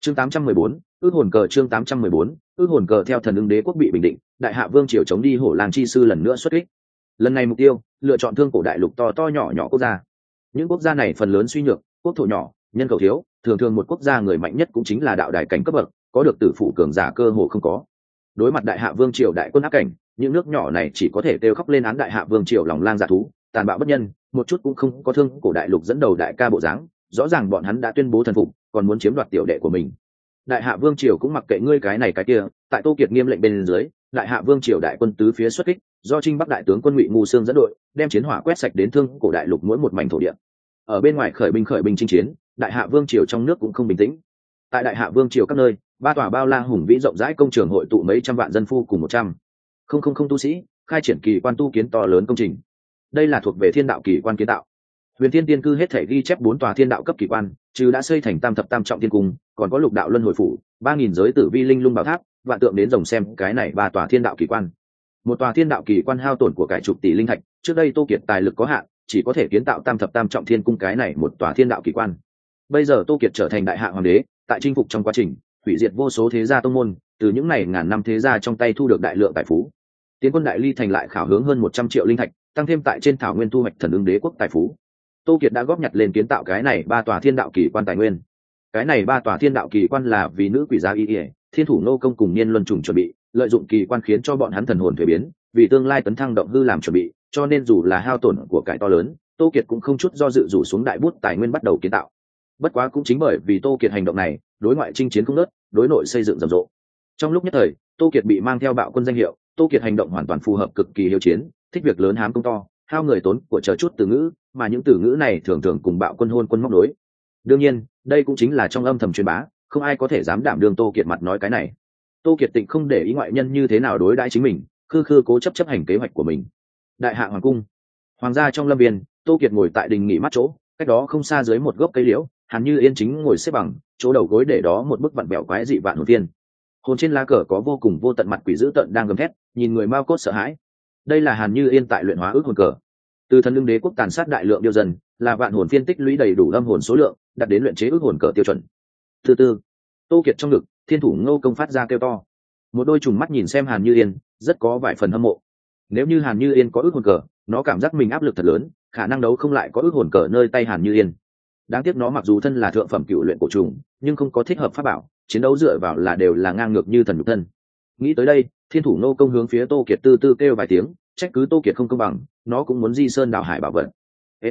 Chương 814, ước hồn cờ. Chương 814, ước hồn cờ. Theo Thần Ưng Đế quốc bị bình định, Đại Hạ Vương triều chống đi Hổ Lang chi sư lần nữa xuất kích. Lần này mục tiêu lựa chọn thương cổ đại lục to to nhỏ nhỏ quốc gia. Những quốc gia này phần lớn suy nhược, quốc thổ nhỏ, nhân khẩu thiếu, thường thường một quốc gia người mạnh nhất cũng chính là đạo đài cảnh cấp bậc, có được tử phụ cường giả cơ hồ không có. Đối mặt Đại Hạ Vương triều đại quân áp cảnh, những nước nhỏ này chỉ có thể kêu khóc lên án Đại Hạ Vương triều lòng lang dạ thú, tàn bạo bất nhân, một chút cũng không có thương cổ đại lục dẫn đầu đại ca bộ dáng, rõ ràng bọn hắn đã tuyên bố thần phục, còn muốn chiếm đoạt tiểu đệ của mình. Đại Hạ Vương triều cũng mặc kệ ngươi cái này cái kia, tại Tô Kiệt nghiêm lệnh bên dưới, Đại Hạ Vương triều đại quân tứ phía xuất kích, do Trinh Bắc đại tướng quân Ngụy Ngu Sương dẫn đội, đem chiến hỏa quét sạch đến thương cổ đại lục mỗi một mảnh thổ địa. Ở bên ngoài khởi binh chinh chiến, Đại Hạ Vương triều trong nước cũng không bình tĩnh. Tại Đại Hạ Vương triều các nơi, ba tòa bao la hùng vĩ rộng rãi công trường hội tụ mấy trăm vạn dân phu cùng 100,000 tu sĩ, khai triển kỳ quan tu kiến to lớn công trình. Đây là thuộc về thiên đạo kỳ quan kiến tạo. Huyền Thiên Tiên Cư hết thể ghi chép 4 tòa thiên đạo cấp kỳ quan, trừ đã xây thành tam thập tam trọng thiên cung, còn có lục đạo luân hồi phủ, 3000 giới tử vi linh lung bảo tháp, vạn tượng đến rồng xem cái này ba tòa thiên đạo kỳ quan. Một tòa thiên đạo kỳ quan hao tổn của cải chục tỷ linh thạch, trước đây Tô Kiệt tài lực có hạn, chỉ có thể kiến tạo tam thập tam trọng thiên cung cái này một tòa thiên đạo kỳ quan. Bây giờ Tô Kiệt trở thành đại hạ hoàng đế, tại chinh phục trong quá trình hủy diệt vô số thế gia tông môn, từ những này ngàn năm thế gia trong tay thu được đại lượng tài phú. Tiến quân đại ly thành lại khảo hướng hơn 100 triệu linh thạch, tăng thêm tại trên thảo nguyên thu hoạch Thần Ưng Đế quốc tài phú. Tô Kiệt đã góp nhặt lên kiến tạo cái này ba tòa thiên đạo kỳ quan tài nguyên. Cái này ba tòa thiên đạo kỳ quan là vì nữ quỷ gia y, thiên thủ nô công cùng Niên Luân trùng chuẩn bị, lợi dụng kỳ quan khiến cho bọn hắn thần hồn thuế biến, vì tương lai tấn thăng động hư làm chuẩn bị, cho nên dù là hao tổn của cải to lớn, Tô Kiệt cũng không chút do dự rủ xuống đại bút tài nguyên bắt đầu kiến tạo. Bất quá cũng chính bởi vì Tô Kiệt hành động này, đối ngoại chinh chiến không ngớt, đối nội xây dựng rầm rộ. Trong lúc nhất thời, Tô Kiệt bị mang theo bạo quân danh hiệu, Tô Kiệt hành động hoàn toàn phù hợp cực kỳ hiếu chiến, thích việc lớn hám công to, hao người tốn của chờ chút từ ngữ, mà những từ ngữ này thường thường cùng bạo quân hôn quân móc nối. Đương nhiên, đây cũng chính là trong âm thầm truyền bá, không ai có thể dám đảm đương Tô Kiệt mặt nói cái này. Tô Kiệt tịnh không để ý ngoại nhân như thế nào đối đãi chính mình, khư cố chấp hành kế hoạch của mình. Đại Hạ hoàng cung, hoàng gia trong lâm viên, Tô Kiệt ngồi tại đình nghỉ mát chỗ, cách đó không xa dưới một gốc cây liễu, Hàn Như Yên chính ngồi xếp bằng, chỗ đầu gối để đó một bức vặn bẹo quái dị vạn hồn tiên. Hồn trên lá cờ có vô cùng vô tận mặt quỷ dữ tận đang gầm thét, nhìn người mao cốt sợ hãi. Đây là Hàn Như Yên tại luyện hóa ước hồn cờ. Từ Thần Ưng Đế quốc tàn sát đại lượng điêu dân, là vạn hồn phiên tích lũy đầy đủ âm hồn số lượng, đạt đến luyện chế ước hồn cờ tiêu chuẩn. Từ từ, Tô Kiệt trong ngực, thiên thủ Ngô Công phát ra kêu to. Một đôi trùng mắt nhìn xem Hàn Như Yên, rất có vài phần hâm mộ. Nếu như Hàn Như Yên có ước hồn cờ, nó cảm giác mình áp lực thật lớn, khả năng đấu không lại có ước hồn cờ nơi tay Hàn Như Yên. Đáng tiếc nó mặc dù thân là thượng phẩm cựu luyện cổ trùng, nhưng không có thích hợp pháp bảo, chiến đấu dựa vào là đều là ngang ngược như thần nhục thân. Nghĩ tới đây, thiên thủ Ngô Công hướng phía Tô Kiệt từ từ kêu vài tiếng, trách cứ Tô Kiệt không công bằng, nó cũng muốn di sơn đảo hải bảo vật. Ê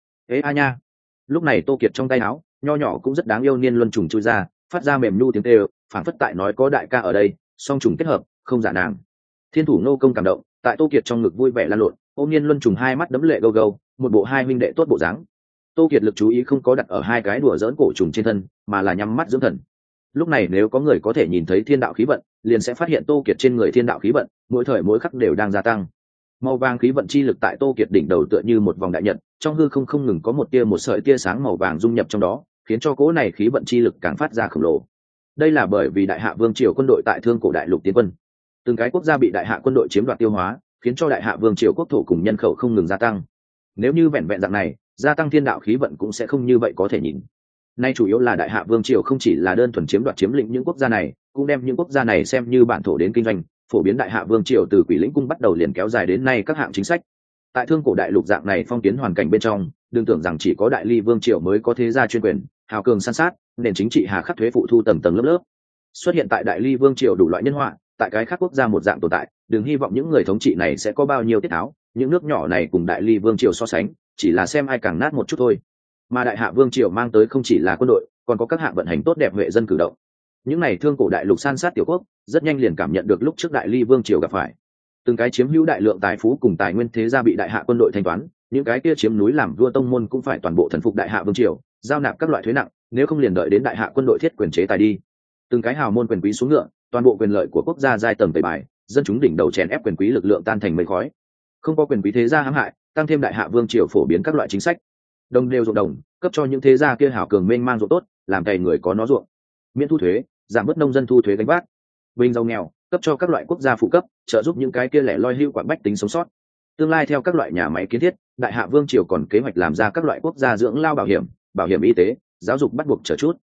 a nha. Lúc này Tô Kiệt trong tay áo nho nhỏ cũng rất đáng yêu Niên Luân trùng chui ra, phát ra mềm nhu tiếng kêu, phảng phất tại nói có đại ca ở đây, song trùng kết hợp, không giả nàng. Thiên thủ Ngô Công cảm động, tại Tô Kiệt trong ngực vui vẻ lan lộn, ôm Niên Luân trùng hai mắt đấm lệ gâu gâu, một bộ hai huynh đệ tốt bộ dáng. Tô Kiệt lực chú ý không có đặt ở hai cái đùa giỡn cổ trùng trên thân, mà là nhắm mắt dưỡng thần. Lúc này nếu có người có thể nhìn thấy thiên đạo khí vận, liền sẽ phát hiện Tô Kiệt trên người thiên đạo khí vận mỗi thời mỗi khắc đều đang gia tăng. Màu vàng khí vận chi lực tại Tô Kiệt đỉnh đầu tựa như một vòng đại nhật, trong hư không ngừng có một sợi tia sáng màu vàng dung nhập trong đó, khiến cho cỗ này khí vận chi lực càng phát ra khổng lồ. Đây là bởi vì Đại Hạ Vương triều quân đội tại Thương cổ đại lục tiến quân, từng cái quốc gia bị Đại Hạ quân đội chiếm đoạt tiêu hóa, khiến cho Đại Hạ Vương triều quốc thổ cùng nhân khẩu không ngừng gia tăng. Nếu như vẹn vẹn dạng này, gia tăng thiên đạo khí vận cũng sẽ không như vậy có thể nhìn. Nay chủ yếu là Đại Hạ Vương triều không chỉ là đơn thuần chiếm đoạt chiếm lĩnh những quốc gia này, cũng đem những quốc gia này xem như bản thổ đến kinh doanh, phổ biến Đại Hạ Vương triều từ Quỷ Lĩnh cung bắt đầu liền kéo dài đến nay các hạng chính sách. Tại Thương cổ đại lục dạng này phong kiến hoàn cảnh bên trong, đừng tưởng rằng chỉ có Đại Ly Vương triều mới có thế gia chuyên quyền, hào cường san sát, nền chính trị hà khắc thuế phụ thu tầng tầng lớp lớp. Xuất hiện tại Đại Ly Vương triều đủ loại nhân họa, tại cái khác quốc gia một dạng tồn tại, đừng hy vọng những người thống trị này sẽ có bao nhiêu tiết tháo, những nước nhỏ này cùng Đại Ly Vương triều so sánh, chỉ là xem ai càng nát một chút thôi. Mà Đại Hạ Vương triều mang tới không chỉ là quân đội, còn có các hạng vận hành tốt đẹp huệ dân cử động. Những này Thương cổ đại lục san sát tiểu quốc, rất nhanh liền cảm nhận được lúc trước Đại Ly Vương triều gặp phải. Từng cái chiếm hữu đại lượng tài phú cùng tài nguyên thế gia bị Đại Hạ quân đội thanh toán, những cái kia chiếm núi làm vua tông môn cũng phải toàn bộ thần phục Đại Hạ Vương triều, giao nạp các loại thuế nặng, nếu không liền đợi đến Đại Hạ quân đội thiết quyền chế tài đi. Từng cái hào môn quyền quý xuống ngựa, toàn bộ quyền lợi của quốc gia giai tầng tẩy bài, dân chúng đỉnh đầu chèn ép quyền quý lực lượng tan thành mây khói. Không có quyền quý thế gia hãm hại, tăng thêm Đại Hạ Vương triều phổ biến các loại chính sách. Đồng đều ruộng đồng, cấp cho những thế gia kia hảo cường mênh mang ruộng tốt, làm cày người có nó ruộng. Miễn thu thuế, giảm bớt nông dân thu thuế gánh vác. Bình giàu nghèo, cấp cho các loại quốc gia phụ cấp, trợ giúp những cái kia lẻ loi hưu quảng bách tính sống sót. Tương lai theo các loại nhà máy kiến thiết, Đại Hạ Vương triều còn kế hoạch làm ra các loại quốc gia dưỡng lao bảo hiểm y tế, giáo dục bắt buộc chờ chút.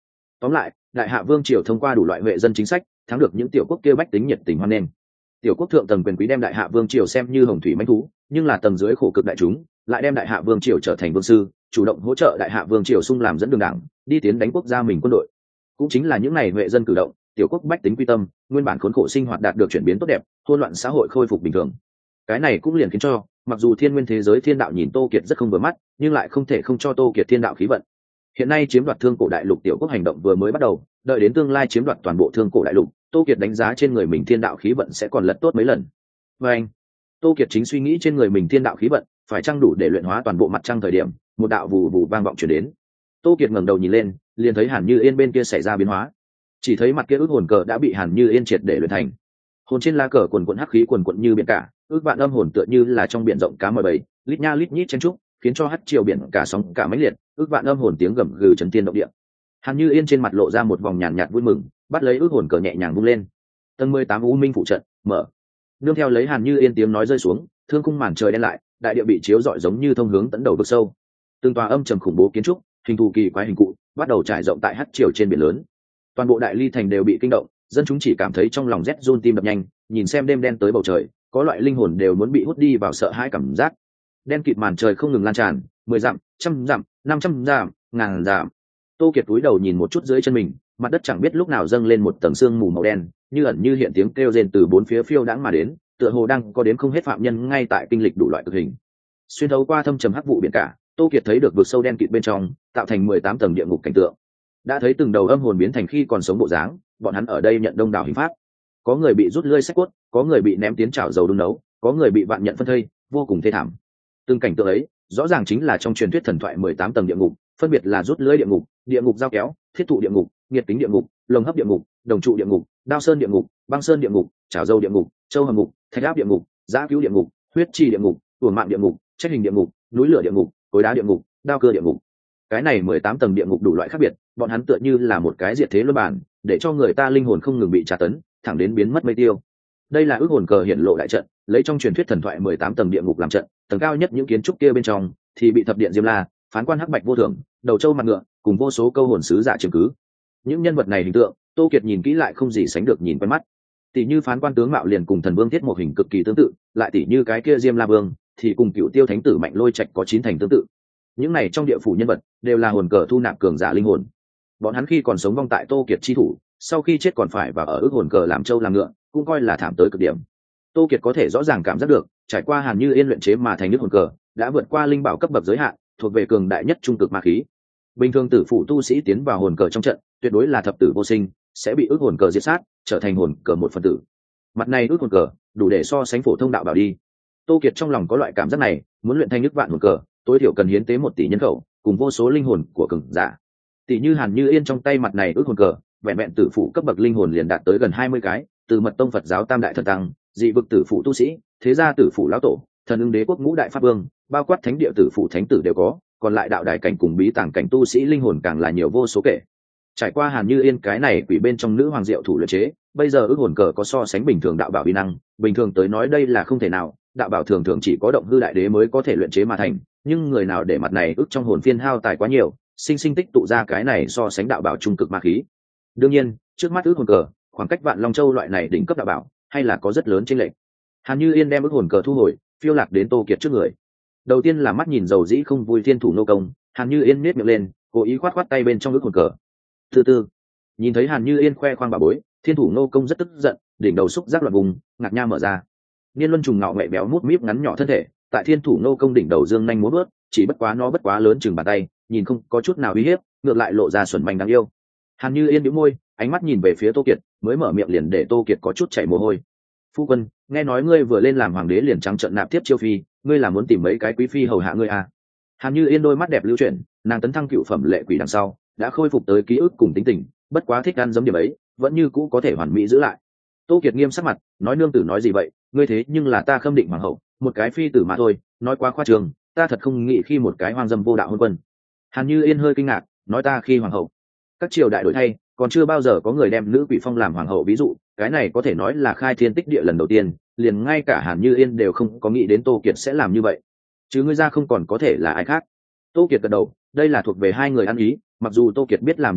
Tóm lại, đại hạ vương triều thông qua đủ loại huệ dân chính sách thắng được những tiểu quốc kia bách tính nhiệt tình hoan nghênh. Tiểu quốc thượng tầng quyền quý đem đại hạ vương triều xem như hồng thủy mãnh thú, nhưng là tầng dưới khổ cực đại chúng lại đem đại hạ vương triều trở thành vương sư, chủ động hỗ trợ đại hạ vương triều xung làm dẫn đường đảng, đi tiến đánh quốc gia mình quân đội. Cũng chính là những ngày huệ dân cử động, tiểu quốc bách tính quy tâm, nguyên bản khốn khổ sinh hoạt đạt được chuyển biến tốt đẹp, hỗn loạn xã hội khôi phục bình thường. Cái này cũng liền khiến cho, mặc dù thiên nguyên thế giới thiên đạo nhìn Tô Kiệt rất không vừa mắt, nhưng lại không thể không cho Tô Kiệt thiên đạo khí vận. Hiện nay chiếm đoạt thương cổ đại lục tiểu quốc hành động vừa mới bắt đầu, đợi đến tương lai chiếm đoạt toàn bộ thương cổ đại lục, Tô Kiệt đánh giá trên người mình thiên đạo khí vận sẽ còn lật tốt mấy lần. Và anh, Tô Kiệt chính suy nghĩ trên người mình thiên đạo khí vận phải chăng đủ để luyện hóa toàn bộ mặt trăng thời điểm, một đạo vù vù vang vọng truyền đến. Tô Kiệt ngẩng đầu nhìn lên, liền thấy Hàn Như Yên bên kia xảy ra biến hóa. Chỉ thấy mặt kia ước hồn cờ đã bị Hàn Như Yên triệt để luyện thành. Hồn trên lá cờ quần quần hắc khí quần quần như biển cả, ước vạn âm hồn tựa như là trong biển rộng cá mời bầy, lít nha lít nhít chen trúc, khiến cho hắc triều biển cả sóng cả mãnh liệt, ước vạn âm hồn tiếng gầm gừ chấn thiên động địa. Hàn Như Yên trên mặt lộ ra một vòng nhàn nhạt vui mừng, bắt lấy ước hồn cờ nhẹ nhàng vung lên. Tầng 18 U Minh phụ trận mở. Nương theo lấy Hàn Như Yên tiếng nói rơi xuống, thương khung màn trời đen lại, đại địa bị chiếu rọi giống như thông hướng tận đầu vực sâu. Từng tòa âm trầm khủng bố kiến trúc, hình thù kỳ quái hình cụ, bắt đầu trải rộng tại hắc triều trên biển lớn. Toàn bộ đại ly thành đều bị kinh động, dân chúng chỉ cảm thấy trong lòng rét run tim đập nhanh, nhìn xem đêm đen tới bầu trời, có loại linh hồn đều muốn bị hút đi vào sợ hãi cảm giác. Đen kịt màn trời không ngừng lan tràn, 10 dặm, trăm dặm, 500 dặm, ngàn dặm. Tô Kiệt cúi đầu nhìn một chút dưới chân mình, mặt đất chẳng biết lúc nào dâng lên một tầng sương mù màu đen, như ẩn như hiện tiếng kêu rên từ bốn phía phiêu đãng mà đến, tựa hồ đang có đến không hết phạm nhân ngay tại kinh lịch đủ loại cực hình. Xuyên thấu qua thâm trầm hắc vụ biển cả, Tô Kiệt thấy được vực sâu đen kịt bên trong, tạo thành 18 tầng địa ngục cảnh tượng. Đã thấy từng đầu âm hồn biến thành khi còn sống bộ dáng, bọn hắn ở đây nhận đông đảo hình pháp. Có người bị rút lưỡi xách cốt, có người bị ném tiến chảo dầu đun nấu, có người bị vạn nhận phân thây, vô cùng thê thảm. Từng cảnh tượng ấy, rõ ràng chính là trong truyền thuyết thần thoại 18 tầng địa ngục, phân biệt là rút lưỡi địa ngục dao kéo, thiết thụ địa ngục, nhiệt tính địa ngục, lồng hấp địa ngục, đồng trụ địa ngục, đao sơn địa ngục, băng sơn địa ngục, chảo dầu địa ngục, châu hầm ngục, thạch áp địa ngục, giã cứu địa ngục, huyết chi địa ngục, tuồng mạng địa ngục, trách hình địa ngục, núi lửa địa ngục, cối đá địa ngục, đao cơ địa ngục. Cái này 18 tầng địa ngục đủ loại khác biệt, bọn hắn tựa như là một cái diệt thế luân bản, để cho người ta linh hồn không ngừng bị tra tấn, thẳng đến biến mất mây tiêu. Đây là ước hồn cờ hiển lộ đại trận, lấy trong truyền thuyết thần thoại 18 tầng địa ngục làm trận, tầng cao nhất những kiến trúc kia bên trong thì bị thập điện Diêm La, phán quan hắc bạch vô thường, đầu trâu mặt ngựa, cùng vô số câu hồn sứ giả chiếm cứ. Những nhân vật này hình tượng, Tô Kiệt nhìn kỹ lại không gì sánh được nhìn quen mắt. Tỷ như phán quan tướng mạo liền cùng thần vương thiết một hình cực kỳ tương tự, lại tỷ như cái kia Diêm La Vương thì cùng Cựu Tiêu Thánh tử Mạnh Lôi Trạch có 9 thành tương tự. Những này trong địa phủ nhân vật đều là hồn cờ thu nạp cường giả linh hồn. Bọn hắn khi còn sống vong tại Tô Kiệt chi thủ, sau khi chết còn phải và ở ước hồn cờ làm trâu làm ngựa, cũng coi là thảm tới cực điểm. Tô Kiệt có thể rõ ràng cảm giác được, trải qua Hàn Như Yên luyện chế mà thành nước hồn cờ, đã vượt qua linh bảo cấp bậc giới hạn, thuộc về cường đại nhất trung cực ma khí. Bình thường tử phụ tu sĩ tiến vào hồn cờ trong trận, tuyệt đối là thập tử vô sinh, sẽ bị ước hồn cờ diệt sát, trở thành hồn cờ một phần tử. Mặt này ước hồn cờ, đủ để so sánh phổ thông đạo bảo đi. Tô Kiệt trong lòng có loại cảm giác này, muốn luyện thành nước vạn hồn cờ, tối thiểu cần hiến tế 1 tỷ nhân khẩu, cùng vô số linh hồn của cường giả. Tỷ như Hàn Như Yên trong tay mặt này ước hồn cờ, vẹn vẹn tử phụ cấp bậc linh hồn liền đạt tới gần 20 cái, từ mật tông Phật giáo Tam đại thần tăng, dị vực tử phụ tu sĩ, thế gia tử phụ lão tổ, thần ưng đế quốc ngũ đại pháp vương, bao quát thánh địa tử phụ thánh tử đều có, còn lại đạo đài cảnh cùng bí tàng cảnh tu sĩ linh hồn càng là nhiều vô số kể. Trải qua Hàn Như Yên cái này quỷ bên trong nữ hoàng diệu thủ luyện chế, bây giờ ước hồn cờ có so sánh bình thường đạo bảo uy năng, bình thường tới nói đây là không thể nào, đạo bảo thường thường chỉ có động hư đại đế mới có thể luyện chế mà thành, nhưng người nào để mặt này ước trong hồn phiên hao tài quá nhiều, sinh sinh tích tụ ra cái này so sánh đạo bảo trung cực ma khí. Đương nhiên, trước mắt ước hồn cờ, khoảng cách Vạn Long Châu loại này đỉnh cấp đạo bảo, hay là có rất lớn chênh lệch. Hàn Như Yên đem ước hồn cờ thu hồi, phiêu lạc đến Tô Kiệt trước người. Đầu tiên là mắt nhìn dầu dĩ không vui thiên thủ nô công, Hàn Như Yên nhếch miệng lên, cố ý khoát tay bên trong ước hồn cờ. Từ từ, nhìn thấy Hàn Như Yên khoe khoang bà bối, thiên thủ nô công rất tức giận, đỉnh đầu xúc giác loạn vùng, ngạc nha mở ra. Niên Luân trùng ngạo mẹ béo mút míp ngắn nhỏ thân thể, tại thiên thủ nô công đỉnh đầu dương nhanh múa vớt, chỉ bất quá lớn chừng bàn tay, nhìn không có chút nào uy hiếp, ngược lại lộ ra xuẩn manh đáng yêu. Hàn Như Yên bĩu môi, ánh mắt nhìn về phía Tô Kiệt, mới mở miệng liền để Tô Kiệt có chút chảy mồ hôi. Phu quân, nghe nói ngươi vừa lên làm hoàng đế liền trắng trợn nạp tiếp chiêu phi, ngươi là muốn tìm mấy cái quý phi hầu hạ ngươi à? Hàn Như Yên đôi mắt đẹp lưu chuyển, nàng tấn thăng cựu phẩm lệ quỷ đằng sau, đã khôi phục tới ký ức cùng tính tình, bất quá thích ăn giống điểm ấy, vẫn như cũ có thể hoàn mỹ giữ lại. Tô Kiệt nghiêm sắc mặt, nói nương tử nói gì vậy, ngươi thế nhưng là ta khâm định hoàng hậu, một cái phi tử mà thôi, nói quá khoa trương, ta thật không nghĩ khi một cái hoang dâm vô đạo hôn quân. Hàn Như Yên hơi kinh ngạc, nói ta khi hoàng hậu, các triều đại đổi thay, còn chưa bao giờ có người đem nữ quỷ phong làm hoàng hậu ví dụ, cái này có thể nói là khai thiên tích địa lần đầu tiên, liền ngay cả Hàn Như Yên đều không có nghĩ đến Tô Kiệt sẽ làm như vậy, chứ ngươi ra không còn có thể là ai khác. Tô Kiệt gật đầu, đây là thuộc về hai người ăn ý, mặc dù Tô Kiệt biết làm như vậy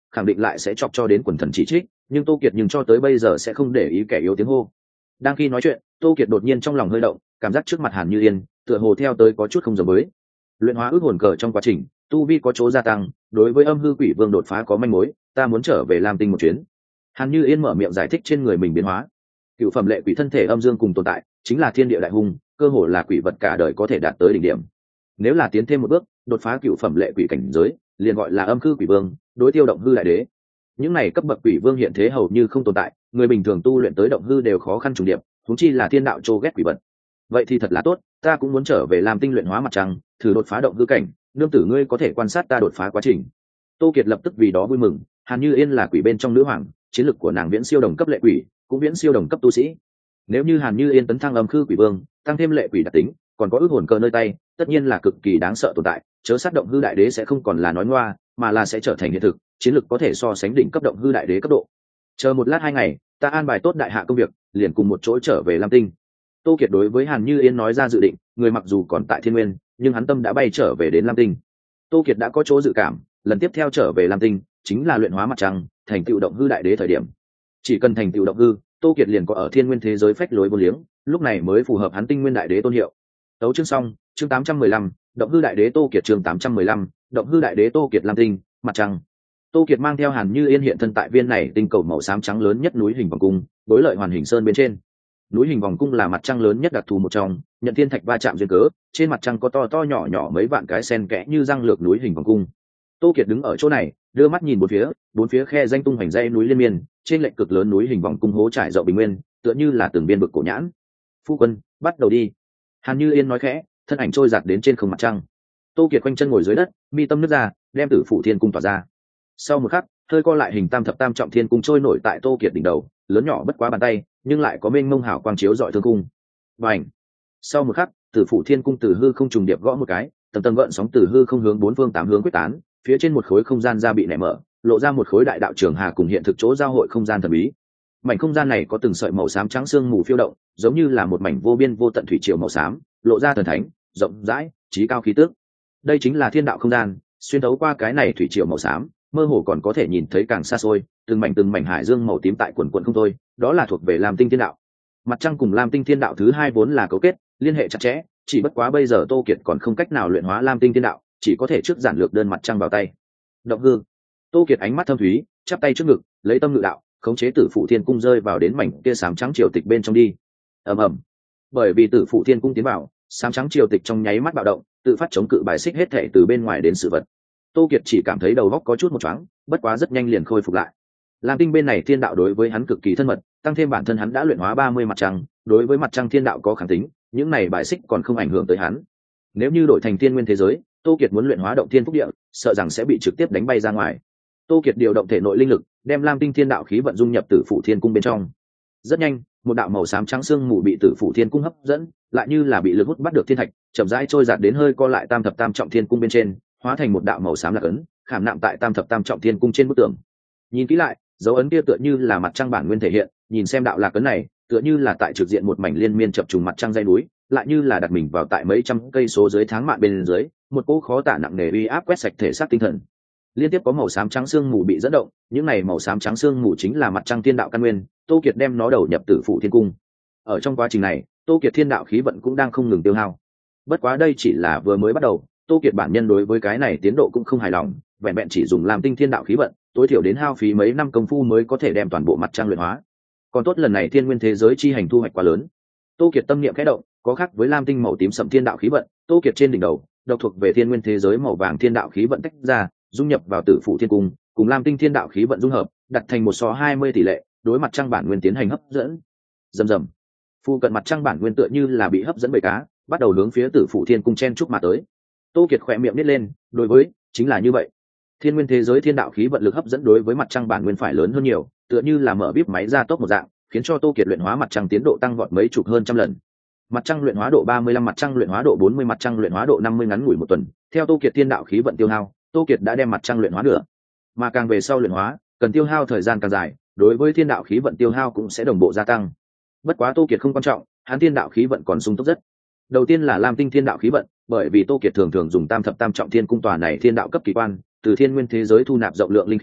khẳng định lại sẽ chọc cho đến quần thần chỉ trích, nhưng Tô Kiệt nhưng cho tới bây giờ sẽ không để ý kẻ yếu tiếng hô. Đang khi nói chuyện, Tô Kiệt đột nhiên trong lòng hơi động, cảm giác trước mặt Hàn Như Yên tựa hồ theo tới có chút không giống với. Luyện hóa ước hồn cờ trong quá trình tu vi có chỗ gia tăng, đối với âm hư quỷ vương đột phá có manh mối, ta muốn trở về Lam Tinh một chuyến. Hàn Như Yên mở miệng giải thích trên người mình biến hóa. Cựu phẩm lệ quỷ thân thể âm dương cùng tồn tại, chính là thiên địa đại hung, cơ hồ là quỷ vật cả đời có thể đạt tới đỉnh điểm. Nếu là tiến thêm một bước, đột phá cựu phẩm lệ quỷ cảnh giới, liền gọi là âm hư quỷ vương, đối tiêu động hư đại đế. Những này cấp bậc quỷ vương hiện thế hầu như không tồn tại, người bình thường tu luyện tới động hư đều khó khăn trùng điệp, huống chi là thiên đạo trô ghét quỷ vật. Vậy thì thật là tốt, ta cũng muốn trở về Lam Tinh luyện hóa mặt trăng, thử đột phá động hư cảnh, nương tử ngươi có thể quan sát ta đột phá quá trình. Tô Kiệt lập tức vì đó vui mừng. Hàn Như Yên là quỷ bên trong nữ hoàng, chiến lực của nàng viễn siêu đồng cấp lệ quỷ, cũng viễn siêu đồng cấp tu sĩ. Nếu như Hàn Như Yên tấn thăng âm khư quỷ vương, tăng thêm lệ quỷ đặc tính, còn có ước hồn cơ nơi tay, tất nhiên là cực kỳ đáng sợ tồn tại. Chớ sát động hư đại đế sẽ không còn là nói ngoa, mà là sẽ trở thành hiện thực, chiến lực có thể so sánh đỉnh cấp động hư đại đế cấp độ. Chờ một lát 2 ngày, ta an bài tốt đại hạ công việc, liền cùng một chỗ trở về Lam Tinh. Tô Kiệt đối với Hàn Như Yên nói ra dự định, người mặc dù còn tại Thiên Nguyên, nhưng hắn tâm đã bay trở về đến Lam Tinh. Tô Kiệt đã có chỗ dự cảm, lần tiếp theo trở về Lam Tinh chính là luyện hóa mặt trăng, thành tựu động hư đại đế thời điểm. Chỉ cần thành tựu động hư, Tô Kiệt liền có ở Thiên Nguyên thế giới phách lối vô liếng, lúc này mới phù hợp hắn Tinh Nguyên đại đế tôn hiệu. Tấu chương xong, chương 815, động hư đại đế Tô Kiệt chương 815, động hư đại đế Tô Kiệt Lam Tinh, mặt trăng. Tô Kiệt mang theo Hàn Như Yên hiện thân tại viên này tinh cầu màu xám trắng lớn nhất núi hình vòng cung, đối lợi hoàn hình sơn bên trên. Núi hình vòng cung là mặt trăng lớn nhất đặc thù một trong, nhận thiên thạch va chạm duyên cớ, trên mặt trăng có to to nhỏ nhỏ mấy vạn cái sen kẽ như răng lược núi hình vòng cung. Tô Kiệt đứng ở chỗ này, đưa mắt nhìn bốn phía khe danh tung hoành dãy núi liên miên, trên lệch cực lớn núi hình vòng cung hố trải rộng bình nguyên, tựa như là từng biên vực cổ nhãn. Phu quân, bắt đầu đi. Hàn Như Yên nói khẽ, thân ảnh trôi giạt đến trên không mặt trăng. Tô Kiệt quanh chân ngồi dưới đất, mi tâm nứt ra, đem Tử Phủ Thiên cung tỏa ra. Sau một khắc, hơi co lại hình tam thập tam trọng thiên cung trôi nổi tại Tô Kiệt đỉnh đầu, lớn nhỏ bất quá bàn tay, nhưng lại có mênh mông hào quang chiếu rọi thương cung. Bành! Sau một khắc, Tử Phủ Thiên cung từ hư không trùng điệp gõ một cái, tầng tầng gợn sóng từ hư không hướng 4 phương 8 hướng quyết tán, phía trên một khối không gian ra bị nẻ mở, lộ ra một khối đại đạo trường hà cùng hiện thực chỗ giao hội không gian thần bí. Mảnh không gian này có từng sợi màu xám trắng sương mù phiêu động, giống như là một mảnh vô biên vô tận thủy triều màu xám, lộ ra thần thánh, rộng rãi, chí cao khí tước. Đây chính là thiên đạo không gian, xuyên thấu qua cái này thủy triều màu xám, mơ hồ còn có thể nhìn thấy càng xa xôi, từng mảnh hải dương màu tím tại quần quần không thôi, đó là thuộc về Lam Tinh thiên đạo. Mặt trăng cùng Lam Tinh thiên đạo thứ hai vốn là cấu kết, liên hệ chặt chẽ, chỉ bất quá bây giờ Tô Kiệt còn không cách nào luyện hóa Lam Tinh thiên đạo, chỉ có thể trước giản lược đơn mặt trăng vào tay. Động hư. Tô Kiệt ánh mắt thâm thúy, chắp tay trước ngực, lấy tâm ngự đạo, khống chế Tử Phụ Thiên cung rơi vào đến mảnh kia xám trắng triều tịch bên trong đi. Ầm ầm. Bởi vì Tử Phụ Thiên cung tiến vào, xám trắng triều tịch trong nháy mắt bạo động, tự phát chống cự bài xích hết thể từ bên ngoài đến sự vật. Tô Kiệt chỉ cảm thấy đầu óc có chút một choáng, bất quá rất nhanh liền khôi phục lại. Lam Tinh bên này thiên đạo đối với hắn cực kỳ thân mật, tăng thêm bản thân hắn đã luyện hóa 30 mặt trăng, đối với mặt trăng thiên đạo có kháng tính, những này bài xích còn không ảnh hưởng tới hắn. Nếu như đổi thành thiên nguyên thế giới, Tô Kiệt muốn luyện hóa động thiên phúc địa, sợ rằng sẽ bị trực tiếp đánh bay ra ngoài. Tô Kiệt điều động thể nội linh lực, đem Lam Tinh thiên đạo khí vận dung nhập Tử Phụ Thiên cung bên trong. Rất nhanh, một đạo màu xám trắng xương mù bị Tử Phụ Thiên cung hấp dẫn, lại như là bị lực hút bắt được thiên thạch, chậm rãi trôi dạt đến hơi co lại Tam thập tam trọng thiên cung bên trên, hóa thành một đạo màu xám lạc ấn, khảm nạm tại Tam thập tam trọng thiên cung trên bức tường. Nhìn kỹ lại, dấu ấn kia tựa như là mặt trăng bản nguyên thể hiện, nhìn xem đạo lạc ấn này, tựa như là tại trực diện một mảnh liên miên chập trùng mặt trăng dãy núi, lại như là đặt mình vào tại mấy trăm cây số dưới tháng mạn bên dưới, một cỗ khó tả nặng nề uy áp quét sạch thể xác tinh thần. Liên tiếp có màu xám trắng xương mù bị dẫn động, những này màu xám trắng xương mù chính là mặt trăng thiên đạo căn nguyên, Tô Kiệt đem nó đầu nhập Tử Phụ Thiên cung. Ở trong quá trình này, Tô Kiệt thiên đạo khí vận cũng đang không ngừng tiêu hao. Bất quá đây chỉ là vừa mới bắt đầu, Tô Kiệt bản nhân đối với cái này tiến độ cũng không hài lòng, vẹn vẹn chỉ dùng làm tinh thiên đạo khí vận, tối thiểu đến hao phí mấy năm công phu mới có thể đem toàn bộ mặt trăng luyện hóa. Còn tốt lần này thiên nguyên thế giới chi hành thu hoạch quá lớn. Tô Kiệt tâm niệm khẽ động, có khác với lam tinh màu tím sậm thiên đạo khí vận, Tô Kiệt trên đỉnh đầu, độc thuộc về thiên nguyên thế giới màu vàng thiên đạo khí vận tách ra, dung nhập vào Tử Phụ Thiên cung, cùng lam tinh thiên đạo khí vận dung hợp, đặt thành 1:20 tỷ lệ, đối mặt trăng bản nguyên tiến hành hấp dẫn. Rầm rầm. Phu cận mặt trăng bản nguyên tựa như là bị hấp dẫn bởi cá, bắt đầu hướng phía Tử Phụ Thiên cung chen chúc mà tới. Tô Kiệt khẽ miệng nhếch lên, đối với, chính là như vậy. Thiên nguyên thế giới thiên đạo khí vận lực hấp dẫn đối với mặt trăng bản nguyên phải lớn hơn nhiều, tựa như là mở bíp máy ra tốc một dạng, khiến cho Tô Kiệt luyện hóa mặt trăng tiến độ tăng vọt mấy chục hơn trăm lần. Mặt trăng luyện hóa độ 35, mặt trăng luyện hóa độ 40, mặt trăng luyện hóa độ 50 ngắn ngủi một tuần. Theo Tô Kiệt thiên đạo khí vận tiêu hao, Tô Kiệt đã đem mặt trăng luyện hóa nửa. Mà càng về sau luyện hóa, cần tiêu hao thời gian càng dài, đối với thiên đạo khí vận tiêu hao cũng sẽ đồng bộ gia tăng. Bất quá Tô Kiệt không quan trọng, hắn thiên đạo khí vận còn sung túc rất. Đầu tiên là lam tinh thiên đạo khí vận, bởi vì Tô Kiệt thường thường dùng tam thập tam trọng thiên cung tòa này thiên đạo cấp kỳ quan, từ thiên nguyên thế giới thu nạp rộng lượng linh khí,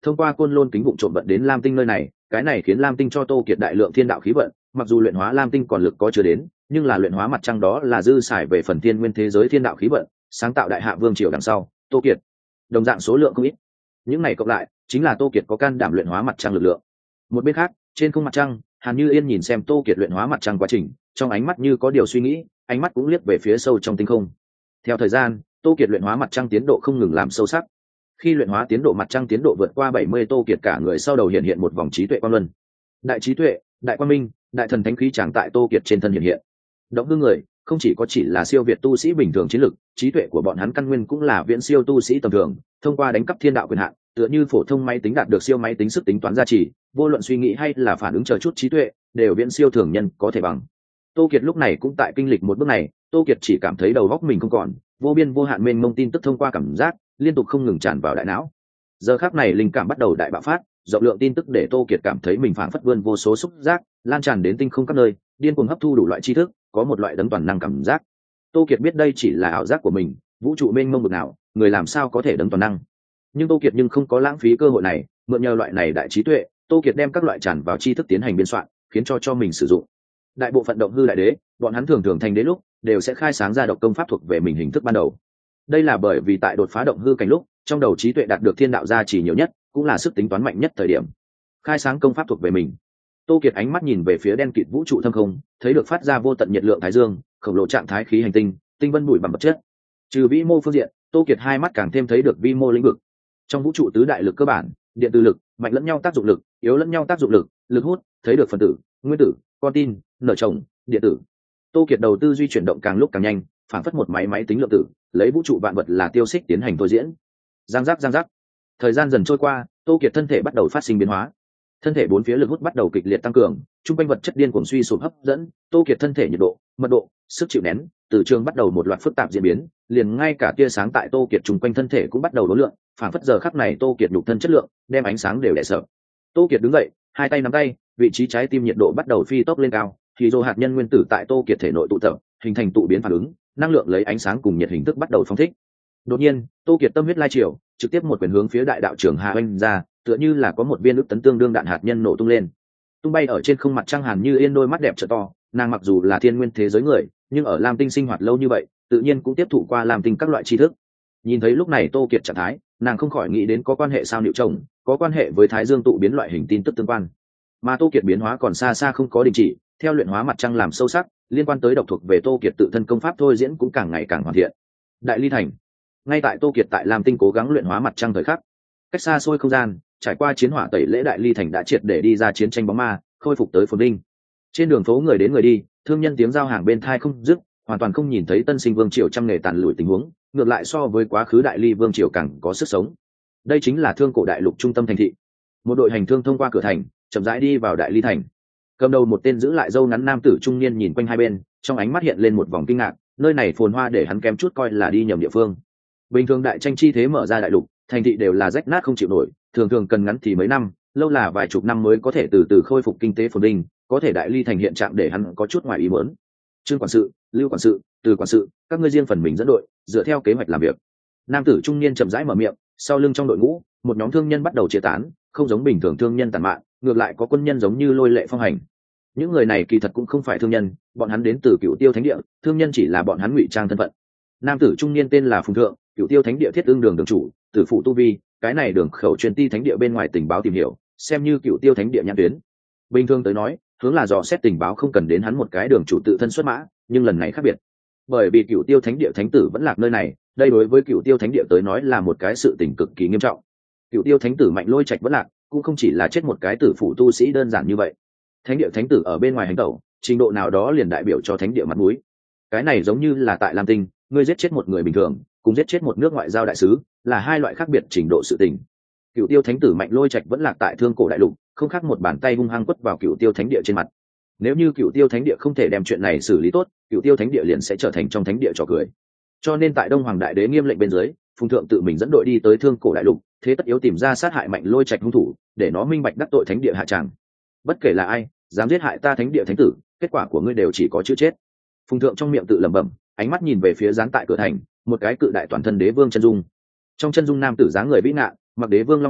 thông qua côn lôn kính vụng trộm vận đến lam tinh nơi này, cái này khiến lam tinh cho Tô Kiệt đại lượng thiên đạo khí vận. Mặc dù luyện hóa lam tinh còn lực có chưa đến, nhưng là luyện hóa mặt trăng đó là dư xài về phần thiên nguyên thế giới thiên đạo khí vận, sáng tạo đại hạ vương triều đằng sau. Tô Kiệt đồng dạng số lượng không ít, những này cộng lại chính là Tô Kiệt có can đảm luyện hóa mặt trăng lực lượng. Một bên khác, trên không mặt trăng, Hàn Như Yên nhìn xem Tô Kiệt luyện hóa mặt trăng quá trình, trong ánh mắt như có điều suy nghĩ, ánh mắt cũng liếc về phía sâu trong tinh không. Theo thời gian, Tô Kiệt luyện hóa mặt trăng tiến độ không ngừng làm sâu sắc. Khi luyện hóa tiến độ mặt trăng tiến độ vượt qua 70, Tô Kiệt cả người sau đầu hiện một vòng trí tuệ quang luân. Đại trí tuệ, đại quang minh, đại thần thánh khí tràng tại Tô Kiệt trên thân hiện. Động hư người, không chỉ là siêu việt tu sĩ bình thường chiến lực, trí tuệ của bọn hắn căn nguyên cũng là viễn siêu tu sĩ tầm thường, thông qua đánh cắp thiên đạo quyền hạn, tựa như phổ thông máy tính đạt được siêu máy tính sức tính toán gia trì, vô luận suy nghĩ hay là phản ứng chờ chút trí tuệ, đều viễn siêu thường nhân có thể bằng. Tô Kiệt lúc này cũng tại kinh lịch một bước này, Tô Kiệt chỉ cảm thấy đầu óc mình không còn, vô biên vô hạn mênh mông tin tức thông qua cảm giác liên tục không ngừng tràn vào đại não. Giờ khắc này linh cảm bắt đầu đại bạo phát, rộng lượng tin tức để Tô Kiệt cảm thấy mình phảng phất vươn vô số xúc giác, lan tràn đến tinh không các nơi, điên cuồng hấp thu đủ loại tri thức, có một loại đấng toàn năng cảm giác. Tô Kiệt biết đây chỉ là ảo giác của mình, vũ trụ mênh mông bực nào, người làm sao có thể đấng toàn năng. Nhưng Tô Kiệt không có lãng phí cơ hội này, mượn nhờ loại này đại trí tuệ, Tô Kiệt đem các loại tràn vào tri thức tiến hành biên soạn, khiến cho mình sử dụng. Đại bộ phận động hư đại đế, bọn hắn thường thành đế lúc đều sẽ khai sáng ra độc công pháp thuộc về mình hình thức ban đầu. Đây là bởi vì tại đột phá động hư cảnh lúc, trong đầu trí tuệ đạt được thiên đạo gia trì nhiều nhất, cũng là sức tính toán mạnh nhất thời điểm. Khai sáng công pháp thuộc về mình. Tô Kiệt ánh mắt nhìn về phía đen kịt vũ trụ thâm không, thấy được phát ra vô tận nhiệt lượng thái dương, khổng lồ trạng thái khí hành tinh, tinh vân bụi bằng vật chất. Trừ vĩ mô phương diện, Tô Kiệt hai mắt càng thêm thấy được vi mô lĩnh vực. Trong vũ trụ tứ đại lực cơ bản, điện từ lực, mạnh lẫn nhau tác dụng lực, yếu lẫn nhau tác dụng lực, lực hút, thấy được phần tử, nguyên tử, con tin, nở chồng, điện tử. Tô Kiệt đầu tư duy chuyển động càng lúc càng nhanh, phản phất một máy tính lượng tử, lấy vũ trụ vạn vật là tiêu xích tiến hành thôi diễn. Giang giác. Thời gian dần trôi qua, Tô Kiệt thân thể bắt đầu phát sinh biến hóa. Thân thể bốn phía lực hút bắt đầu kịch liệt tăng cường, trung quanh vật chất điên cuồng suy sụp hấp dẫn, Tô Kiệt thân thể nhiệt độ, mật độ, sức chịu nén, từ trường bắt đầu một loạt phức tạp diễn biến, liền ngay cả tia sáng tại Tô Kiệt trung quanh thân thể cũng bắt đầu đối lượng, phản phất giờ khắc này Tô Kiệt nhục thân chất lượng, đem ánh sáng đều đè sợ. Tô Kiệt đứng dậy, hai tay nắm tay, vị trí trái tim nhiệt độ bắt đầu phi tốc lên cao, thì hydro hạt nhân nguyên tử tại Tô Kiệt thể nội tụ tập, hình thành tụ biến phản ứng, năng lượng lấy ánh sáng cùng nhiệt hình thức bắt đầu phóng thích. Đột nhiên, Tô Kiệt tâm huyết lai triều, trực tiếp một quyền hướng phía đại đạo trưởng Hà Oanh ra, tựa như là có một viên ức tấn tương đương đạn hạt nhân nổ tung lên. Tung bay ở trên không mặt trăng Hàn Như Yên đôi mắt đẹp trợ to, nàng mặc dù là thiên nguyên thế giới người, nhưng ở Lam Tinh sinh hoạt lâu như vậy, tự nhiên cũng tiếp thụ qua Lam Tinh các loại tri thức. Nhìn thấy lúc này Tô Kiệt trạng thái, nàng không khỏi nghĩ đến có quan hệ sao liệu chồng, có quan hệ với Thái Dương tụ biến loại hình tin tức tương quan. Mà Tô Kiệt biến hóa còn xa không có đình chỉ, theo luyện hóa mặt trăng làm sâu sắc, liên quan tới độc thuộc về Tô Kiệt tự thân công pháp thôi diễn cũng càng ngày càng hoàn thiện. Đại Ly Thành, ngay tại Tô Kiệt tại Lam Tinh cố gắng luyện hóa mặt trăng thời khắc, cách xa xôi không gian, trải qua chiến hỏa tẩy lễ Đại Ly Thành đã triệt để đi ra chiến tranh bóng ma, khôi phục tới phồn vinh. Trên đường phố người đến người đi, thương nhân tiếng giao hàng bên thai không dứt, hoàn toàn không nhìn thấy tân sinh vương triều trăm nghề tàn lụi tình huống, ngược lại so với quá khứ Đại Ly vương triều càng có sức sống. Đây chính là thương cổ đại lục trung tâm thành thị. Một đội hành thương thông qua cửa thành, chậm rãi đi vào Đại Ly Thành. Cầm đầu một tên giữ lại râu ngắn nam tử trung niên nhìn quanh hai bên, trong ánh mắt hiện lên một vòng kinh ngạc, nơi này phồn hoa để hắn kém chút coi là đi nhầm địa phương. Bình thường đại tranh chi thế mở ra đại lục, thành thị đều là rách nát không chịu nổi, thường cần ngắn thì mấy năm, lâu là vài chục năm mới có thể từ từ khôi phục kinh tế phồn vinh, có thể Đại Ly Thành hiện trạng để hắn có chút ngoài ý muốn. Trương quản sự, Lưu quản sự, Từ quản sự, các ngươi riêng phần mình dẫn đội, dựa theo kế hoạch làm việc. Nam tử trung niên chậm rãi mở miệng, sau lưng trong đội ngũ, một nhóm thương nhân bắt đầu chia tán, không giống bình thường thương nhân tàn mạn, ngược lại có quân nhân giống như lôi lệ phong hành. Những người này kỳ thật cũng không phải thương nhân, bọn hắn đến từ Cửu Tiêu Thánh Địa, thương nhân chỉ là bọn hắn ngụy trang thân phận. Nam tử trung niên tên là Phùng Thượng, Cửu Tiêu Thánh Địa thiết ương đường chủ, tử phụ tu vi, cái này đường khẩu truyền ti thánh địa bên ngoài tình báo tìm hiểu, xem như Cửu Tiêu Thánh Địa nhãn tuyến. Bình thường tới nói, hướng là dò xét tình báo không cần đến hắn một cái đường chủ tự thân xuất mã, nhưng lần này khác biệt. Bởi vì Cửu Tiêu Thánh Địa thánh tử vẫn lạc nơi này, đây đối với Cửu Tiêu Thánh Địa tới nói là một cái sự tình cực kỳ nghiêm trọng. Cửu Tiêu Thánh tử Mạnh Lôi Trạch vẫn lạc, cũng không chỉ là chết một cái tử phụ tu sĩ đơn giản như vậy. Thánh địa thánh tử ở bên ngoài hành tẩu, trình độ nào đó liền đại biểu cho thánh địa mặt mũi. Cái này giống như là tại Lam Tinh, ngươi giết chết một người bình thường, cùng giết chết một nước ngoại giao đại sứ, là hai loại khác biệt trình độ sự tình. Cửu Tiêu Thánh tử Mạnh Lôi Trạch vẫn lạc tại Thương Cổ đại lục, không khác một bàn tay hung hăng quất vào Cửu Tiêu Thánh địa trên mặt. Nếu như Cửu Tiêu Thánh địa không thể đem chuyện này xử lý tốt, Cửu Tiêu Thánh địa liền sẽ trở thành trong thánh địa trò cười. Cho nên tại Đông Hoàng đại đế nghiêm lệnh bên dưới, Phùng Thượng tự mình dẫn đội đi tới Thương Cổ đại lục, thế tất yếu tìm ra sát hại Mạnh Lôi Trạch hung thủ, để nó minh bạch đắc tội thánh địa hạ tràng. Bất kể là ai, dám giết hại ta thánh địa thánh tử, kết quả của ngươi đều chỉ có chữ chết. Phùng Thượng trong miệng tự lẩm bẩm, ánh mắt nhìn về phía dán tại cửa thành, một cái cự đại toàn thân đế vương chân dung. Trong chân dung nam tử dáng người vĩ ngạn, mặc đế vương long bảo,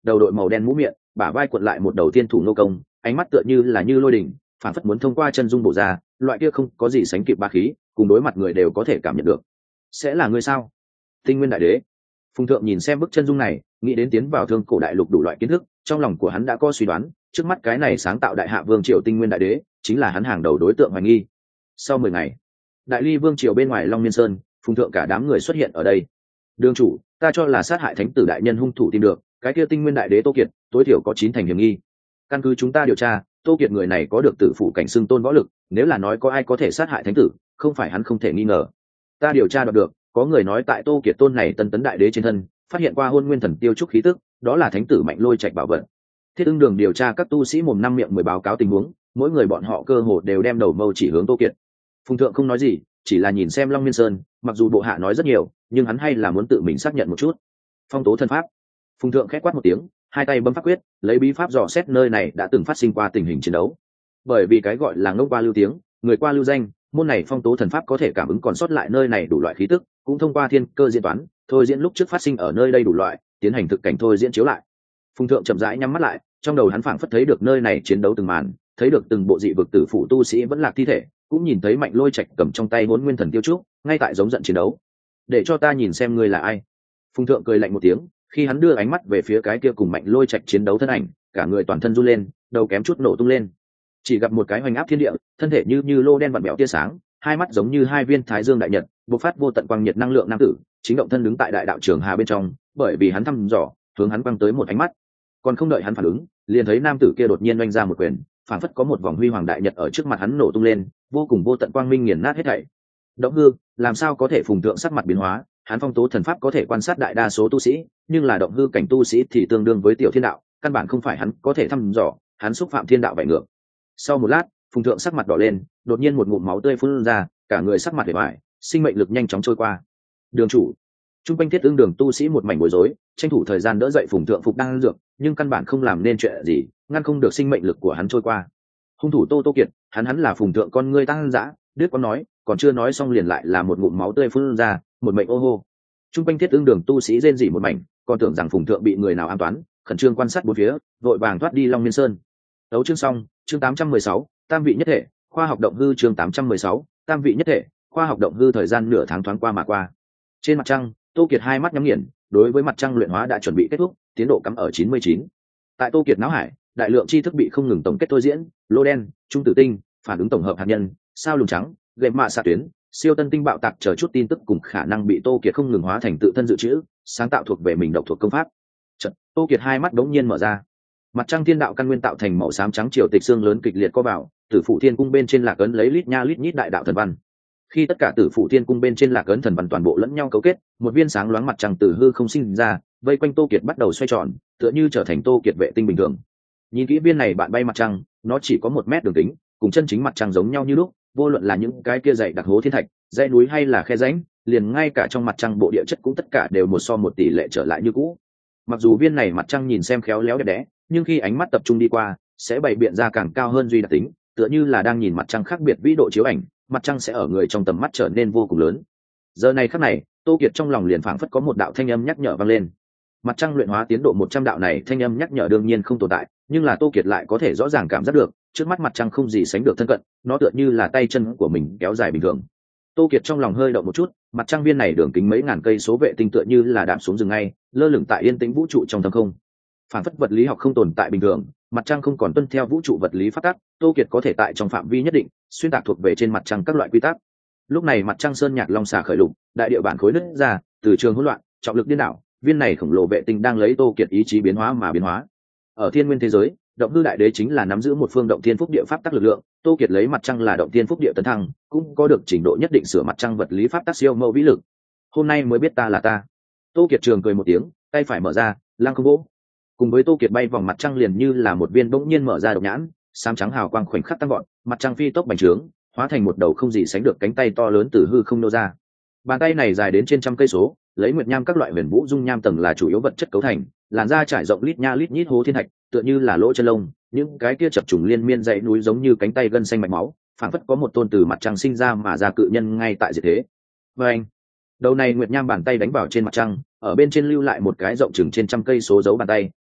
đầu đội màu đen mũ miệng, bả vai cuộn lại một đầu tiên thủ nô công, ánh mắt tựa như là như lôi đỉnh, phản phất muốn thông qua chân dung bổ ra, loại kia không có gì sánh kịp ba khí, cùng đối mặt người đều có thể cảm nhận được. Sẽ là người sao? Tinh Nguyên Đại Đế. Phùng Thượng nhìn xem bức chân dung này, nghĩ đến tiến vào Thương Cổ Đại Lục đủ loại kiến thức, trong lòng của hắn đã có suy đoán, trước mắt cái này sáng tạo Đại Hạ Vương triều Tinh Nguyên Đại Đế, chính là hắn hàng đầu đối tượng hoài nghi. Sau 10 ngày, Đại Ly Vương triều bên ngoài Long Miên Sơn, Phùng Thượng cả đám người xuất hiện ở đây. Đường chủ, ta cho là sát hại thánh tử đại nhân hung thủ tìm được, cái kia Tinh Nguyên Đại Đế Tô Kiệt, tối thiểu có 9 thành hiểm nghi. Căn cứ chúng ta điều tra, Tô Kiệt người này có được tử phụ cảnh xưng tôn võ lực, nếu là nói có ai có thể sát hại thánh tử, không phải hắn không thể nghi ngờ. Ta điều tra được, có người nói tại Tô Kiệt tôn này tân tấn đại đế trên thân, phát hiện qua hôn nguyên thần tiêu trúc khí tức, đó là thánh tử Mạnh Lôi Trạch bảo vật. Thiết Ưng Đường điều tra các tu sĩ mồm năm miệng mười báo cáo tình huống, mỗi người bọn họ cơ hồ đều đem đầu mâu chỉ hướng Tô Kiệt. Phùng Thượng không nói gì, chỉ là nhìn xem Long Miên Sơn, mặc dù bộ hạ nói rất nhiều, nhưng hắn hay là muốn tự mình xác nhận một chút. Phong tố thân pháp. Phùng Thượng khẽ quát một tiếng, hai tay bấm pháp quyết, lấy bí pháp dò xét nơi này đã từng phát sinh qua tình hình chiến đấu. Bởi vì cái gọi là ngông qua lưu tiếng, người qua lưu danh, môn này phong tố thần pháp có thể cảm ứng còn sót lại nơi này đủ loại khí tức, cũng thông qua thiên cơ diễn toán, thôi diễn lúc trước phát sinh ở nơi đây đủ loại, tiến hành thực cảnh thôi diễn chiếu lại. Phùng Thượng chậm rãi nhắm mắt lại, trong đầu hắn phảng phất thấy được nơi này chiến đấu từng màn, thấy được từng bộ dị vực tử phụ tu sĩ vẫn lạc thi thể, cũng nhìn thấy Mạnh Lôi Trạch cầm trong tay Hỗn Nguyên Thần Tiêu Trúc, ngay tại giống giận chiến đấu. Để cho ta nhìn xem ngươi là ai. Phùng Thượng cười lạnh một tiếng, khi hắn đưa ánh mắt về phía cái kia cùng Mạnh Lôi Trạch chiến đấu thân ảnh, cả người toàn thân run lên, đầu kém chút nổ tung lên. Chỉ gặp một cái hoành áp thiên địa, thân thể như lô đen vặn bẹo tia sáng, hai mắt giống như hai viên thái dương đại nhật, bộc phát vô tận quang nhiệt năng lượng nam tử, chính động thân đứng tại đại đạo trường hà bên trong, bởi vì hắn thăm dò, hướng hắn quăng tới một ánh mắt. Còn không đợi hắn phản ứng, liền thấy nam tử kia đột nhiên oanh ra một quyền, phảng phất có một vòng huy hoàng đại nhật ở trước mặt hắn nổ tung lên, vô cùng vô tận quang minh nghiền nát hết thảy. Động hư, làm sao có thể? Phùng Thượng sắc mặt biến hóa, hắn phong tố thần pháp có thể quan sát đại đa số tu sĩ, nhưng là động hư cảnh tu sĩ thì tương đương với tiểu thiên đạo, căn bản không phải hắn có thể thăm dò, hắn xúc phạm thiên đạo vậy ngược. Sau một lát, Phùng Thượng sắc mặt đỏ lên, đột nhiên một ngụm máu tươi phun ra, cả người sắc mặt hề bại, sinh mệnh lực nhanh chóng trôi qua. Đường chủ, trung quanh Thiết Ưng Đường tu sĩ một mảnh bối rối, tranh thủ thời gian đỡ dậy Phùng Thượng phục đang dược, nhưng căn bản không làm nên chuyện gì, ngăn không được sinh mệnh lực của hắn trôi qua. Hung thủ Tô Kiệt, hắn là Phùng Thượng con ngươi tăng dã, đứt có nói, còn chưa nói xong liền lại là một ngụm máu tươi phun ra, một mệnh ô hô. Trung quanh Thiết Ưng Đường tu sĩ rên rỉ một mảnh, còn tưởng rằng Phùng Thượng bị người nào ám toán, khẩn trương quan sát bốn phía, vội vàng thoát đi Long Miên Sơn. Đấu chương xong, chương 816, tam vị nhất thể, khoa học động hư. Chương 816, tam vị nhất thể, khoa học động hư. Thời gian nửa tháng thoáng qua mà qua. Trên mặt trăng, Tô Kiệt hai mắt nhắm nghiền, đối với mặt trăng luyện hóa đã chuẩn bị kết thúc, tiến độ cắm ở 99. Tại Tô Kiệt não hải, đại lượng tri thức bị không ngừng tổng kết thôi diễn, lô đen, trung tử tinh, phản ứng tổng hợp hạt nhân, sao lùn trắng, gệm mạ xạ tuyến, siêu tân tinh bạo tạc chờ chút tin tức cùng khả năng bị Tô Kiệt không ngừng hóa thành tự thân dự trữ, sáng tạo thuộc về mình độc thuộc công pháp. Chợt, Tô Kiệt hai mắt đống nhiên mở ra. Mặt trăng thiên đạo căn nguyên tạo thành màu xám trắng triều tịch xương lớn kịch liệt co vào, tử phụ thiên cung bên trên lạc ấn lấy lít nha lít nhít đại đạo thần văn. Khi tất cả tử phụ thiên cung bên trên lạc ấn thần văn toàn bộ lẫn nhau cấu kết, một viên sáng loáng mặt trăng từ hư không sinh ra, vây quanh Tô Kiệt bắt đầu xoay tròn, tựa như trở thành Tô Kiệt vệ tinh bình thường. Nhìn kỹ viên này bạn bay mặt trăng, nó chỉ có 1 mét đường kính, cùng chân chính mặt trăng giống nhau như lúc, vô luận là những cái kia dày đặc hố thiên thạch, dãy núi hay là khe rãnh, liền ngay cả trong mặt trăng bộ địa chất cũng tất cả đều 1:1 tỷ lệ trở lại như cũ. Mặc dù viên này mặt trăng nhìn xem khéo léo đẹp đẽ, nhưng khi ánh mắt tập trung đi qua, sẽ bày biện ra càng cao hơn duy đặc tính, tựa như là đang nhìn mặt trăng khác biệt vĩ độ chiếu ảnh, mặt trăng sẽ ở người trong tầm mắt trở nên vô cùng lớn. Giờ này khắc này, Tô Kiệt trong lòng liền phảng phất có một đạo thanh âm nhắc nhở vang lên. Mặt trăng luyện hóa tiến độ 100 đạo này, thanh âm nhắc nhở đương nhiên không tồn tại, nhưng là Tô Kiệt lại có thể rõ ràng cảm giác được, trước mắt mặt trăng không gì sánh được thân cận, nó tựa như là tay chân của mình kéo dài bình thường. Tô Kiệt trong lòng hơi động một chút, mặt trăng viên này đường kính mấy ngàn cây số vệ tinh tựa như là đạp xuống rừng ngay, lơ lửng tại yên tĩnh vũ trụ trong thâm không. Phản phất vật lý học không tồn tại bình thường, mặt trăng không còn tuân theo vũ trụ vật lý pháp tắc, Tô Kiệt có thể tại trong phạm vi nhất định xuyên tạc thuộc về trên mặt trăng các loại quy tắc. Lúc này mặt trăng sơn nhạc long xà khởi lục, đại địa bản khối nứt ra, từ trường hỗn loạn, trọng lực điên đảo, viên này khổng lồ vệ tinh đang lấy Tô Kiệt ý chí biến hóa mà biến hóa. Ở thiên nguyên thế giới, động hư đại đế chính là nắm giữ một phương động thiên phúc địa pháp tắc lực lượng, Tô Kiệt lấy mặt trăng là động thiên phúc địa tấn thăng, cũng có được trình độ nhất định sửa mặt trăng vật lý pháp tắc siêu mẫu vĩ lực. Hôm nay mới biết ta là ta. Tô Kiệt trường cười một tiếng, tay phải mở ra, lăng không vỗ. Cùng với Tô Kiệt bay vòng mặt trăng liền như là một viên bỗng nhiên mở ra độc nhãn, xám trắng hào quang khoảnh khắc tăng vọt, mặt trăng phi tốc bành trướng, hóa thành một đầu không gì sánh được cánh tay to lớn từ hư không nô ra. Bàn tay này dài đến trên trăm cây số, lấy nguyệt nham các loại huyền vũ dung nham tầng là chủ yếu vật chất cấu thành, làn da trải rộng lít nha lít nhít hố thiên thạch, tựa như là lỗ chân lông, những cái kia chập trùng liên miên dãy núi giống như cánh tay gân xanh mạch máu, phảng phất có một tôn từ mặt trăng sinh ra mà ra cự nhân ngay tại diệt thế. Và anh, đầu này nguyệt nham bàn tay đánh vào trên mặt trăng, ở bên trên lưu lại một cái rộng chừng trên trăm cây số dấu bàn tay,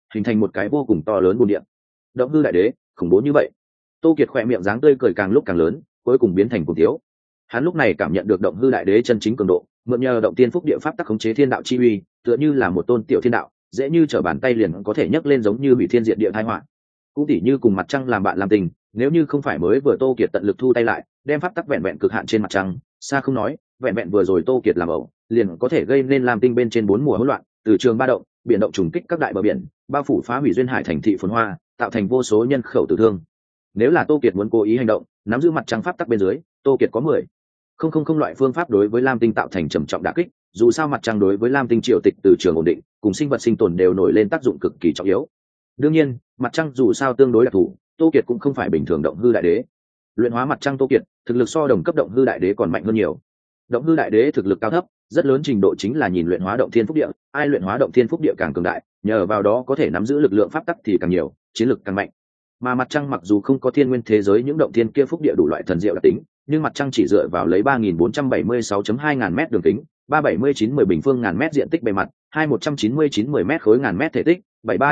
hình thành một cái vô cùng to lớn bồn điện. Động hư đại đế khủng bố như vậy. Tô Kiệt khỏe miệng dáng tươi cười càng lúc càng lớn, cuối cùng biến thành cuồng tiếu. Hắn lúc này cảm nhận được động hư đại đế chân chính cường độ, mượn nhờ động tiên phúc địa pháp tắc khống chế thiên đạo chi uy, tựa như là một tôn tiểu thiên đạo, dễ như trở bàn tay liền có thể nhấc lên giống như hủy thiên diệt địa tai họa. Cũng tỉ như cùng mặt trăng làm bạn làm tình, nếu như không phải mới vừa Tô Kiệt tận lực thu tay lại, đem pháp tắc vẹn vẹn cực hạn trên mặt trăng, xa không nói, vẹn vẹn vừa rồi Tô Kiệt làm ẩu, liền có thể gây nên làm tinh bên trên 4 mùa hỗn loạn, từ trường ba động, biển động trùng kích các đại bờ biển, bao phủ phá hủy duyên hải thành thị phồn hoa, tạo thành vô số nhân khẩu tử thương. Nếu là Tô Kiệt muốn cố ý hành động, nắm giữ mặt trăng pháp tắc bên dưới, Tô Kiệt có 10 không loại phương pháp đối với lam tinh tạo thành trầm trọng đả kích, dù sao mặt trăng đối với lam tinh triều tịch từ trường ổn định cùng sinh vật sinh tồn đều nổi lên tác dụng cực kỳ trọng yếu. Đương nhiên mặt trăng dù sao tương đối đặc thù, Tô Kiệt cũng không phải bình thường động hư đại đế. Luyện hóa mặt trăng Tô Kiệt thực lực so đồng cấp động hư đại đế còn mạnh hơn nhiều. Động hư đại đế thực lực cao thấp rất lớn trình độ chính là nhìn luyện hóa động thiên phúc địa, ai luyện hóa động thiên phúc địa càng cường đại, nhờ vào đó có thể nắm giữ lực lượng pháp tắc thì càng nhiều, chiến lực càng mạnh. Mà mặt trăng mặc dù không có thiên nguyên thế giới những động thiên kia phúc địa đủ loại thần diệu đặc tính, nhưng mặt trăng chỉ dựa vào lấy 3.476.2 ngàn mét đường kính, 37910 bình phương ngàn mét diện tích bề mặt, 219910 mét khối ngàn mét thể tích,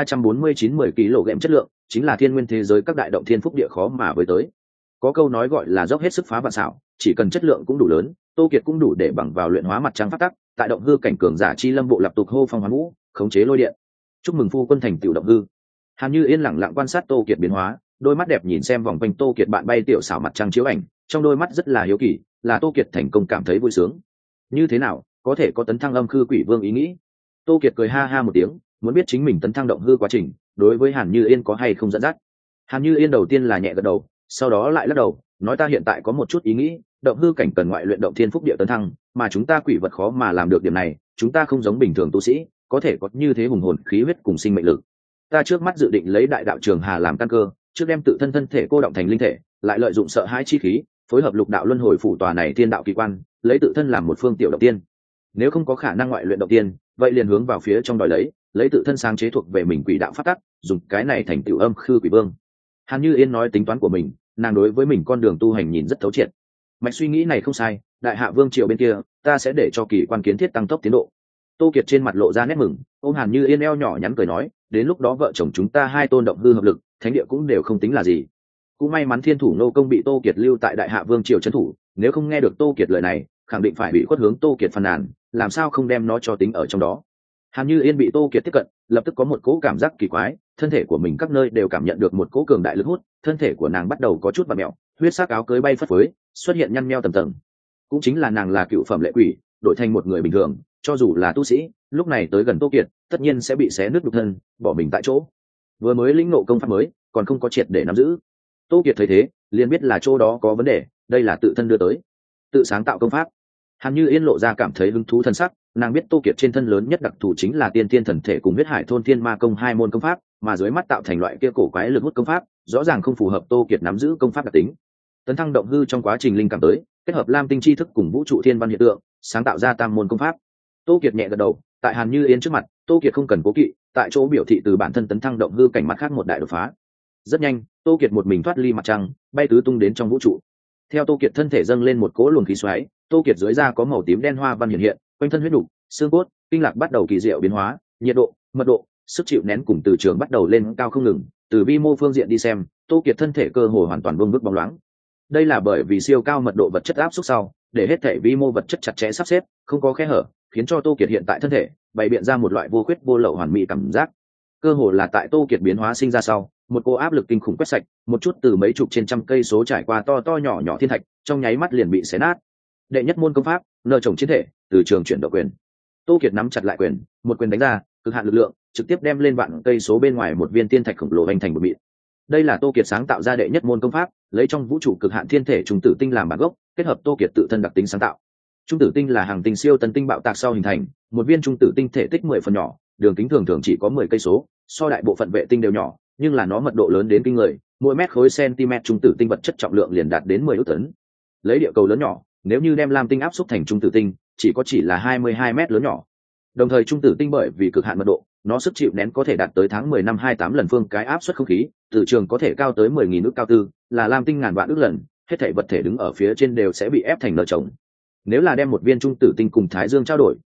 734910 kg chất lượng, chính là thiên nguyên thế giới các đại động thiên phúc địa khó mà với tới. Có câu nói gọi là dốc hết sức phá vạn xảo, chỉ cần chất lượng cũng đủ lớn, Tô Kiệt cũng đủ để bằng vào luyện hóa mặt trăng pháp tắc, tại động hư cảnh cường giả chi lâm bộ lập tục hô phong hoán vũ, khống chế lôi điện. Chúc mừng phu quân thành tựu động hư. Hàn Như Yên lặng lặng quan sát Tô Kiệt biến hóa, đôi mắt đẹp nhìn xem vòng quanh Tô Kiệt bạn bay tiểu xảo mặt trăng chiếu ảnh, trong đôi mắt rất là hiếu kỳ, là Tô Kiệt thành công cảm thấy vui sướng. Như thế nào, có thể có tấn thăng âm khư quỷ vương ý nghĩ? Tô Kiệt cười ha ha một tiếng, muốn biết chính mình tấn thăng động hư quá trình, đối với Hàn Như Yên có hay không dẫn dắt. Hàn Như Yên đầu tiên là nhẹ gật đầu, sau đó lại lắc đầu, nói ta hiện tại có một chút ý nghĩ, động hư cảnh cần ngoại luyện động thiên phúc địa tấn thăng, mà chúng ta quỷ vật khó mà làm được điểm này, chúng ta không giống bình thường tu sĩ, có thể có như thế hùng hồn khí huyết cùng sinh mệnh lực. Ta trước mắt dự định lấy đại đạo trường hà làm căn cơ, trước đem tự thân thân thể cô động thành linh thể, lại lợi dụng sợ hãi chi khí, phối hợp lục đạo luân hồi phủ tòa này thiên đạo kỳ quan, lấy tự thân làm một phương tiểu động tiên. Nếu không có khả năng ngoại luyện động tiên, vậy liền hướng vào phía trong đòi lấy tự thân sáng chế thuộc về mình quỷ đạo pháp tắc, dùng cái này thành tiểu âm khư quỷ vương. Hàn Như Yên nói tính toán của mình, nàng đối với mình con đường tu hành nhìn rất thấu triệt. Mạch suy nghĩ này không sai, đại hạ vương triều bên kia, ta sẽ để cho kỳ quan kiến thiết tăng tốc tiến độ. Tô Kiệt trên mặt lộ ra nét mừng, ôm Hàn Như Yên eo nhỏ nhắn cười nói, đến lúc đó vợ chồng chúng ta hai tôn động hư hợp lực, thánh địa cũng đều không tính là gì. Cũng may mắn Thiên Thủ Nô Công bị Tô Kiệt lưu tại đại hạ vương triều trấn thủ, nếu không nghe được Tô Kiệt lời này, khẳng định phải bị khuất hướng Tô Kiệt phàn nàn, làm sao không đem nó cho tính ở trong đó. Hàn Như Yên bị Tô Kiệt tiếp cận, lập tức có một cỗ cảm giác kỳ quái, thân thể của mình các nơi đều cảm nhận được một cỗ cường đại lực hút, thân thể của nàng bắt đầu có chút vặn mèo, huyết sắc áo cưới bay phất phới, xuất hiện nhăn nheo tầng tầng. Cũng chính là nàng là cựu phẩm lệ quỷ, đổi thành một người bình thường, cho dù là tu sĩ, lúc này tới gần Tô Kiệt, tất nhiên sẽ bị xé nứt nhục thân, bỏ mình tại chỗ. Vừa mới lĩnh ngộ công pháp mới, còn không có triệt để nắm giữ. Tô Kiệt thấy thế, liền biết là chỗ đó có vấn đề, đây là tự thân đưa tới, tự sáng tạo công pháp. Hàn Như Yên lộ ra cảm thấy hứng thú thân sắc, nàng biết Tô Kiệt trên thân lớn nhất đặc thù chính là tiên tiên thần thể cùng huyết hải thôn thiên ma công hai môn công pháp, mà dưới mắt tạo thành loại kia cổ quái lực hút công pháp, rõ ràng không phù hợp Tô Kiệt nắm giữ công pháp đặc tính. Tấn thăng động hư trong quá trình linh cảm tới, kết hợp lam tinh chi thức cùng vũ trụ thiên văn hiện tượng, sáng tạo ra tam môn công pháp. Tô Kiệt nhẹ gật đầu, tại Hàn Như Yên trước mặt, Tô Kiệt không cần cố kỵ, tại chỗ biểu thị từ bản thân tấn thăng động hư cảnh mặt khác một đại đột phá. Rất nhanh, Tô Kiệt một mình thoát ly mặt trăng, bay tứ tung đến trong vũ trụ. Theo Tô Kiệt thân thể dâng lên một cỗ luồng khí xoáy, Tô Kiệt dưới da có màu tím đen hoa văn hiện hiện, quanh thân huyết nục, xương cốt, kinh lạc bắt đầu kỳ diệu biến hóa, nhiệt độ, mật độ, sức chịu nén cùng từ trường bắt đầu lên cao không ngừng. Từ vi mô phương diện đi xem, Tô Kiệt thân thể cơ hồ hoàn toàn buông bước bóng loáng. Đây là bởi vì siêu cao mật độ vật chất áp suất sau, để hết thể vi mô vật chất chặt chẽ sắp xếp, không có khe hở, khiến cho Tô Kiệt hiện tại thân thể bày biện ra một loại vô khuyết vô lậu hoàn mỹ cảm giác. Cơ hồ là tại Tô Kiệt biến hóa sinh ra sau, một cô áp lực kinh khủng quét sạch, một chút từ mấy chục trên trăm cây số trải qua to to nhỏ nhỏ thiên thạch, trong nháy mắt liền bị xé nát. Đệ nhất môn công pháp, nợ trồng chiến thể, từ trường chuyển động quyền. Tô Kiệt nắm chặt lại quyền, một quyền đánh ra, cực hạn lực lượng, trực tiếp đem lên vạn cây số bên ngoài một viên tiên thạch khổng lồ vành thành một mịn. Đây là Tô Kiệt sáng tạo ra đệ nhất môn công pháp, lấy trong vũ trụ cực hạn thiên thể trùng tử tinh làm bản gốc, kết hợp Tô Kiệt tự thân đặc tính sáng tạo. Trung tử tinh là hàng tinh siêu tân tinh bạo tạc sau hình thành, một viên trung tử tinh thể tích 10 phần nhỏ, đường kính thường thường chỉ có 10 cây số, so đại bộ phận vệ tinh đều nhỏ, nhưng là nó mật độ lớn đến kinh người, mỗi mét khối cm trung tử tinh vật chất trọng lượng liền đạt đến 10 ức tấn. Lấy địa cầu lớn nhỏ, nếu như đem lam tinh áp xúc thành trung tử tinh, chỉ là 22 mét lớn nhỏ. Đồng thời trung tử tinh bởi vì cực hạn mật độ, nó sức chịu nén có thể đạt tới tháng 10 năm 28 lần phương cái áp suất không khí, từ trường có thể cao tới 10.000 ức cao tư, là lam tinh ngàn vạn ức lần, hết thảy vật thể đứng ở phía trên đều sẽ bị ép thành nợ chồng. Nếu là đem một viên trung tử tinh cùng thái dương trao đổi,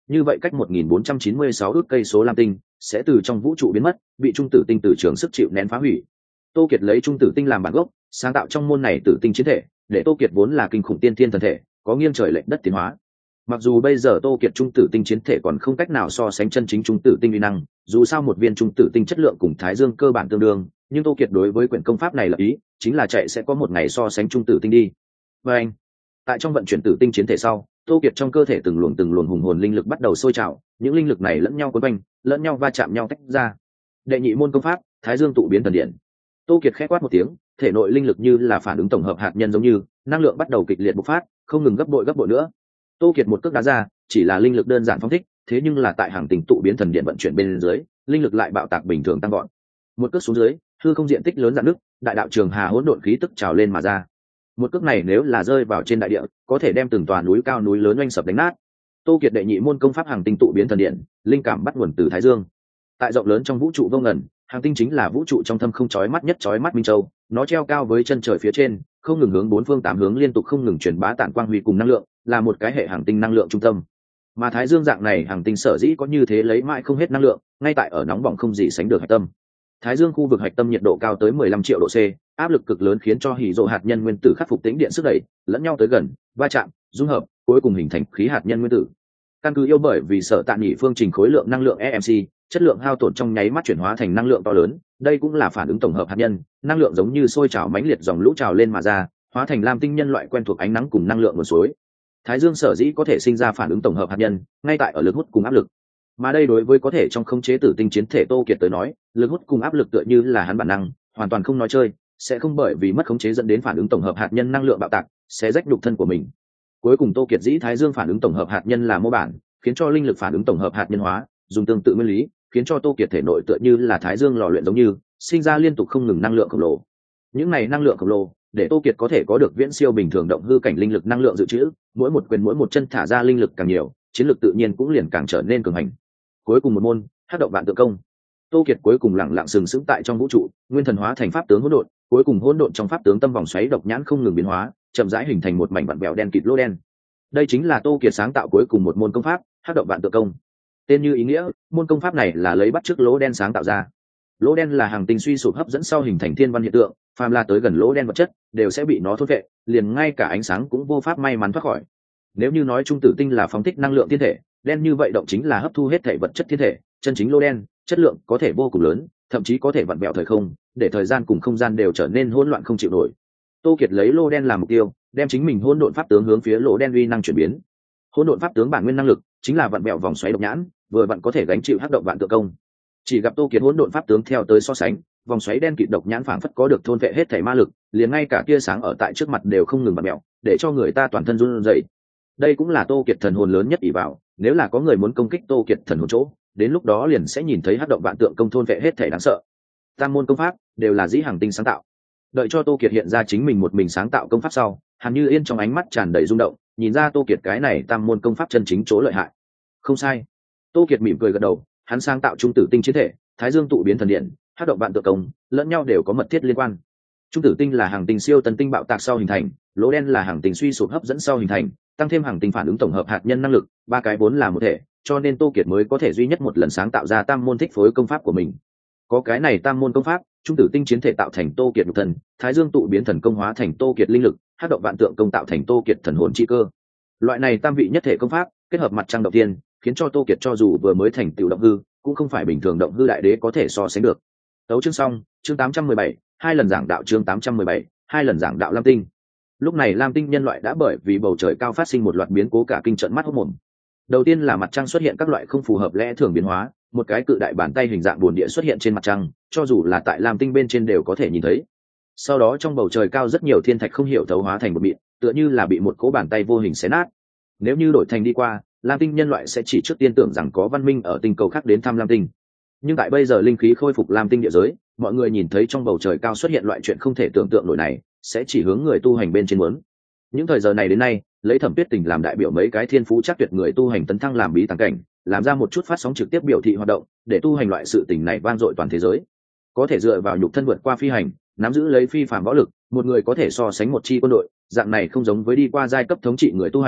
như vậy cách 1496 ước cây số lam tinh sẽ từ trong vũ trụ biến mất, bị trung tử tinh từ trường sức chịu nén phá hủy. Tô Kiệt lấy trung tử tinh làm bản gốc, sáng tạo trong môn này tử tinh chiến thể, để Tô Kiệt vốn là kinh khủng tiên thiên thần thể, có nghiêng trời lệch đất tiến hóa. Mặc dù bây giờ Tô Kiệt trung tử tinh chiến thể còn không cách nào so sánh chân chính trung tử tinh uy năng, dù sao một viên trung tử tinh chất lượng cùng Thái Dương cơ bản tương đương, nhưng Tô Kiệt đối với quyển công pháp này là ý, chính là chạy sẽ có một ngày so sánh trung tử tinh đi. Và anh, tại trong vận chuyển tử tinh chiến thể sau, Tô Kiệt trong cơ thể từng luồng hùng hồn linh lực bắt đầu sôi trào, những linh lực này lẫn nhau quấn quanh, lẫn nhau va chạm nhau tách ra. Đệ nhị môn công pháp, Thái Dương tụ biến thần điện. Tô Kiệt khẽ quát một tiếng, thể nội linh lực như là phản ứng tổng hợp hạt nhân giống như, năng lượng bắt đầu kịch liệt bộc phát, không ngừng gấp bội nữa. Tô Kiệt một cước đá ra, chỉ là linh lực đơn giản phóng thích, thế nhưng là tại hàng tình tụ biến thần điện vận chuyển bên dưới, linh lực lại bạo tạc bình thường tăng vọt. Một cước xuống dưới, hư không diện tích lớn rạn nứt, đại đạo trường hà hỗn độn khí tức trào lên mà ra. Một cước này nếu là rơi vào trên đại địa, có thể đem từng tòa núi cao núi lớn oanh sập đánh nát. Tô Kiệt đệ nhị môn công pháp hàng tinh tụ biến thần điện, linh cảm bắt nguồn từ Thái Dương. Tại rộng lớn trong vũ trụ vô ngần, hàng tinh chính là vũ trụ trong thâm không chói mắt nhất chói mắt minh châu, nó treo cao với chân trời phía trên, không ngừng hướng bốn phương tám hướng liên tục không ngừng truyền bá tản quang huy cùng năng lượng, là một cái hệ hàng tinh năng lượng trung tâm. Mà Thái Dương dạng này hàng tinh sở dĩ có như thế lấy mãi không hết năng lượng, ngay tại ở nóng bỏng không gì sánh được hạch tâm. Thái Dương khu vực hạch tâm nhiệt độ cao tới 15 triệu độ C, áp lực cực lớn khiến cho hỉ rồ hạt nhân nguyên tử khắc phục tính điện sức đẩy, lẫn nhau tới gần, va chạm, dung hợp, cuối cùng hình thành khí hạt nhân nguyên tử. Căn cứ yêu bởi vì sở tạ nghỉ phương trình khối lượng năng lượng EMC, chất lượng hao tổn trong nháy mắt chuyển hóa thành năng lượng to lớn, đây cũng là phản ứng tổng hợp hạt nhân, năng lượng giống như sôi trào mãnh liệt dòng lũ trào lên mà ra, hóa thành lam tinh nhân loại quen thuộc ánh nắng cùng năng lượng nguồn suối. Thái Dương sở dĩ có thể sinh ra phản ứng tổng hợp hạt nhân, ngay tại ở lực hút cùng áp lực. Mà đây đối với có thể trong khống chế tử tinh chiến thể Tô Kiệt tới nói, lực hút cùng áp lực tựa như là hắn bản năng, hoàn toàn không nói chơi, sẽ không bởi vì mất khống chế dẫn đến phản ứng tổng hợp hạt nhân năng lượng bạo tạc, sẽ rách nhục thân của mình. Cuối cùng Tô Kiệt dĩ Thái Dương phản ứng tổng hợp hạt nhân là mô bản, khiến cho linh lực phản ứng tổng hợp hạt nhân hóa, dùng tương tự nguyên lý, khiến cho Tô Kiệt thể nội tựa như là Thái Dương lò luyện giống như, sinh ra liên tục không ngừng năng lượng khổng lồ. Những này năng lượng khổng lồ, để Tô Kiệt có thể có được viễn siêu bình thường động hư cảnh linh lực năng lượng dự trữ, mỗi một quyền mỗi một chân thả ra linh lực càng nhiều, chiến lực tự nhiên cũng liền càng trở nên cường hành. Cuối cùng một môn, Hắc động vạn tượng công. Tô Kiệt cuối cùng lặng lặng sừng sững tại trong vũ trụ, nguyên thần hóa thành pháp tướng hỗn độn, cuối cùng hỗn độn trong pháp tướng tâm vòng xoáy độc nhãn không ngừng biến hóa, chậm rãi hình thành một mảnh vặn vẹo đen kịt lỗ đen. Đây chính là Tô Kiệt sáng tạo cuối cùng một môn công pháp, Hắc động vạn tượng công. Tên như ý nghĩa, môn công pháp này là lấy bắt chước lỗ đen sáng tạo ra. Lỗ đen là hàng tinh suy sụp hấp dẫn sau hình thành thiên văn hiện tượng, phàm là tới gần lỗ đen vật chất đều sẽ bị nó thôn vệ, liền ngay cả ánh sáng cũng vô pháp may mắn thoát khỏi. Nếu như nói trung tử tinh là phóng thích năng lượng thiên thể, đen như vậy động chính là hấp thu hết thể vật chất thiên thể, chân chính lỗ đen chất lượng có thể vô cùng lớn, thậm chí có thể vặn vẹo thời không, để thời gian cùng không gian đều trở nên hỗn loạn không chịu nổi. Tô Kiệt lấy lỗ đen làm mục tiêu, đem chính mình hỗn độn pháp tướng hướng phía lỗ đen uy năng chuyển biến. Hỗn độn pháp tướng bản nguyên năng lực chính là vặn vẹo vòng xoáy độc nhãn, vừa vặn có thể gánh chịu hắc động vạn tượng công. Chỉ gặp Tô Kiệt hỗn độn pháp tướng theo tới so sánh, vòng xoáy đen kịt độc nhãn phảng phất có được thôn vệ hết thể ma lực, liền ngay cả tia sáng ở tại trước mặt đều không ngừng vặn vẹo, để cho người ta toàn thân run rẩy. Đây cũng là Tô Kiệt thần hồn lớn nhất ỷ vào, nếu là có người muốn công kích Tô Kiệt thần hồn chỗ, đến lúc đó liền sẽ nhìn thấy hắc động vạn tượng công thôn vệ hết thể đáng sợ. Tam môn công pháp đều là dĩ hàng tinh sáng tạo. Đợi cho Tô Kiệt hiện ra chính mình một mình sáng tạo công pháp sau, Hàn Như Yên trong ánh mắt tràn đầy rung động, nhìn ra Tô Kiệt cái này tam môn công pháp chân chính chỗ lợi hại. Không sai. Tô Kiệt mỉm cười gật đầu, hắn sáng tạo trung tử tinh chiến thể, Thái Dương tụ biến thần điện, hắc động vạn tượng công, lẫn nhau đều có mật thiết liên quan. Trung tử tinh là hàng tinh siêu tân tinh bạo tạc sau hình thành, lỗ đen là hàng tinh suy sụp hấp dẫn sau hình thành, tăng thêm hàng tinh phản ứng tổng hợp hạt nhân năng lực, ba cái vốn là một thể, cho nên Tô Kiệt mới có thể duy nhất một lần sáng tạo ra tam môn thích phối công pháp của mình. Có cái này tam môn công pháp, trung tử tinh chiến thể tạo thành Tô Kiệt nhục thần, Thái Dương tụ biến thần công hóa thành Tô Kiệt linh lực, hắc động vạn tượng công tạo thành Tô Kiệt thần hồn chi cơ. Loại này tam vị nhất thể công pháp, kết hợp mặt trăng đầu tiên, khiến cho Tô Kiệt cho dù vừa mới thành tựu động hư, cũng không phải bình thường động hư đại đế có thể so sánh được. Tấu chương xong, chương 817, hai lần giảng đạo chương 817, hai lần giảng đạo Lam Tinh. Lúc này Lam Tinh nhân loại đã bởi vì bầu trời cao phát sinh một loạt biến cố cả kinh trận mắt hốt mồm. Đầu tiên là mặt trăng xuất hiện các loại không phù hợp lẽ thường biến hóa, một cái cự đại bàn tay hình dạng buồn địa xuất hiện trên mặt trăng, cho dù là tại Lam Tinh bên trên đều có thể nhìn thấy. Sau đó trong bầu trời cao rất nhiều thiên thạch không hiểu thấu hóa thành một mịn, tựa như là bị một cỗ bàn tay vô hình xé nát. Nếu như đổi thành đi qua, Lam Tinh nhân loại sẽ chỉ trước tiên tưởng rằng có văn minh ở tinh cầu khác đến thăm Lam Tinh. Nhưng tại bây giờ linh khí khôi phục Lam Tinh địa giới, mọi người nhìn thấy trong bầu trời cao xuất hiện loại chuyện không thể tưởng tượng nổi này, sẽ chỉ hướng người tu hành bên trên muốn. Những thời giờ này đến nay, lấy Thẩm Tuyết Tình làm đại biểu mấy cái thiên phú chắc tuyệt người tu hành tấn thăng làm bí tàng cảnh, làm ra một chút phát sóng trực tiếp biểu thị hoạt động, để tu hành loại sự tình này vang dội toàn thế giới. Có thể dựa vào nhục thân vượt qua phi hành, nắm giữ lấy phi phàm võ lực, một người có thể so sánh một chi quân đội, dạng này không giống với đi qua giai cấp thống trị người tu hành,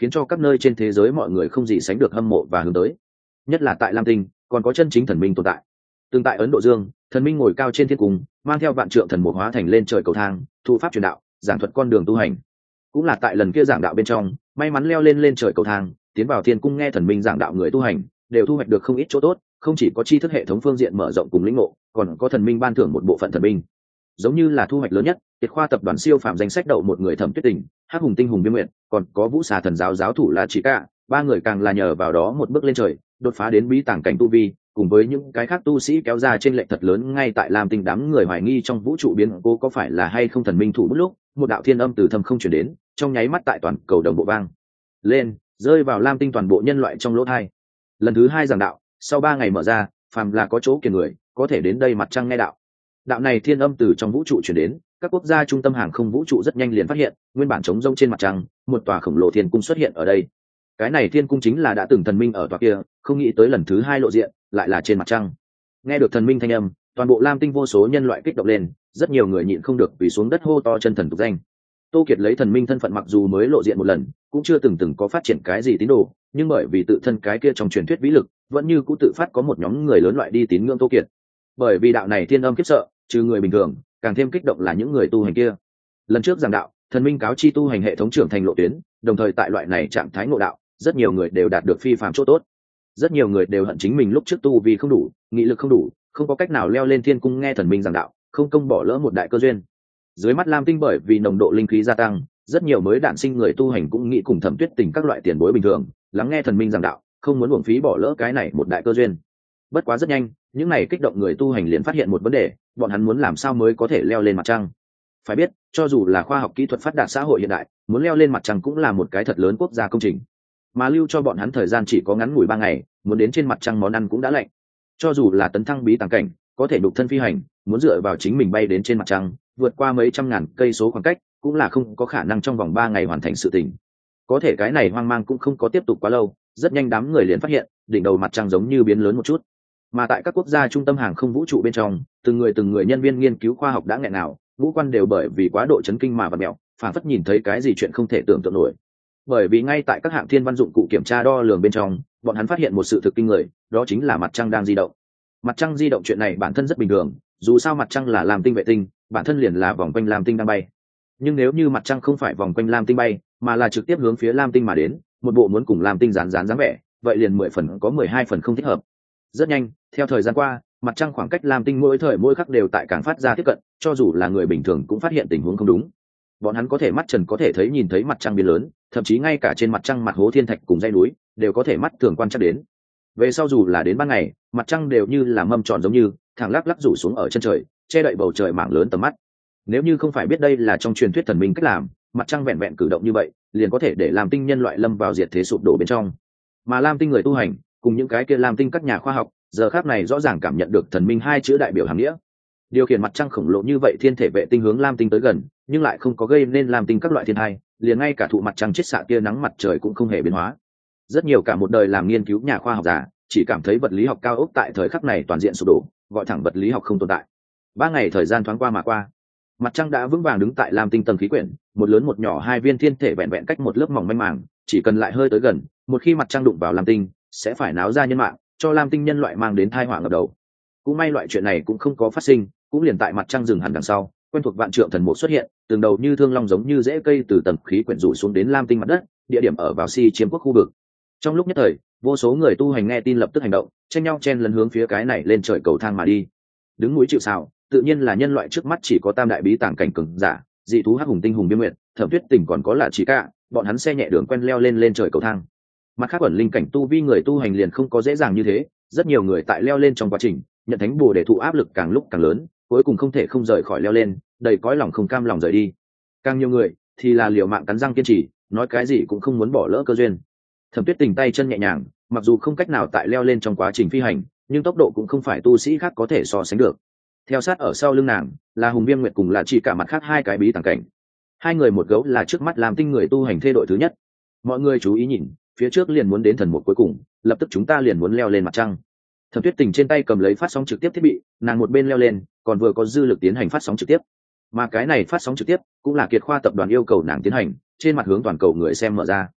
khiến cho các nơi trên thế giới mọi người không gì sánh được hâm mộ và hướng tới. Nhất là tại Lam Tinh còn có chân chính thần minh tồn tại. Tương tại Ấn Độ Dương, thần minh ngồi cao trên thiên cung, mang theo vạn trượng thần mục hóa thành lên trời cầu thang, thụ pháp truyền đạo, giảng thuật con đường tu hành. Cũng là tại lần kia giảng đạo bên trong, may mắn leo lên trời cầu thang, tiến vào thiên cung nghe thần minh giảng đạo người tu hành, đều thu hoạch được không ít chỗ tốt, không chỉ có tri thức hệ thống phương diện mở rộng cùng lĩnh ngộ, còn có thần minh ban thưởng một bộ phận thần minh. Giống như là thu hoạch lớn nhất, Kiệt khoa tập đoàn siêu phàm danh sách đậu một người Thẩm Tuyết Tình, Hắc Hùng Tinh Hùng Viêm Nguyệt, còn có Vũ Xà Thần giáo giáo thủ La Chỉ Cả, ba người càng là nhờ vào đó một bước lên trời, đột phá đến bí tàng cảnh tu vi, cùng với những cái khác tu sĩ kéo ra trên lệnh thật lớn ngay tại Lam Tinh. Đám người hoài nghi trong vũ trụ biến cố có phải là hay không thần minh thủ bút lúc, một đạo thiên âm từ thâm không truyền đến, trong nháy mắt tại toàn cầu đồng bộ vang lên, rơi vào Lam Tinh toàn bộ nhân loại trong lỗ tai. Lần thứ 2 giảng đạo, sau 3 ngày mở ra, phàm là có chỗ kiền người, có thể đến đây mặt trăng nghe đạo. Đạo này thiên âm từ trong vũ trụ truyền đến, các quốc gia trung tâm hàng không vũ trụ rất nhanh liền phát hiện, nguyên bản trống rỗng trên mặt trăng, một tòa khổng lồ thiên cung xuất hiện ở đây. Cái này thiên cung chính là đã từng thần minh ở tòa kia, không nghĩ tới lần thứ 2 lộ diện, lại là trên mặt trăng. Nghe được thần minh thanh âm, toàn bộ Lam Tinh vô số nhân loại kích động lên, rất nhiều người nhịn không được quỳ xuống đất hô to chân thần tục danh. Tô Kiệt lấy thần minh thân phận mặc dù mới lộ diện một lần, cũng chưa từng có phát triển cái gì tín đồ, nhưng bởi vì tự thân cái kia trong truyền thuyết vĩ lực, vẫn như cũ tự phát có một nhóm người lớn loại đi tín ngưỡng Tô Kiệt. Bởi vì đạo này thiên âm kiếp sợ, trừ người bình thường, càng thêm kích động là những người tu hành kia. Lần trước giảng đạo, thần minh cáo chi tu hành hệ thống trưởng thành lộ tuyến, đồng thời tại loại này trạng thái ngộ đạo, rất nhiều người đều đạt được phi phàm chỗ tốt. Rất nhiều người đều hận chính mình lúc trước tu vì không đủ, nghị lực không đủ, không có cách nào leo lên thiên cung nghe thần minh giảng đạo, không công bỏ lỡ một đại cơ duyên. Dưới mắt Lam Tinh bởi vì nồng độ linh khí gia tăng, rất nhiều mới đản sinh người tu hành cũng nghĩ cùng Thẩm Tuyết Tình các loại tiền bối bình thường, lắng nghe thần minh giảng đạo, không muốn uổng phí bỏ lỡ cái này một đại cơ duyên. Bất quá rất nhanh, những này kích động người tu hành liền phát hiện một vấn đề, bọn hắn muốn làm sao mới có thể leo lên mặt trăng. Phải biết, cho dù là khoa học kỹ thuật phát đạt xã hội hiện đại, muốn leo lên mặt trăng cũng là một cái thật lớn quốc gia công trình. Mà lưu cho bọn hắn thời gian chỉ có ngắn ngủi 3 ngày, muốn đến trên mặt trăng món ăn cũng đã lạnh. Cho dù là tấn thăng bí tàng cảnh, có thể đục thân phi hành, muốn dựa vào chính mình bay đến trên mặt trăng, vượt qua mấy trăm ngàn cây số khoảng cách, cũng là không có khả năng trong vòng 3 ngày hoàn thành sự tình. Có thể cái này hoang mang cũng không có tiếp tục quá lâu, rất nhanh đám người liền phát hiện, đỉnh đầu mặt trăng giống như biến lớn một chút. Mà tại các quốc gia trung tâm hàng không vũ trụ bên trong, từng người nhân viên nghiên cứu khoa học đã nghẹn nào, ngũ quan đều bởi vì quá độ chấn kinh mà vặn mèo, phản phất nhìn thấy cái gì chuyện không thể tưởng tượng nổi. Bởi vì ngay tại các hạng thiên văn dụng cụ kiểm tra đo lường bên trong, bọn hắn phát hiện một sự thực kinh người, đó chính là mặt trăng đang di động. Mặt trăng di động chuyện này bản thân rất bình thường, dù sao mặt trăng là Lam Tinh vệ tinh, bản thân liền là vòng quanh Lam Tinh đang bay. Nhưng nếu như mặt trăng không phải vòng quanh Lam Tinh bay, mà là trực tiếp hướng phía Lam Tinh mà đến, một bộ muốn cùng Lam Tinh dán dáng vẻ, vậy liền 10 phần có 12 phần không thích hợp. Rất nhanh, theo thời gian qua, mặt trăng khoảng cách Lam Tinh mỗi thời mỗi khắc đều tại càng phát ra tiếp cận, cho dù là người bình thường cũng phát hiện tình huống không đúng. Bọn hắn có thể mắt trần có thể thấy nhìn thấy mặt trăng biến lớn, thậm chí ngay cả trên mặt trăng mặt hố thiên thạch cùng dãy núi đều có thể mắt thường quan trắc đến. Về sau dù là đến ban ngày, mặt trăng đều như là mâm tròn giống như thẳng lắc lắc rủ xuống ở chân trời, che đậy bầu trời mảng lớn tầm mắt. Nếu như không phải biết đây là trong truyền thuyết thần minh cách làm, mặt trăng vẹn vẹn cử động như vậy, liền có thể để Lam Tinh nhân loại lâm vào diệt thế sụp đổ bên trong. Mà Lam Tinh người tu hành, cùng những cái kia Lam Tinh các nhà khoa học, giờ khác này rõ ràng cảm nhận được thần minh hai chữ đại biểu hàm nghĩa. Điều khiển mặt trăng khổng lồ như vậy thiên thể vệ tinh hướng Lam Tinh tới gần, nhưng lại không có gây nên Lam Tinh các loại thiên tai, liền ngay cả thụ mặt trăng chết xạ tia nắng mặt trời cũng không hề biến hóa. Rất nhiều cả một đời làm nghiên cứu nhà khoa học giả, chỉ cảm thấy vật lý học cao ốc tại thời khắc này toàn diện sụp đổ, gọi thẳng vật lý học không tồn tại. 3 ngày thời gian thoáng qua mà qua, mặt trăng đã vững vàng đứng tại Lam Tinh tầng khí quyển, một lớn một nhỏ hai viên thiên thể vẹn vẹn cách một lớp mỏng manh màng, chỉ cần lại hơi tới gần, một khi mặt trăng đụng vào Lam Tinh, sẽ phải náo ra nhân mạng, cho Lam Tinh nhân loại mang đến tai họa ngập đầu. Cũng may loại chuyện này cũng không có phát sinh, cũng liền tại mặt trăng dừng hẳn đằng sau, quen thuộc vạn trượng thần mục xuất hiện, từng đầu như thương long giống như rễ cây từ tầng khí quyển rủ xuống đến Lam Tinh mặt đất, địa điểm ở vào Si chiếm quốc khu vực. Trong lúc nhất thời, vô số người tu hành nghe tin lập tức hành động, tranh nhau chen lấn hướng phía cái này lên trời cầu thang mà đi. Đứng núi chịu sào, tự nhiên là nhân loại trước mắt chỉ có tam đại bí tàng cảnh cường giả, dị thú Hắc Hùng Tinh Hùng Viêm Nguyệt, Thẩm Tuyết Tình còn có là chỉ cả, bọn hắn xe nhẹ đường quen leo lên trời cầu thang. Mặt khác ẩn linh cảnh tu vi người tu hành liền không có dễ dàng như thế, rất nhiều người tại leo lên trong quá trình, nhận thánh bùa để thụ áp lực càng lúc càng lớn, cuối cùng không thể không rời khỏi leo lên, đầy cõi lòng không cam lòng rời đi. Càng nhiều người thì là liều mạng cắn răng kiên trì, nói cái gì cũng không muốn bỏ lỡ cơ duyên. Thẩm Tuyết Tình tay chân nhẹ nhàng, mặc dù không cách nào tại leo lên trong quá trình phi hành, nhưng tốc độ cũng không phải tu sĩ khác có thể so sánh được. Theo sát ở sau lưng nàng là Hùng Viêm Nguyệt cùng là chỉ cả mặt khác hai cái bí tàng cảnh. Hai người một gấu là trước mắt làm tinh người tu hành thê đội thứ nhất. Mọi người chú ý nhìn, phía trước liền muốn đến thần một cuối cùng, lập tức chúng ta liền muốn leo lên mặt trăng. Thẩm Tuyết Tình trên tay cầm lấy phát sóng trực tiếp thiết bị, nàng một bên leo lên, còn vừa có dư lực tiến hành phát sóng trực tiếp. Mà cái này phát sóng trực tiếp cũng là Kiệt Khoa tập đoàn yêu cầu nàng tiến hành, trên mặt hướng toàn cầu người xem mở ra.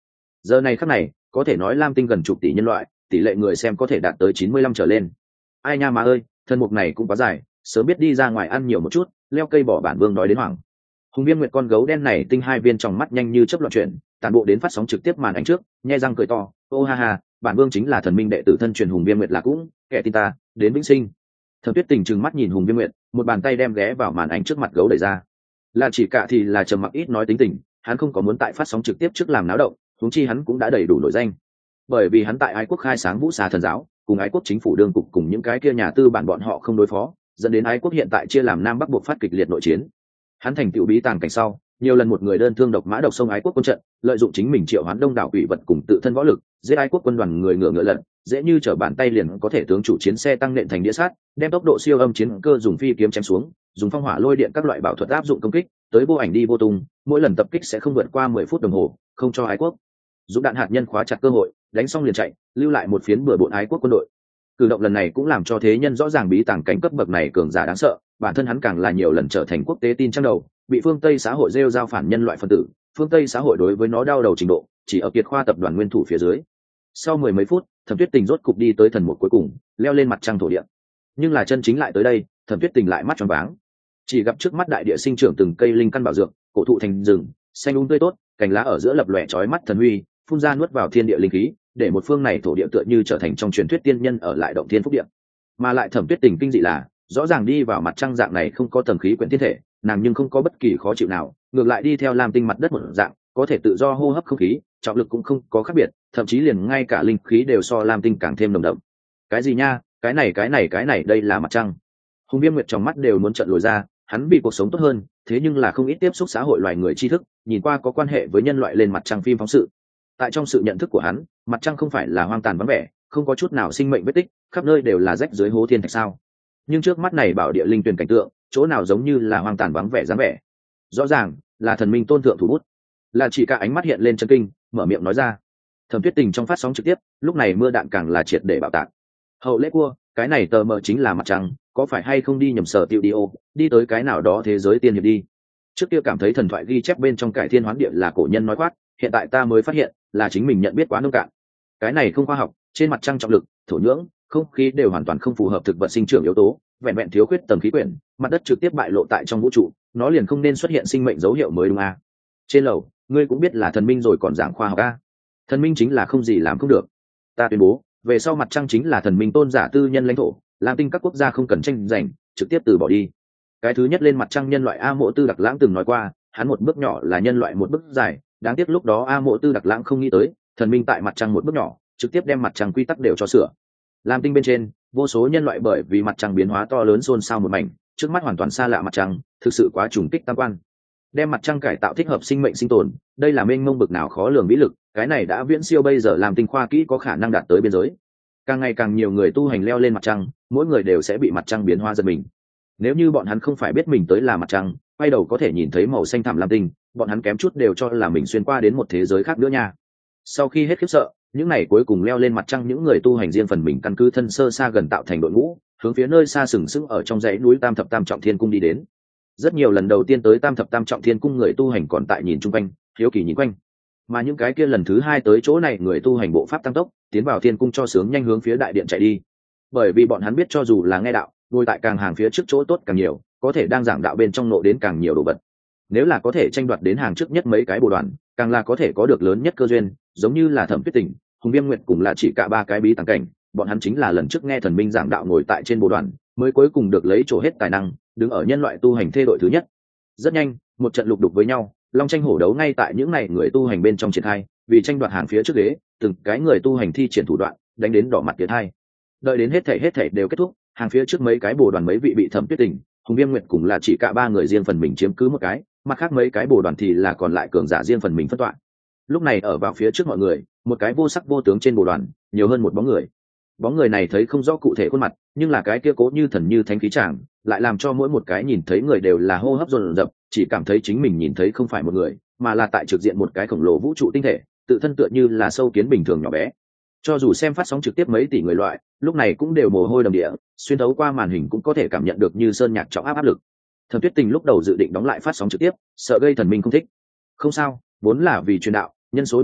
Giờ này khắc này có thể nói lam tinh gần chục tỷ nhân loại, tỷ lệ người xem có thể đạt tới 95 trở lên. Ai nha má ơi, thần mục này cũng quá dài, sớm biết đi ra ngoài ăn nhiều một chút, leo cây bỏ bản vương đói đến hoảng. Hùng Viêm Nguyệt con gấu đen này tinh hai viên trong mắt nhanh như chớp loạn chuyển, tản bộ đến phát sóng trực tiếp màn ảnh trước, nhe răng cười to, ô ha ha, bản vương chính là thần minh đệ tử thân truyền Hùng Viêm Nguyệt là cũng, kẻ tin ta, đến vĩnh sinh. Thẩm Tuyết Tình trừng mắt nhìn Hùng Viêm Nguyệt, một bàn tay đem ghé vào màn ảnh trước mặt gấu đẩy ra. Là chỉ cả thì là trầm mặc ít nói tính tình, hắn không có muốn tại phát sóng trực tiếp trước làm náo động, huống chi hắn cũng đã đầy đủ nổi danh. Bởi vì hắn tại Ái Quốc khai sáng Vũ Xà thần giáo, cùng Ái Quốc chính phủ đương cục cùng những cái kia nhà tư bản bọn họ không đối phó, dẫn đến Ái Quốc hiện tại chia làm Nam Bắc buộc phát kịch liệt nội chiến. Hắn thành tựu bí tàng cảnh sau, nhiều lần một người đơn thương độc mã độc sông Ái Quốc quân trận, lợi dụng chính mình triệu hoán đông đảo quỷ vật cùng tự thân võ lực, giết Ái Quốc quân đoàn người ngựa ngựa lận, dễ như trở bàn tay liền có thể tướng chủ chiến xe tăng nện thành đĩa sát, đem tốc độ siêu âm chiến cơ dùng phi kiếm chém xuống, dùng phong hỏa lôi điện các loại bảo thuật áp dụng công kích, tới vô ảnh đi vô tung, mỗi lần tập kích sẽ không vượt qua 10 phút đồng hồ, không cho Ái Quốc dùng đạn hạt nhân khóa chặt cơ hội, đánh xong liền chạy, lưu lại một phiến bừa bộn Ái Quốc quân đội. Cử động lần này cũng làm cho thế nhân rõ ràng bí tàng cảnh cấp bậc này cường giả đáng sợ, bản thân hắn càng là nhiều lần trở thành quốc tế tin trang đầu, bị phương Tây xã hội rêu giao phản nhân loại phân tử, phương Tây xã hội đối với nó đau đầu trình độ, chỉ ở Kiệt Khoa tập đoàn nguyên thủ phía dưới. Sau mười mấy phút, Thẩm Tuyết Tình rốt cục đi tới thần một cuối cùng, leo lên mặt trăng thổ địa. Nhưng là chân chính lại tới đây, Thẩm Tuyết Tình lại mắt tròn váng. Chỉ gặp trước mắt đại địa sinh trưởng từng cây linh căn bảo dược, cổ thụ thành rừng, xanh tươi tốt, cành lá ở giữa lập lòe chói mắt thần huy, phun ra nuốt vào thiên địa linh khí, để một phương này thổ địa tựa như trở thành trong truyền thuyết tiên nhân ở lại động thiên phúc địa. Mà lại Thẩm Tuyết Tình kinh dị là, rõ ràng đi vào mặt trăng dạng này không có tầng khí quyển thiên thể, nàng nhưng không có bất kỳ khó chịu nào, ngược lại đi theo lam tinh mặt đất một dạng, có thể tự do hô hấp không khí, trọng lực cũng không có khác biệt, thậm chí liền ngay cả linh khí đều so lam tinh càng thêm nồng đậm. Cái gì nha, cái này đây là mặt trăng. Hùng Viêm Nguyệt trong mắt đều muốn trợn lồi ra, hắn vì cuộc sống tốt hơn, thế nhưng là không ít tiếp xúc xã hội loài người tri thức, nhìn qua có quan hệ với nhân loại lên mặt trăng phim phóng sự. Tại trong sự nhận thức của hắn, mặt trăng không phải là hoang tàn vắng vẻ, không có chút nào sinh mệnh vết tích, khắp nơi đều là rách dưới hố thiên thạch sao. Nhưng trước mắt này bảo địa linh tuyển cảnh tượng, chỗ nào giống như là hoang tàn vắng vẻ dáng vẻ. Rõ ràng là thần minh tôn thượng thủ bút. Là chỉ cả ánh mắt hiện lên chân kinh, mở miệng nói ra. Thẩm Tuyết Tình trong phát sóng trực tiếp, lúc này mưa đạn càng là triệt để bạo tạc. Hậu lễ cua, cái này tờ mờ chính là mặt trăng, có phải hay không đi nhầm sở tiêu đi ô, đi tới cái nào đó thế giới tiên hiệp đi. Trước kia cảm thấy thần thoại ghi chép bên trong cải thiên hoán địa là cổ nhân nói quát, hiện tại ta mới phát hiện là chính mình nhận biết quá nông cạn. Cái này không khoa học, trên mặt trăng trọng lực, thổ nhưỡng, không khí đều hoàn toàn không phù hợp thực vật sinh trưởng yếu tố, vẹn vẹn thiếu khuyết tầng khí quyển, mặt đất trực tiếp bại lộ tại trong vũ trụ, nó liền không nên xuất hiện sinh mệnh dấu hiệu mới đúng à. Trên lầu, ngươi cũng biết là thần minh rồi còn giảng khoa học à. Thần minh chính là không gì làm không được. Ta tuyên bố, về sau mặt trăng chính là thần minh tôn giả tư nhân lãnh thổ, lam tinh các quốc gia không cần tranh giành, trực tiếp từ bỏ đi. Cái thứ nhất lên mặt trăng nhân loại A Mộ Tư Đặc Lãng từng nói qua, hắn một bước nhỏ là nhân loại một bước dài, đáng tiếc lúc đó A Mộ Tư Đặc Lãng không nghĩ tới, thần minh tại mặt trăng một bước nhỏ, trực tiếp đem mặt trăng quy tắc đều cho sửa. Lam tinh bên trên, vô số nhân loại bởi vì mặt trăng biến hóa to lớn xôn xao một mảnh, trước mắt hoàn toàn xa lạ mặt trăng, thực sự quá trùng kích tam quan. Đem mặt trăng cải tạo thích hợp sinh mệnh sinh tồn, đây là mênh mông bực nào khó lường vĩ lực, cái này đã viễn siêu bây giờ làm tinh khoa kỹ có khả năng đạt tới biên giới. Càng ngày càng nhiều người tu hành leo lên mặt trăng, mỗi người đều sẽ bị mặt trăng biến hóa giật mình. Nếu như bọn hắn không phải biết mình tới là mặt trăng, quay đầu có thể nhìn thấy màu xanh thẳm lam tinh, bọn hắn kém chút đều cho là mình xuyên qua đến một thế giới khác nữa nha. Sau khi hết khiếp sợ, những này cuối cùng leo lên mặt trăng những người tu hành riêng phần mình căn cứ thân sơ xa gần tạo thành đội ngũ, hướng phía nơi xa sừng sững ở trong dãy núi Tam Thập Tam Trọng Thiên Cung đi đến. Rất nhiều lần đầu tiên tới Tam Thập Tam Trọng Thiên Cung người tu hành còn tại nhìn chung quanh, hiếu kỳ nhìn quanh. Mà những cái kia lần thứ hai tới chỗ này người tu hành bộ pháp tăng tốc, tiến vào Thiên Cung cho sướng nhanh hướng phía đại điện chạy đi. Bởi vì bọn hắn biết cho dù là nghe đạo, ngồi tại càng hàng phía trước chỗ tốt càng nhiều, có thể đang giảng đạo bên trong nộ đến càng nhiều đồ vật. Nếu là có thể tranh đoạt đến hàng trước nhất mấy cái bồ đoàn, càng là có thể có được lớn nhất cơ duyên, giống như là Thẩm Tuyết Tình, Hùng Viêm Nguyệt cùng là chỉ cả ba cái bí tàng cảnh, bọn hắn chính là lần trước nghe thần minh giảng đạo ngồi tại trên bồ đoàn, mới cuối cùng được lấy chỗ hết tài năng, đứng ở nhân loại tu hành thê đội thứ nhất. Rất nhanh, một trận lục đục với nhau, long tranh hổ đấu ngay tại những này người tu hành bên trong triển khai, vì tranh đoạt hàng phía trước ghế, từng cái người tu hành thi triển thủ đoạn, đánh đến đỏ mặt tiến hai. Đợi đến hết thảy đều kết thúc, hàng phía trước mấy cái bồ đoàn mấy vị bị Thẩm Tuyết Tình, Hùng Viêm Nguyệt cùng là chỉ cả ba người riêng phần mình chiếm cứ một cái, mặt khác mấy cái bồ đoàn thì là còn lại cường giả riêng phần mình phân tọa. Lúc này ở vào phía trước mọi người, một cái vô sắc vô tướng trên bồ đoàn, nhiều hơn một bóng người. Bóng người này thấy không rõ cụ thể khuôn mặt, nhưng là cái kia cố như thần như thánh khí tràng, lại làm cho mỗi một cái nhìn thấy người đều là hô hấp dồn dập, chỉ cảm thấy chính mình nhìn thấy không phải một người, mà là tại trực diện một cái khổng lồ vũ trụ tinh thể, tự thân tựa như là sâu kiến bình thường nhỏ bé. Cho dù xem phát sóng trực tiếp mấy tỷ người loại, lúc này cũng đều mồ hôi đầm địa, xuyên thấu qua màn hình cũng có thể cảm nhận được như sơn nhạc trọng áp lực. Thẩm Tuyết Tình lúc đầu dự định đóng lại phát sóng trực tiếp, sợ gây thần minh không thích. Không sao, vốn là vì truyền đạo, nhân số nhiều ít,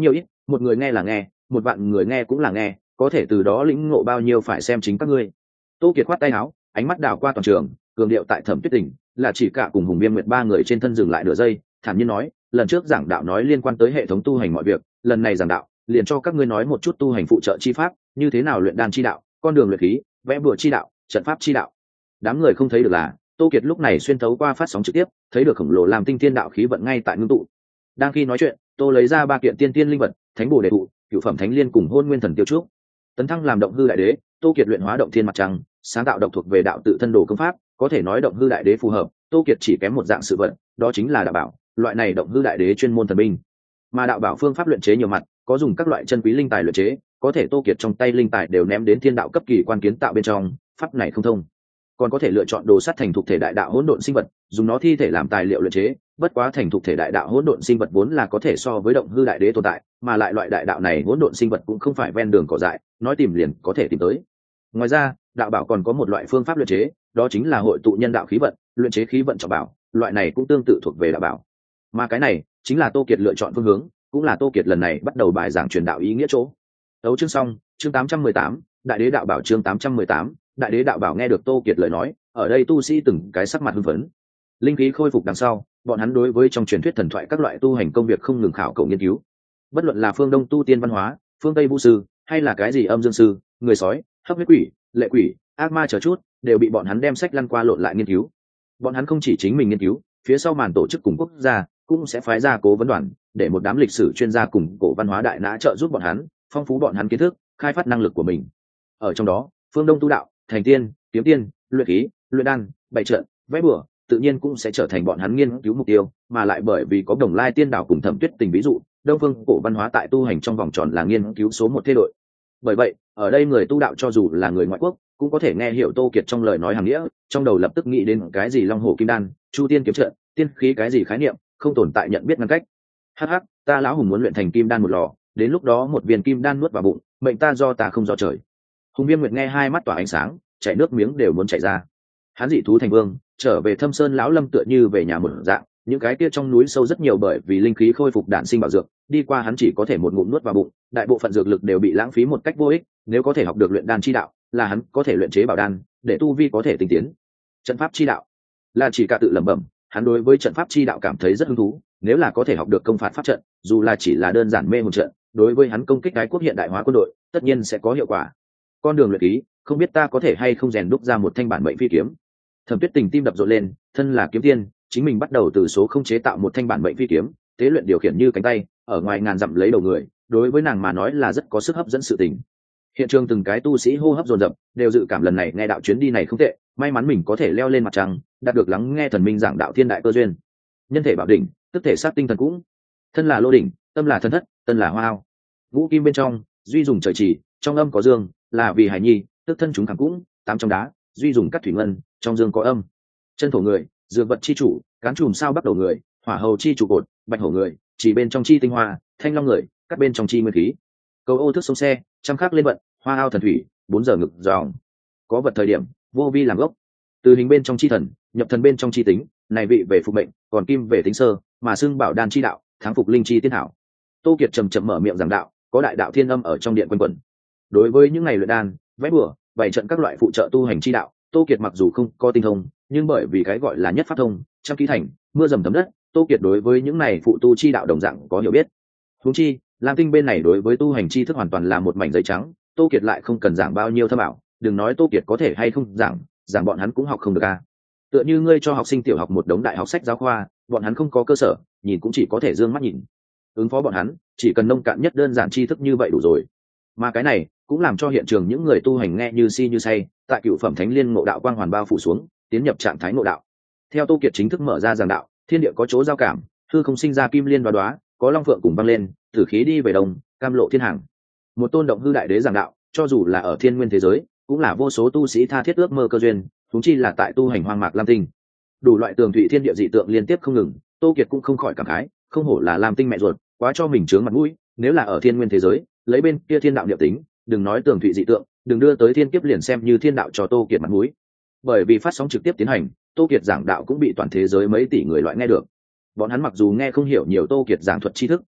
một người nghe là nghe, một vạn người nghe cũng là nghe, có thể từ đó lĩnh ngộ bao nhiêu phải xem chính các ngươi. Tô Kiệt khoát tay áo, ánh mắt đảo qua toàn trường, cường điệu tại Thẩm Tuyết Tình là chỉ cả cùng Hùng Viêm Nguyệt ba người trên thân dừng lại nửa giây, thản nhiên nói, lần trước giảng đạo nói liên quan tới hệ thống tu hành mọi việc, lần này giảng đạo liền cho các ngươi nói một chút tu hành phụ trợ chi pháp, như thế nào luyện đan chi đạo, con đường luyện khí, vẽ bùa chi đạo, trận pháp chi đạo. Đám người không thấy được là Tô Kiệt lúc này xuyên thấu qua phát sóng trực tiếp, thấy được khổng lồ làm tinh thiên đạo khí vận ngay tại ngưng tụ. Đang khi nói chuyện, Tô lấy ra 3 kiện tiên tiên linh vật, Thánh Bồ Đề thụ, Cửu Phẩm Thánh Liên cùng Hôn Nguyên Thần Tiêu Trúc. Tấn thăng làm động hư đại đế, Tô Kiệt luyện hóa động thiên mặt trăng, sáng tạo độc thuộc về đạo tự thân đồ công pháp, có thể nói động hư đại đế phù hợp. Tô Kiệt chỉ kém một dạng sự vận, đó chính là đạo bảo, loại này động hư đại đế chuyên môn thần binh. Mà đạo bảo phương pháp luyện chế nhiều mặt, có dùng các loại chân quý linh tài luyện chế, có thể Tô Kiệt trong tay linh tài đều ném đến thiên đạo cấp kỳ quan kiến tạo bên trong, pháp này không thông. Còn có thể lựa chọn đồ sắt thành thuộc thể đại đạo hỗn độn sinh vật, dùng nó thi thể làm tài liệu luyện chế, bất quá thành thuộc thể đại đạo hỗn độn sinh vật vốn là có thể so với động hư đại đế tồn tại, mà lại loại đại đạo này hỗn độn sinh vật cũng không phải ven đường cỏ dại, nói tìm liền có thể tìm tới. Ngoài ra, đạo bảo còn có một loại phương pháp luyện chế, đó chính là hội tụ nhân đạo khí vận, luyện chế khí vận trọng bảo, loại này cũng tương tự thuộc về đạo bảo. Mà cái này chính là Tô Kiệt lựa chọn phương hướng, cũng là Tô Kiệt lần này bắt đầu bài giảng truyền đạo ý nghĩa chỗ. Đấu chương xong, chương 818, Đại đế đạo bảo chương 818, Đại đế đạo bảo. Nghe được Tô Kiệt lời nói, ở đây tu sĩ từng cái sắc mặt hưng phấn. Linh khí khôi phục đằng sau, bọn hắn đối với trong truyền thuyết thần thoại các loại tu hành công việc không ngừng khảo cầu nghiên cứu. Bất luận là phương Đông tu tiên văn hóa, phương Tây vũ sư, hay là cái gì âm dương sư, người sói, hấp huyết quỷ, lệ quỷ, ác ma chờ chút, đều bị bọn hắn đem sách lăn qua lộn lại nghiên cứu. Bọn hắn không chỉ chính mình nghiên cứu, phía sau màn tổ chức cùng quốc gia cũng sẽ phái ra cố vấn đoàn, để một đám lịch sử chuyên gia cùng cổ văn hóa đại nã trợ giúp bọn hắn, phong phú bọn hắn kiến thức, khai phát năng lực của mình. Ở trong đó, phương Đông tu đạo, thành tiên, kiếm tiên, luyện khí, luyện đan, bày trận, vẽ bùa, tự nhiên cũng sẽ trở thành bọn hắn nghiên cứu mục tiêu, mà lại bởi vì có Đồng Lai Tiên Đảo cùng Thẩm Tuyết Tình ví dụ, Đông phương cổ văn hóa tại tu hành trong vòng tròn là nghiên cứu số 1 thế đội. Bởi vậy, ở đây người tu đạo cho dù là người ngoại quốc, cũng có thể nghe hiểu Tô Kiệt trong lời nói hàng nghĩa, trong đầu lập tức nghĩ đến cái gì Long Hổ Kim Đan, Chu Tiên kiếm trận, tiên khí cái gì khái niệm, không tồn tại nhận biết ngăn cách. Hắc hắc, ta lão hùng muốn luyện thành kim đan một lò, đến lúc đó một viên kim đan nuốt vào bụng, mệnh ta do ta không do trời. Hùng Viêm Nguyệt nghe hai mắt tỏa ánh sáng, chảy nước miếng đều muốn chảy ra. Hắn dị thú thành vương, trở về Thâm Sơn lão lâm tựa như về nhà một dạng, những cái kia trong núi sâu rất nhiều bởi vì linh khí khôi phục đạn sinh bảo dược, đi qua hắn chỉ có thể một ngụm nuốt vào bụng, đại bộ phận dược lực đều bị lãng phí một cách vô ích, nếu có thể học được luyện đan chi đạo, là hắn có thể luyện chế bảo đan, để tu vi có thể tinh tiến. Trận pháp chi đạo, là chỉ cả tự lẩm bẩm, hắn đối với trận pháp chi đạo cảm thấy rất hứng thú, nếu là có thể học được công phạt pháp trận, dù là chỉ là đơn giản mê hồn trận, đối với hắn công kích cái quốc hiện đại hóa quân đội, tất nhiên sẽ có hiệu quả. Con đường luyện khí, không biết ta có thể hay không rèn đúc ra một thanh bản mệnh phi kiếm. Thẩm Tuyết Tình tim đập rộn lên, thân là kiếm tiên, chính mình bắt đầu từ số không chế tạo một thanh bản mệnh phi kiếm, tế luyện điều khiển như cánh tay, ở ngoài ngàn dặm lấy đầu người, đối với nàng mà nói là rất có sức hấp dẫn sự tình. Hiện trường từng cái tu sĩ hô hấp dồn dập, đều dự cảm lần này nghe đạo chuyến đi này không tệ, may mắn mình có thể leo lên mặt trăng, đạt được lắng nghe thần minh giảng đạo thiên đại cơ duyên. Nhân thể bảo đỉnh, tức thể xác tinh thần cũng. Thân là lô đỉnh, tâm là thân thất, tân là hoa ao. Vũ kim bên trong, duy dùng trời chỉ, trong âm có dương, là vì hải nhi, tức thân chúng khẳng cũng. Tám trong đá, duy dùng cắt thủy ngân, trong dương có âm. Chân thổ người, dược vật chi chủ, cán chùm sao bắt đầu người, hỏa hầu chi trụ cột, bạch hổ người, chỉ bên trong chi tinh hoa, thanh long người, cắt bên trong chi nguyên khí. Cầu ô thước sông xe, trăm khắc lên vận, hoa ao thần thủy, 4 giờ ngực dòng. Có vật thời điểm, vô vi làm gốc. Từ hình bên trong chi thần, nhập thần bên trong chi tính, này vị về phục mệnh, còn kim về tính sơ, mà xưng bảo đan chi đạo, thắng phục linh chi tiên hảo. Tô Kiệt trầm trầm mở miệng giảng đạo, có đại đạo thiên âm ở trong điện quanh quẩn. Đối với những ngày luyện đan, vẽ bùa, bày trận các loại phụ trợ tu hành chi đạo, Tô Kiệt mặc dù không có tinh thông, nhưng bởi vì cái gọi là nhất pháp thông, trăm ký thành, mưa dầm thấm đất, Tô Kiệt đối với những này phụ tu chi đạo đồng dạng có hiểu biết. Huống chi, Lam Tinh bên này đối với tu hành chi thức hoàn toàn là một mảnh giấy trắng, Tô Kiệt lại không cần giảng bao nhiêu thâm ảo, đừng nói Tô Kiệt có thể hay không giảng bọn hắn cũng học không được a. Tựa như ngươi cho học sinh tiểu học một đống đại học sách giáo khoa, bọn hắn không có cơ sở, nhìn cũng chỉ có thể dương mắt nhìn. Ứng phó bọn hắn, chỉ cần nông cạn nhất đơn giản tri thức như vậy đủ rồi. Mà cái này cũng làm cho hiện trường những người tu hành nghe như si như say, tại Cửu Phẩm Thánh Liên ngộ đạo quang hoàn bao phủ xuống, tiến nhập trạng thái ngộ đạo. Theo Tô Kiệt chính thức mở ra giảng đạo, thiên địa có chỗ giao cảm, hư không sinh ra kim liên đoá đoá, có long phượng cùng vang lên, tử khí đi về đông, cam lộ thiên hàng. Một tôn động hư đại đế giảng đạo, cho dù là ở thiên nguyên thế giới, cũng là vô số tu sĩ tha thiết ước mơ cơ duyên, huống chi là tại tu hành hoang mạc Lam Tinh. Đủ loại tường thụy thiên địa dị tượng liên tiếp không ngừng, Tô Kiệt cũng không khỏi cảm khái, không hổ là Lam Tinh mẹ ruột, quá cho mình chướng mặt mũi, nếu là ở thiên nguyên thế giới, lấy bên kia thiên đạo niệm tính, đừng nói tường thụy dị tượng, đừng đưa tới thiên kiếp liền xem như thiên đạo cho Tô Kiệt mặt mũi. Bởi vì phát sóng trực tiếp tiến hành, Tô Kiệt giảng đạo cũng bị toàn thế giới mấy tỷ người loại nghe được. Bọn hắn mặc dù nghe không hiểu nhiều Tô Kiệt giảng thuật tri thức,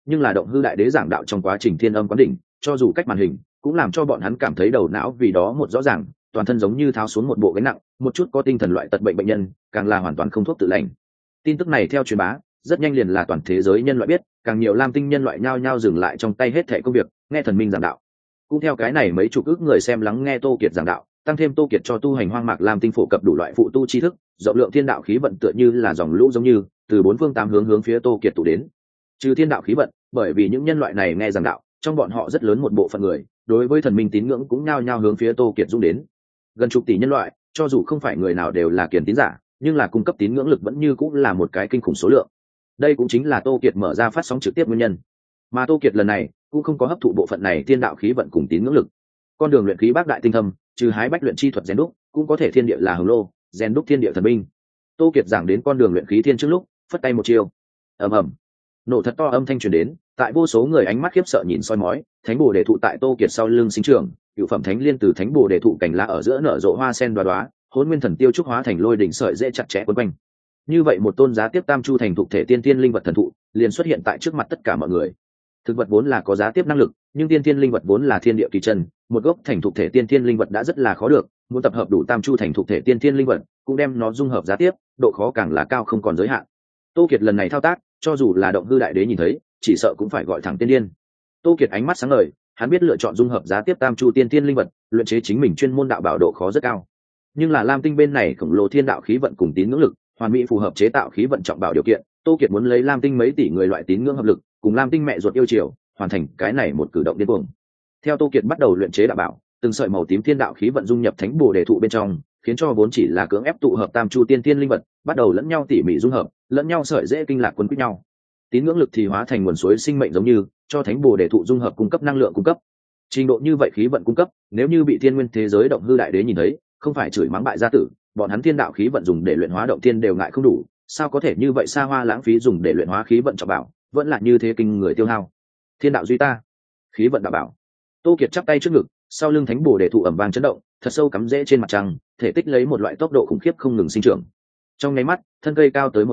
nhưng là động hư đại đế giảng đạo trong quá trình thiên âm quán đỉnh, cho dù cách màn hình cũng làm cho bọn hắn cảm thấy đầu não vì đó một rõ ràng, toàn thân giống như tháo xuống một bộ gánh nặng, một chút có tinh thần loại tật bệnh bệnh nhân càng là hoàn toàn không thuốc tự lành. Tin tức này theo truyền bá rất nhanh liền là toàn thế giới nhân loại biết, càng nhiều lam tinh nhân loại nhao nhao dừng lại trong tay hết thảy công việc, nghe thần minh giảng đạo. Cũng theo cái này mấy chục ức người xem lắng nghe Tô Kiệt giảng đạo, tăng thêm Tô Kiệt cho tu hành hoang mạc lam tinh phổ cập đủ loại phụ tu tri thức, rộng lượng thiên đạo khí vận tựa như là dòng lũ giống như từ bốn phương tám hướng phía Tô Kiệt tụ đến. Trừ thiên đạo khí vận, bởi vì những nhân loại này nghe giảng đạo, trong bọn họ rất lớn một bộ phận người đối với thần minh tín ngưỡng cũng nhao nhao hướng phía Tô Kiệt dũng đến. Gần chục tỷ nhân loại, cho dù không phải người nào đều là kiền tín giả, nhưng là cung cấp tín ngưỡng lực vẫn như cũng là một cái kinh khủng số lượng. Đây cũng chính là Tô Kiệt mở ra phát sóng trực tiếp nguyên nhân. Mà Tô Kiệt lần này cũng không có hấp thụ bộ phận này thiên đạo khí vận cùng tín ngưỡng lực. Con đường luyện khí bác đại tinh thâm, trừ hái bách luyện chi thuật rèn đúc, cũng có thể thiên địa là hồng lô, rèn đúc thiên địa thần binh. Tô Kiệt giảng đến con đường luyện khí thiên trước lúc, phất tay một chiều. Ầm ầm. Nổ thật to âm thanh truyền đến, tại vô số người ánh mắt khiếp sợ nhìn soi mói, thánh bồ đề thụ tại Tô Kiệt sau lưng sinh trưởng, cựu phẩm thánh liên từ thánh bồ đề thụ cành lá ở giữa nở rộ hoa sen đoá đoá, hỗn nguyên thần tiêu trúc hóa thành lôi đỉnh sợi dễ chặt chẽ quấn quanh. Như vậy một tôn giá tiếp tam chu thành thục thể tiên tiên linh vật thần thụ liền xuất hiện tại trước mặt tất cả mọi người. Thực vật vốn là có giá tiếp năng lực, nhưng tiên tiên linh vật vốn là thiên địa kỳ chân, một gốc thành thục thể tiên tiên linh vật đã rất là khó được, muốn tập hợp đủ tam chu thành thục thể tiên tiên linh vật, cũng đem nó dung hợp giá tiếp, độ khó càng là cao không còn giới hạn. Tô Kiệt lần này thao tác, cho dù là động hư đại đế nhìn thấy, chỉ sợ cũng phải gọi thẳng tiên điên. Tô Kiệt ánh mắt sáng ngời, hắn biết lựa chọn dung hợp giá tiếp tam chu tiên tiên linh vật, luyện chế chính mình chuyên môn đạo bảo độ khó rất cao. Nhưng là lam tinh bên này khổng lồ thiên đạo khí vận cùng tín ngưỡng lực, hoàn mỹ phù hợp chế tạo khí vận trọng bảo điều kiện, Tô Kiệt muốn lấy lam tinh mấy tỷ người loại tín ngưỡng hợp lực, cùng lam tinh mẹ ruột yêu chiều, hoàn thành cái này một cử động điên cuồng. Theo Tô Kiệt bắt đầu luyện chế đạo bảo, từng sợi màu tím thiên đạo khí vận dung nhập thánh bồ đề thụ bên trong, khiến cho vốn chỉ là cưỡng ép tụ hợp tam chu tiên tiên linh vật, bắt đầu lẫn nhau tỉ mỉ dung hợp, lẫn nhau sợi dễ kinh lạc quấn quýt nhau. Tín ngưỡng lực thì hóa thành nguồn suối sinh mệnh giống như, cho thánh bồ đề thụ dung hợp cung cấp năng lượng cung cấp. Trình độ như vậy khí vận cung cấp, nếu như bị thiên nguyên thế giới động hư đại đế nhìn thấy, không phải chửi mắng bại gia tử, bọn hắn thiên đạo khí vận dùng để luyện hóa động thiên đều ngại không đủ, sao có thể như vậy xa hoa lãng phí dùng để luyện hóa khí vận trọng bảo, vẫn là như thế kinh người tiêu hao. Thiên đạo duy ta, khí vận đạo bảo. Tô Kiệt chắp tay trước ngực, sau lưng thánh bồ đề thụ ầm vang chấn động, thật sâu cắm rễ trên mặt trăng, thể tích lấy một loại tốc độ khủng khiếp không ngừng sinh trưởng. Trong nháy mắt, thân cây cao tới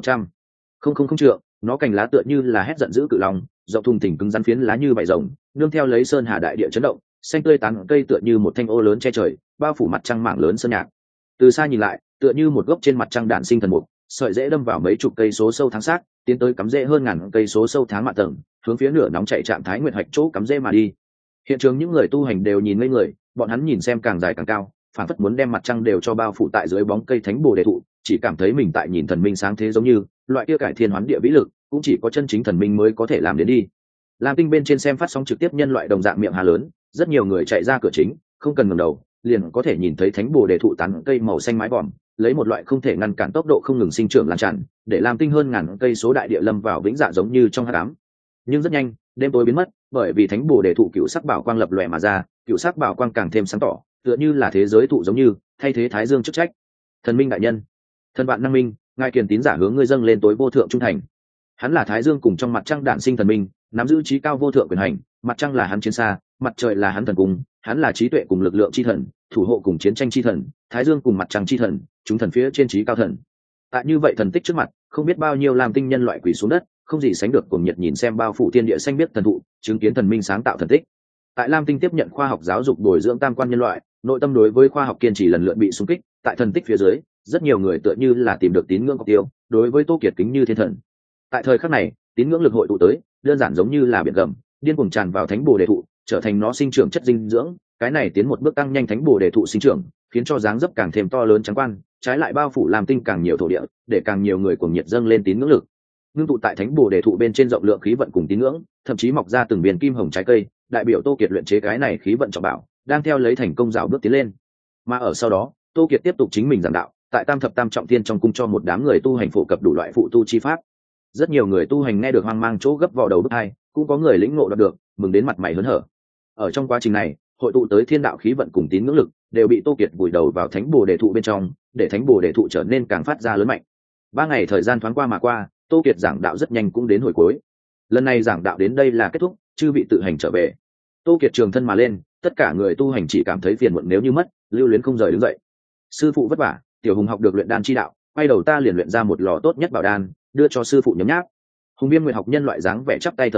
100 trượng, nó cành lá tựa như là hét giận dữ cự long, rộng thùng thình cứng rắn phiến lá như vảy rồng, nương theo lấy sơn hà đại địa chấn động, xanh tươi tán cây tựa như một thanh ô lớn che trời, bao phủ mặt trăng mảng lớn sơn nhạc. Từ xa nhìn lại, tựa như một gốc trên mặt trăng đản sinh thần mục, sợi rễ đâm vào mấy chục cây số sâu tháng sát, tiến tới cắm rễ hơn ngàn cây số sâu tháng mạn tầng, hướng phía nửa nóng chạy trạng thái nguyệt hạch chỗ cắm rễ mà đi. Hiện trường những người tu hành đều nhìn ngây người, bọn hắn nhìn xem càng dài càng cao, phản phất muốn đem mặt trăng đều cho bao phủ tại dưới bóng cây thánh bồ đề thụ, chỉ cảm thấy mình tại nhìn thần minh sáng thế giống như, loại kia cải thiên hoán địa vĩ lực, cũng chỉ có chân chính thần minh mới có thể làm đến đi. Lam tinh bên trên xem phát sóng trực tiếp nhân loại đồng dạng miệng hà lớn, rất nhiều người chạy ra cửa chính, không cần ngẩng đầu, liền có thể nhìn thấy thánh bồ đề thụ tán cây màu xanh mái vòm, lấy một loại không thể ngăn cản tốc độ không ngừng sinh trưởng lan tràn, để Lam tinh hơn ngàn cây số đại địa lâm vào vĩnh dạ giống như trong hắc ám. Nhưng rất nhanh, đêm tối biến mất, bởi vì thánh bồ đề thụ cựu sắc bảo quang lập lòe mà ra, cựu sắc bảo quang càng thêm sáng tỏ, tựa như là thế giới thụ giống như thay thế thái dương chức trách. Thần minh đại nhân, thần vạn năng minh, ngài kiền tín giả hướng ngươi dâng lên tối vô thượng trung thành. Hắn là thái dương cùng trong mặt trăng đản sinh thần minh, nắm giữ trí cao vô thượng quyền hành, mặt trăng là hắn chiến xa, mặt trời là hắn thần cung, hắn là trí tuệ cùng lực lượng chi thần, thủ hộ cùng chiến tranh chi thần, thái dương cùng mặt trăng chi thần, chúng thần phía trên trí cao thần. Tại như vậy thần tích trước mặt, không biết bao nhiêu làm tinh nhân loại quỳ xuống đất, không gì sánh được cuồng nhiệt nhìn xem bao phủ thiên địa xanh biết thần thụ, chứng kiến thần minh sáng tạo thần tích. Tại Lam tinh tiếp nhận khoa học giáo dục bồi dưỡng tam quan nhân loại, nội tâm đối với khoa học kiên trì lần lượt bị xung kích, tại thần tích phía dưới, rất nhiều người tựa như là tìm được tín ngưỡng cọc tiêu, đối với Tô Kiệt kính như thiên thần. Tại thời khắc này, tín ngưỡng lực hội tụ tới, đơn giản giống như là biển gầm, điên cuồng tràn vào thánh bồ đề thụ, trở thành nó sinh trưởng chất dinh dưỡng, cái này tiến một bước tăng nhanh thánh bồ đề thụ sinh trưởng, khiến cho dáng dấp càng thêm to lớn trắng quan, trái lại bao phủ Lam tinh càng nhiều thổ địa, để càng nhiều người cuồng nhiệt dâng lên tín ngưỡng lực. Ngưng tụ tại thánh bồ đề thụ bên trên rộng lượng khí vận cùng tín ngưỡng, thậm chí mọc ra từng viên kim hồng trái cây, đại biểu Tô Kiệt luyện chế cái này khí vận trọng bảo, đang theo lấy thành công rào bước tiến lên. Mà ở sau đó, Tô Kiệt tiếp tục chính mình giảng đạo, tại Tam thập tam trọng thiên trong cung cho một đám người tu hành phổ cập đủ loại phụ tu chi pháp. Rất nhiều người tu hành nghe được hoang mang chỗ gấp vào đầu bức hai, cũng có người lĩnh ngộ được, mừng đến mặt mày hớn hở. Ở trong quá trình này, hội tụ tới thiên đạo khí vận cùng tín ngưỡng lực đều bị Tô Kiệt vùi đầu vào thánh bồ đề thụ bên trong, để thánh bồ đề thụ trở nên càng phát ra lớn mạnh. 3 ngày thời gian thoáng qua mà qua, Tô Kiệt giảng đạo rất nhanh cũng đến hồi cuối. Lần này giảng đạo đến đây là kết thúc, chư vị tự hành trở về. Tô Kiệt trường thân mà lên, tất cả người tu hành chỉ cảm thấy phiền muộn nếu như mất, lưu luyến không rời đứng dậy. Sư phụ vất vả, tiểu hùng học được luyện đan chi đạo, quay đầu ta liền luyện ra một lò tốt nhất bảo đan, đưa cho sư phụ nhấm nháp. Hùng Viêm Nguyệt học nhân loại dáng vẻ chắp tay thở dài,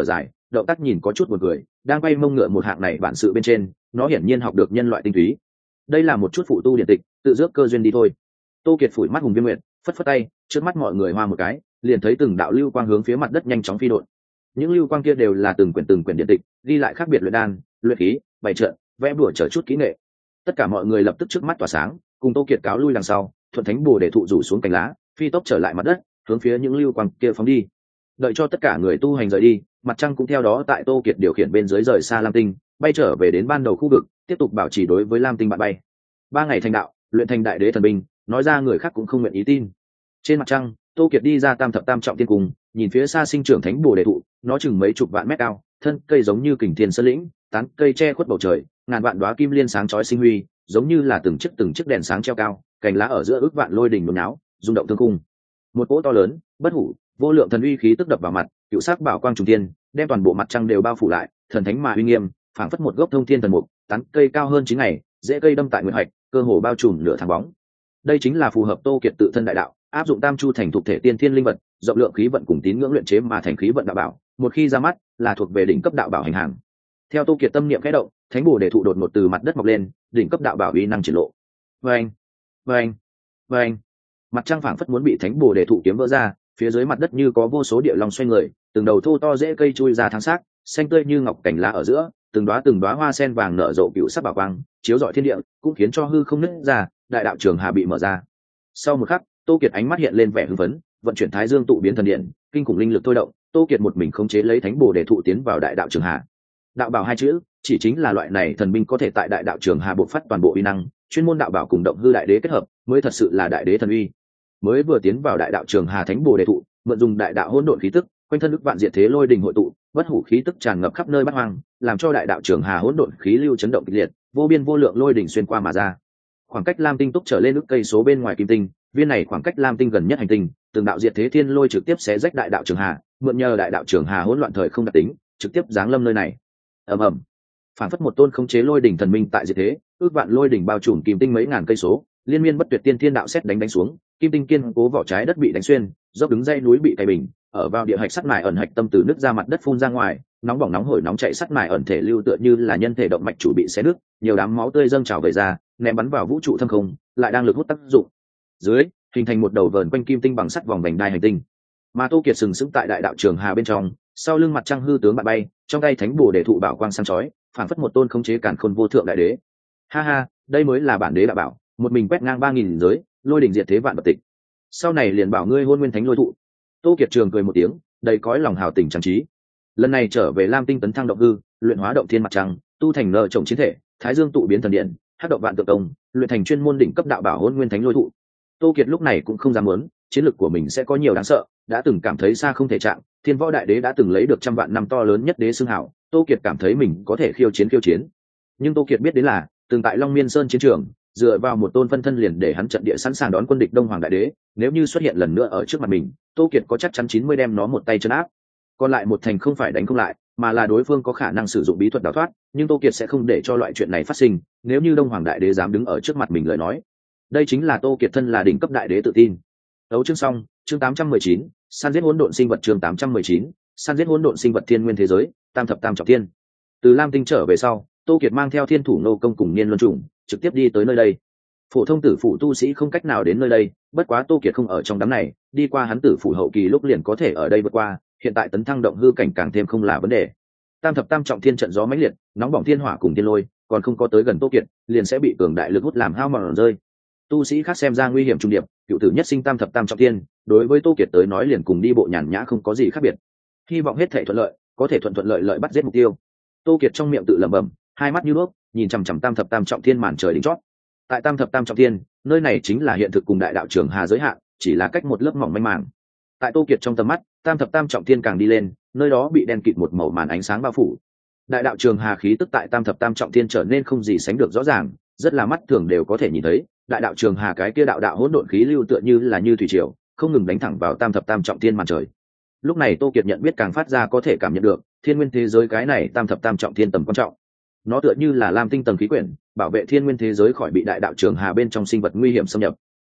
động tác nhìn có chút buồn cười, đang quay mông ngựa một hạng này bản sự bên trên, nó hiển nhiên học được nhân loại tinh túy. Đây là một chút phụ tu điện tịch, tự dước cơ duyên đi thôi. Tô Kiệt phủi mắt Hùng Viêm Nguyệt, phất phất tay, trước mắt mọi người hoa một cái, liền thấy từng đạo lưu quang hướng phía mặt đất nhanh chóng phi độn. Những lưu quang kia đều là từng quyển điện tịch, ghi lại khác biệt luyện đan, luyện khí, bày trận, vẽ bùa chờ chút kỹ nghệ. Tất cả mọi người lập tức trước mắt tỏa sáng, cùng Tô Kiệt cáo lui đằng sau, thuận thánh bồ để thụ rủ xuống cành lá, phi tốc trở lại mặt đất, hướng phía những lưu quang kia phóng đi. Đợi cho tất cả người tu hành rời đi, mặt trăng cũng theo đó tại Tô Kiệt điều khiển bên dưới rời xa Lam Tinh, bay trở về đến ban đầu khu vực, tiếp tục bảo trì đối với Lam Tinh bạn bay. 3 ngày thành đạo, luyện thành đại đế thần binh, nói ra người khác cũng không nguyện ý tin. Trên mặt trăng, Tô Kiệt đi ra tam thập tam trọng tiên cung, nhìn phía xa sinh trưởng thánh bồ đề thụ, nó chừng mấy chục vạn mét cao, thân cây giống như kình thiên sơn lĩnh, tán cây che khuất bầu trời, ngàn vạn đóa kim liên sáng chói sinh huy, giống như là từng chiếc đèn sáng treo cao, cành lá ở giữa ước vạn lôi đình nổ náo, rung động thương cung. Một cỗ to lớn, bất hủ, vô lượng thần uy khí tức đập vào mặt, cựu sắc bảo quang trùng thiên, đem toàn bộ mặt trăng đều bao phủ lại, thần thánh mà uy nghiêm, phảng phất một gốc thông thiên thần mục, tán cây cao hơn 9 ngày, rễ cây đâm tại nguyệt hạch, cơ hồ bao trùm nửa tháng bóng. Đây chính là phù hợp Tô Kiệt tự thân đại đạo, áp dụng tam chu thành thuộc thể tiên thiên linh vật, rộng lượng khí vận cùng tín ngưỡng luyện chế mà thành khí vận đạo bảo, một khi ra mắt, là thuộc về đỉnh cấp đạo bảo hành hàng. Theo Tô Kiệt tâm niệm khẽ động, thánh bồ đề thụ đột ngột từ mặt đất mọc lên, đỉnh cấp đạo bảo uy năng triển lộ. Vâng, vâng, vâng. Mặt trăng phảng phất muốn bị thánh bồ đề thụ kiếm vỡ ra, phía dưới mặt đất như có vô số địa long xoay người, từng đầu thô to rễ cây chui ra tháng sắc, xanh tươi như ngọc cành lá ở giữa, từng đóa hoa sen vàng nở rộ cựu sắc bảo quang, chiếu rọi thiên địa, cũng khiến cho hư không nứt ra, đại đạo trường hà bị mở ra. Sau một khắc, Tô Kiệt ánh mắt hiện lên vẻ hưng phấn, vận chuyển Thái Dương tụ biến thần điện, kinh khủng linh lực thôi động, Tô Kiệt một mình khống chế lấy thánh bồ đề thụ tiến vào đại đạo trường hà. Đạo bảo hai chữ, chỉ chính là loại này thần binh có thể tại đại đạo trường hà bộc phát toàn bộ uy năng, chuyên môn đạo bảo cùng động hư đại đế kết hợp, mới thật sự là đại đế thần uy. Mới vừa tiến vào đại đạo trường hà thánh bồ đề thụ, mượn dùng đại đạo hỗn độn khí tức, quanh thân ức vạn diệt thế lôi đình hội tụ, bất hủ khí tức tràn ngập khắp nơi bát hoang, làm cho đại đạo trường hà hỗn độn khí lưu chấn động kịch liệt, vô biên vô lượng lôi đình xuyên qua mà ra. Khoảng cách Lam Tinh túc trở lên ức cây số bên ngoài Kim Tinh, viên này khoảng cách Lam Tinh gần nhất hành tinh, từng đạo diệt thế thiên lôi trực tiếp xé rách đại đạo trường hà, mượn nhờ đại đạo trường hà hỗn loạn thời không đặc tính, trực tiếp giáng lâm nơi này. Ầm ầm, phản phất một tôn khống chế lôi đỉnh thần minh tại diệt thế, ước vạn lôi đỉnh bao trùm Kim Tinh mấy ngàn cây số, liên miên bất tuyệt tiên thiên đạo xét đánh xuống, Kim Tinh kiên cố vỏ trái đất bị đánh xuyên, dốc đứng dãy núi bị cày bình, ở vào địa hạch sắt mài ẩn hạch tâm từ nứt ra mặt đất phun ra ngoài, nóng bỏng nóng hổi nóng chạy sắt mài ẩn thể lưu tựa như là nhân thể động mạch chủ bị xé nứt, nhiều đám máu tươi dâng trào về ra, ném bắn vào vũ trụ thâm không, lại đang lực hút tác dụng dưới, hình thành một đầu vờn quanh Kim Tinh bằng sắt vòng vành đai hành tinh. Mà Tô Kiệt sừng sững tại đại đạo trường hà bên trong, sau lưng mặt trăng hư tướng bạn bay, trong tay thánh bồ để thụ bảo quang sáng chói, phảng phất một tôn khống chế càn khôn vô thượng đại đế. Ha ha, đây mới là bản đế đạo bảo, một mình quét ngang 3000 giới, lôi đỉnh diệt thế vạn vật tịch. Sau này liền bảo ngươi hôn nguyên thánh lôi thụ. Tô Kiệt trường cười một tiếng, đầy cõi lòng hào tình trang trí. Lần này trở về Lam Tinh tấn thăng động hư, luyện hóa động thiên mặt trăng, tu thành nợ trồng chiến thể, Thái Dương tụ biến thần điện, hắc động vạn tượng công, luyện thành chuyên môn đỉnh cấp đạo bảo hôn nguyên thánh lôi thụ. Tô Kiệt lúc này cũng không dám muốn, chiến lực của mình sẽ có nhiều đáng sợ, đã từng cảm thấy xa không thể chạm, Thiên Võ Đại Đế đã từng lấy được trăm vạn năm to lớn nhất đế xưng hảo, Tô Kiệt cảm thấy mình có thể khiêu chiến. Nhưng Tô Kiệt biết đến là, từng tại Long Miên Sơn chiến trường, dựa vào một tôn phân thân liền để hắn trận địa sẵn sàng đón quân địch Đông Hoàng Đại Đế, nếu như xuất hiện lần nữa ở trước mặt mình, Tô Kiệt có chắc chắn 90 đem nó một tay trấn áp. Còn lại một thành không phải đánh không lại, mà là đối phương có khả năng sử dụng bí thuật đào thoát, nhưng Tô Kiệt sẽ không để cho loại chuyện này phát sinh, nếu như Đông Hoàng Đại Đế dám đứng ở trước mặt mình lời nói. Đây chính là Tô Kiệt thân là đỉnh cấp đại đế tự tin. Đấu chương xong, chương 819, săn giết hỗn độn sinh vật chương 819, săn giết hỗn độn sinh vật thiên nguyên thế giới, tam thập tam trọng thiên. Từ Lam Tinh trở về sau, Tô Kiệt mang theo Thiên Thủ Nô Công cùng Niên Luân Trùng, trực tiếp đi tới nơi đây. Phổ thông tử phụ tu sĩ không cách nào đến nơi đây, bất quá Tô Kiệt không ở trong đám này, đi qua hắn tử phụ hậu kỳ lúc liền có thể ở đây vượt qua, hiện tại tấn thăng động hư cảnh càng thêm không là vấn đề. Tam thập tam trọng thiên trận gió mãnh liệt, nóng bỏng thiên hỏa cùng thiên lôi, còn không có tới gần Tô Kiệt, liền sẽ bị cường đại lực hút làm hao mòn rơi. Tu sĩ khác xem ra nguy hiểm trung điệp, cựu tử nhất sinh tam thập tam trọng thiên, đối với Tô Kiệt tới nói liền cùng đi bộ nhàn nhã không có gì khác biệt. Hy vọng hết thảy thuận lợi, có thể thuận lợi lợi bắt giết mục tiêu. Tô Kiệt trong miệng tự lẩm bẩm, hai mắt như đuốc, nhìn chằm chằm tam thập tam trọng thiên màn trời đỉnh chót. Tại tam thập tam trọng thiên, nơi này chính là hiện thực cùng đại đạo trường hà giới hạn, chỉ là cách một lớp mỏng manh màng. Tại Tô Kiệt trong tầm mắt, tam thập tam trọng thiên càng đi lên, nơi đó bị đen kịt một màu màn ánh sáng bao phủ. Đại đạo trường hà khí tức tại tam thập tam trọng thiên trở nên không gì sánh được rõ ràng, rất là mắt thường đều có thể nhìn thấy. Đại đạo trường hà cái kia đạo hỗn độn khí lưu tựa như là như thủy triều, không ngừng đánh thẳng vào tam thập tam trọng thiên màn trời. Lúc này Tô Kiệt nhận biết càng phát ra có thể cảm nhận được thiên nguyên thế giới cái này tam thập tam trọng thiên tầm quan trọng. Nó tựa như là Lam Tinh tầng khí quyển, bảo vệ thiên nguyên thế giới khỏi bị đại đạo trường hà bên trong sinh vật nguy hiểm xâm nhập.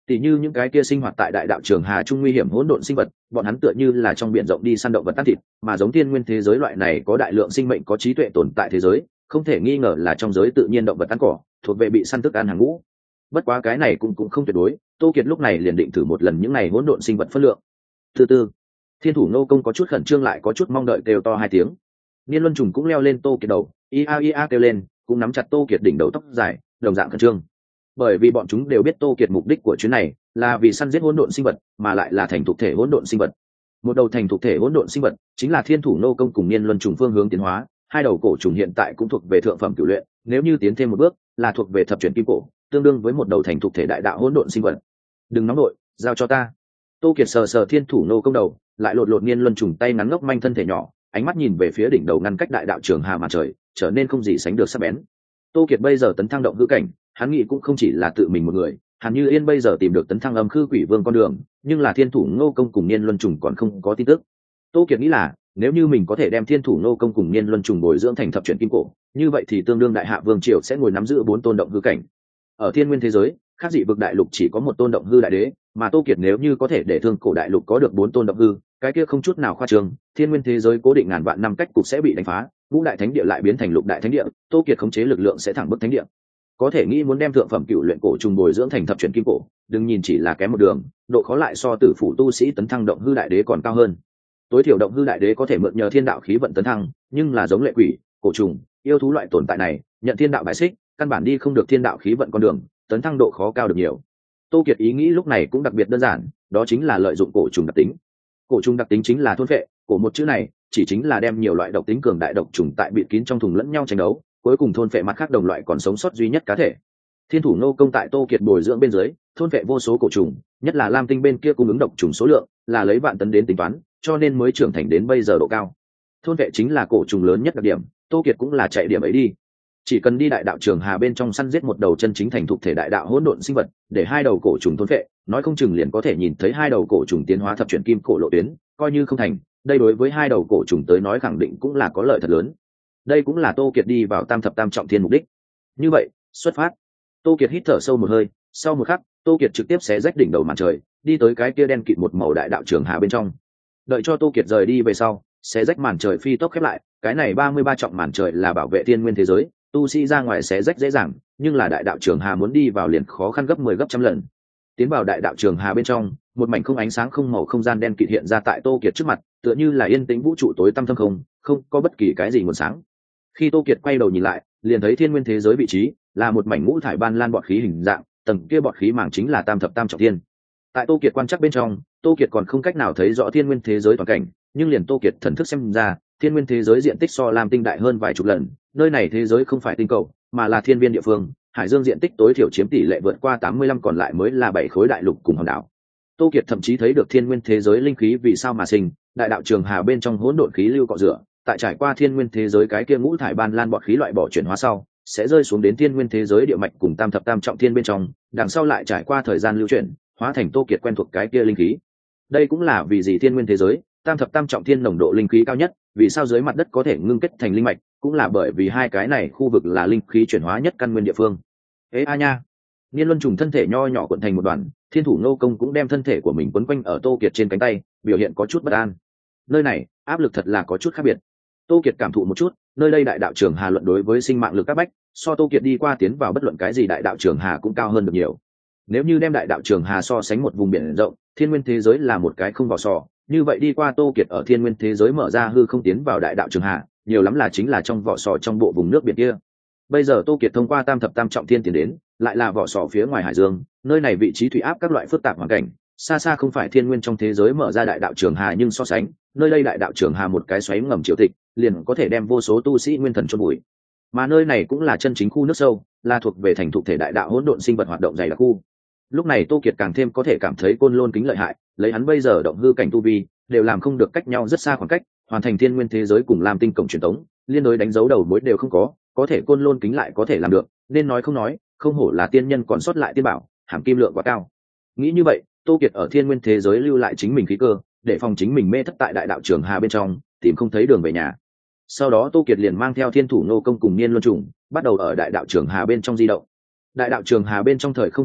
Tỉ như những cái kia sinh hoạt tại đại đạo trường hà trung nguy hiểm hỗn độn sinh vật, bọn hắn tựa như là trong biển rộng đi săn động vật ăn thịt, mà giống thiên nguyên thế giới loại này có đại lượng sinh mệnh có trí tuệ tồn tại thế giới, không thể nghi ngờ là trong giới tự nhiên động vật ăn cỏ, thuộc về bị săn thức ăn hàng ngũ. Bất quá cái này cũng không tuyệt đối, Tô Kiệt lúc này liền định thử một lần những này hỗn độn sinh vật phân lượng. Thứ tư, Thiên Thủ Nô Công có chút khẩn trương lại có chút mong đợi kêu to hai tiếng. Niên Luân Trùng cũng leo lên Tô Kiệt đầu, ia kêu lên, cũng nắm chặt Tô Kiệt đỉnh đầu tóc dài, đồng dạng khẩn trương. Bởi vì bọn chúng đều biết Tô Kiệt mục đích của chuyến này là vì săn giết hỗn độn sinh vật, mà lại là thành thuộc thể hỗn độn sinh vật. Một đầu thành thuộc thể hỗn độn sinh vật chính là Thiên Thủ Nô Công cùng Niên Luân Trùng phương hướng tiến hóa, hai đầu cổ trùng hiện tại cũng thuộc về thượng phẩm cửu luyện, nếu như tiến thêm một bước, là thuộc về thập chuyển kim cổ, tương đương với một đầu thành thuộc thể đại đạo hỗn độn sinh vật. Đừng nóng nội, giao cho ta. Tô Kiệt sờ sờ Thiên Thủ Nô Công đầu, lại lột lột Niên Luân Trùng tay ngắn ngốc manh thân thể nhỏ, ánh mắt nhìn về phía đỉnh đầu ngăn cách đại đạo trường hà mặt trời, trở nên không gì sánh được sắc bén. Tô Kiệt bây giờ tấn thăng động hư cảnh, hắn nghĩ cũng không chỉ là tự mình một người, Hàn Như Yên bây giờ tìm được tấn thăng âm khư quỷ vương con đường, nhưng là Thiên Thủ Nô Công cùng Niên Luân Trùng còn không có tin tức. Tô Kiệt nghĩ là nếu như mình có thể đem Thiên Thủ Nô Công cùng Niên Luân Trùng bồi dưỡng thành thập chuyển kim cổ, như vậy thì tương đương đại hạ vương triều sẽ ngồi nắm giữ 4 tôn động hư cảnh. Ở thiên nguyên thế giới, khác dị vực đại lục chỉ có một tôn động hư đại đế, mà Tô Kiệt nếu như có thể để thương cổ đại lục có được 4 tôn động hư, cái kia không chút nào khoa trương, thiên nguyên thế giới cố định ngàn vạn năm cách cục sẽ bị đánh phá, ngũ đại thánh địa lại biến thành lục đại thánh địa, Tô Kiệt khống chế lực lượng sẽ thẳng bức thánh địa. Có thể nghĩ muốn đem thượng phẩm cựu luyện cổ trùng bồi dưỡng thành thập chuyển kim cổ, đừng nhìn chỉ là kém một đường, độ khó lại so tử phủ tu sĩ tấn thăng động hư đại đế còn cao hơn. Tối thiểu động hư đại đế có thể mượn nhờ thiên đạo khí vận tấn thăng, nhưng là giống lệ quỷ, cổ trùng, yêu thú loại tồn tại này, nhận thiên đạo bài xích, căn bản đi không được thiên đạo khí vận con đường, tấn thăng độ khó cao được nhiều. Tô Kiệt ý nghĩ lúc này cũng đặc biệt đơn giản, đó chính là lợi dụng cổ trùng đặc tính. Cổ trùng đặc tính chính là thôn phệ, cổ một chữ này chỉ chính là đem nhiều loại độc tính cường đại độc trùng tại bịt kín trong thùng lẫn nhau tranh đấu, cuối cùng thôn phệ mặt khác đồng loại còn sống sót duy nhất cá thể. Thiên Thủ Nô Công tại Tô Kiệt bồi dưỡng bên dưới, thôn phệ vô số cổ trùng, nhất là Lam Tinh bên kia cung ứng độc trùng số lượng là lấy vạn tấn đến tính toán, cho nên mới trưởng thành đến bây giờ độ cao. Thôn phệ chính là cổ trùng lớn nhất đặc điểm, Tô Kiệt cũng là chạy điểm ấy đi. Chỉ cần đi đại đạo trường hà bên trong săn giết một đầu chân chính thành thục thể đại đạo hỗn độn sinh vật, để hai đầu cổ trùng thôn phệ, nói không chừng liền có thể nhìn thấy hai đầu cổ trùng tiến hóa thập chuyển kim cổ lộ tuyến, coi như không thành, đây đối với hai đầu cổ trùng tới nói khẳng định cũng là có lợi thật lớn. Đây cũng là Tô Kiệt đi vào tam thập tam trọng thiên mục đích. Như vậy, xuất phát. Tô Kiệt hít thở sâu một hơi, sau một khắc, Tô Kiệt trực tiếp xé rách đỉnh đầu màn trời, đi tới cái kia đen kịt một màu đại đạo trường hà bên trong. Đợi cho Tô Kiệt rời đi về sau, xé rách màn trời phi tốc khép lại, cái này 33 trọng màn trời là bảo vệ thiên nguyên thế giới, tu sĩ ra ngoài xé rách dễ dàng, nhưng là đại đạo trường hà muốn đi vào liền khó khăn gấp 10 gấp trăm lần. Tiến vào đại đạo trường hà bên trong, một mảnh không ánh sáng không màu không gian đen kịt hiện ra tại Tô Kiệt trước mặt, tựa như là yên tĩnh vũ trụ tối tăm thâm không, không có bất kỳ cái gì nguồn sáng. Khi Tô Kiệt quay đầu nhìn lại, liền thấy thiên nguyên thế giới vị trí là một mảnh ngũ thải ban lan bọt khí hình dạng, tầng kia bọt khí màng chính là tam thập tam trọng thiên. Tại Tô Kiệt quan chắc bên trong, Tô Kiệt còn không cách nào thấy rõ thiên nguyên thế giới toàn cảnh, nhưng liền Tô Kiệt thần thức xem ra, thiên nguyên thế giới diện tích so Lam Tinh đại hơn vài chục lần, nơi này thế giới không phải tinh cầu, mà là thiên viên địa phương, hải dương diện tích tối thiểu chiếm tỷ lệ vượt qua 85, còn lại mới là 7 khối đại lục cùng hòn đảo. Tô Kiệt thậm chí thấy được thiên nguyên thế giới linh khí vì sao mà sinh, đại đạo trường hà bên trong hỗn độn khí lưu cọ rửa, tại trải qua thiên nguyên thế giới cái kia ngũ thải ban lan bọt khí loại bỏ chuyển hóa sau, sẽ rơi xuống đến thiên nguyên thế giới địa mạch cùng tam thập tam trọng thiên bên trong, đằng sau lại trải qua thời gian lưu chuyển, hóa thành Tô Kiệt quen thuộc cái kia linh khí. Đây cũng là vì gì thiên nguyên thế giới, tam thập tam trọng thiên nồng độ linh khí cao nhất, vì sao dưới mặt đất có thể ngưng kết thành linh mạch, cũng là bởi vì hai cái này khu vực là linh khí chuyển hóa nhất căn nguyên địa phương. Ê a nha, Niên Luân Trùng thân thể nho nhỏ cuộn thành một đoàn, Thiên Thủ Nô Công cũng đem thân thể của mình quấn quanh ở Tô Kiệt trên cánh tay, biểu hiện có chút bất an. Nơi này áp lực thật là có chút khác biệt. Tô Kiệt cảm thụ một chút, nơi đây đại đạo trường hà luận đối với sinh mạng lực các bách, so Tô Kiệt đi qua tiến vào bất luận cái gì đại đạo trường hà cũng cao hơn được nhiều. Nếu như đem đại đạo trường hà so sánh một vùng biển rộng, thiên nguyên thế giới là một cái không vỏ sò, như vậy đi qua Tô Kiệt ở thiên nguyên thế giới mở ra hư không tiến vào đại đạo trường hà, nhiều lắm là chính là trong vỏ sò trong bộ vùng nước biển kia. Bây giờ Tô Kiệt thông qua tam thập tam trọng thiên tiến đến, lại là vỏ sò phía ngoài hải dương, nơi này vị trí thủy áp các loại phức tạp hoàn cảnh, xa xa không phải thiên nguyên trong thế giới mở ra đại đạo trường hà, nhưng so sánh, nơi đây đại đạo trường hà một cái xoáy ngầm triều tịch, liền có thể đem vô số tu sĩ nguyên thần chôn bụi. Mà nơi này cũng là chân chính khu nước sâu, là thuộc về thành thục thể đại đạo hỗn độn sinh vật hoạt động dày đặc khu. Lúc này Tô Kiệt càng thêm có thể cảm thấy Côn Lôn Kính lợi hại, lấy hắn bây giờ động hư cảnh tu vi, đều làm không được cách nhau rất xa khoảng cách, hoàn thành thiên nguyên thế giới cùng Lam Tinh cổng truyền tống, liên đối đánh dấu đầu mối đều không có thể Côn Lôn Kính lại có thể làm được, nên nói không nói, không hổ là tiên nhân còn sót lại tiên bảo, hàm kim lượng quá cao. Nghĩ như vậy, Tô Kiệt ở thiên nguyên thế giới lưu lại chính mình khí cơ, để phòng chính mình mê thất tại đại đạo trường hà bên trong, tìm không thấy đường về nhà. Sau đó Tô Kiệt liền mang theo Thiên Thủ Nô Công cùng Niên Luân Trùng, bắt đầu ở đại đạo trường hà bên trong di động. Đại đạo trường hà bên trong thời không hỗn loạn,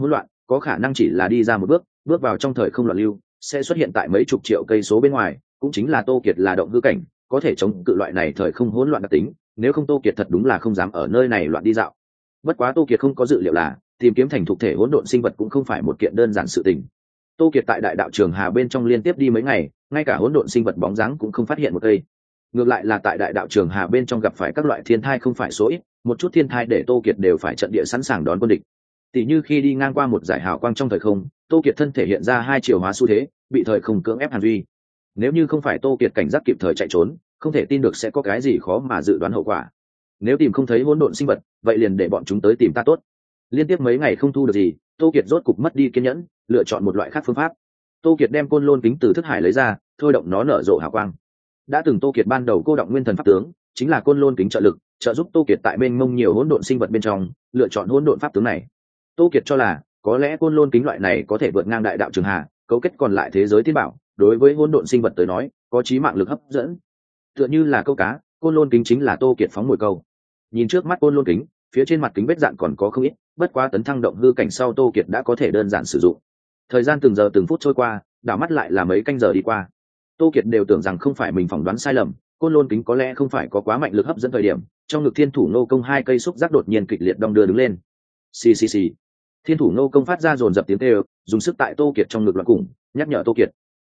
có khả năng chỉ là đi ra một bước, bước vào trong thời không loạn lưu, sẽ xuất hiện tại mấy chục triệu cây số bên ngoài, cũng chính là Tô Kiệt là động hư cảnh, có thể chống cự loại này thời không hỗn loạn đặc tính, nếu không Tô Kiệt thật đúng là không dám ở nơi này loạn đi dạo. Bất quá Tô Kiệt không có dự liệu là tìm kiếm thành thuộc thể hỗn độn sinh vật cũng không phải một kiện đơn giản sự tình. Tô Kiệt tại đại đạo trường hà bên trong liên tiếp đi mấy ngày, ngay cả hỗn độn sinh vật bóng dáng cũng không phát hiện một cây. Ngược lại là tại đại đạo trường hà bên trong gặp phải các loại thiên thai không phải số ít, một chút thiên thai để Tô Kiệt đều phải trận địa sẵn sàng đón quân địch. Tỷ như khi đi ngang qua một dải hào quang trong thời không, Tô Kiệt thân thể hiện ra hai chiều hóa xu thế, bị thời không cưỡng ép hàn duy. Nếu như không phải Tô Kiệt cảnh giác kịp thời chạy trốn, không thể tin được sẽ có cái gì khó mà dự đoán hậu quả. Nếu tìm không thấy hỗn độn sinh vật, vậy liền để bọn chúng tới tìm ta tốt. Liên tiếp mấy ngày không thu được gì, Tô Kiệt rốt cục mất đi kiên nhẫn, lựa chọn một loại khác phương pháp. Tô Kiệt đem côn lôn kính từ thức hải lấy ra, thôi động nó nở rộ hào quang. Đã từng Tô Kiệt ban đầu cô động nguyên thần pháp tướng, chính là côn lôn kính trợ lực, trợ giúp Tô Kiệt tại bên mông nhiều hỗn độn sinh vật bên trong, lựa chọn hỗn độn pháp tướng này. Tô Kiệt cho là, có lẽ côn lôn kính loại này có thể vượt ngang đại đạo trường hà, cấu kết còn lại thế giới thiên bảo, đối với hỗn độn sinh vật tới nói, có chí mạng lực hấp dẫn. Tựa như là câu cá, côn lôn kính chính là Tô Kiệt phóng mồi câu. Nhìn trước mắt côn lôn kính, phía trên mặt kính vết dạn còn có không ít, bất quá tấn thăng động hư cảnh sau Tô Kiệt đã có thể đơn giản sử dụng. Thời gian từng giờ từng phút trôi qua, đảo mắt lại là mấy canh giờ đi qua. Tô Kiệt đều tưởng rằng không phải mình phỏng đoán sai lầm, côn lôn kính có lẽ không phải có quá mạnh lực hấp dẫn thời điểm, trong ngực thiên thủ nô công hai cây xúc giác đột nhiên kịch liệt đong đưa đứng lên. Xì xì xì. Thiên thủ nô công phát ra dồn dập tiếng kêu, dùng sức tại Tô Kiệt trong ngực loạn cùng, nhắc nhở Tô Kiệt.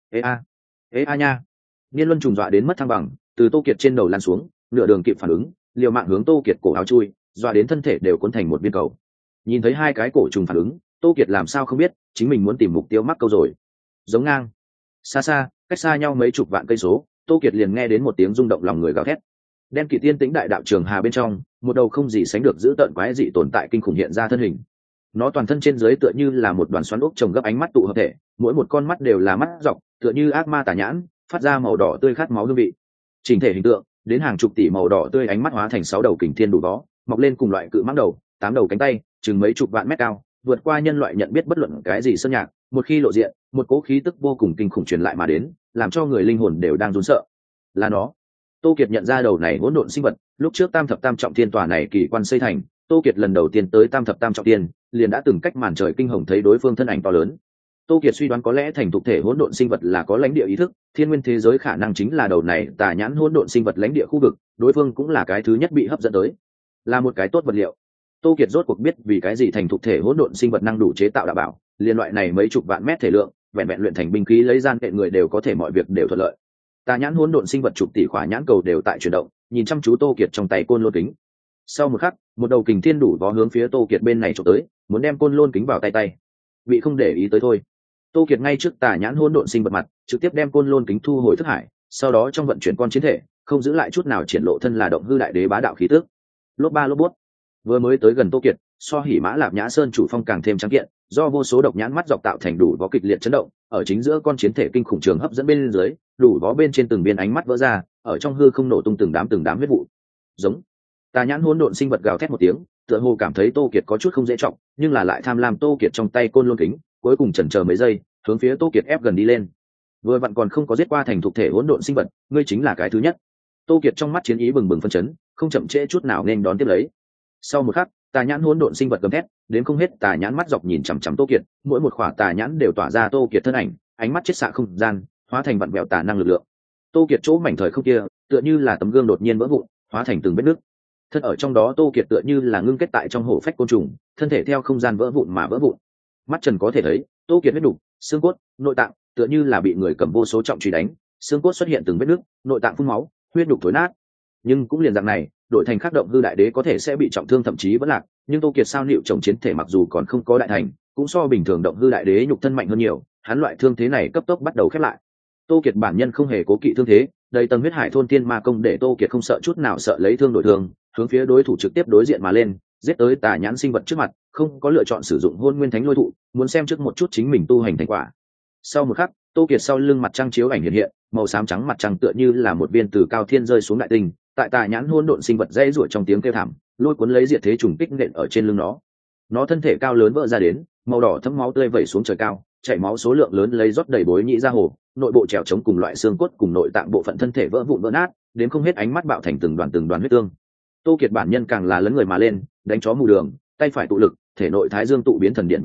Ê a nha. Niên Luân trùng dọa đến mất thăng bằng, từ Tô Kiệt trên đầu lan xuống, nửa đường kịp phản ứng, liều mạng hướng Tô Kiệt cổ áo chui, dọa đến thân thể đều cuốn thành một viên cầu. Nhìn thấy hai cái cổ trùng phản ứng, Tô Kiệt làm sao không biết, chính mình muốn tìm mục tiêu mắc câu rồi. Giống ngang. Xa xa, cách xa nhau mấy chục vạn cây số, Tô Kiệt liền nghe đến một tiếng rung động lòng người gào thét. Đen kịt tiên tĩnh đại đạo trường hà bên trong, một đầu không gì sánh được giữ tợn quái dị tồn tại kinh khủng hiện ra thân hình. Nó toàn thân trên dưới tựa như là một đoàn xoắn ốc trồng gấp ánh mắt tụ hợp thể, mỗi một con mắt đều là mắt dọc, tựa như ác ma tà nhãn, phát ra màu đỏ tươi khát máu hương vị. Chỉnh thể hình tượng, đến hàng chục tỷ màu đỏ tươi ánh mắt hóa thành 6 đầu kình thiên đủ vó, mọc lên cùng loại cự mãng đầu, 8 đầu cánh tay, chừng mấy chục vạn mét cao, vượt qua nhân loại nhận biết bất luận cái gì sơn nhạc, một khi lộ diện, một cỗ khí tức vô cùng kinh khủng truyền lại mà đến, làm cho người linh hồn đều đang run sợ. Là nó. Tô Kiệt nhận ra đầu này hỗn độn sinh vật, lúc trước Tam thập tam trọng thiên tòa này kỳ quan xây thành, Tô Kiệt lần đầu tiên tới Tam thập tam trọng thiên, liền đã từng cách màn trời kinh hồng thấy đối phương thân ảnh to lớn. Tô Kiệt suy đoán có lẽ thành thuộc thể hỗn độn sinh vật là có lãnh địa ý thức, thiên nguyên thế giới khả năng chính là đầu này tà nhãn hỗn độn sinh vật lãnh địa khu vực, đối phương cũng là cái thứ nhất bị hấp dẫn tới, là một cái tốt vật liệu. Tô Kiệt rốt cuộc biết vì cái gì thành thuộc thể hỗn độn sinh vật năng đủ chế tạo đạo bảo, liên loại này mấy chục vạn mét thể lượng, vẹn vẹn luyện thành binh khí lấy gian kệ người đều có thể mọi việc đều thuận lợi. Tà nhãn hỗn độn sinh vật chục tỷ khỏa nhãn cầu đều tại chuyển động, nhìn chăm chú Tô Kiệt trong tay côn lôn kính. Sau một khắc, một đầu kình thiên đủ vó hướng phía Tô Kiệt bên này chụp tới, muốn đem côn lôn kính vào tay. Vị không để ý tới thôi. Tô Kiệt ngay trước tà nhãn hỗn độn sinh vật mặt, trực tiếp đem côn lôn kính thu hồi thức hải, sau đó trong vận chuyển con chiến thể, không giữ lại chút nào triển lộ thân là động hư đại đế bá đạo khí tức. Lốp ba lốp bút. Vừa mới tới gần Tô Kiệt, so hỉ mã lạp nhã sơn chủ phong càng thêm trắng kiện, do vô số độc nhãn mắt dọc tạo thành đủ vó kịch liệt chấn động, ở chính giữa con chiến thể kinh khủng trường hấp dẫn bên dưới, đủ vó bên trên từng viên ánh mắt vỡ ra, ở trong hư không nổ tung từng đám huyết vụ. Giống. Tà nhãn hỗn độn sinh vật gào thét một tiếng, tựa hồ cảm thấy Tô Kiệt có chút không dễ trọng, nhưng là lại tham lam Tô Kiệt trong tay côn lôn kính, cuối cùng chần chờ mấy giây, hướng phía Tô Kiệt ép gần đi lên. Vừa vặn còn không có giết qua thành thuộc thể hỗn độn sinh vật, ngươi chính là cái thứ nhất. Tô Kiệt trong mắt chiến ý bừng bừng phân chấn, không chậm trễ chút nào nên đón tiếp lấy. Sau một khắc, tà nhãn hỗn độn sinh vật gầm thét, đến không hết tà nhãn mắt dọc nhìn chằm chằm Tô Kiệt, mỗi một khỏa tà nhãn đều tỏa ra Tô Kiệt thân ảnh, ánh mắt chết xạ không gian, hóa thành vặn vẹo tà năng lực lượng. Tô Kiệt chỗ mảnh thời không kia, tựa như là tấm gương đột nhiên vỡ vụn, hóa thành từng vết nứt. Thân ở trong đó Tô Kiệt tựa như là ngưng kết tại trong hổ phách côn trùng, thân thể theo không gian vỡ vụn mà vỡ vụn. Mắt trần có thể thấy, Tô Kiệt huyết đủ, xương cốt, nội tạng, tựa như là bị người cầm vô số trọng truy đánh, xương cốt xuất hiện từng vết nứt, nội tạng phun máu, huyết nhục thối nát. Nhưng cũng liền dạng này, đội thành khắc động hư đại đế có thể sẽ bị trọng thương thậm chí vẫn lạc, nhưng Tô Kiệt sao liệu chồng chiến thể mặc dù còn không có đại thành, cũng so bình thường động hư đại đế nhục thân mạnh hơn nhiều, hắn loại thương thế này cấp tốc bắt đầu khép lại. Tô Kiệt bản nhân không hề cố kỵ thương thế, đầy tầng huyết hải thôn tiên ma công để Tô Kiệt không sợ chút nào sợ lấy thương đổi thương, hướng phía đối thủ trực tiếp đối diện mà lên, giết tới tà nhãn sinh vật trước mặt, không có lựa chọn sử dụng hôn nguyên thánh lôi thụ, muốn xem trước một chút chính mình tu hành thành quả. Sau một khắc, Tô Kiệt sau lưng mặt trăng chiếu ảnh hiện hiện, màu xám trắng mặt trăng tựa như là một viên từ cao thiên rơi xuống đại tinh, tại tà nhãn hỗn độn sinh vật dãy rủa trong tiếng kêu thảm, lôi cuốn lấy diệt thế trùng kích nện ở trên lưng nó. Nó thân thể cao lớn vỡ ra đến, màu đỏ thấm máu tươi vẩy xuống trời cao, chảy máu số lượng lớn lấy rót đầy bối nhị ra hồ, nội bộ trèo chống cùng loại xương cốt cùng nội tạng bộ phận thân thể vỡ vụn vỡ nát, đến không hết ánh mắt bạo thành từng đoàn huyết tương. Tô Kiệt bản nhân càng là lớn người mà lên, đánh chó mù đường, tay phải tụ lực, thể nội thái dương tụ biến thần điện vận chuyển,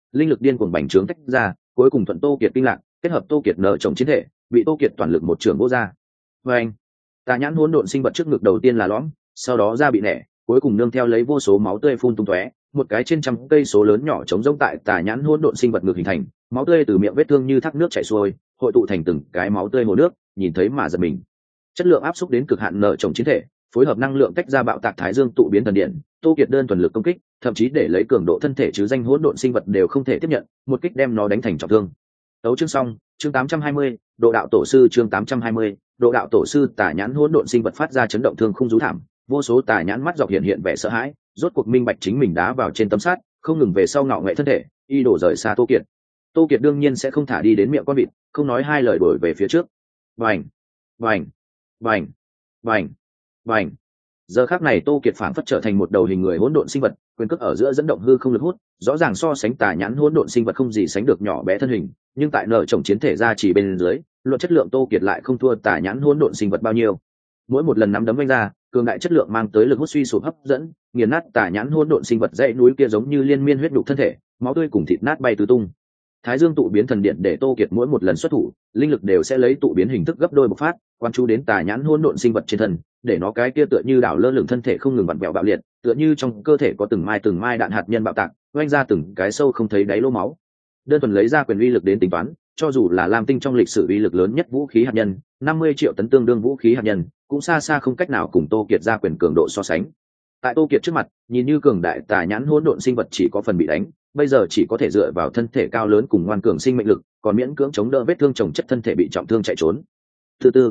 linh lực điên cuồng bành trướng tách ra, cuối cùng thuận Tô Kiệt kinh lạc, kết hợp Tô Kiệt nở trọng chiến thể, bị Tô Kiệt toàn lực một trường vô ra. Và anh, tà nhãn hỗn độn sinh vật trước ngực đầu tiên là lõm, sau đó da bị nẻ, cuối cùng nương theo lấy vô số máu tươi phun tung tóe, một cái trên trăm cây số lớn nhỏ trống rỗng tại tà nhãn hỗn độn sinh vật ngực hình thành, máu tươi từ miệng vết thương như thác nước chảy xuôi, hội tụ thành từng cái máu tươi hồ nước, nhìn thấy mà giật mình. Chất lượng áp xúc đến cực hạn nở trọng chiến thể, phối hợp năng lượng tách ra bạo tạc thái dương tụ biến thần điện, Tô Kiệt đơn thuần lực công kích, thậm chí để lấy cường độ thân thể chứ danh hỗn độn sinh vật đều không thể tiếp nhận, một kích đem nó đánh thành trọng thương. Tấu chương xong, chương 820, độ đạo tổ sư chương 820, độ đạo tổ sư tà nhãn hỗn độn sinh vật phát ra chấn động thương không rú thảm, vô số tà nhãn mắt dọc hiện vẻ sợ hãi, rốt cuộc minh bạch chính mình đá vào trên tấm sắt, không ngừng về sau ngạo nghệ thân thể, y đổ rời xa Tô Kiệt. Tô Kiệt đương nhiên sẽ không thả đi đến miệng con vịt, không nói hai lời đuổi về phía trước. Vành, vành, vành, vành, vành. Giờ khắc này Tô Kiệt phảng phất trở thành một đầu hình người hỗn độn sinh vật, quyền cước ở giữa dẫn động hư không lực hút, rõ ràng so sánh tà nhãn hỗn độn sinh vật không gì sánh được nhỏ bé thân hình, nhưng tại nở chồng chiến thể ra chỉ bên dưới, luận chất lượng Tô Kiệt lại không thua tà nhãn hỗn độn sinh vật bao nhiêu. Mỗi một lần nắm đấm vung ra, cường đại chất lượng mang tới lực hút suy sụp hấp dẫn, nghiền nát tà nhãn hỗn độn sinh vật dãy núi kia giống như liên miên huyết nhục thân thể, máu tươi cùng thịt nát bay tứ tung. Thái Dương tụ biến thần điện để Tô Kiệt mỗi một lần xuất thủ, linh lực đều sẽ lấy tụ biến hình thức gấp đôi bộc phát, quan chú đến tà nhãn hỗn độn sinh vật trên thân, để nó cái kia tựa như đảo lơ lửng thân thể không ngừng vặn vẹo bạo liệt, tựa như trong cơ thể có từng mai đạn hạt nhân bạo tạc, oanh ra từng cái sâu không thấy đáy lỗ máu. Đơn thuần lấy ra quyền uy lực đến tính toán, cho dù là Lam Tinh trong lịch sử uy lực lớn nhất vũ khí hạt nhân, 50 triệu tấn tương đương vũ khí hạt nhân, cũng xa xa không cách nào cùng Tô Kiệt ra quyền cường độ so sánh. Tại Tô Kiệt trước mặt, nhìn như cường đại tà nhãn hỗn độn sinh vật chỉ có phần bị đánh, bây giờ chỉ có thể dựa vào thân thể cao lớn cùng ngoan cường sinh mệnh lực, còn miễn cưỡng chống đỡ vết thương chồng chất thân thể bị trọng thương chạy trốn. Từ từ,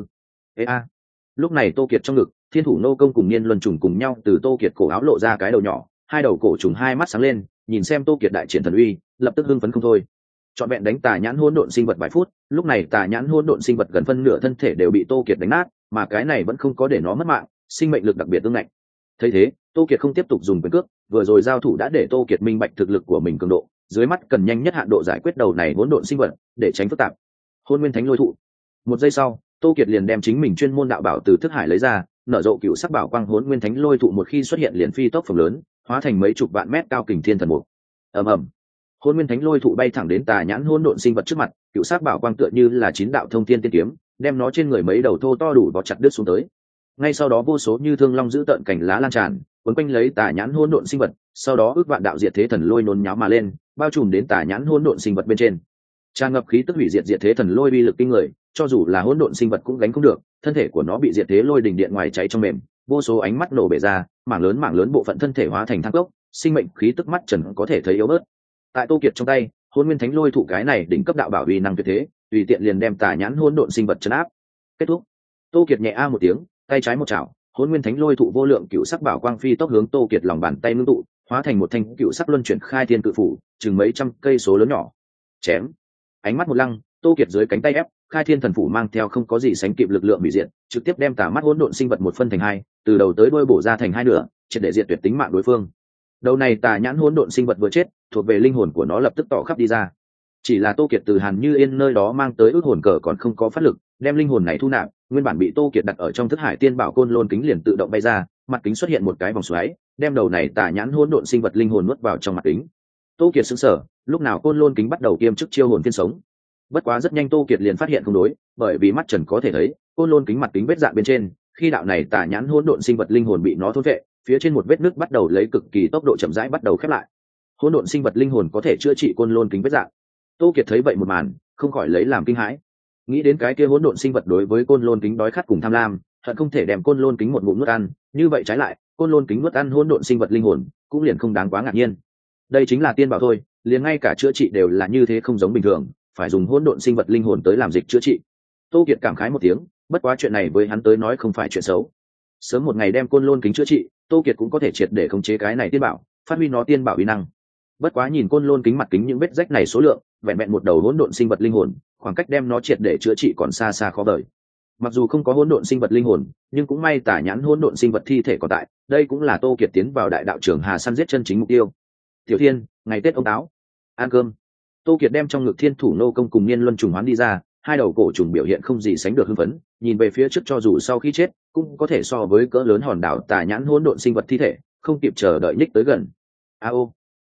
lúc này Tô Kiệt trong ngực, Thiên Thủ Nô Công cùng Niên Luân Trùng cùng nhau từ Tô Kiệt cổ áo lộ ra cái đầu nhỏ, hai đầu cổ trùng hai mắt sáng lên, nhìn xem Tô Kiệt đại triển thần uy, lập tức hưng phấn không thôi. Chọn vẹn đánh tà nhãn hỗn độn sinh vật vài phút, lúc này tà nhãn hỗn độn sinh vật gần phân nửa thân thể đều bị Tô Kiệt đánh nát, mà cái này vẫn không có để nó mất mạng, sinh mệnh lực đặc biệt tương ngạnh. Thấy thế, Tô Kiệt không tiếp tục dùng quyền cước, vừa rồi giao thủ đã để Tô Kiệt minh bạch thực lực của mình cường độ, dưới mắt cần nhanh nhất hạn độ giải quyết đầu này hỗn độn sinh vật, để tránh phức tạp. Hôn Nguyên Thánh Lôi Thụ. Một giây sau, Tô Kiệt liền đem chính mình chuyên môn đạo bảo từ thức hải lấy ra, nở rộ cựu sắc bảo quang Hỗn Nguyên Thánh Lôi Thụ một khi xuất hiện liền phi tốc phồng lớn, hóa thành mấy chục vạn mét cao kình thiên thần mục. Ầm ầm. Hỗn Nguyên Thánh Lôi Thụ bay thẳng đến tà nhãn hỗn độn sinh vật trước mặt, cựu sắc bảo quang tựa như là chín đạo thông thiên tiên kiếm, đem nó trên người mấy đầu thô to đủ vỏ chặt đứt xuống tới. Ngay sau đó vô số như thương long giữ tợn cảnh lá lan tràn, quấn quanh lấy tà nhãn hỗn độn sinh vật, sau đó ước vạn đạo diệt thế thần lôi nôn nháo mà lên, bao trùm đến tà nhãn hỗn độn sinh vật bên trên. Tràn ngập khí tức hủy diệt diệt thế thần lôi uy lực kinh người, cho dù là hỗn độn sinh vật cũng gánh không được, thân thể của nó bị diệt thế lôi đình điện ngoài cháy trong mềm, vô số ánh mắt nổ bể ra, mảng lớn bộ phận thân thể hóa thành than cốc, sinh mệnh khí tức mắt trần có thể thấy yếu bớt. Tại Tô Kiệt trong tay, Hỗn Nguyên Thánh Lôi Thụ cái này đỉnh cấp đạo bảo uy năng tuyệt thế, tùy tiện liền đem tà nhãn hỗn độn sinh vật trấn áp. Kết thúc. Tô Kiệt nhẹ a một tiếng, tay trái một chảo, Hỗn Nguyên Thánh Lôi Thụ vô lượng cựu sắc bảo quang phi tốc hướng Tô Kiệt lòng bàn tay ngưng tụ, hóa thành một thanh cựu sắc luân chuyển khai thiên cự phủ, chừng mấy trăm cây số lớn nhỏ. Chém. Ánh mắt một lăng, Tô Kiệt dưới cánh tay ép, khai thiên thần phủ mang theo không có gì sánh kịp lực lượng hủy diệt, trực tiếp đem tà mắt hỗn độn sinh vật một phân thành hai, từ đầu tới đuôi bổ ra thành hai nửa, triệt để diệt tuyệt tính mạng đối phương. Đầu này tà nhãn hỗn độn sinh vật vừa chết, thuộc về linh hồn của nó lập tức tỏ khắp đi ra. Chỉ là Tô Kiệt từ Hàn Như Yên nơi đó mang tới ước hồn cờ còn không có phát lực, đem linh hồn này thu nạp, nguyên bản bị Tô Kiệt đặt ở trong thức hải tiên bảo côn lôn kính liền tự động bay ra, mặt kính xuất hiện một cái vòng xoáy, đem đầu này tà nhãn hỗn độn sinh vật linh hồn nuốt vào trong mặt kính. Tô Kiệt sững sờ, lúc nào côn lôn kính bắt đầu kiêm chức chiêu hồn phiên sống. Bất quá rất nhanh Tô Kiệt liền phát hiện không đối, bởi vì mắt trần có thể thấy, côn lôn kính mặt kính vết dạn bên trên, khi đạo này tà nhãn hỗn độn sinh vật linh hồn bị nó thôn vệ, phía trên một vết nứt bắt đầu lấy cực kỳ tốc độ chậm rãi bắt đầu khép lại. Hỗn độn sinh vật linh hồn có thể chữa trị côn lôn kính vết dạn. Tô Kiệt thấy vậy một màn, không khỏi lấy làm kinh hãi. Nghĩ đến cái kia hỗn độn sinh vật đối với côn lôn kính đói khát cùng tham lam, hận không thể đem côn lôn kính một ngụm nuốt ăn, như vậy trái lại, côn lôn kính nuốt ăn hỗn độn sinh vật linh hồn, cũng liền không đáng quá ngạc nhiên. Đây chính là tiên bảo thôi, liền ngay cả chữa trị đều là như thế không giống bình thường, phải dùng hỗn độn sinh vật linh hồn tới làm dịch chữa trị. Tô Kiệt cảm khái một tiếng, bất quá chuyện này với hắn tới nói không phải chuyện xấu. Sớm một ngày đem côn lôn kính chữa trị, Tô Kiệt cũng có thể triệt để khống chế cái này tiên bảo, phát huy nó tiên bảo uy năng. Bất quá nhìn côn lôn kính mặt kính những vết rách này số lượng, vẹn vẹn một đầu hỗn độn sinh vật linh hồn, khoảng cách đem nó triệt để chữa trị còn xa xa khó vời. Mặc dù không có hỗn độn sinh vật linh hồn, nhưng cũng may tà nhãn hỗn độn sinh vật thi thể còn tại, đây cũng là Tô Kiệt tiến vào đại đạo trường Hà săn giết chân chính mục tiêu. Tiểu Thiên, ngày Tết ông táo, ăn cơm. Tô Kiệt đem trong ngực Thiên Thủ Nô Công cùng Niên Luân trùng hoán đi ra, hai đầu cổ trùng biểu hiện không gì sánh được hưng phấn, nhìn về phía trước cho dù sau khi chết, cũng có thể so với cỡ lớn hòn đảo tà nhãn hỗn độn sinh vật thi thể, không kịp chờ đợi nhích tới gần. A ô,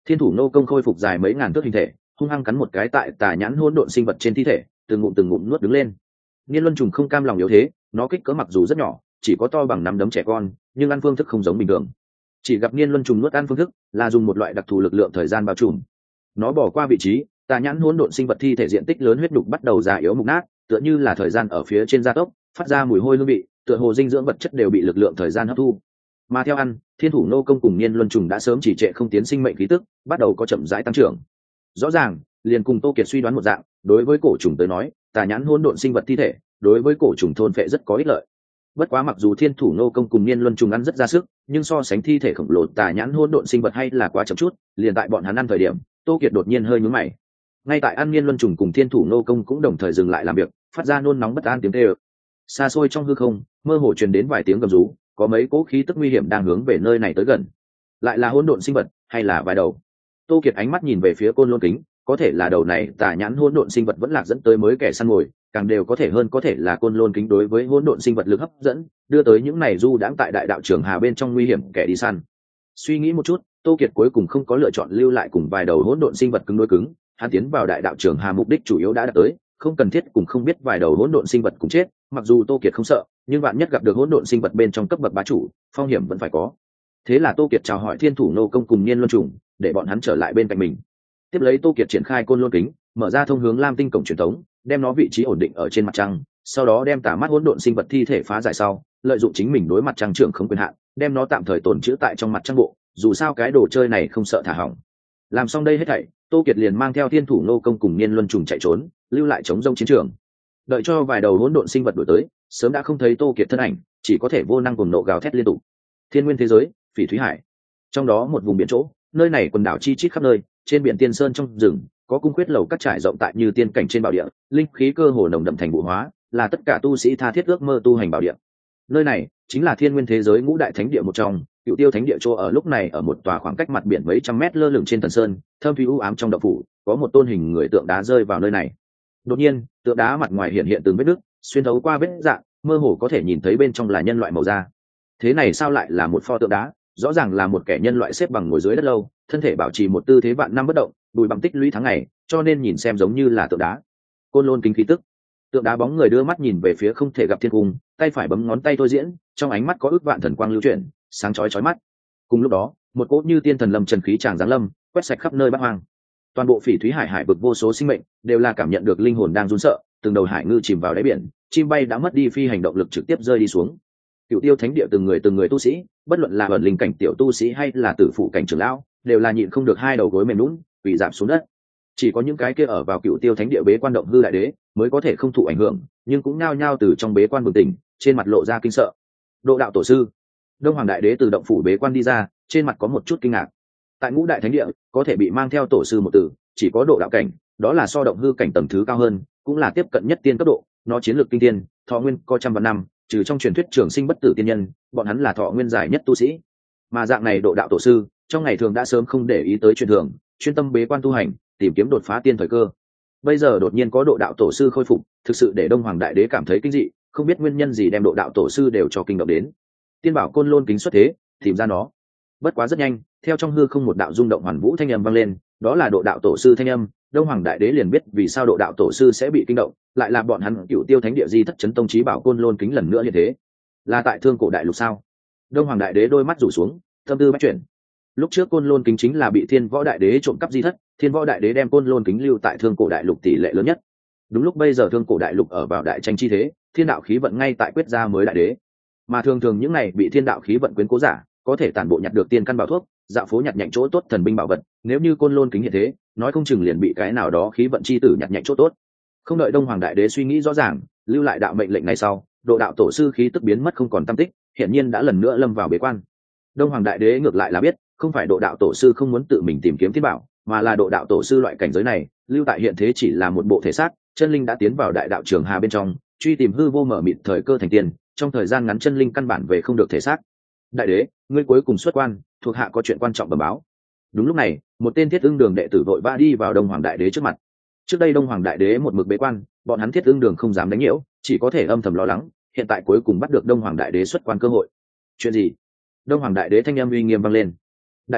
Thiên thủ nô công khôi phục dài mấy ngàn thước hình thể, hung hăng cắn một cái tại tà nhãn hỗn độn sinh vật trên thi thể, từng ngụm nuốt đứng lên. Niên luân trùng không cam lòng yếu thế, nó kích cỡ mặc dù rất nhỏ, chỉ có to bằng nắm đấm trẻ con, nhưng ăn phương thức không giống bình thường. Chỉ gặp niên luân trùng nuốt ăn phương thức là dùng một loại đặc thù lực lượng thời gian bao trùm. Nó bỏ qua vị trí, tà nhãn hỗn độn sinh vật thi thể diện tích lớn huyết đục bắt đầu già yếu mục nát, tựa như là thời gian ở phía trên gia tốc, phát ra mùi hôi hương vị, tựa hồ dinh dưỡng vật chất đều bị lực lượng thời gian hấp thu. Mà theo ăn, thiên thủ nô công cùng niên luân trùng đã sớm chỉ trệ không tiến sinh mệnh khí tức, bắt đầu có chậm rãi tăng trưởng. Rõ ràng, liền cùng Tô Kiệt suy đoán một dạng, đối với cổ trùng tới nói, tà nhãn hỗn độn sinh vật thi thể, đối với cổ trùng thôn phệ rất có ích lợi. Bất quá mặc dù thiên thủ nô công cùng niên luân trùng ăn rất ra sức, nhưng so sánh thi thể khổng lồ tà nhãn hỗn độn sinh vật hay là quá chậm chút, liền tại bọn hắn ăn thời điểm, Tô Kiệt đột nhiên hơi nhướng mày. Ngay tại ăn niên luân trùng cùng thiên thủ nô công cũng đồng thời dừng lại làm việc, phát ra nôn nóng bất an tiếng kêu. Xa xôi trong hư không, mơ hồ truyền đến vài tiếng gầm rú, có mấy cỗ khí tức nguy hiểm đang hướng về nơi này tới gần. Lại là hỗn độn sinh vật hay là vài đầu? Tô Kiệt ánh mắt nhìn về phía Côn Lôn Kính, có thể là đầu này tà nhãn hỗn độn sinh vật vẫn lạc dẫn tới mới kẻ săn mồi, càng đều có thể hơn có thể là Côn Lôn Kính đối với hỗn độn sinh vật lực hấp dẫn, đưa tới những này du đãng tại đại đạo trường hà bên trong nguy hiểm kẻ đi săn. Suy nghĩ một chút, Tô Kiệt cuối cùng không có lựa chọn lưu lại cùng vài đầu hỗn độn sinh vật cứng đối cứng, hắn tiến vào đại đạo trường hà mục đích chủ yếu đã đạt tới, không cần thiết cùng không biết vài đầu hỗn độn sinh vật cùng chết, mặc dù Tô Kiệt không sợ, nhưng bạn nhất gặp được hỗn độn sinh vật bên trong cấp bậc bá chủ, phong hiểm vẫn phải có. Thế là Tô Kiệt chào hỏi thiên thủ nô công cùng niên luân trùng, để bọn hắn trở lại bên cạnh mình. Tiếp lấy Tô Kiệt triển khai Côn Lôn Kính, mở ra thông hướng Lam Tinh cổng truyền thống, đem nó vị trí ổn định ở trên mặt trăng, sau đó đem tà mắt hỗn độn sinh vật thi thể phá giải sau, lợi dụng chính mình đối mặt trăng trưởng không quyền hạn, đem nó tạm thời tồn trữ tại trong mặt trăng bộ, dù sao cái đồ chơi này không sợ thả hỏng. Làm xong đây hết thảy, Tô Kiệt liền mang theo thiên thủ nô công cùng niên luân trùng chạy trốn, lưu lại chống rông chiến trường. Đợi cho vài đầu hỗn độn sinh vật đuổi tới, sớm đã không thấy Tô Kiệt thân ảnh, chỉ có thể vô năng cùng nộ gào thét liên tục. Thiên nguyên thế giới, Phỉ Thúy Hải, trong đó một vùng biển chỗ, nơi này quần đảo chi chít khắp nơi, trên biển tiên sơn trong rừng, có cung quyết lầu các trải rộng tại như tiên cảnh trên bảo địa, linh khí cơ hồ nồng đậm thành vụ hóa, là tất cả tu sĩ tha thiết ước mơ tu hành bảo địa. Nơi này chính là thiên nguyên thế giới ngũ đại thánh địa một trong, Cựu Tiêu Thánh địa chỗ ở lúc này ở một tòa khoảng cách mặt biển mấy trăm mét lơ lửng trên thần sơn, thâm thúy u ám trong động phủ, có một tôn hình người tượng đá rơi vào nơi này. Đột nhiên, tượng đá mặt ngoài hiện từng vết nứt, xuyên thấu qua vết rạn, mơ hồ có thể nhìn thấy bên trong là nhân loại màu da. Thế này sao lại là một pho tượng đá? Rõ ràng là một kẻ nhân loại xếp bằng ngồi dưới đất lâu, thân thể bảo trì một tư thế vạn năm bất động, bụi bặm tích lũy tháng ngày, cho nên nhìn xem giống như là tượng đá. Côn Lôn Kính khí tức. Tượng đá bóng người đưa mắt nhìn về phía không thể gặp thiên cung, tay phải bấm ngón tay thôi diễn, trong ánh mắt có ước vạn thần quang lưu chuyển, sáng chói chói mắt. Cùng lúc đó, một cỗ như tiên thần lâm trần khí tràng giáng lâm, quét sạch khắp nơi bát hoang. Toàn bộ Phỉ Thúy Hải hải vực vô số sinh mệnh đều là cảm nhận được linh hồn đang run sợ, từng đầu hải ngư chìm vào đáy biển, chim bay đã mất đi phi hành động lực trực tiếp rơi đi xuống. Cựu Tiêu Thánh địa từng người tu sĩ, bất luận là ẩn linh cảnh tiểu tu sĩ hay là tử phụ cảnh trưởng lão, đều là nhịn không được hai đầu gối mềm nhũn, quỳ rạp xuống đất. Chỉ có những cái kia ở vào Cựu Tiêu Thánh địa bế quan động hư đại đế mới có thể không thụ ảnh hưởng, nhưng cũng nhao nhao từ trong bế quan bừng tỉnh, trên mặt lộ ra kinh sợ. Độ đạo tổ sư, Đông Hoàng đại đế từ động phủ bế quan đi ra, trên mặt có một chút kinh ngạc. Tại ngũ đại thánh địa, có thể bị mang theo tổ sư một từ, chỉ có độ đạo cảnh, đó là so động hư cảnh tầng thứ cao hơn, cũng là tiếp cận nhất tiên cấp độ, nó chiến lược kinh thiên, thọ nguyên có trăm vạn năm, trừ trong truyền thuyết trường sinh bất tử tiên nhân, bọn hắn là thọ nguyên dài nhất tu sĩ. Mà dạng này độ đạo tổ sư, trong ngày thường đã sớm không để ý tới chuyện thường, chuyên tâm bế quan tu hành, tìm kiếm đột phá tiên thời cơ. Bây giờ đột nhiên có độ đạo tổ sư khôi phục, thực sự để Đông Hoàng đại đế cảm thấy kinh dị, không biết nguyên nhân gì đem độ đạo tổ sư đều cho kinh động đến. Tiên bảo Côn Lôn Kính xuất thế, tìm ra nó. Bất quá rất nhanh, theo trong hư không một đạo rung động hoàn vũ thanh âm vang lên, đó là độ đạo tổ sư thanh âm. Đông Hoàng đại đế liền biết vì sao độ đạo tổ sư sẽ bị kinh động, lại là bọn hắn Cựu Tiêu Thánh địa di thất chấn tông chí bảo Côn Lôn Kính lần nữa như thế. Là tại Thương Cổ đại lục sao? Đông Hoàng đại đế đôi mắt rủ xuống, tâm tư bách chuyển. Lúc trước Côn Lôn Kính chính là bị Thiên Võ đại đế trộm cắp di thất, Thiên Võ đại đế đem Côn Lôn Kính lưu tại Thương Cổ đại lục tỷ lệ lớn nhất. Đúng lúc bây giờ Thương Cổ đại lục ở vào đại tranh chi thế, thiên đạo khí vận ngay tại quyết gia mới đại đế. Mà thường thường những này bị thiên đạo khí vận quyến cố giả, có thể tản bộ nhặt được tiên căn bảo thuốc, dạo phố nhặt nhạnh chỗ tốt thần binh bảo vật, nếu như Côn Lôn Kính hiện thế, nói không chừng liền bị cái nào đó khí vận chi tử nhặt nhạnh chỗ tốt. Không đợi Đông Hoàng đại đế suy nghĩ rõ ràng, lưu lại đạo mệnh lệnh này sau, độ đạo tổ sư khí tức biến mất không còn tăm tích, hiện nhiên đã lần nữa lâm vào bế quan. Đông Hoàng đại đế ngược lại là biết, không phải độ đạo tổ sư không muốn tự mình tìm kiếm thiên bảo, mà là độ đạo tổ sư loại cảnh giới này, lưu tại hiện thế chỉ là một bộ thể xác, chân linh đã tiến vào đại đạo trường hà bên trong, truy tìm hư vô mở mịt thời cơ thành tiền, trong thời gian ngắn chân linh căn bản về không được thể xác. Đại đế, ngươi cuối cùng xuất quan, thuộc hạ có chuyện quan trọng bẩm báo. Đúng lúc này, một tên Thiết Ưng Đường đệ tử vội vã đi vào Đông Hoàng đại đế trước mặt. Trước đây Đông Hoàng đại đế một mực bế quan, bọn hắn Thiết Ưng Đường không dám đánh nhiễu, chỉ có thể âm thầm lo lắng, hiện tại cuối cùng bắt được Đông Hoàng đại đế xuất quan cơ hội. Chuyện gì? Đông Hoàng đại đế thanh âm uy nghiêm vang lên. Đại đế,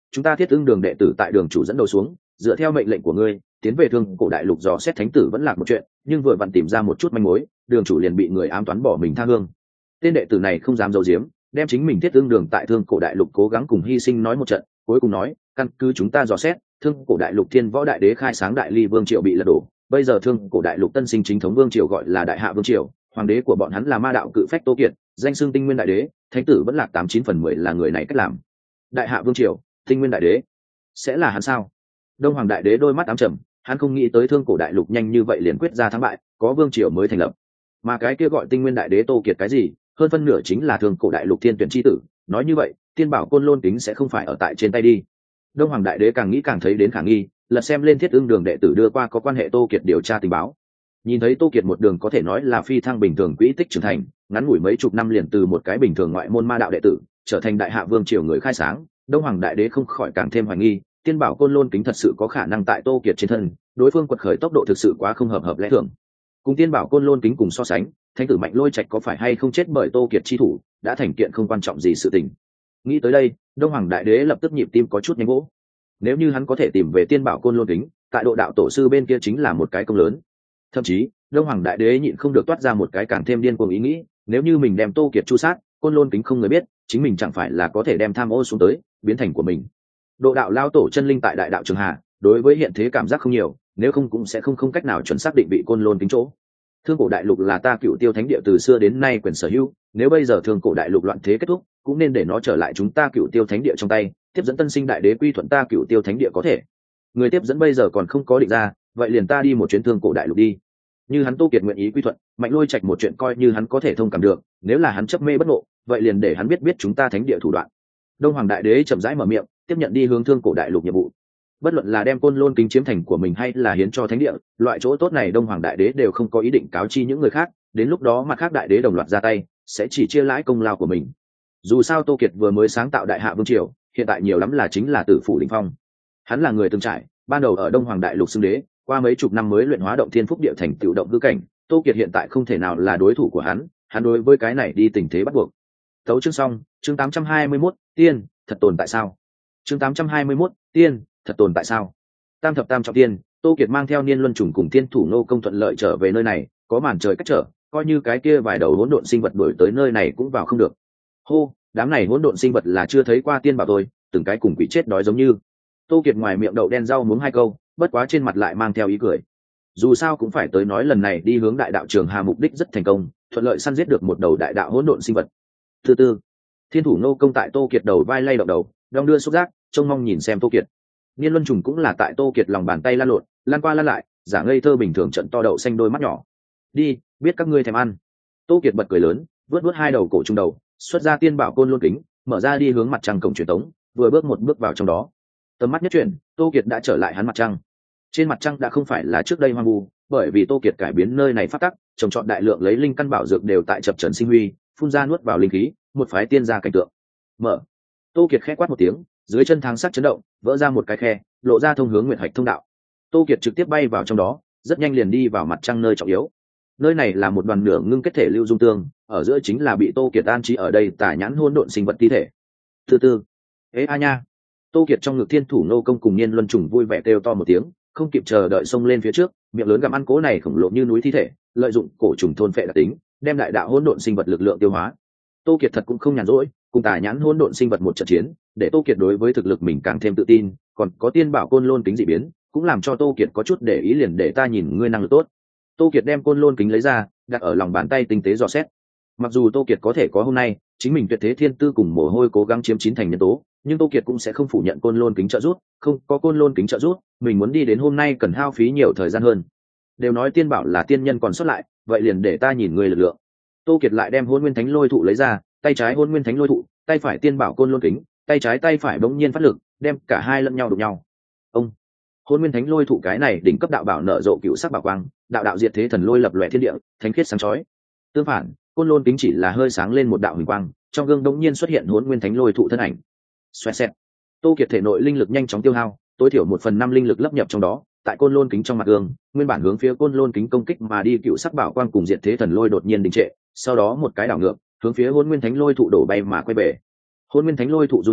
chúng ta Thiết Ưng đường đệ tử tại đường chủ dẫn đầu xuống, dựa theo mệnh lệnh của ngươi, tiến về Thương Cổ đại lục dò xét thánh tử vẫn lạc một chuyện, nhưng vừa vặn tìm ra một chút manh mối, đường chủ liền bị người ám toán bỏ mình tha hương. Tên đệ tử này không dám giấu giếm, đem chính mình Thiết Ưng đường tại Thương Cổ đại lục cố gắng cùng hy sinh nói một trận, cuối cùng nói, căn cứ chúng ta dò xét, Thương Cổ đại lục Thiên Võ đại đế khai sáng Đại Ly vương triều bị lật đổ, bây giờ Thương Cổ đại lục tân sinh chính thống vương triều gọi là Đại Hạ vương triều, hoàng đế của bọn hắn là ma đạo cự phách Tô Kiệt, danh xưng Tinh Nguyên đại đế, thánh tử vẫn lạc 89/10 là người này cách làm. Đại Hạ vương triều, Tinh Nguyên đại đế, sẽ là hắn sao? Đông Hoàng đại đế đôi mắt ám trầm, hắn không nghĩ tới Thương Cổ đại lục nhanh như vậy liền quyết ra thắng bại, có vương triều mới thành lập. Mà cái kia gọi Tinh Nguyên đại đế Tô Kiệt cái gì, hơn phân nửa chính là Thương Cổ đại lục thiên tuyển chi tử, nói như vậy, Tiên Bảo Côn Lôn Kính sẽ không phải ở tại trên tay đi. Đông Hoàng đại đế càng nghĩ càng thấy đến khả nghi, lật xem lên Thiết Ưng đường đệ tử đưa qua có quan hệ Tô Kiệt điều tra tình báo. Nhìn thấy Tô Kiệt một đường có thể nói là phi thăng bình thường quỹ tích trưởng thành, ngắn ngủi mấy chục năm liền từ một cái bình thường ngoại môn ma đạo đệ tử trở thành Đại Hạ vương triều người khai sáng, Đông Hoàng đại đế không khỏi càng thêm hoài nghi, Tiên Bảo Côn Lôn Kính thật sự có khả năng tại Tô Kiệt trên thân, đối phương quật khởi tốc độ thực sự quá không hợp lẽ thường. Cùng Tiên Bảo Côn Lôn Kính cùng so sánh, thánh tử Mạnh Lôi Trạch có phải hay không chết bởi Tô Kiệt chi thủ, đã thành kiện không quan trọng gì sự tình. Nghĩ tới đây, Đông Hoàng đại đế lập tức nhịp tim có chút nhanh vỗ. Nếu như hắn có thể tìm về Tiên Bảo Côn Lôn Kính, tại độ đạo tổ sư bên kia chính là một cái công lớn. Thậm chí, Đông Hoàng đại đế nhịn không được toát ra một cái càng thêm điên cuồng ý nghĩ, nếu như mình đem Tô Kiệt chu sát, Côn Lôn Kính không người biết, chính mình chẳng phải là có thể đem tham ô xuống tới, biến thành của mình. Độ đạo lao tổ chân linh tại Đại đạo Trường Hà, đối với hiện thế cảm giác không nhiều, nếu không cũng sẽ không cách nào chuẩn xác định vị Côn Lôn Kính chỗ. Thương Cổ đại lục là ta Cựu Tiêu thánh địa từ xưa đến nay quyền sở hữu, nếu bây giờ Thương Cổ đại lục loạn thế kết thúc, cũng nên để nó trở lại chúng ta Cựu Tiêu thánh địa trong tay, tiếp dẫn tân sinh đại đế quy thuận ta Cựu Tiêu thánh địa có thể. Người tiếp dẫn bây giờ còn không có định ra, vậy liền ta đi một chuyến Thương Cổ đại lục đi. Như hắn Tô Kiệt nguyện ý quy thuận, Mạnh Lôi Trạch một chuyện coi như hắn có thể thông cảm được, nếu là hắn chấp mê bất ngộ, vậy liền để hắn biết chúng ta thánh địa thủ đoạn. Đông Hoàng đại đế chậm rãi mở miệng, tiếp nhận đi hướng Thương Cổ đại lục nhiệm vụ. Bất luận là đem Côn Lôn Kính chiếm thành của mình hay là hiến cho thánh địa, loại chỗ tốt này Đông Hoàng đại đế đều không có ý định cáo chi những người khác, đến lúc đó mặt khác đại đế đồng loạt ra tay, sẽ chỉ chia lãi công lao của mình. Dù sao Tô Kiệt vừa mới sáng tạo Đại Hạ vương triều, hiện tại nhiều lắm là chính là tử phủ đỉnh phong. Hắn là người từng trải, ban đầu ở Đông Hoàng đại lục xưng đế, qua mấy chục năm mới luyện hóa động thiên phúc địa thành tựu động hư cảnh, Tô Kiệt hiện tại không thể nào là đối thủ của hắn đối với cái này đi tình thế bắt buộc. Tấu chương xong, chương 821, tiên, thật tồn tại sao? Chương 821, tiên, thật tồn tại sao? Tam thập tam trọng tiên, Tô Kiệt mang theo Niên Luân Trùng cùng Thiên Thủ Nô Công thuận lợi trở về nơi này, có màn trời cách trở, coi như cái kia vài đầu hỗn độn sinh vật đuổi tới nơi này cũng vào không được. Hô, đám này hỗn độn sinh vật là chưa thấy qua tiên bảo tôi, từng cái cùng quỷ chết đói giống như. Tô Kiệt ngoài miệng đậu đen rau muống hai câu, bất quá trên mặt lại mang theo ý cười. Dù sao cũng phải tới nói lần này đi hướng Đại Đạo Trường Hà mục đích rất thành công, thuận lợi săn giết được một đầu đại đạo hỗn độn sinh vật. Thứ tư, Thiên Thủ Nô Công tại Tô Kiệt đầu vai lay động đầu, đong đưa xúc giác, trông mong nhìn xem Tô Kiệt. Niên Luân Trùng cũng là tại Tô Kiệt lòng bàn tay lăn lộn, lăn qua lăn lại, giả ngây thơ bình thường trận to đậu xanh đôi mắt nhỏ. Đi, biết các ngươi thèm ăn. Tô Kiệt bật cười lớn, vớt hai đầu cổ trung đầu, xuất ra Tiên Bảo Côn Lôn Kính, mở ra đi hướng mặt trăng cổng truyền tống, vừa bước một bước vào trong đó. Tầm mắt nhất chuyển, Tô Kiệt đã trở lại hắn mặt trăng. Trên mặt trăng đã không phải là trước đây hoang vu, bởi vì Tô Kiệt cải biến nơi này phát tắc, trồng trọt đại lượng lấy linh căn bảo dược đều tại chập trần sinh huy, phun ra nuốt vào linh khí, một phái tiên gia cảnh tượng. Mở. Tô Kiệt khẽ quát một tiếng, dưới chân thang sắc chấn động, vỡ ra một cái khe, lộ ra thông hướng nguyệt hạch thông đạo. Tô Kiệt trực tiếp bay vào trong đó, rất nhanh liền đi vào mặt trăng nơi trọng yếu. Nơi này là một đoàn nửa ngưng kết thể lưu dung tương, ở giữa chính là bị Tô Kiệt an trí ở đây tà nhãn hỗn độn sinh vật thi thể. Từ từ, ế a nha. Tô Kiệt trong ngực Thiên Thủ Nô Công cùng Niên Luân Trùng vui vẻ kêu to một tiếng, không kịp chờ đợi xông lên phía trước, miệng lớn gặm ăn cố này khổng lồ như núi thi thể, lợi dụng cổ trùng thôn phệ đặc tính, đem đại đạo hỗn độn sinh vật lực lượng tiêu hóa. Tô Kiệt thật cũng không nhàn rỗi, cùng tà nhãn hỗn độn sinh vật một trận chiến, để Tô Kiệt đối với thực lực mình càng thêm tự tin, còn có Tiên Bảo Côn Lôn Kính dị biến, cũng làm cho Tô Kiệt có chút để ý, liền để ta nhìn ngươi năng lực tốt. Tô Kiệt đem Côn Lôn Kính lấy ra, đặt ở lòng bàn tay tinh tế dò xét. Mặc dù Tô Kiệt có thể có hôm nay, chính mình tuyệt thế thiên tư cùng mồ hôi cố gắng chiếm chín thành nhân tố, nhưng Tô Kiệt cũng sẽ không phủ nhận Côn Lôn Kính trợ giúp, không có Côn Lôn Kính trợ giúp, mình muốn đi đến hôm nay cần hao phí nhiều thời gian hơn. Đều nói tiên bảo là tiên nhân còn xuất lại, vậy liền để ta nhìn ngươi lực lượng. Tô Kiệt lại đem Hỗn Nguyên Thánh Lôi Thụ lấy ra, tay trái Hỗn Nguyên Thánh Lôi Thụ, tay phải Tiên Bảo Côn Lôn Kính, tay trái tay phải bỗng nhiên phát lực, đem cả hai lẫn nhau đụng nhau. Ông Hỗn Nguyên Thánh Lôi Thụ cái này đỉnh cấp đạo bảo nở rộ cựu sắc bảo quang, đạo đạo diệt thế thần lôi lập lòe thiên địa, thánh khiết sáng chói. Tương phản, Côn Lôn Kính chỉ là hơi sáng lên một đạo huỳnh quang, trong gương đống nhiên xuất hiện Hỗn Nguyên Thánh Lôi Thụ thân ảnh. Xoẹt xẹt. Tô Kiệt thể nội linh lực nhanh chóng tiêu hao, tối thiểu 1/5 linh lực lấp nhập trong đó, tại Côn Lôn Kính trong mặt gương, nguyên bản hướng phía Côn Lôn Kính công kích mà đi cựu sắc bảo quang cùng diệt thế thần lôi đột nhiên đình trệ, sau đó một cái đảo ngược, hướng phía Hỗn Nguyên Thánh Lôi Thụ đổ bay mà quay về. Hỗn Nguyên Thánh Lôi Thụ run lên,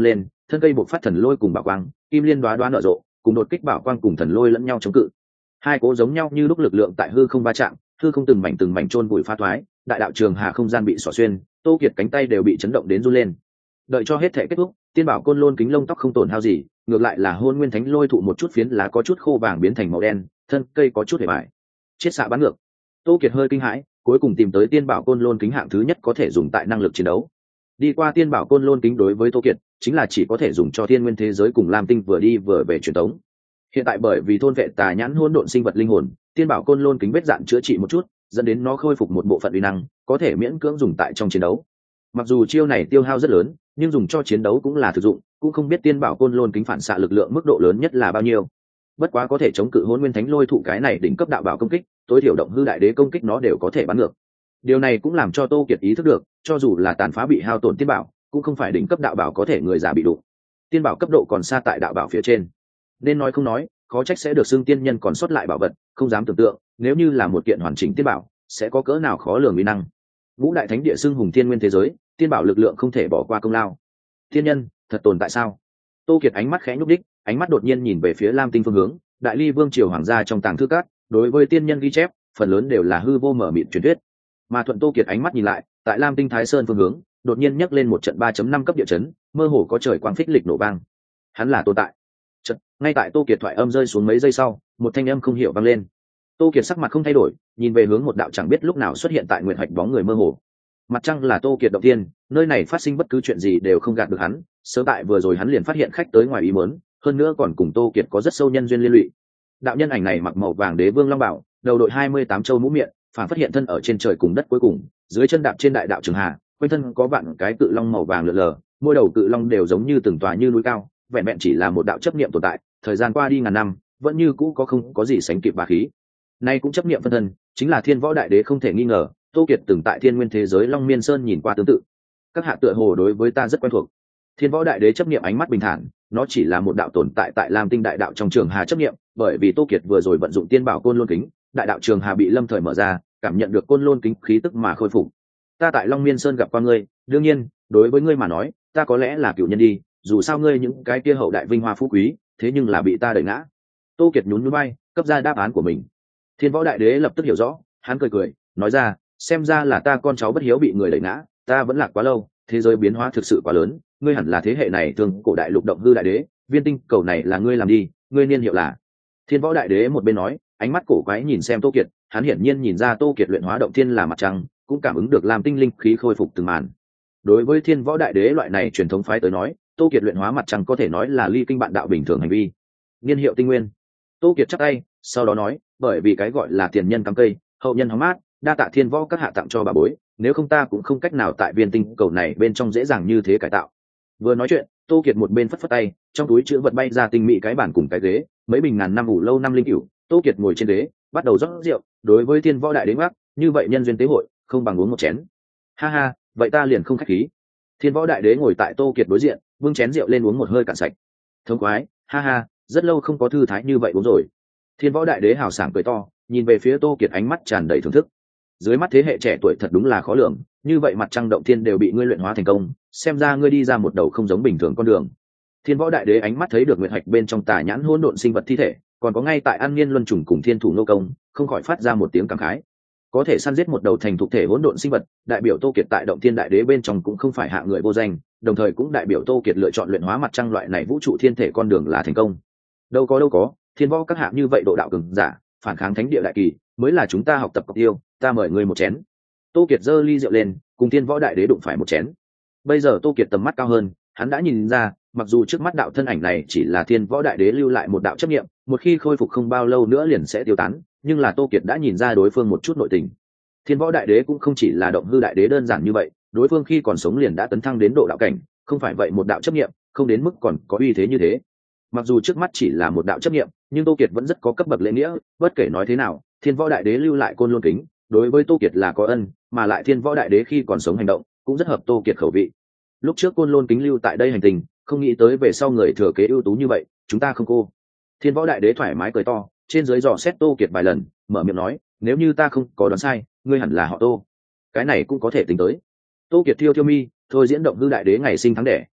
thân cây buộc phát thần lôi cùng bảo quang, kim liên đoá đoá nở rộ, cùng đột kích bảo quang cùng thần lôi lẫn nhau chống cự. Hai cố giống nhau như lúc lực lượng tại hư không va chạm, hư không từng mảnh chôn vùi phá thoái, đại đạo trường hà không gian bị xỏ xuyên, Tô Kiệt cánh tay đều bị chấn động đến run lên. Đợi cho hết thể kết thúc, tiên bảo côn lôn kính lông tóc không tổn hao gì, ngược lại là hôn nguyên thánh lôi thụ một chút phiến lá có chút khô vàng biến thành màu đen, thân cây có chút hề bại, chiết xạ bắn ngược. Tô Kiệt hơi kinh hãi, cuối cùng tìm tới tiên bảo côn lôn kính hạng thứ nhất có thể dùng tại năng lực chiến đấu. Đi qua tiên bảo côn lôn kính đối với Tô Kiệt chính là chỉ có thể dùng cho thiên nguyên thế giới cùng lam tinh vừa đi vừa về truyền tống. Hiện tại bởi vì thôn vệ tà nhãn hỗn độn sinh vật linh hồn, tiên bảo côn lôn kính vết dạn chữa trị một chút, dẫn đến nó khôi phục một bộ phận uy năng, có thể miễn cưỡng dùng tại trong chiến đấu. Mặc dù chiêu này tiêu hao rất lớn, nhưng dùng cho chiến đấu cũng là thực dụng, cũng không biết tiên bảo côn lôn kính phản xạ lực lượng mức độ lớn nhất là bao nhiêu. Bất quá có thể chống cự hỗn nguyên thánh lôi thụ cái này đỉnh cấp đạo bảo công kích, tối thiểu động hư đại đế công kích nó đều có thể bắn ngược. Điều này cũng làm cho Tô Kiệt ý thức được, cho dù là tàn phá bị hao tổn tiên bảo, cũng không phải đỉnh cấp đạo bảo có thể người già bị đụng. Tiên bảo cấp độ còn xa tại đạo bảo phía trên. Nên nói không nói, khó trách sẽ được xưng tiên nhân còn sót lại bảo vật, không dám tưởng tượng, nếu như là một kiện hoàn chỉnh tiên bảo, sẽ có cỡ nào khó lường uy năng. Ngũ đại thánh địa xưng hùng thiên nguyên thế giới, tiên bảo lực lượng không thể bỏ qua công lao. Thiên nhân, thật tồn tại sao? Tô Kiệt ánh mắt khẽ nhúc đích, ánh mắt đột nhiên nhìn về phía Lam Tinh phương hướng, Đại Ly Vương triều hoàng gia trong tàng thư cát, đối với tiên nhân ghi chép, phần lớn đều là hư vô mở mịt truyền thuyết. Mà thuận Tô Kiệt ánh mắt nhìn lại, tại Lam Tinh Thái Sơn phương hướng, đột nhiên nhấc lên một trận 3.5 cấp địa chấn, mơ hồ có trời quang phích lịch nổ vang. Hắn là tồn tại. Chợt, ngay tại Tô Kiệt thoại âm rơi xuống mấy giây sau, một thanh âm không hiểu vang lên. Tô Kiệt sắc mặt không thay đổi, nhìn về hướng một đạo chẳng biết lúc nào xuất hiện tại nguyện hạch bóng người mơ hồ. Mặt trăng là Tô Kiệt động tiên, nơi này phát sinh bất cứ chuyện gì đều không gạt được hắn, sớm tại vừa rồi hắn liền phát hiện khách tới ngoài ý muốn, hơn nữa còn cùng Tô Kiệt có rất sâu nhân duyên liên lụy. Đạo nhân ảnh này mặc màu vàng đế vương long bảo, đầu đội 28 châu mũ miệng, phản phát hiện thân ở trên trời cùng đất cuối cùng, dưới chân đạp trên đại đạo trường hà, quanh thân có vạn cái cự long màu vàng lượn lờ, mỗi đầu cự long đều giống như từng tòa như núi cao, vẹn vẹn chỉ là một đạo chấp niệm tồn tại, thời gian qua đi ngàn năm, vẫn như cũ không có gì sánh kịp bá khí. Nay cũng chấp niệm phân thân, chính là Thiên Võ Đại Đế không thể nghi ngờ, Tô Kiệt từng tại Thiên Nguyên thế giới Long Miên Sơn nhìn qua tương tự. Các hạ tựa hồ đối với ta rất quen thuộc. Thiên Võ Đại Đế chấp niệm ánh mắt bình thản, nó chỉ là một đạo tồn tại tại Lam Tinh đại đạo trong trường hà chấp niệm, bởi vì Tô Kiệt vừa rồi vận dụng tiên bảo côn lôn kính, đại đạo trường hà bị lâm thời mở ra, cảm nhận được côn lôn kính khí tức mà khôi phục. Ta tại Long Miên Sơn gặp qua ngươi, đương nhiên, đối với ngươi mà nói, ta có lẽ là cựu nhân đi, dù sao ngươi những cái kia hậu đại vinh hoa phú quý, thế nhưng là bị ta đẩy ngã. Tô Kiệt nhún nhún vai, cấp ra đáp án của mình. Thiên Võ Đại Đế lập tức hiểu rõ, hắn cười, nói ra, xem ra là ta con cháu bất hiếu bị người đẩy ngã, ta vẫn lạc quá lâu, thế giới biến hóa thực sự quá lớn, ngươi hẳn là thế hệ này thường cổ đại lục động hư đại đế, viên tinh cầu này là ngươi làm đi, ngươi niên hiệu là. Thiên Võ Đại Đế một bên nói, ánh mắt cổ quái nhìn xem Tô Kiệt, hắn hiển nhiên nhìn ra Tô Kiệt luyện hóa động thiên là mặt trăng, cũng cảm ứng được làm tinh linh khí khôi phục từng màn. Đối với Thiên Võ Đại Đế loại này truyền thống phái tới nói, Tô Kiệt luyện hóa mặt trăng có thể nói là ly kinh bạn đạo bình thường hành vi. Niên hiệu tinh nguyên. Tô Kiệt chắp tay, sau đó nói, bởi vì cái gọi là tiền nhân cắm cây, hậu nhân hóng mát, đa tạ Thiên Võ các hạ tặng cho bà bối, nếu không ta cũng không cách nào tại viên tinh cầu này bên trong dễ dàng như thế cải tạo. Vừa nói chuyện, Tô Kiệt một bên phất phất tay, trong túi chứa vật bay ra tinh mỹ cái bàn cùng cái ghế, mấy bình ngàn năm ủ lâu năm linh cửu. Tô Kiệt ngồi trên ghế, bắt đầu rót rượu, đối với Thiên Võ Đại Đế ngoắc, như vậy nhân duyên tế hội, không bằng uống một chén. Ha ha, vậy ta liền không khách khí. Thiên Võ Đại Đế ngồi tại Tô Kiệt đối diện, bưng chén rượu lên uống một hơi cạn sạch. Thống khoái, ha ha, rất lâu không có thư thái như vậy uống rồi. Thiên Võ Đại Đế hào sảng cười to, nhìn về phía Tô Kiệt ánh mắt tràn đầy thưởng thức. Dưới mắt thế hệ trẻ tuổi thật đúng là khó lường, như vậy mặt trăng động thiên đều bị ngươi luyện hóa thành công, xem ra ngươi đi ra một đầu không giống bình thường con đường. Thiên Võ Đại Đế ánh mắt thấy được nguyệt hạch bên trong tà nhãn hỗn độn sinh vật thi thể, còn có ngay tại An Niên Luân Trùng cùng Thiên Thủ Nô Công, không khỏi phát ra một tiếng cảm khái. Có thể săn giết một đầu thành thuộc thể hỗn độn sinh vật, đại biểu Tô Kiệt tại động thiên đại đế bên trong cũng không phải hạ người vô danh, đồng thời cũng đại biểu Tô Kiệt lựa chọn luyện hóa mặt trăng loại này vũ trụ thiên thể con đường là thành công. Đâu có, Thiên Võ các hạ như vậy độ đạo cường giả, phản kháng thánh địa đại kỳ, mới là chúng ta học tập cọc tiêu, ta mời ngươi một chén. Tô Kiệt giơ ly rượu lên, cùng Thiên Võ Đại Đế đụng phải một chén. Bây giờ Tô Kiệt tầm mắt cao hơn, hắn đã nhìn ra, mặc dù trước mắt đạo thân ảnh này chỉ là Thiên Võ Đại Đế lưu lại một đạo chấp niệm, một khi khôi phục không bao lâu nữa liền sẽ tiêu tán, nhưng là Tô Kiệt đã nhìn ra đối phương một chút nội tình. Thiên Võ Đại Đế cũng không chỉ là động hư đại đế đơn giản như vậy, đối phương khi còn sống liền đã tấn thăng đến độ đạo cảnh, không phải vậy một đạo chấp niệm, không đến mức còn có uy thế như thế. Mặc dù trước mắt chỉ là một đạo chấp niệm, nhưng Tô Kiệt vẫn rất có cấp bậc lễ nghĩa, bất kể nói thế nào, Thiên Võ Đại Đế lưu lại côn lôn kính, đối với Tô Kiệt là có ân, mà lại Thiên Võ Đại Đế khi còn sống hành động, cũng rất hợp Tô Kiệt khẩu vị. Lúc trước côn lôn kính lưu tại đây hành tình, không nghĩ tới về sau người thừa kế ưu tú như vậy, chúng ta không cô. Thiên Võ Đại Đế thoải mái cười to, trên dưới dò xét Tô Kiệt vài lần, mở miệng nói, nếu như ta không có đoán sai, ngươi hẳn là họ Tô. Cái này cũng có thể tính tới. Tô Kiệt thiêu mi, thôi diễn động hư đại đế ngày sinh tháng đẻ,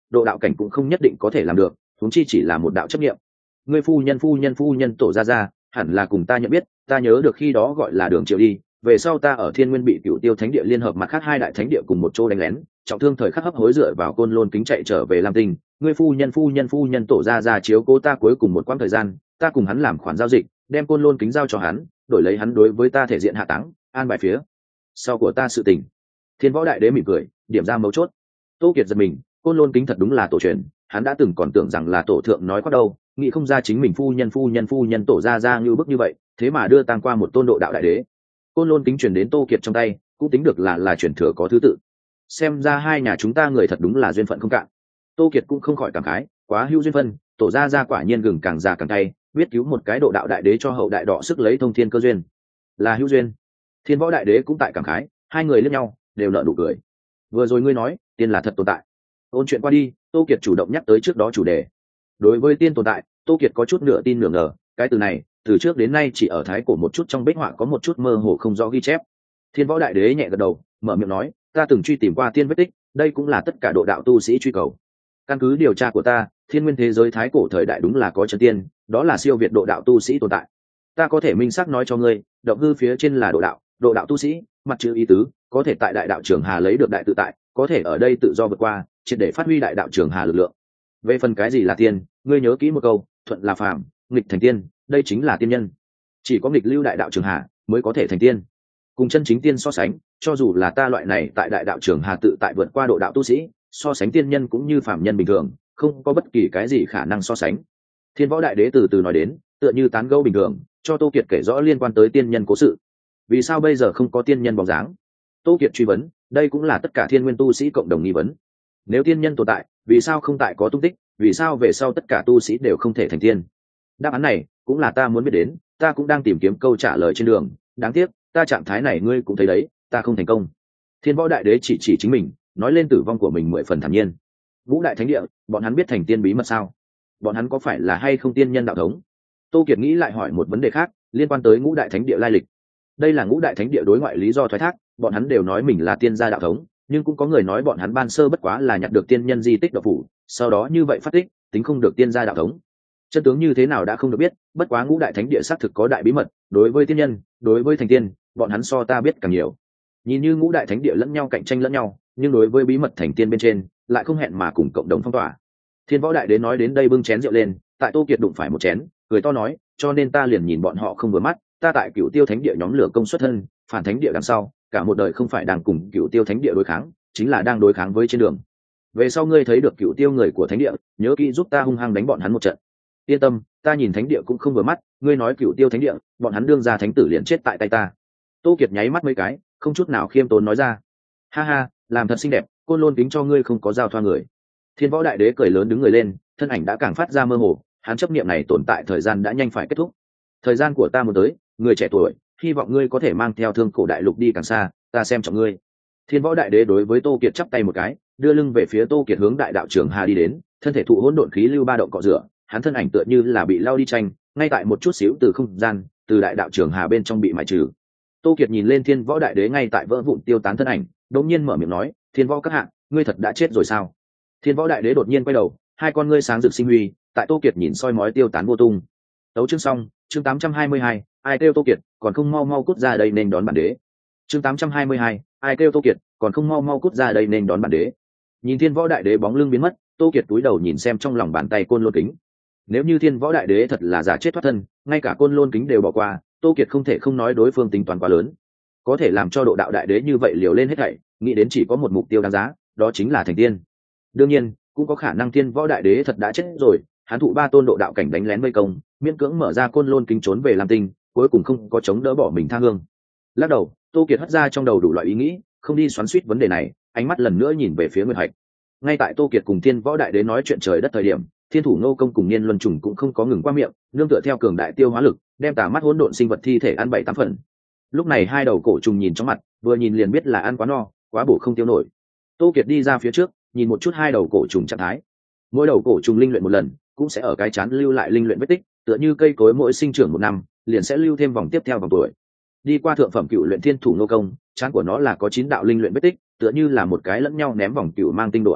độ đạo cảnh cũng không nhất định có thể làm được, huống chi chỉ là một đạo chấp niệm. Ngươi phu nhân tổ ra hẳn là cùng ta nhận biết, ta nhớ được khi đó gọi là Đường Triệu đi, về sau ta ở Thiên Nguyên bị Cửu Tiêu Thánh Địa liên hợp mặt khác hai đại thánh địa cùng một chỗ đánh lén, trọng thương thời khắc hấp hối dựa vào Côn Lôn kính chạy trở về Lam Tinh. Ngươi phu nhân tổ ra chiếu cố ta cuối cùng một quãng thời gian, ta cùng hắn làm khoản giao dịch, đem Côn Lôn kính giao cho hắn, đổi lấy hắn đối với ta thể diện hạ táng, an bài phía sau của ta sự tình. Thiên Võ Đại Đế mỉm cười, điểm ra mấu chốt. Tô Kiệt giật mình, Côn Lôn kính thật đúng là tổ truyền, hắn đã từng còn tưởng rằng là tổ thượng nói có đâu, nghĩ không ra chính mình phu nhân tổ ra như bức như vậy, thế mà đưa tăng qua một tôn độ đạo đại đế. Côn Lôn kính truyền đến Tô Kiệt trong tay, cũng tính được là truyền thừa có thứ tự. Xem ra hai nhà chúng ta người thật đúng là duyên phận không cạn. Tô Kiệt cũng không khỏi cảm khái, quá hữu duyên phân, tổ ra quả nhiên gừng càng già càng cay, biết cứu một cái độ đạo đại đế cho hậu đại đọ sức lấy thông thiên cơ duyên, là hữu duyên. Thiên Võ Đại Đế cũng tại cảm khái, hai người liếc nhau, đều nở nụ cười. Vừa rồi ngươi nói, tiên là thật tồn tại. Ôn chuyện qua đi, Tô Kiệt chủ động nhắc tới trước đó chủ đề. Đối với tiên tồn tại, Tô Kiệt có chút nửa tin nửa ngờ, cái từ này, từ trước đến nay chỉ ở thái cổ một chút trong bích họa có một chút mơ hồ không rõ ghi chép. Thiên Võ Đại Đế nhẹ gật đầu, mở miệng nói, ta từng truy tìm qua tiên vết tích, đây cũng là tất cả độ đạo tu sĩ truy cầu. Căn cứ điều tra của ta, thiên nguyên thế giới thái cổ thời đại đúng là có chân tiên, đó là siêu việt độ đạo tu sĩ tồn tại. Ta có thể minh xác nói cho ngươi, động hư phía trên là độ đạo tu sĩ, mặt chữ ý tứ, có thể tại đại đạo trường hà lấy được đại tự tại, có thể ở đây tự do vượt qua, triệt để phát huy đại đạo trường hà lực lượng. Về phần cái gì là tiên, ngươi nhớ kỹ một câu, thuận là phàm, nghịch thành tiên, đây chính là tiên nhân. Chỉ có nghịch lưu đại đạo trường hà mới có thể thành tiên. Cùng chân chính tiên so sánh, cho dù là ta loại này tại đại đạo trường hà tự tại vượt qua độ đạo tu sĩ, so sánh tiên nhân cũng như phàm nhân bình thường, không có bất kỳ cái gì khả năng so sánh. Thiên Võ Đại Đế từ từ nói đến, tựa như tán gẫu bình thường, cho Tô Kiệt kể rõ liên quan tới tiên nhân cố sự. Vì sao bây giờ không có tiên nhân bóng dáng? Tô Kiệt truy vấn, đây cũng là tất cả thiên nguyên tu sĩ cộng đồng nghi vấn. Nếu tiên nhân tồn tại, vì sao không tại có tung tích, vì sao về sau tất cả tu sĩ đều không thể thành tiên? Đáp án này cũng là ta muốn biết đến, ta cũng đang tìm kiếm câu trả lời trên đường, đáng tiếc ta trạng thái này ngươi cũng thấy đấy, ta không thành công. Thiên Võ Đại Đế chỉ chính mình, nói lên tử vong của mình 10 phần thản nhiên. Ngũ đại thánh địa, bọn hắn biết thành tiên bí mật sao? Bọn hắn có phải là hay không tiên nhân đạo thống? Tô Kiệt nghĩ lại hỏi một vấn đề khác, liên quan tới ngũ đại thánh địa lai lịch. Đây là ngũ đại thánh địa đối ngoại lý do thoái thác, bọn hắn đều nói mình là tiên gia đạo thống, nhưng cũng có người nói bọn hắn ban sơ bất quá là nhặt được tiên nhân di tích đạo phủ, sau đó như vậy phát tích, tính không được tiên gia đạo thống. Chân tướng như thế nào đã không được biết, bất quá ngũ đại thánh địa xác thực có đại bí mật, đối với tiên nhân, đối với thành tiên, bọn hắn so ta biết càng nhiều. Nhìn như ngũ đại thánh địa lẫn nhau cạnh tranh lẫn nhau, nhưng đối với bí mật thành tiên bên trên, lại không hẹn mà cùng cộng đồng phong tỏa. Thiên Võ Đại Đế nói đến đây bưng chén rượu lên, tại Tô Kiệt đụng phải một chén, cười to nói, cho nên ta liền nhìn bọn họ không vừa mắt, ta tại Cửu Tiêu Thánh Địa nhóm lửa công xuất thân, phản thánh địa đằng sau, cả một đời không phải đang cùng Cửu Tiêu Thánh Địa đối kháng, chính là đang đối kháng với trên đường. Về sau ngươi thấy được Cửu Tiêu người của thánh địa, nhớ kỹ giúp ta hung hăng đánh bọn hắn một trận. Yên tâm, ta nhìn thánh địa cũng không vừa mắt, ngươi nói Cửu Tiêu Thánh Địa, bọn hắn đương ra thánh tử liền chết tại tay ta. Tô Kiệt nháy mắt mấy cái, không chút nào khiêm tốn nói ra. Ha ha, làm thật xinh đẹp, Côn Lôn kính cho ngươi không có giao thoa người. Thiên Võ Đại Đế cười lớn đứng người lên, thân ảnh đã càng phát ra mơ hồ, hắn chấp niệm này tồn tại thời gian đã nhanh phải kết thúc. Thời gian của ta muốn tới, người trẻ tuổi, hy vọng ngươi có thể mang theo thương cổ đại lục đi càng xa, ta xem trọng ngươi. Thiên Võ Đại Đế đối với Tô Kiệt chắp tay một cái, đưa lưng về phía Tô Kiệt hướng đại đạo trường hà đi đến, thân thể thụ hỗn độn khí lưu ba động cọ rửa, hắn thân ảnh tựa như là bị lao đi tranh, ngay tại một chút xíu từ không gian, từ đại đạo trường hà bên trong bị mài trừ. Tô Kiệt nhìn lên Thiên Võ Đại Đế ngay tại vỡ vụn tiêu tán thân ảnh, đột nhiên mở miệng nói, Thiên Võ các hạ, ngươi thật đã chết rồi sao? Thiên Võ Đại Đế đột nhiên quay đầu, hai con ngươi sáng rực sinh huy, tại Tô Kiệt nhìn soi mói tiêu tán vô tung. Tấu chương xong, chương 822, ai kêu Tô Kiệt, còn không mau mau cút ra đây nên đón bản đế. Chương 822, ai kêu Tô Kiệt, còn không mau mau cút ra đây nên đón bản đế. Nhìn Thiên Võ Đại Đế bóng lưng biến mất, Tô Kiệt túi đầu nhìn xem trong lòng bàn tay Côn Lôn kính. Nếu như Thiên Võ Đại Đế thật là giả chết thoát thân, ngay cả Côn Lôn kính đều bỏ qua, Tô Kiệt không thể không nói đối phương tính toán quá lớn. Có thể làm cho độ đạo đại đế như vậy liều lên hết thảy, nghĩ đến chỉ có một mục tiêu đáng giá, đó chính là thành tiên. Đương nhiên, cũng có khả năng Thiên Võ Đại Đế thật đã chết rồi, hắn thụ ba tôn độ đạo cảnh đánh lén vây công, miễn cưỡng mở ra Côn Lôn kính trốn về Lam Tinh, cuối cùng không có chống đỡ bỏ mình tha hương. Lắc đầu, Tô Kiệt hất ra trong đầu đủ loại ý nghĩ, không đi xoắn xuýt vấn đề này, ánh mắt lần nữa nhìn về phía Nguyệt Hạch. Ngay tại Tô Kiệt cùng Thiên Võ Đại Đế nói chuyện trời đất thời điểm, Thiên Thủ Nô Công cùng Niên Luân Trùng cũng không có ngừng qua miệng, nương tựa theo cường đại tiêu hóa lực, đem tà mắt hỗn độn sinh vật thi thể ăn 7-8 phần. Lúc này hai đầu cổ trùng nhìn trong mặt, vừa nhìn liền biết là ăn quá no, quá bổ không tiêu nổi. Tô Kiệt đi ra phía trước, nhìn một chút hai đầu cổ trùng trạng thái. Mỗi đầu cổ trùng linh luyện một lần, cũng sẽ ở cái chán lưu lại linh luyện vết tích, tựa như cây cối mỗi sinh trưởng một năm, liền sẽ lưu thêm vòng tiếp theo vòng tuổi. Đi qua thượng phẩm cựu luyện Thiên Thủ Nô Công, chán của nó là có 9 đạo linh luyện vết tích, tựa như là một cái lẫn nhau ném vòng cựu mang tinh đồ án,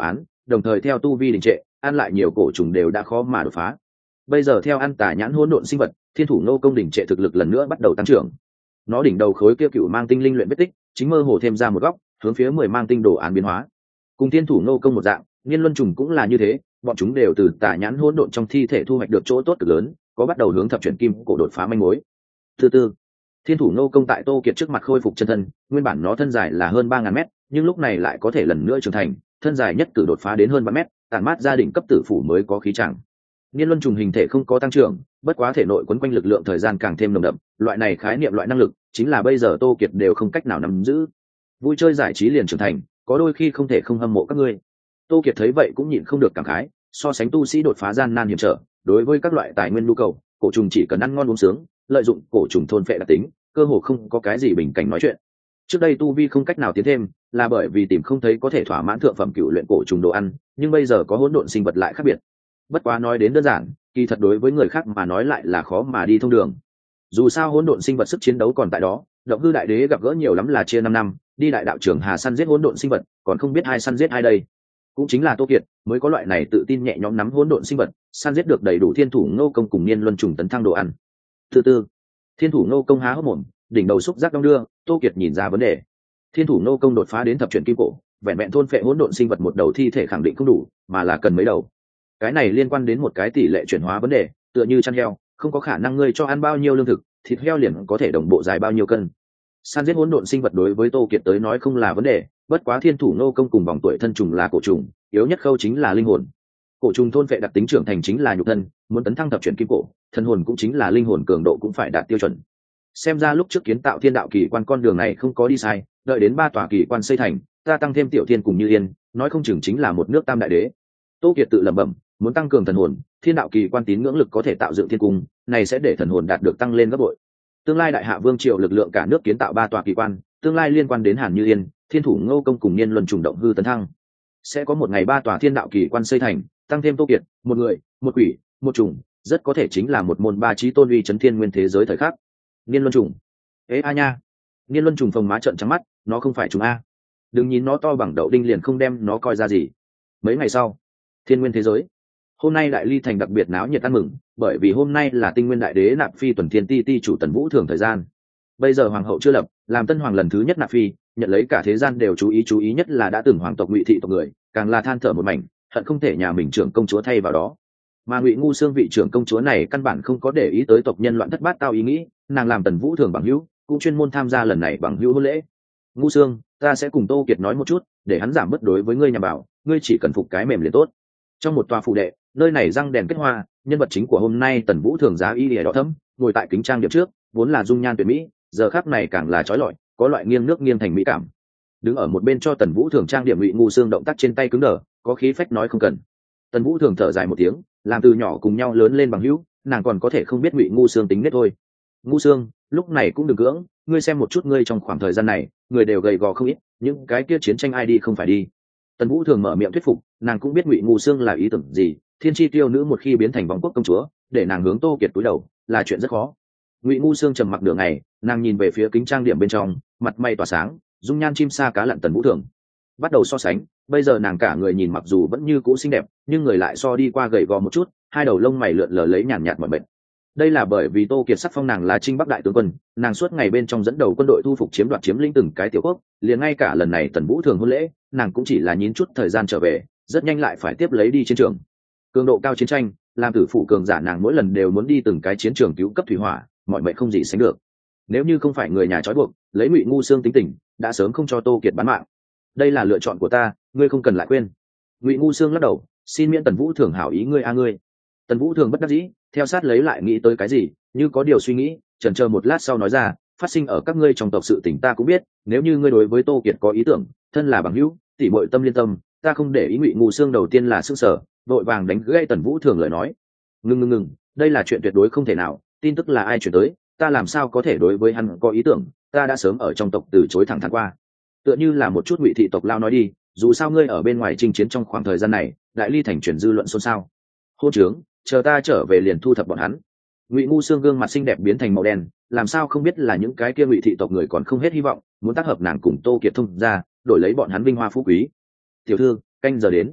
đồng thời theo tu vi đình trệ, ăn lại nhiều cổ trùng đều đã khó mà đột phá. Bây giờ theo ăn tà nhãn hỗn độn sinh vật, thiên thủ nô công đỉnh trệ thực lực lần nữa bắt đầu tăng trưởng. Nó đỉnh đầu khối kia cựu mang tinh linh luyện vết tích chính mơ hồ thêm ra một góc, hướng phía 10 mang tinh đồ án biến hóa. Cùng thiên thủ nô công một dạng, niên luân trùng cũng là như thế, bọn chúng đều từ tà nhãn hỗn độn trong thi thể thu hoạch được chỗ tốt cực lớn, có bắt đầu hướng thập chuyển kim cổ đột phá manh mối. Thứ tư, thiên thủ nô công tại Tô Kiệt trước mặt khôi phục chân thân, nguyên bản nó thân dài là hơn 3000 mét, nhưng lúc này lại có thể lần nữa trưởng thành, thân dài nhất cử đột phá đến hơn 3 mét, tản mát gia đình cấp tử phủ mới có khí trạng. Niên luân trùng hình thể không có tăng trưởng, bất quá thể nội quấn quanh lực lượng thời gian càng thêm nồng đậm, loại này khái niệm loại năng lực, chính là bây giờ Tô Kiệt đều không cách nào nắm giữ. Vui chơi giải trí liền trưởng thành, có đôi khi không thể không hâm mộ các ngươi. Tô Kiệt thấy vậy cũng nhịn không được cảm khái, so sánh tu sĩ đột phá gian nan hiểm trở, đối với các loại tài nguyên nhu cầu, cổ trùng chỉ cần ăn ngon uống sướng, lợi dụng cổ trùng thôn phệ đặc tính, cơ hồ không có cái gì bình cảnh nói chuyện. Trước đây tu vi không cách nào tiến thêm, là bởi vì tìm không thấy có thể thỏa mãn thượng phẩm cựu luyện cổ trùng đồ ăn, nhưng bây giờ có hỗn độn sinh vật lại khác biệt. Bất quá nói đến đơn giản, kỳ thật đối với người khác mà nói lại là khó mà đi thông đường. Dù sao hỗn độn sinh vật sức chiến đấu còn tại đó, Động Hư đại đế gặp gỡ nhiều lắm là chia 5 năm, đi đại đạo trưởng hà săn giết hỗn độn sinh vật, còn không biết ai săn giết ai đây. Cũng chính là Tô Kiệt mới có loại này tự tin nhẹ nhõm nắm hỗn độn sinh vật, săn giết được đầy đủ thiên thủ nô công cùng niên luân trùng tấn thăng đồ ăn. Thứ tư, thiên thủ nô công há hốc mồm, đỉnh đầu xúc giác đong đưa, Tô Kiệt nhìn ra vấn đề. Thiên thủ nô công đột phá đến thập chuyển kim cổ, vẹn vẹn thôn phệ hỗn độn sinh vật một đầu thi thể khẳng định không đủ, mà là cần mấy đầu. Cái này liên quan đến một cái tỷ lệ chuyển hóa vấn đề, tựa như chăn heo, không có khả năng ngươi cho ăn bao nhiêu lương thực, thịt heo liền có thể đồng bộ dài bao nhiêu cân. Săn giết hỗn độn sinh vật đối với Tô Kiệt tới nói không là vấn đề, bất quá thiên thủ nô công cùng vòng tuổi thân trùng là cổ trùng, yếu nhất khâu chính là linh hồn. Cổ trùng thôn phệ đặc tính trưởng thành chính là nhục thân, muốn tấn thăng thập chuyển kim cổ, thân hồn cũng chính là linh hồn cường độ cũng phải đạt tiêu chuẩn. Xem ra lúc trước kiến tạo thiên đạo kỳ quan con đường này không có đi sai, đợi đến 3 tòa kỳ quan xây thành, ta tăng thêm tiểu thiên cùng Như Yên, nói không chừng chính là một nước tam đại đế. Tô Kiệt tự lẩm bẩm, muốn tăng cường thần hồn, thiên đạo kỳ quan tín ngưỡng lực có thể tạo dựng thiên cung, này sẽ để thần hồn đạt được tăng lên gấp bội. Tương lai đại hạ vương triều lực lượng cả nước kiến tạo 3 tòa kỳ quan, tương lai liên quan đến Hàn Như Yên, thiên thủ Ngô công cùng niên luân trùng động hư tấn thăng. Sẽ có một ngày 3 tòa thiên đạo kỳ quan xây thành, tăng thêm Tô Kiệt, một người, một quỷ, một trùng, rất có thể chính là một môn ba chí tôn uy chấn thiên nguyên thế giới thời khắc. Niên luân trùng, ế a nha, niên luân trùng phồng má trợn trắng mắt, nó không phải trùng a. Đừng nhìn nó to bằng đậu đinh liền không đem nó coi ra gì. Mấy ngày sau, thiên nguyên thế giới. Hôm nay đại ly thành đặc biệt náo nhiệt ăn mừng, bởi vì hôm nay là tinh nguyên đại đế nạp phi tuần thiên ti ti chủ Tần Vũ thường thời gian. Bây giờ hoàng hậu chưa lập, làm tân hoàng lần thứ nhất nạp phi, nhận lấy cả thế gian đều chú ý nhất là đã từng hoàng tộc Ngụy thị tộc người, càng là than thở một mảnh, hận không thể nhà mình trưởng công chúa thay vào đó. Mà Ngụy Ngu Xương vị trưởng công chúa này căn bản không có để ý tới tộc nhân loạn thất bát tao ý nghĩ, nàng làm Tần Vũ thường bằng hữu, cũng chuyên môn tham gia lần này bằng hữu hôn lễ. Ngu Xương, ta sẽ cùng Tô Kiệt nói một chút, để hắn giảm bớt đối với ngươi nhà bảo, ngươi chỉ cần phục cái mềm liền tốt. Trong một tòa phủ đệ, nơi này răng đèn kết hoa, nhân vật chính của hôm nay Tần Vũ thường giá y lìa đỏ thẫm, ngồi tại kính trang điểm trước, vốn là dung nhan tuyệt mỹ, giờ khắc này càng là trói lọi, có loại nghiêng nước nghiêng thành mỹ cảm. Đứng ở một bên cho Tần Vũ thường trang điểm Ngụy Ngu Xương động tác trên tay cứng đờ, có khí phách nói không cần. Tần Vũ thường thở dài một tiếng, làm từ nhỏ cùng nhau lớn lên bằng hữu, nàng còn có thể không biết Ngụy Ngu Xương tính nết thôi. Ngu Xương, lúc này cũng đừng cưỡng, ngươi xem một chút ngươi trong khoảng thời gian này, người đều gầy gò không ít, những cái kia chiến tranh ai đi không phải đi. Tần Vũ thường mở miệng thuyết phục, nàng cũng biết Ngụy Ngu Xương là ý tưởng gì, thiên chi tiêu nữ một khi biến thành vong quốc công chúa, để nàng hướng Tô Kiệt cúi đầu, là chuyện rất khó. Ngụy Ngu Xương trầm mặc nửa ngày, nàng nhìn về phía kính trang điểm bên trong, mặt mày tỏa sáng, dung nhan chim sa cá lặn Tần Vũ thường. Bắt đầu so sánh, bây giờ nàng cả người nhìn mặc dù vẫn như cũ xinh đẹp, nhưng người lại so đi qua gầy gò một chút, hai đầu lông mày lượn lờ lấy nhàn nhạt mọi bệnh. Đây là bởi vì Tô Kiệt sắc phong nàng là Trinh Bắc đại tướng quân, nàng suốt ngày bên trong dẫn đầu quân đội thu phục chiếm đoạt chiếm lĩnh từng cái tiểu quốc, liền ngay cả lần này Tần Vũ thường hôn lễ, nàng cũng chỉ là nhín chút thời gian trở về, rất nhanh lại phải tiếp lấy đi chiến trường. Cường độ cao chiến tranh, làm tử phụ cường giả nàng mỗi lần đều muốn đi từng cái chiến trường cứu cấp thủy hỏa, mọi mệnh không gì sánh được. Nếu như không phải người nhà trói buộc, lấy Ngụy Ngu Xương tính tình, đã sớm không cho Tô Kiệt bán mạng. Đây là lựa chọn của ta, ngươi không cần lại khuyên. Ngụy Ngu Xương lắc đầu, xin miễn Tần Vũ thường hảo ý ngươi a ngươi. Tần Vũ thường bất đắc dĩ, theo sát lấy lại nghĩ tới cái gì, như có điều suy nghĩ, chần chờ một lát sau nói ra, phát sinh ở các ngươi trong tộc sự tình ta cũng biết, nếu như ngươi đối với Tô Kiệt có ý tưởng, thân là bằng hữu, tỉ muội tâm liên tâm, ta không để ý. Ngụy Ngu Xương đầu tiên là sững sờ, vội vàng đánh gãy Tần Vũ thường lời nói. Ngừng, đây là chuyện tuyệt đối không thể nào, tin tức là ai chuyển tới, ta làm sao có thể đối với hắn có ý tưởng, ta đã sớm ở trong tộc từ chối thẳng thắn qua. Tựa như là một chút Ngụy thị tộc lao nói đi, dù sao ngươi ở bên ngoài chinh chiến trong khoảng thời gian này, đại ly thành truyền dư luận xôn xao. Hôn trướng, chờ ta trở về liền thu thập bọn hắn. Ngụy Ngu Xương gương mặt xinh đẹp biến thành màu đen, làm sao không biết là những cái kia Ngụy thị tộc người còn không hết hy vọng, muốn tác hợp nàng cùng Tô Kiệt thông ra, đổi lấy bọn hắn vinh hoa phú quý. Tiểu thư, canh giờ đến.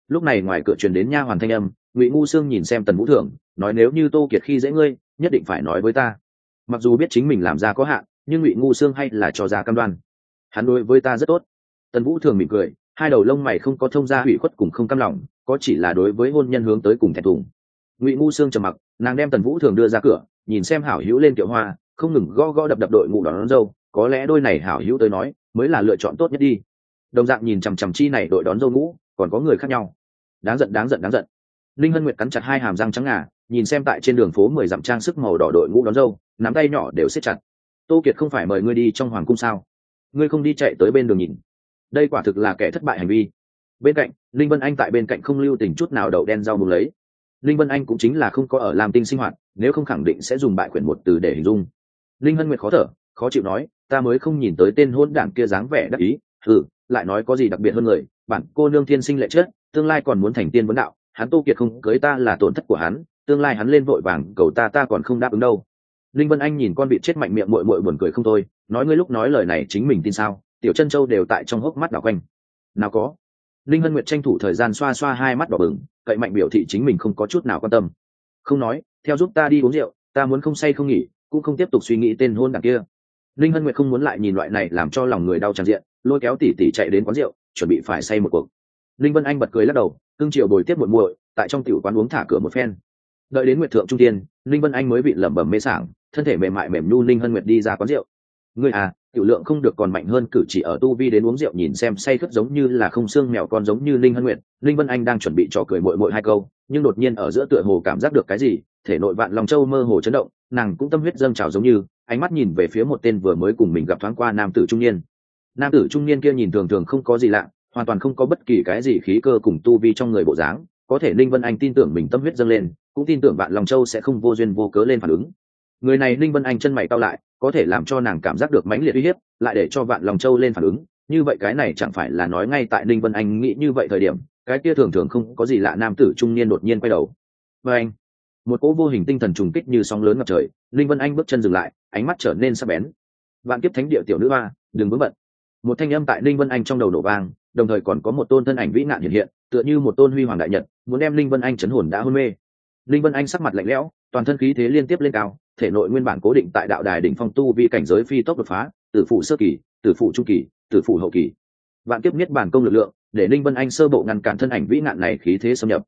Lúc này ngoài cửa truyền đến nha hoàn thanh âm, Ngụy Ngu Sương nhìn xem Tần Vũ Thường, nói nếu như Tô Kiệt khi dễ ngươi, nhất định phải nói với ta. Mặc dù biết chính mình làm ra có hạn, nhưng Ngụy Ngu Sương hay là cho ra cam đoan. Hắn đối với ta rất tốt. Tần Vũ Thường mỉm cười, hai đầu lông mày không có thông ra hủy khuất cùng không cam lòng, có chỉ là đối với hôn nhân hướng tới cùng thẹn thùng. Ngụy Ngu Sương trầm mặc, nàng đem Tần Vũ Thường đưa ra cửa, nhìn xem hảo hữu lên kiệu hoa, không ngừng gõ gõ đập đập đội ngũ đón dâu, có lẽ đôi này hảo hữu tới nói mới là lựa chọn tốt nhất đi. Đồng dạng nhìn chằm chằm chi này đội đón dâu ngũ, còn có người khác nhau. Đáng giận đáng giận đáng giận. Linh Hân Nguyệt cắn chặt hai hàm răng trắng ngà, nhìn xem tại trên đường phố 10 dặm trang sức màu đỏ đội ngũ đón dâu, nắm tay nhỏ đều siết chặt. Tô Kiệt không phải mời ngươi đi trong hoàng cung sao? Ngươi không đi chạy tới bên đường nhìn. Đây quả thực là kẻ thất bại hành vi. Bên cạnh, Linh Vân Anh tại bên cạnh không lưu tình chút nào đậu đen rau muống lấy. Linh Vân Anh cũng chính là không có ở làm tinh sinh hoạt, nếu không khẳng định sẽ dùng bại quyển một từ để hình dung. Linh Hân Nguyệt khó thở, khó chịu nói, ta mới không nhìn tới tên hôn đảng kia dáng vẻ đắc ý, lại nói có gì đặc biệt hơn người, bản cô nương thiên sinh lệ chất, tương lai còn muốn thành tiên vấn đạo, hắn Tô Kiệt không cưới ta là tổn thất của hắn, tương lai hắn lên vội vàng cầu ta còn không đáp ứng đâu. Linh Vân Anh nhìn con vịt chết mạnh miệng muội muội buồn cười không thôi, nói ngươi lúc nói lời này chính mình tin sao? Tiểu Chân Châu đều tại trong hốc mắt đảo quanh. Nào có. Linh Hân Nguyệt tranh thủ thời gian xoa xoa hai mắt đỏ bừng, cậy mạnh biểu thị chính mình không có chút nào quan tâm. Không nói, theo giúp ta đi uống rượu, ta muốn không say không nghỉ, cũng không tiếp tục suy nghĩ tên hôn đảng kia. Linh Hân Nguyệt không muốn lại nhìn loại này làm cho lòng người đau tràn diện, lôi kéo tỷ tỷ chạy đến quán rượu, chuẩn bị phải say một cuộc. Linh Vân Anh bật cười lắc đầu, cưng chiều bồi tiếp muội muội, tại trong tiểu quán uống thả cửa một phen. Đợi đến nguyệt thượng trung tiên, Linh Vân Anh mới bị lẩm bẩm mê sảng, thân thể mềm mại mềm nhu Linh Hân Nguyệt đi ra quán rượu. Ngươi à, tiểu lượng không được còn mạnh hơn cử chỉ ở tu vi đến uống rượu nhìn xem say khướt giống như là không xương mèo con giống như Linh Hân Nguyệt. Linh Vân Anh đang chuẩn bị trò cười muội muội hai câu, nhưng đột nhiên ở giữa tựa hồ cảm giác được cái gì, thể nội vạn lòng châu mơ hồ chấn động, nàng cũng tâm huyết dâng trào giống như, ánh mắt nhìn về phía một tên vừa mới cùng mình gặp thoáng qua nam tử trung niên. Nam tử trung niên kia nhìn thường thường không có gì lạ, hoàn toàn không có bất kỳ cái gì khí cơ cùng tu vi trong người bộ dáng, có thể Linh Vân Anh tin tưởng mình tâm huyết dâng lên, cũng tin tưởng vạn lòng châu sẽ không vô duyên vô cớ lên phản ứng. Người này Linh Vân Anh chân mày cau lại, có thể làm cho nàng cảm giác được mãnh liệt uy hiếp, lại để cho vạn lòng châu lên phản ứng, như vậy cái này chẳng phải là nói ngay tại Linh Vân Anh nghĩ như vậy thời điểm, cái kia thường thường không có gì lạ nam tử trung niên đột nhiên quay đầu. Và anh, một cỗ vô hình tinh thần trùng kích như sóng lớn ngập trời, Linh Vân Anh bước chân dừng lại, ánh mắt trở nên sắc bén. Vạn kiếp thánh địa tiểu nữ hoa, đừng vướng bận. Một thanh âm tại Linh Vân Anh trong đầu nổ vang, đồng thời còn có một tôn thân ảnh vĩ ngạn hiện hiện, tựa như một tôn huy hoàng đại nhật, muốn đem Linh Vân Anh chấn hồn đã hôn mê. Linh Vân Anh sắc mặt lạnh lẽo, toàn thân khí thế liên tiếp lên cao, thể nội nguyên bản cố định tại đạo đài đỉnh phong tu vi cảnh giới phi tốc đột phá, tử phụ sơ kỳ, tử phụ trung kỳ, tử phụ hậu kỳ. Vạn kiếp niết bàn công lực lượng, để Linh Vân Anh sơ bộ ngăn cản thân ảnh vĩ ngạn này khí thế xâm nhập.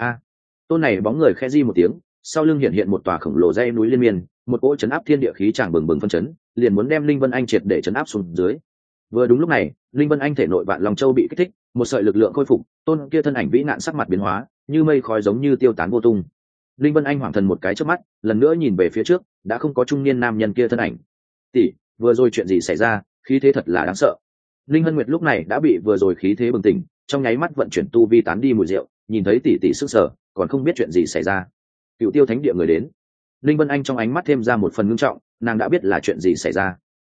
Tôn này bóng người khẽ di một tiếng, sau lưng hiện hiện một tòa khổng lồ dãy núi liên miên, một cỗ chấn áp thiên địa khí tràng bừng bừng phân chấn, liền muốn đem Linh Vân Anh triệt để chấn áp xuống dưới. Vừa đúng lúc này, Linh Vân Anh thể nội vạn long châu bị kích thích, một sợi lực lượng khôi phục, tôn kia thân ảnh vĩ nạn sắc mặt biến hóa, như mây khói giống như tiêu tán vô tung. Linh Vân Anh hoảng thần một cái chớp mắt, lần nữa nhìn về phía trước, đã không có trung niên nam nhân kia thân ảnh. Tỷ, vừa rồi chuyện gì xảy ra, khí thế thật là đáng sợ. Linh Hân Nguyệt lúc này đã bị vừa rồi khí thế bừng tỉnh, trong nháy mắt vận chuyển tu vi tán đi mùi rượu, nhìn thấy tỷ tỷ sức sở, còn không biết chuyện gì xảy ra. Cựu Tiêu Thánh Địa người đến. Linh Vân Anh trong ánh mắt thêm ra một phần ngưng trọng, nàng đã biết là chuyện gì xảy ra.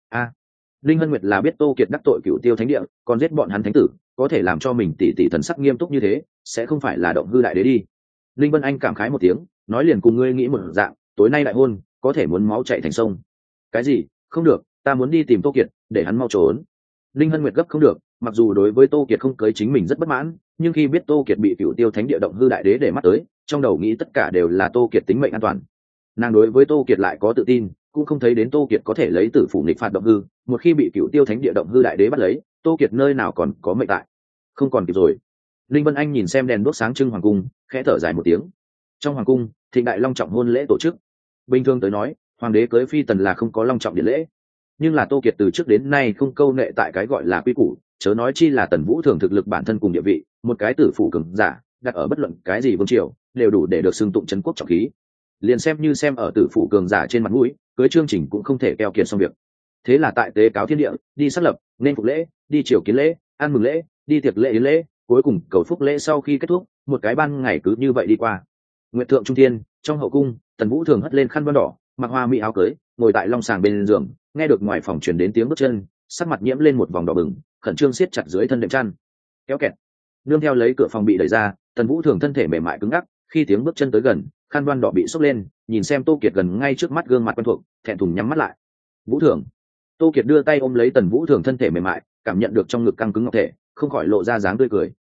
Linh Hân Nguyệt là biết Tô Kiệt đắc tội Cựu Tiêu Thánh Địa, còn giết bọn hắn thánh tử, có thể làm cho mình tỷ tỷ thần sắc nghiêm túc như thế, sẽ không phải là động hư đại đế đi. Linh Vân Anh cảm khái một tiếng, nói liền cùng ngươi nghĩ một dạng, tối nay đại hôn, có thể muốn máu chảy thành sông. Cái gì? Không được, ta muốn đi tìm Tô Kiệt, để hắn mau trốn. Linh Hân Nguyệt gấp không được, mặc dù đối với Tô Kiệt không cưới chính mình rất bất mãn, nhưng khi biết Tô Kiệt bị Cựu Tiêu Thánh Địa động hư đại đế để mắt tới, trong đầu nghĩ tất cả đều là Tô Kiệt tính mệnh an toàn. Nàng đối với Tô Kiệt lại có tự tin, cũng không thấy đến Tô Kiệt có thể lấy tử phủ nghịch phạt động hư, một khi bị Cựu Tiêu Thánh Địa động hư đại đế bắt lấy, Tô Kiệt nơi nào còn có mệnh tại. Không còn kịp rồi. Linh Vân Anh nhìn xem đèn đuốc sáng trưng hoàng cung, khẽ thở dài một tiếng. Trong hoàng cung, Thịnh đại long trọng hôn lễ tổ chức. Bình thường tới nói, hoàng đế cưới phi tần là không có long trọng điện lễ, nhưng là Tô Kiệt từ trước đến nay không câu nệ tại cái gọi là quy củ, chớ nói chi là Tần Vũ thường thực lực bản thân cùng địa vị, một cái tử phủ cường giả, đặt ở bất luận cái gì vương triều, đều đủ để được xưng tụng trấn quốc trọng khí. Liền xem như xem ở tử phủ cường giả trên mặt mũi, cưới chương trình cũng không thể keo kiệt xong việc. Thế là tại tế cáo thiên địa, đi xác lập, nên phục lễ, đi triều kiến lễ, ăn mừng lễ, đi tiệc lễ yến lễ, cuối cùng cầu phúc lễ sau khi kết thúc, một cái ban ngày cứ như vậy đi qua. Nguyệt thượng trung thiên, trong hậu cung, Tần Vũ thường hất lên khăn voan đỏ, mặc hoa mỹ áo cưới, ngồi tại long sàng bên giường, nghe được ngoài phòng truyền đến tiếng bước chân, sắc mặt nhiễm lên một vòng đỏ bừng, khẩn trương siết chặt dưới thân đệm chăn. Kéo kẹt, nương theo lấy cửa phòng bị đẩy ra, Tần Vũ thường thân thể mềm mại cứng ngắc, khi tiếng bước chân tới gần, khăn voan đỏ bị xốc lên, nhìn xem Tô Kiệt gần ngay trước mắt gương mặt quen thuộc, thẹn thùng nhắm mắt lại. Vũ thường. Tô Kiệt đưa tay ôm lấy Tần Vũ thường thân thể mềm mại, cảm nhận được trong ngực căng cứng ngọc thể, không khỏi lộ ra dáng tươi cười.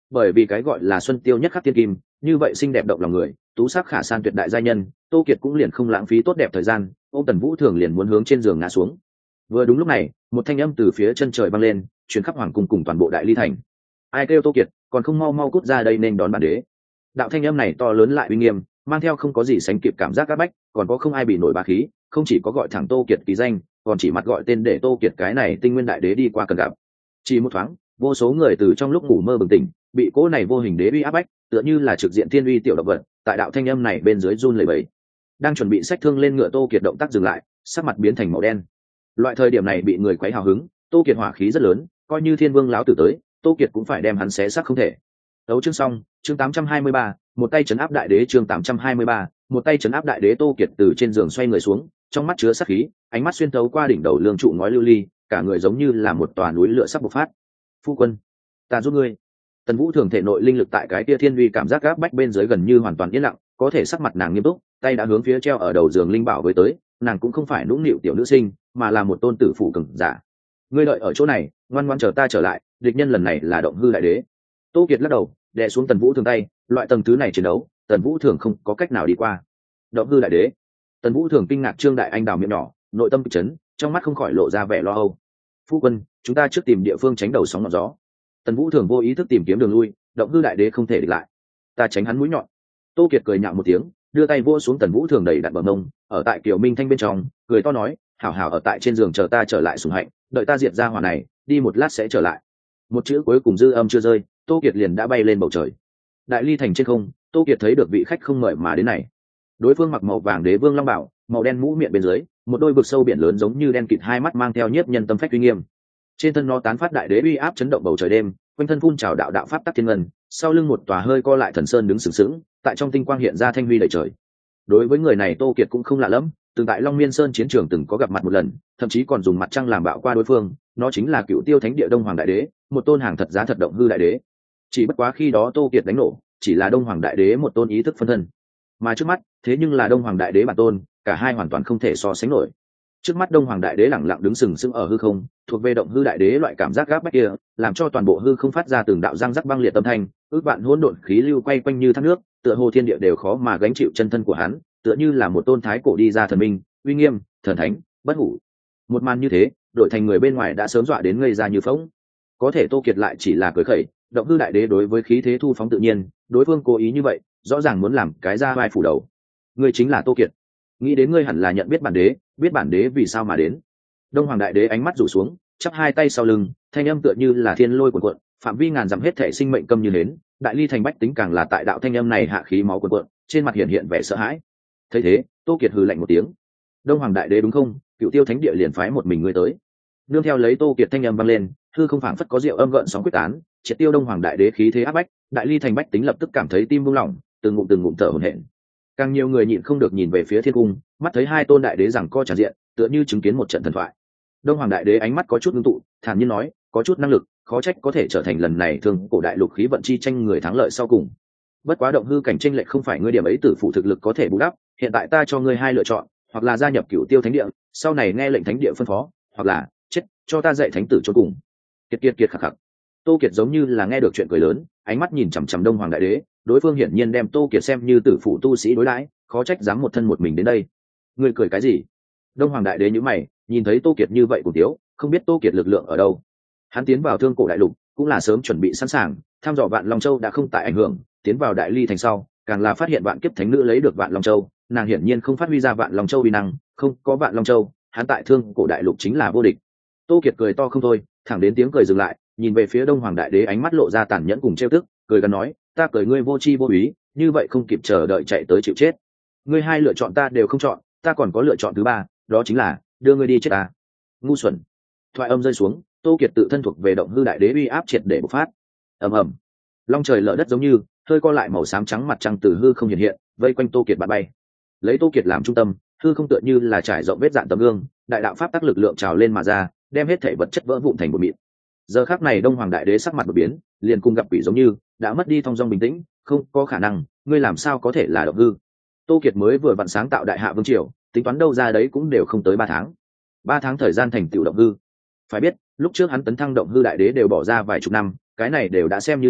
bởi vì cái gọi là xuân tiêu nhất khắc tiên kim, như vậy xinh đẹp động lòng người, tú sắc khả san tuyệt đại gia nhân, Tô Kiệt cũng liền không lãng phí tốt đẹp thời gian, ôm Tần Vũ Thường liền muốn hướng trên giường ngã xuống. Vừa đúng lúc này, một thanh âm từ phía chân trời vang lên, truyền khắp hoàng cung cùng toàn bộ đại ly thành. Ai kêu Tô Kiệt, còn không mau mau cút ra đây nên đón bản đế. Đạo thanh âm này to lớn lại uy nghiêm, mang theo không có gì sánh kịp cảm giác áp bách, còn có không ai bị nổi bá khí, không chỉ có gọi thẳng Tô Kiệt kỳ danh, còn chỉ mặt gọi tên để Tô Kiệt cái này tinh nguyên đại đế đi qua cần gặp. Chỉ một thoáng, vô số người từ trong lúc ngủ mơ bừng tỉnh, bị cỗ này vô hình đế uy áp bách, tựa như là trực diện thiên uy tiểu động vật, tại đạo thanh âm này bên dưới run lẩy bẩy. Đang chuẩn bị xách thương lên ngựa Tô Kiệt động tác dừng lại, sắc mặt biến thành màu đen. Loại thời điểm này bị người quấy hào hứng, Tô Kiệt hỏa khí rất lớn, coi như Thiên Vương lão tử tới, Tô Kiệt cũng phải đem hắn xé xác không thể. Đấu chương xong, chương 823, một tay trấn áp đại đế chương 823, một tay trấn áp đại đế. Tô Kiệt từ trên giường xoay người xuống, trong mắt chứa sát khí, ánh mắt xuyên thấu qua đỉnh đầu lương trụ ngói lưu ly, cả người giống như là một tòa núi lửa sắp bộc phát. Phu quân, ta giúp ngươi. Tần Vũ Thường thể nội linh lực tại cái tia thiên uy cảm giác gáp bách bên dưới gần như hoàn toàn yên lặng, có thể sắc mặt nàng nghiêm túc, tay đã hướng phía treo ở đầu giường linh bảo với tới, nàng cũng không phải nũng nịu tiểu nữ sinh, mà là một tôn tử phụ cường giả. Ngươi đợi ở chỗ này, ngoan ngoãn chờ ta trở lại, địch nhân lần này là Động Hư đại đế. Tô Kiệt lắc đầu, đè xuống Tần Vũ Thường tay, loại tầng thứ này chiến đấu, Tần Vũ Thường không có cách nào đi qua. Động Hư đại đế. Tần Vũ Thường kinh ngạc trương đại anh đào miệng nhỏ, nội tâm kịch chấn, trong mắt không khỏi lộ ra vẻ lo âu. Phu quân, chúng ta trước tìm địa phương tránh đầu sóng ngọn gió. Tần Vũ Thường vô ý thức tìm kiếm đường lui, Động Hư đại đế không thể địch lại, ta tránh hắn mũi nhọn. Tô Kiệt cười nhạo một tiếng, đưa tay vỗ xuống Tần Vũ Thường đầy đặn bờ mông, ở tại Kiều Minh Thanh bên trong, cười to nói, hảo hảo ở tại trên giường chờ ta trở lại sủng hạnh, đợi ta diệt ra hỏa này, đi một lát sẽ trở lại. Một chữ cuối cùng dư âm chưa rơi, Tô Kiệt liền đã bay lên bầu trời. Đại ly thành trên không, Tô Kiệt thấy được vị khách không mời mà đến này. Đối phương mặc màu vàng đế vương long bảo, màu đen mũ miệng bên dưới, một đôi vực sâu biển lớn giống như đen kịt hai mắt mang theo nhiếp nhân tâm phách uy nghiêm. Trên thân nó tán phát đại đế uy áp chấn động bầu trời đêm, quanh thân phun trào đạo đạo pháp tắc thiên ngân, sau lưng một tòa hơi co lại thần sơn đứng sừng sững, tại trong tinh quang hiện ra thanh huy đầy trời. Đối với người này Tô Kiệt cũng không lạ lẫm, từng tại Long Miên Sơn chiến trường từng có gặp mặt một lần, thậm chí còn dùng mặt trăng làm bạo qua đối phương, nó chính là Cựu Tiêu Thánh Địa Đông Hoàng Đại Đế, một tôn hàng thật giá thật Động Hư Đại Đế. Chỉ bất quá khi đó Tô Kiệt đánh nổ, chỉ là Đông Hoàng Đại Đế một tôn ý thức phân thân, mà trước mắt, thế nhưng là Đông Hoàng Đại Đế bản tôn, cả hai hoàn toàn không thể so sánh nổi. Trước mắt Đông Hoàng Đại Đế lẳng lặng đứng sừng sững ở hư không, thuộc về Động Hư Đại Đế loại cảm giác gáp bách kia, làm cho toàn bộ hư không phát ra từng đạo răng rắc băng liệt âm thanh, ước vạn hỗn độn khí lưu quay quanh như thác nước, tựa hồ thiên địa đều khó mà gánh chịu chân thân của hắn, tựa như là một tôn thái cổ đi ra thần minh, uy nghiêm, thần thánh, bất hủ. Một màn như thế, đội thành người bên ngoài đã sớm dọa đến ngây ra như phỗng. Có thể Tô Kiệt lại chỉ là cười khẩy, Động Hư Đại Đế đối với khí thế thu phóng tự nhiên, đối phương cố ý như vậy, rõ ràng muốn làm cái ra vai phủ đầu. Ngươi chính là Tô Kiệt. Nghĩ đến ngươi hẳn là nhận biết bản đế, biết bản đế vì sao mà đến. Đông Hoàng Đại Đế ánh mắt rủ xuống, chắp hai tay sau lưng, thanh âm tựa như là thiên lôi cuộn cuộn, phạm vi ngàn dặm hết thể sinh mệnh câm như nến, đại ly thành bách tính càng là tại đạo thanh âm này hạ khí máu cuộn cuộn, trên mặt hiện vẻ sợ hãi. Thấy thế, Tô Kiệt hừ lạnh một tiếng. Đông Hoàng Đại Đế đúng không? Cựu Tiêu Thánh Địa liền phái một mình ngươi tới. Nương theo lấy Tô Kiệt thanh âm vang lên, hư không phảng phất có diệu âm gợn sóng quyết tán, triệt tiêu Đông Hoàng Đại Đế khí thế áp bách, đại ly thành bách tính lập tức cảm thấy tim buông lỏng, từng ngụm thở hổn hển. Càng nhiều người nhịn không được nhìn về phía thiên cung, mắt thấy hai tôn đại đế rằng co tràn diện, tựa như chứng kiến một trận thần thoại. Đông Hoàng Đại Đế ánh mắt có chút ngưng tụ, thản nhiên nói, có chút năng lực, khó trách có thể trở thành lần này thường cổ đại lục khí vận chi tranh người thắng lợi sau cùng. Bất quá Động Hư cảnh tranh lệch không phải ngươi điểm ấy tử phụ thực lực có thể bù đắp, hiện tại ta cho ngươi hai lựa chọn, hoặc là gia nhập Cửu Tiêu Thánh Địa, sau này nghe lệnh Thánh Địa phân phó, hoặc là chết, cho ta dạy thánh tử cho cùng. Kiệt khắc khắc. Tô Kiệt giống như là nghe được chuyện cười lớn, ánh mắt nhìn chằm chằm Đông Hoàng Đại Đế, đối phương hiển nhiên đem Tô Kiệt xem như tử phụ tu sĩ đối đãi, khó trách dám một thân một mình đến đây. Ngươi cười cái gì? Đông Hoàng Đại Đế nhíu mày, nhìn thấy Tô Kiệt như vậy cùng tiếu, không biết Tô Kiệt lực lượng ở đâu. Hắn tiến vào Thương Cổ đại lục, cũng là sớm chuẩn bị sẵn sàng, tham dò Vạn Long Châu đã không tại ảnh hưởng, tiến vào Đại Ly thành sau, càng là phát hiện Vạn Kiếp Thánh Nữ lấy được Vạn Long Châu, nàng hiển nhiên không phát huy ra Vạn Long Châu uy năng, không có Vạn Long Châu, hắn tại Thương Cổ đại lục chính là vô địch. Tô Kiệt cười to không thôi, thẳng đến tiếng cười dừng lại, nhìn về phía Đông Hoàng Đại Đế ánh mắt lộ ra tàn nhẫn cùng trêu tức, cười gần nói, ta cười ngươi vô tri vô úy, như vậy không kịp chờ đợi chạy tới chịu chết. Ngươi hai lựa chọn ta đều không chọn, ta còn có lựa chọn thứ ba, đó chính là đưa ngươi đi chết ta. Ngu xuẩn. Thoại âm rơi xuống, Tô Kiệt tự thân thuộc về Động Hư Đại Đế uy áp triệt để bộc phát. Ầm ầm. Long trời lở đất giống như, hơi co lại màu xám trắng mặt trăng từ hư không hiện hiện, vây quanh Tô Kiệt bạt bay. Lấy Tô Kiệt làm trung tâm, hư không tựa như là trải rộng vết dạn tấm gương, đại đạo pháp tắc lực lượng trào lên mà ra, đem hết thảy vật chất vỡ vụn thành bột mịn. Giờ khắc này Đông Hoàng Đại Đế sắc mặt đột biến, liền cùng gặp quỷ giống như, đã mất đi thong dong bình tĩnh, không có khả năng, ngươi làm sao có thể là Động Hư? Tô Kiệt mới vừa vặn sáng tạo Đại Hạ Vương triều, tính toán đâu ra đấy cũng đều không tới 3 tháng. 3 tháng thời gian thành tựu Động Hư. Phải biết, lúc trước hắn tấn thăng Động Hư Đại Đế đều bỏ ra vài chục năm, cái này đều đã xem như nhanh,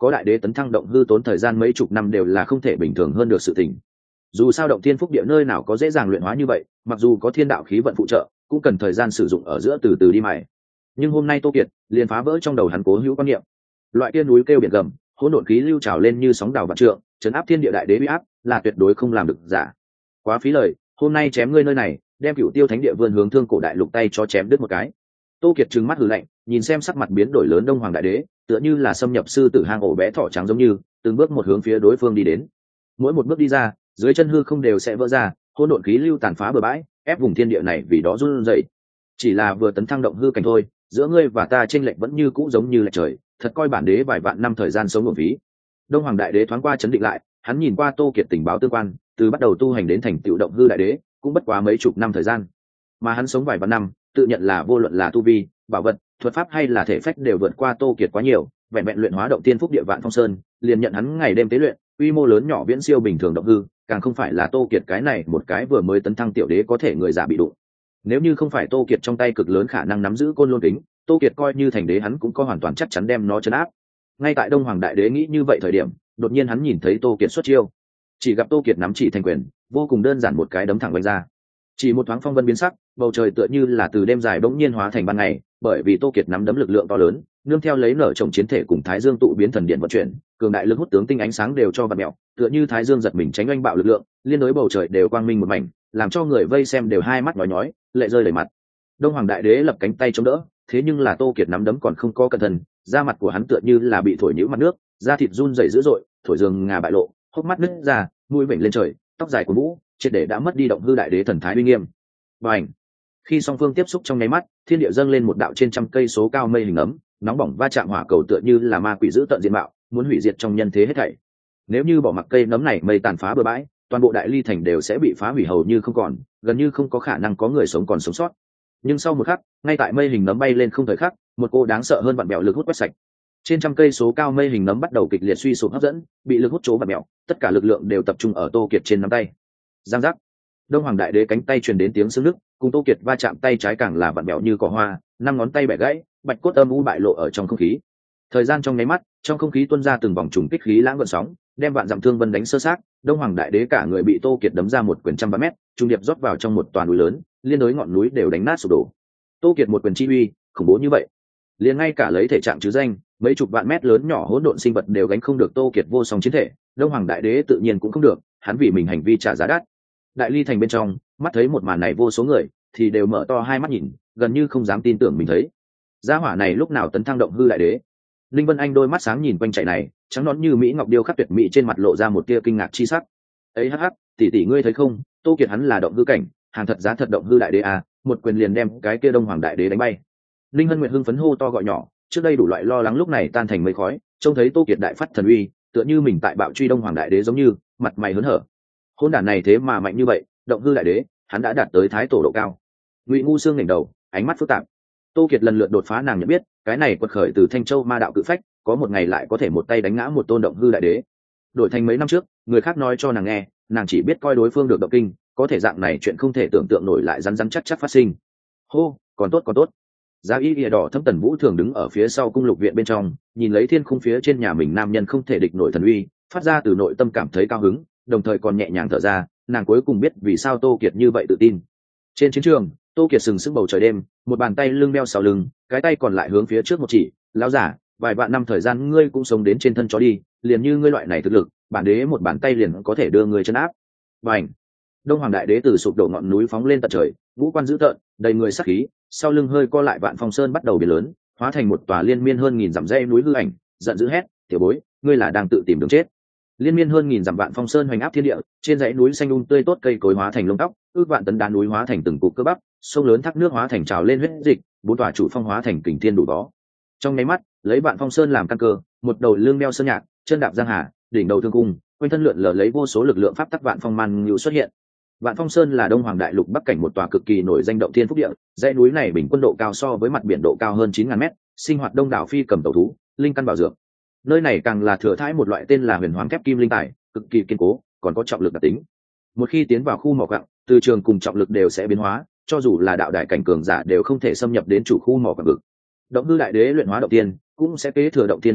có đại đế tấn thăng động hư tốn thời gian mấy chục năm đều là không thể bình thường hơn được sự tình. Dù sao động thiên phúc địa nơi nào có dễ dàng luyện hóa như vậy, mặc dù có thiên đạo khí vận phụ trợ cũng cần thời gian sử dụng ở giữa từ từ đi mài. Nhưng hôm nay Tô Kiệt liền phá vỡ trong đầu hắn cố hữu quan niệm. Loại kia núi kêu biển gầm, hỗn độn khí lưu trào lên như sóng đào vạn trượng, trấn áp thiên địa đại đế uy áp là tuyệt đối không làm được giả. Quá phí lời, hôm nay chém ngươi nơi này, đem Cửu Tiêu Thánh Địa vươn hướng Thương Cổ Đại Lục tay cho chém đứt một cái. Tô Kiệt trừng mắt hừ lạnh, nhìn xem sắc mặt biến đổi lớn Đông Hoàng Đại Đế, tựa như là xâm nhập sư tử hang ổ bé thỏ trắng giống như, từng bước một hướng phía đối phương đi đến. Mỗi một bước đi ra, dưới chân hư không đều sẽ vỡ ra, hỗn độn khí lưu tàn phá bừa bãi, ép vùng thiên địa này vì đó run rẩy. Chỉ là vừa tấn thăng động hư cảnh thôi, giữa ngươi và ta chênh lệch vẫn như cũ giống như lệch trời, thật coi bản đế vài vạn năm thời gian sống uổng phí. Đông Hoàng Đại Đế thoáng qua chấn định lại, hắn nhìn qua Tô Kiệt tình báo tương quan, từ bắt đầu tu hành đến thành tựu động hư đại đế, cũng bất quá mấy chục năm thời gian. Mà hắn sống vài vạn năm, tự nhận là vô luận là tu vi, bảo vật, thuật pháp hay là thể phách đều vượt qua Tô Kiệt quá nhiều, vẹn vẹn luyện hóa động tiên phúc địa vạn phong sơn, liền nhận hắn ngày đêm tế luyện, quy mô lớn nhỏ viễn siêu bình thường động hư, càng không phải là Tô Kiệt cái này một cái vừa mới tấn thăng tiểu đế có thể người giả bị đụng. Nếu như không phải Tô Kiệt trong tay cực lớn khả năng nắm giữ côn lôn kính, Tô Kiệt coi như thành đế hắn cũng có hoàn toàn chắc chắn đem nó trấn áp. Ngay tại Đông Hoàng Đại Đế nghĩ như vậy thời điểm, đột nhiên hắn nhìn thấy Tô Kiệt xuất chiêu. Chỉ gặp Tô Kiệt nắm chỉ thành quyền, vô cùng đơn giản một cái đấm thẳng vung ra. Chỉ một thoáng phong vân biến sắc, bầu trời tựa như là từ đêm dài bỗng nhiên hóa thành ban ngày, bởi vì Tô Kiệt nắm đấm lực lượng to lớn, nương theo lấy nở trồng chiến thể cùng Thái Dương tụ biến thần điện vận chuyển, cường đại lực hút tướng tinh ánh sáng đều cho vặn mèo, tựa như Thái Dương giật mình tránh oanh bạo lực lượng, liên đối bầu trời đều quang minh một mảnh, làm cho người vây xem đều hai mắt nhói nhói, lệ rơi đầy mặt. Đông Hoàng Đại Đế lập cánh tay chống đỡ, thế nhưng là Tô Kiệt nắm đấm còn không có cẩn thận, da mặt của hắn tựa như là bị thổi nhũ mặt nước, da thịt run rẩy dữ dội, thổi giường ngà bại lộ, hốc mắt nứt ra, mũi vểnh lên trời, tóc dài của vũ, triệt để đã mất đi động hư đại đế thần thái uy nghiêm. Bành! Khi song phương tiếp xúc trong nháy mắt, thiên địa dâng lên một đạo trên trăm cây số cao mây hình ấm, nóng bỏng va chạm hỏa cầu tựa như là ma quỷ dữ tận diện mạo, muốn hủy diệt trong nhân thế hết thảy. Nếu như bỏ mặc cây nấm này mây tàn phá bừa bãi, toàn bộ đại ly thành đều sẽ bị phá hủy hầu như không còn, gần như không có khả năng có người sống còn sống sót. Nhưng sau một khắc, ngay tại mây hình nấm bay lên không thời khắc, một cô đáng sợ hơn vặn bèo lực hút quét sạch. Trên trăm cây số cao mây hình nấm bắt đầu kịch liệt suy sụp hấp dẫn, bị lực hút chỗ vặn bèo, tất cả lực lượng đều tập trung ở Tô Kiệt trên nắm tay. Giang giác. Đông Hoàng Đại Đế cánh tay truyền đến tiếng xương nứt, cùng Tô Kiệt va chạm tay trái càng là vặn bèo như cỏ hoa, năm ngón tay bẻ gãy, bạch cốt âm u bại lộ ở trong không khí. Thời gian trong nháy mắt, trong không khí tuôn ra từng vòng trùng kích khí lãng gợn sóng, đem vạn dặm thương vân đánh sơ xác. Đông Hoàng Đại Đế cả người bị Tô Kiệt đấm ra một quyền trăm ba mét, trung điệp rót vào trong một toàn núi lớn, liên đối ngọn núi đều đánh nát sụp đổ. Tô Kiệt một quyền chi uy khủng bố như vậy, liền ngay cả lấy thể trạng chứ danh mấy chục vạn mét lớn nhỏ hỗn độn sinh vật đều gánh không được Tô Kiệt vô song chiến thể. Đông Hoàng Đại Đế tự nhiên cũng không được, hắn vì mình hành vi trả giá đắt. Đại ly thành bên trong, mắt thấy một màn này vô số người thì đều mở to hai mắt nhìn, gần như không dám tin tưởng mình thấy. Gia hỏa này lúc nào tấn thăng động hư đại đế? Linh Vân Anh đôi mắt sáng nhìn quanh chạy này, trắng nõn như mỹ ngọc điêu khắc tuyệt mỹ trên mặt lộ ra một tia kinh ngạc chi sắc. Ấy hắc hắc, tỷ tỷ ngươi thấy không, Tô Kiệt hắn là động hư cảnh, hàng thật giá thật động hư đại đế à, một quyền liền đem cái kia Đông Hoàng Đại Đế đánh bay. Linh Hân Nguyệt hưng phấn hô to gọi nhỏ, trước đây đủ loại lo lắng lúc này tan thành mây khói, trông thấy Tô Kiệt đại phát thần uy, tựa như mình tại bạo truy Đông Hoàng Đại Đế giống như, mặt mày hớn hở. Hôn đản này thế mà mạnh như vậy, động hư đại đế, hắn đã đạt tới thái tổ độ cao. Ngụy Ngu Sương ngẩng đầu, ánh mắt phức tạp. Tô Kiệt lần lượt đột phá nàng nhận biết, cái này quật khởi từ Thanh Châu ma đạo cự phách, có một ngày lại có thể một tay đánh ngã một tôn động hư đại đế. Đổi thành mấy năm trước, người khác nói cho nàng nghe, nàng chỉ biết coi đối phương được động kinh, có thể dạng này chuyện không thể tưởng tượng nổi lại rắn rắn chắc chắc phát sinh. Hô, còn tốt còn tốt. Giá y lìa đỏ Thâm Tần Vũ thường đứng ở phía sau cung lục viện bên trong, nhìn lấy thiên khung phía trên nhà mình nam nhân không thể địch nổi thần uy, phát ra từ nội tâm cảm thấy cao hứng, đồng thời còn nhẹ nhàng thở ra, nàng cuối cùng biết vì sao Tô Kiệt như vậy tự tin. Trên chiến trường, Tô Kiệt sừng sững bầu trời đêm, một bàn tay lưng đeo sau lưng, cái tay còn lại hướng phía trước một chỉ, lão giả, vài vạn năm thời gian ngươi cũng sống đến trên thân chó đi, liền như ngươi loại này thực lực, bản đế một bàn tay liền có thể đưa ngươi chân áp. Bành! Đông Hoàng Đại Đế từ sụp đổ ngọn núi phóng lên tận trời, ngũ quan dữ tợn, đầy người sát khí, sau lưng hơi co lại Vạn Phong Sơn bắt đầu biến lớn, hóa thành một tòa liên miên hơn nghìn dặm dãy núi hư ảnh, giận dữ hét, "Tiểu bối, ngươi là đang tự tìm đường chết." Liên miên hơn nghìn dặm Vạn Phong Sơn hoành áp thiên địa, trên dãy núi xanh tươi tốt cây cối hóa thành lông tóc, ước vạn tấn đá núi hóa thành từng cục cơ bắp, sông lớn thác nước hóa thành trào lên huyết dịch, bốn tòa chủ phong hóa thành kình thiên đủ bó. Trong nháy mắt, lấy Vạn Phong Sơn làm căn cơ, một đầu lưng đeo sơn nhạc, chân đạp giang hà, đỉnh đầu thương cung, quanh thân lượn lờ lấy vô số lực lượng pháp tắc Vạn Phong man ngưu xuất hiện. Vạn Phong Sơn là Đông Hoàng Đại Lục bắc cảnh một tòa cực kỳ nổi danh động thiên phúc địa, dãy núi này bình quân độ cao so với mặt biển độ cao hơn 9.000 mét, sinh hoạt đông đảo phi cầm tẩu thú, linh căn bảo dược. Nơi này càng là thừa thãi một loại tên là huyền hoàng thép kim linh tài, cực kỳ kiên cố, còn có trọng lực đặc tính. Một khi tiến vào khu mỏ quặng, từ trường cùng trọng lực đều sẽ biến hóa, cho dù là đạo đại cảnh cường giả đều không thể xâm nhập đến chủ khu mỏ quặng vực. Động hư đại đế luyện hóa động tiên, cũng sẽ kế thừa động tiên đặc tính,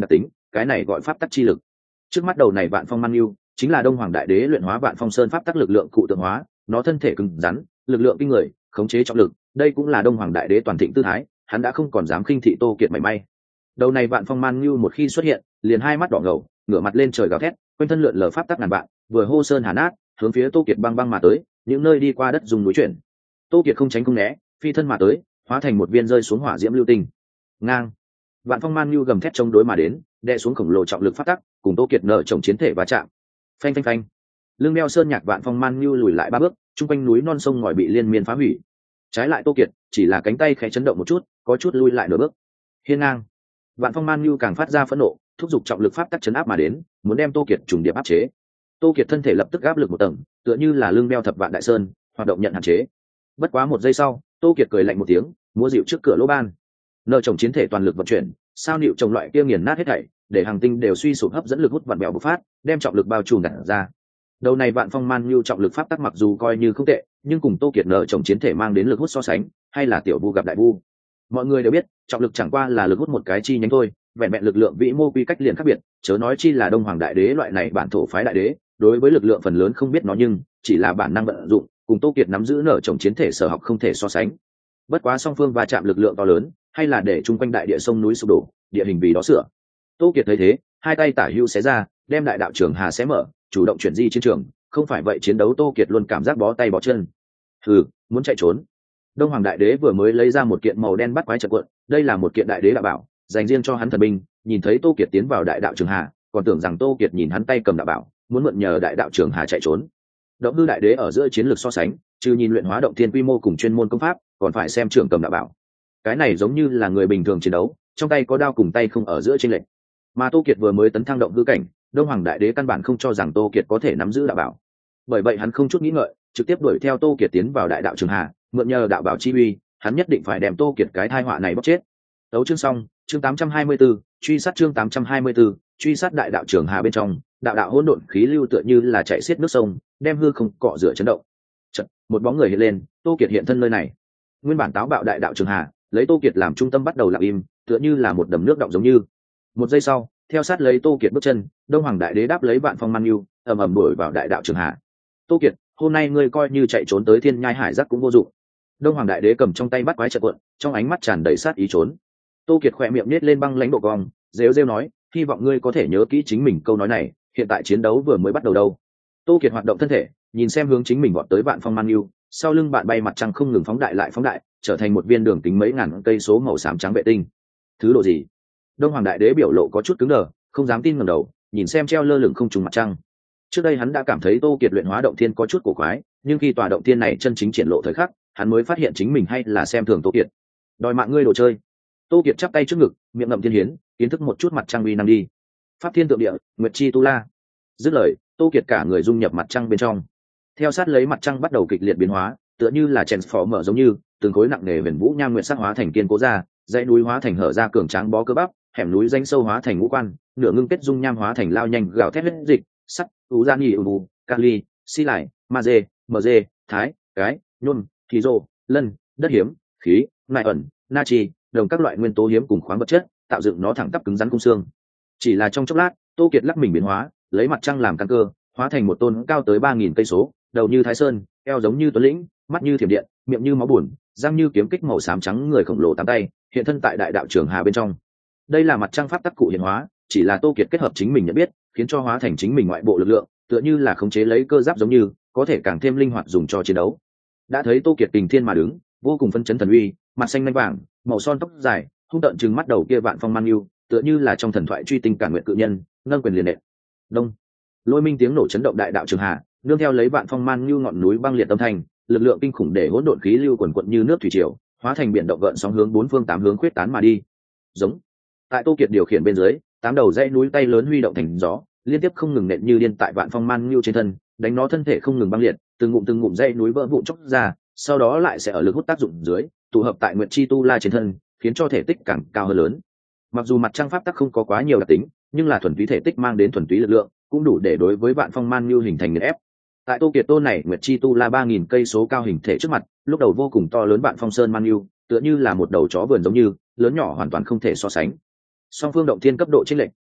cái này gọi pháp tắc chi lực. Trước mắt đầu này vạn phong man yêu chính là đông hoàng đại đế luyện hóa vạn phong sơn pháp tắc lực lượng cụ tượng hóa, nó thân thể cứng rắn, lực lượng kinh người, khống chế trọng lực, đây cũng là đông hoàng đại đế toàn thịnh tư thái, hắn đã không còn dám khinh thị Tô Kiệt mảy may. Đầu này vạn phong man như một khi xuất hiện, liền hai mắt đỏ ngầu, ngửa mặt lên trời gào thét, quanh thân lượn lờ pháp tắc ngàn vạn, vừa hô sơn hà nát, hướng phía Tô Kiệt băng băng mà tới, những nơi đi qua đất dùng núi chuyển. Tô Kiệt không tránh không né, phi thân mà tới, hóa thành một viên rơi xuống hỏa diễm lưu tinh. Ngang. Vạn phong man như gầm thét chống đối mà đến, đè xuống khổng lồ trọng lực pháp tắc, cùng Tô Kiệt nở chồng chiến thể va chạm. Phanh phanh phanh. Lưng đeo sơn nhạc vạn phong man như lùi lại ba bước, trung quanh núi non sông ngòi bị liên miên phá hủy. Trái lại Tô Kiệt chỉ là cánh tay khẽ chấn động một chút, có chút lui lại nửa bước. Hiên ngang. Vạn phong man như càng phát ra phẫn nộ, thúc giục trọng lực pháp tắc chấn áp mà đến, muốn đem Tô Kiệt trùng điệp áp chế. Tô Kiệt thân thể lập tức áp lực một tầng, tựa như là lưng đeo thập vạn đại sơn, hoạt động nhận hạn chế. Bất quá một giây sau, Tô Kiệt cười lạnh một tiếng, múa dịu trước cửa lỗ ban. Nợ chồng chiến thể toàn lực vận chuyển, sao nịu chồng loại kia nghiền nát hết thảy, để hàng tinh đều suy sụp hấp dẫn lực hút vặn bèo bộc phát, đem trọng lực bao trùm đặt ra. Đầu này vạn phong man như trọng lực pháp tắc mặc dù coi như không tệ, nhưng cùng Tô Kiệt nợ chồng chiến thể mang đến lực hút so sánh, hay là tiểu vu gặp đại vu. Mọi người đều biết, trọng lực chẳng qua là lực hút một cái chi nhánh thôi, vẹn vẹn lực lượng vĩ mô quy cách liền khác biệt, chớ nói chi là đông hoàng đại đế loại này bản thổ phái đại đế, đối với lực lượng phần lớn không biết nó nhưng chỉ là bản năng vận dụng, cùng Tô Kiệt nắm giữ nợ chồng chiến thể sở học không thể so sánh. Bất quá song phương va chạm lực lượng to lớn, hay là để chung quanh đại địa sông núi sụp đổ, địa hình vì đó sửa. Tô Kiệt thấy thế, hai tay tả hữu xé ra, đem đại đạo trường hà xé mở, chủ động chuyển di chiến trường, không phải vậy chiến đấu Tô Kiệt luôn cảm giác bó tay bó chân. Muốn chạy trốn. Đông hoàng đại đế vừa mới lấy ra một kiện màu đen bắt quái trận cuộn, đây là một kiện đại đế đạo bảo, dành riêng cho hắn thần binh, nhìn thấy Tô Kiệt tiến vào đại đạo trường hà, còn tưởng rằng Tô Kiệt nhìn hắn tay cầm đạo bảo, muốn mượn nhờ đại đạo trường hà chạy trốn. Động hư đại đế ở giữa chiến lược so sánh, trừ nhìn luyện hóa động thiên quy mô cùng chuyên môn công pháp, còn phải xem trưởng cầm đạo bảo. Cái này giống như là người bình thường chiến đấu, trong tay có đao cùng tay không ở giữa chênh lệch. Mà Tô Kiệt vừa mới tấn thăng động hư cảnh, đông hoàng đại đế căn bản không cho rằng Tô Kiệt có thể nắm giữ đạo bảo. Bởi vậy hắn không chút nghĩ ngợi, trực tiếp đuổi theo Tô Kiệt tiến vào đại đạo trường hà, mượn nhờ đạo bảo chi uy, hắn nhất định phải đem Tô Kiệt cái tai họa này bóc chết. Đấu chương xong, chương 824, truy sát chương 824, truy sát đại đạo trường hà bên trong, đạo hỗn độn khí lưu tựa như là chạy xiết nước sông, đem hư không cọ rửa chấn động. Chợt, một bóng người hiện lên, Tô Kiệt hiện thân nơi này. Nguyên bản táo bạo đại đạo trường hà, lấy Tô Kiệt làm trung tâm bắt đầu lặng im, tựa như là một đầm nước động giống như. Một giây sau, theo sát lấy Tô Kiệt bước chân, đông hoàng đại đế đáp lấy vạn phong man yêu, ầm ầm đuổi vào đại đạo trường hà. Tô Kiệt, hôm nay ngươi coi như chạy trốn tới thiên nhai hải giác cũng vô dụng. Đông hoàng đại đế cầm trong tay bắt quái trận cuộn, trong ánh mắt tràn đầy sát ý trốn. Tô Kiệt khỏe miệng nết lên băng lãnh độ cong, rêu rêu nói, hy vọng ngươi có thể nhớ kỹ chính mình câu nói này, hiện tại chiến đấu vừa mới bắt đầu đâu. Tô Kiệt hoạt động thân thể, nhìn xem hướng chính mình vọt tới vạn phong man yêu, sau lưng bạn bay mặt trăng không ngừng phóng đại lại phóng đại, trở thành một viên đường kính mấy ngàn cây số màu xám trắng vệ tinh. Thứ độ gì? Đông hoàng đại đế biểu lộ có chút cứng đờ, không dám tin ngẩng đầu, nhìn xem treo lơ lửng không trùng mặt trăng. Trước đây hắn đã cảm thấy Tô Kiệt luyện hóa động thiên có chút cổ quái, nhưng khi tòa động thiên này chân chính triển lộ thời khắc, hắn mới phát hiện chính mình hay là xem thường Tô Kiệt. Đòi mạng ngươi đồ chơi. Tô Kiệt chắp tay trước ngực, miệng ngậm thiên hiến, kiến thức một chút mặt trăng uy năng đi. Pháp thiên tượng địa, nguyệt chi tu la. Dứt lời, Tô Kiệt cả người dung nhập mặt trăng bên trong. Theo sát lấy mặt trăng bắt đầu kịch liệt biến hóa, tựa như là transformer giống như, từng khối nặng nề huyền vũ nham nguyệt sắc hóa thành kiên cố ra, dãy núi hóa thành hở ra cường tráng bó cơ bắp, hẻm núi danh sâu hóa thành ngũ quan, nửa ngưng kết dung nham hóa thành lao nhanh gào thét huyết dịch, sắt, u gian nhị u, kali, xi lại, magie, mg, thái, cái, nhôm, khí rô, lân, đất hiếm, khí, nại ẩn, natri, đồng các loại nguyên tố hiếm cùng khoáng vật chất, tạo dựng nó thẳng tắp cứng rắn cung xương. Chỉ là trong chốc lát, Tô Kiệt lắc mình biến hóa, lấy mặt trăng làm căn cơ, hóa thành một tôn cao tới 3000 cây số, đầu như thái sơn, eo giống như tuấn lĩnh, mắt như thiểm điện, miệng như máu buồn, răng như kiếm kích màu xám trắng người khổng lồ tám tay, hiện thân tại đại đạo trường hà bên trong. Đây là mặt trăng pháp tắc cụ hiện hóa, chỉ là Tô Kiệt kết hợp chính mình nhận biết, khiến cho hóa thành chính mình ngoại bộ lực lượng, tựa như là khống chế lấy cơ giáp giống như, có thể càng thêm linh hoạt dùng cho chiến đấu. Đã thấy Tô Kiệt tình thiên mà đứng, vô cùng phân chấn thần uy, mặt xanh lanh vàng, màu son tóc dài, hung tợn trừng mắt đầu kia vạn phong man yêu, tựa như là trong thần thoại truy tinh cản nguyện cự nhân, nâng quyền liền nện. Đông, lôi minh tiếng nổ chấn động đại đạo trường hà, nương theo lấy vạn phong man như ngọn núi băng liệt âm thanh, lực lượng kinh khủng để hỗn độn khí lưu quần quận như nước thủy triều, hóa thành biển động gợn sóng hướng bốn phương tám hướng khuyết tán mà đi. Giống. Tại Tô Kiệt điều khiển bên dưới, tám đầu dãy núi tay lớn huy động thành gió, liên tiếp không ngừng nện như điên tại vạn phong man như trên thân, đánh nó thân thể không ngừng băng liệt, từng ngụm dãy núi vỡ vụn chốc ra, sau đó lại sẽ ở lực hút tác dụng dưới, tụ hợp tại nguyệt chi tu la trên thân, khiến cho thể tích càng cao hơn lớn. Mặc dù mặt trăng pháp tắc không có quá nhiều đặc tính, nhưng là thuần túy thể tích mang đến thuần túy lực lượng, cũng đủ để đối với vạn phong man như hình thành nghiền ép. Tại Tô Kiệt tôn này nguyệt chi tu la 3000 cây số cao hình thể trước mặt, lúc đầu vô cùng to lớn vạn phong sơn man như, tựa như là một đầu chó vườn giống như, lớn nhỏ hoàn toàn không thể so sánh. Song phương động thiên cấp độ chênh lệch,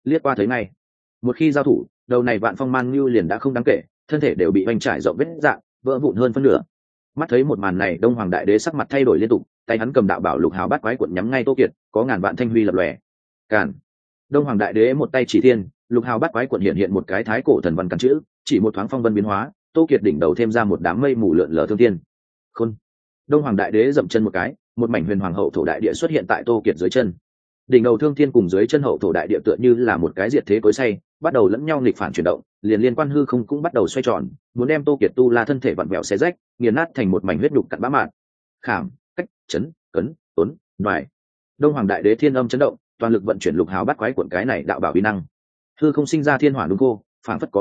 liếc qua thấy ngay. Một khi giao thủ, đầu này Vạn Phong Man Nhu liền đã không đáng kể, thân thể đều bị oanh trải rộng vết dạn, vỡ vụn hơn phân nửa. Mắt thấy một màn này, Đông Hoàng Đại Đế sắc mặt thay đổi liên tục, tay hắn cầm đạo bảo lục hào bát quái cuộn nhắm ngay Tô Kiệt, có ngàn vạn thanh huy lập lòe. Cản! Đông Hoàng Đại Đế một tay chỉ thiên, lục hào bát quái cuộn hiện hiện một cái thái cổ thần văn cắn chữ, chỉ một thoáng phong vân biến hóa, Tô Kiệt đỉnh đầu thêm ra một đám mây mù lượn lờ thương thiên. Khôn! Đông Hoàng Đại Đế dậm chân một cái, một mảnh huyền hoàng hậu thổ đại địa xuất hiện tại Tô Kiệt dưới chân. Đỉnh đầu thương thiên cùng dưới chân hậu thổ đại địa tựa như là một cái diệt thế cối xay, bắt đầu lẫn nhau nghịch phản chuyển động, liền liên quan hư không cũng bắt đầu xoay tròn, muốn đem Tô Kiệt tu la thân thể vặn vẹo xé rách, nghiền nát thành một mảnh huyết nhục cặn bã mạn. Khảm, cách, chấn, cấn, tuấn, đoài. Đông Hoàng Đại Đế thiên âm chấn động, toàn lực vận chuyển lục hào bắt quái cuộn cái này đạo bảo uy năng. Hư không sinh ra thiên hỏa đúng cô, phảng phất có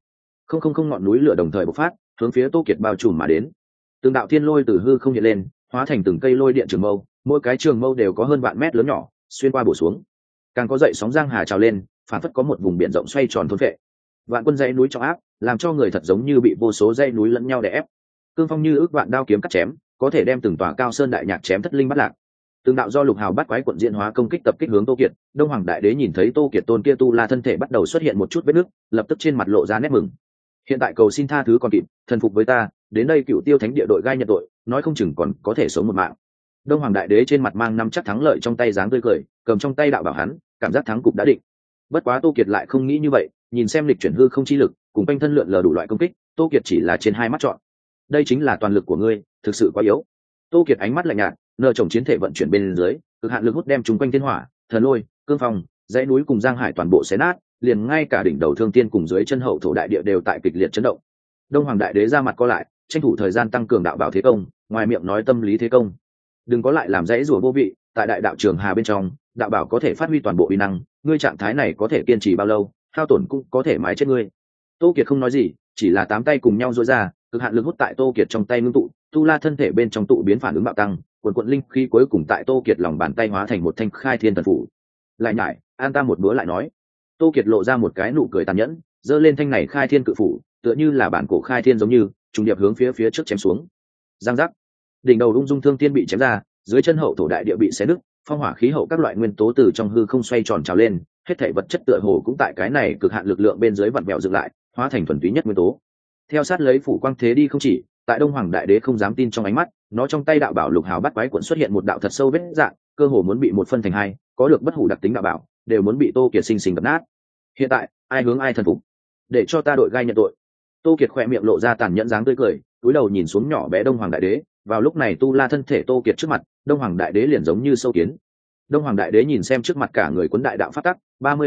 100 ngọn núi lửa đồng thời bộc phát, hướng phía Tô Kiệt bao trùm mà đến. Từng đạo thiên lôi từ hư không hiện lên, hóa thành từng cây lôi điện trường mâu, mỗi cái trường mâu đều có hơn vạn mét lớn nhỏ, xuyên qua bổ xuống. Càng có dậy sóng giang hà trào lên, phảng phất có một vùng biển rộng xoay tròn thôn phệ. Vạn quân dãy núi trọng áp, làm cho người thật giống như bị vô số dãy núi lẫn nhau đè ép. Cương phong như ước vạn đao kiếm cắt chém, có thể đem từng tòa cao sơn đại nhạc chém thất linh bắt lạc. Từng đạo do lục hào bắt quái quận diễn hóa công kích tập kích hướng Tô Kiệt. Đông Hoàng Đại Đế nhìn thấy Tô Kiệt tôn kia tu la thân thể bắt đầu xuất hiện một chút vết nứt, lập tức trên mặt lộ ra nét mừng. Hiện tại cầu xin tha thứ còn kịp, thần phục với ta, đến đây Cựu Tiêu Thánh Địa đội gai nhận tội, nói không chừng còn có thể sống một mạng. Đông Hoàng Đại Đế trên mặt mang năm chắc thắng lợi trong tay dáng tươi cười, cầm trong tay đạo bảo hắn, cảm giác thắng cục đã định. Bất quá Tô Kiệt lại không nghĩ như vậy, nhìn xem lịch chuyển hư không chi lực, cùng quanh thân lượn lờ đủ loại công kích, Tô Kiệt chỉ là trên hai mắt chọn. Đây chính là toàn lực của ngươi, thực sự quá yếu. Tô Kiệt ánh mắt lạnh nhạt, nợ chồng chiến thể vận chuyển bên dưới, cực hạn lực hút đem chúng quanh thiên hỏa, thần lôi, cương phong, dãy núi cùng giang hải toàn bộ xé nát, liền ngay cả đỉnh đầu thương tiên cùng dưới chân hậu thổ đại địa đều tại kịch liệt chấn động. Đông Hoàng Đại Đế ra mặt co lại, tranh thủ thời gian tăng cường đạo bảo thế công, ngoài miệng nói tâm lý thế công. Đừng có lại làm dãy rủa vô vị, tại đại đạo trường hà bên trong, đạo bảo có thể phát huy toàn bộ uy năng, ngươi trạng thái này có thể kiên trì bao lâu, hao tổn cũng có thể mái chết ngươi. Tô Kiệt không nói gì, chỉ là tám tay cùng nhau duỗi ra, cực hạn lực hút tại Tô Kiệt trong tay ngưng tụ, tu la thân thể bên trong tụ biến phản ứng bạo tăng, quần quận linh khí cuối cùng tại Tô Kiệt lòng bàn tay hóa thành một thanh khai thiên thần phủ. Lại nhải, an ta một bữa lại nói. Tô Kiệt lộ ra một cái nụ cười tàn nhẫn, giơ lên thanh này khai thiên cự phủ, tựa như là bản cổ khai thiên giống như, trùng điệp hướng phía trước chém xuống. Giang giác, đỉnh đầu ung dung thương thiên bị chém ra, dưới chân hậu thổ đại địa bị xé nứt, phong hỏa khí hậu các loại nguyên tố từ trong hư không xoay tròn trào lên, hết thảy vật chất tựa hồ cũng tại cái này cực hạn lực lượng bên dưới vặn vẹo dựng lại, hóa thành thuần túy nhất nguyên tố. Theo sát lấy phủ quang thế đi không chỉ, tại Đông Hoàng Đại Đế không dám tin trong ánh mắt, nó trong tay đạo bảo lục hào bắt quái cuộn xuất hiện một đạo thật sâu vết rạn, cơ hồ muốn bị một phân thành hai, có được bất hủ đặc tính đạo bảo, đều muốn bị Tô Kiệt sinh sinh đập nát. Hiện tại, ai hướng ai thần phục? Để cho ta đội gai nhận tội. Tô Kiệt khỏe miệng lộ ra tàn nhẫn dáng tươi cười, cúi đầu nhìn xuống nhỏ bé Đông Hoàng Đại Đế, vào lúc này tu la thân thể Tô Kiệt trước mặt, Đông Hoàng Đại Đế liền giống như sâu kiến. Đông Hoàng Đại Đế nhìn xem trước mặt cả người cuốn đại đạo pháp tắc,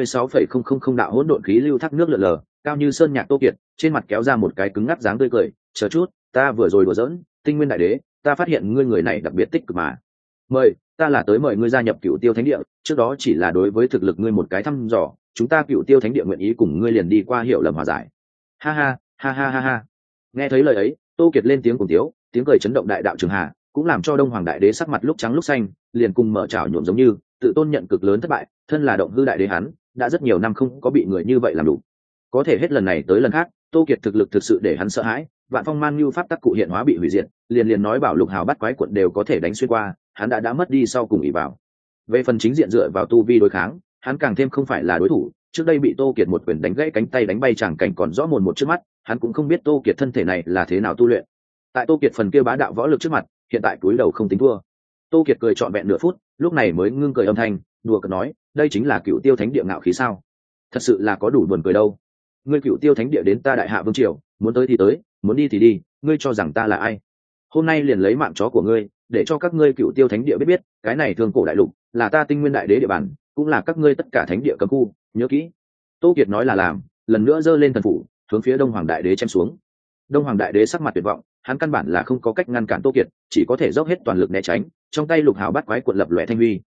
36,000 đạo hỗn độn khí lưu thác nước lượn lờ, cao như sơn nhạc Tô Kiệt, trên mặt kéo ra một cái cứng ngắc dáng tươi cười, chờ chút, ta vừa rồi đùa giỡn, Tinh Nguyên Đại Đế, ta phát hiện ngươi người này đặc biệt tích cực mà. Mời, ta là tới mời ngươi gia nhập Cựu Tiêu Thánh Địa, trước đó chỉ là đối với thực lực ngươi một cái thăm dò, chúng ta Cựu Tiêu Thánh Địa nguyện ý cùng ngươi liền đi qua hiểu lầm hòa giải. Ha ha, ha ha ha ha. Nghe thấy lời ấy, Tô Kiệt lên tiếng cùng tiếu, tiếng cười chấn động đại đạo trường hà, cũng làm cho Đông Hoàng Đại Đế sắc mặt lúc trắng lúc xanh, liền cùng mở trảo nhuộm giống như, tự tôn nhận cực lớn thất bại, thân là động hư đại đế hắn, đã rất nhiều năm không có bị người như vậy làm đủ. Có thể hết lần này tới lần khác, Tô Kiệt thực lực thực sự để hắn sợ hãi, Vạn Phong Man Nhu pháp tắc cụ hiện hóa bị hủy diệt, liền nói bảo lục hào bắt quái quận đều có thể đánh xuyên qua, hắn đã mất đi sau cùng ỷ vào. Về phần chính diện dựa vào tu vi đối kháng, hắn càng thêm không phải là đối thủ, trước đây bị Tô Kiệt một quyền đánh gãy cánh tay đánh bay chẳng cảnh còn rõ mồn một trước mắt, hắn cũng không biết Tô Kiệt thân thể này là thế nào tu luyện. Tại Tô Kiệt phần kia bá đạo võ lực trước mặt, hiện tại cúi đầu không tính thua. Tô Kiệt cười trọn vẹn nửa phút, lúc này mới ngưng cười âm thanh, đùa cợt nói, đây chính là Cựu Tiêu Thánh Địa ngạo khí sao? Thật sự là có đủ buồn cười đâu. Ngươi Cựu Tiêu Thánh Địa đến ta Đại Hạ Vương triều, muốn tới thì tới, muốn đi thì đi, ngươi cho rằng ta là ai? Hôm nay liền lấy mạng chó của ngươi, để cho các ngươi Cựu Tiêu Thánh Địa biết, cái này Thương Cổ Đại Lục là ta Tinh Nguyên Đại Đế địa bàn, cũng là các ngươi tất cả thánh địa cấm khu, nhớ kỹ. Tô Kiệt nói là làm, lần nữa giơ lên thần phủ, hướng phía Đông Hoàng Đại Đế chém xuống. Đông Hoàng Đại Đế sắc mặt tuyệt vọng, hắn căn bản là không có cách ngăn cản Tô Kiệt, chỉ có thể dốc hết toàn lực né tránh, trong tay lục hào bắt quái cuộn lập lòe thanh huy.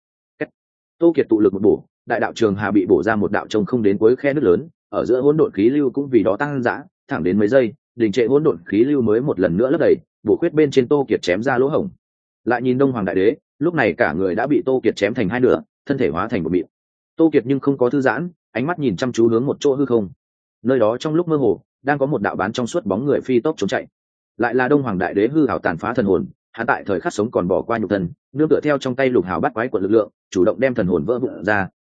Tô Kiệt tụ lực một bổ, đại đạo trường hà bị bổ ra một đạo trông không đến cuối khe nứt lớn, ở giữa hỗn độn khí lưu cũng vì đó tăng dã, thẳng đến mấy giây, đình trệ hỗn độn khí lưu mới một lần nữa lấp đầy, bổ khuyết bên trên Tô Kiệt chém ra lỗ hổng. Lại nhìn Đông Hoàng Đại Đế, lúc này cả người đã bị Tô Kiệt chém thành hai nửa, thân thể hóa thành một mịn. Tô Kiệt nhưng không có thư giãn, ánh mắt nhìn chăm chú hướng một chỗ hư không. Nơi đó trong lúc mơ hồ, đang có một đạo bán trong suốt bóng người phi tốc trốn chạy. Lại là Đông Hoàng Đại Đế hư hảo tàn phá thần hồn, hắn tại thời khắc sống còn bỏ qua nhục thân, nương tựa theo trong tay lục hào bắt quái của lực lượng, chủ động đem thần hồn vỡ vụn ra,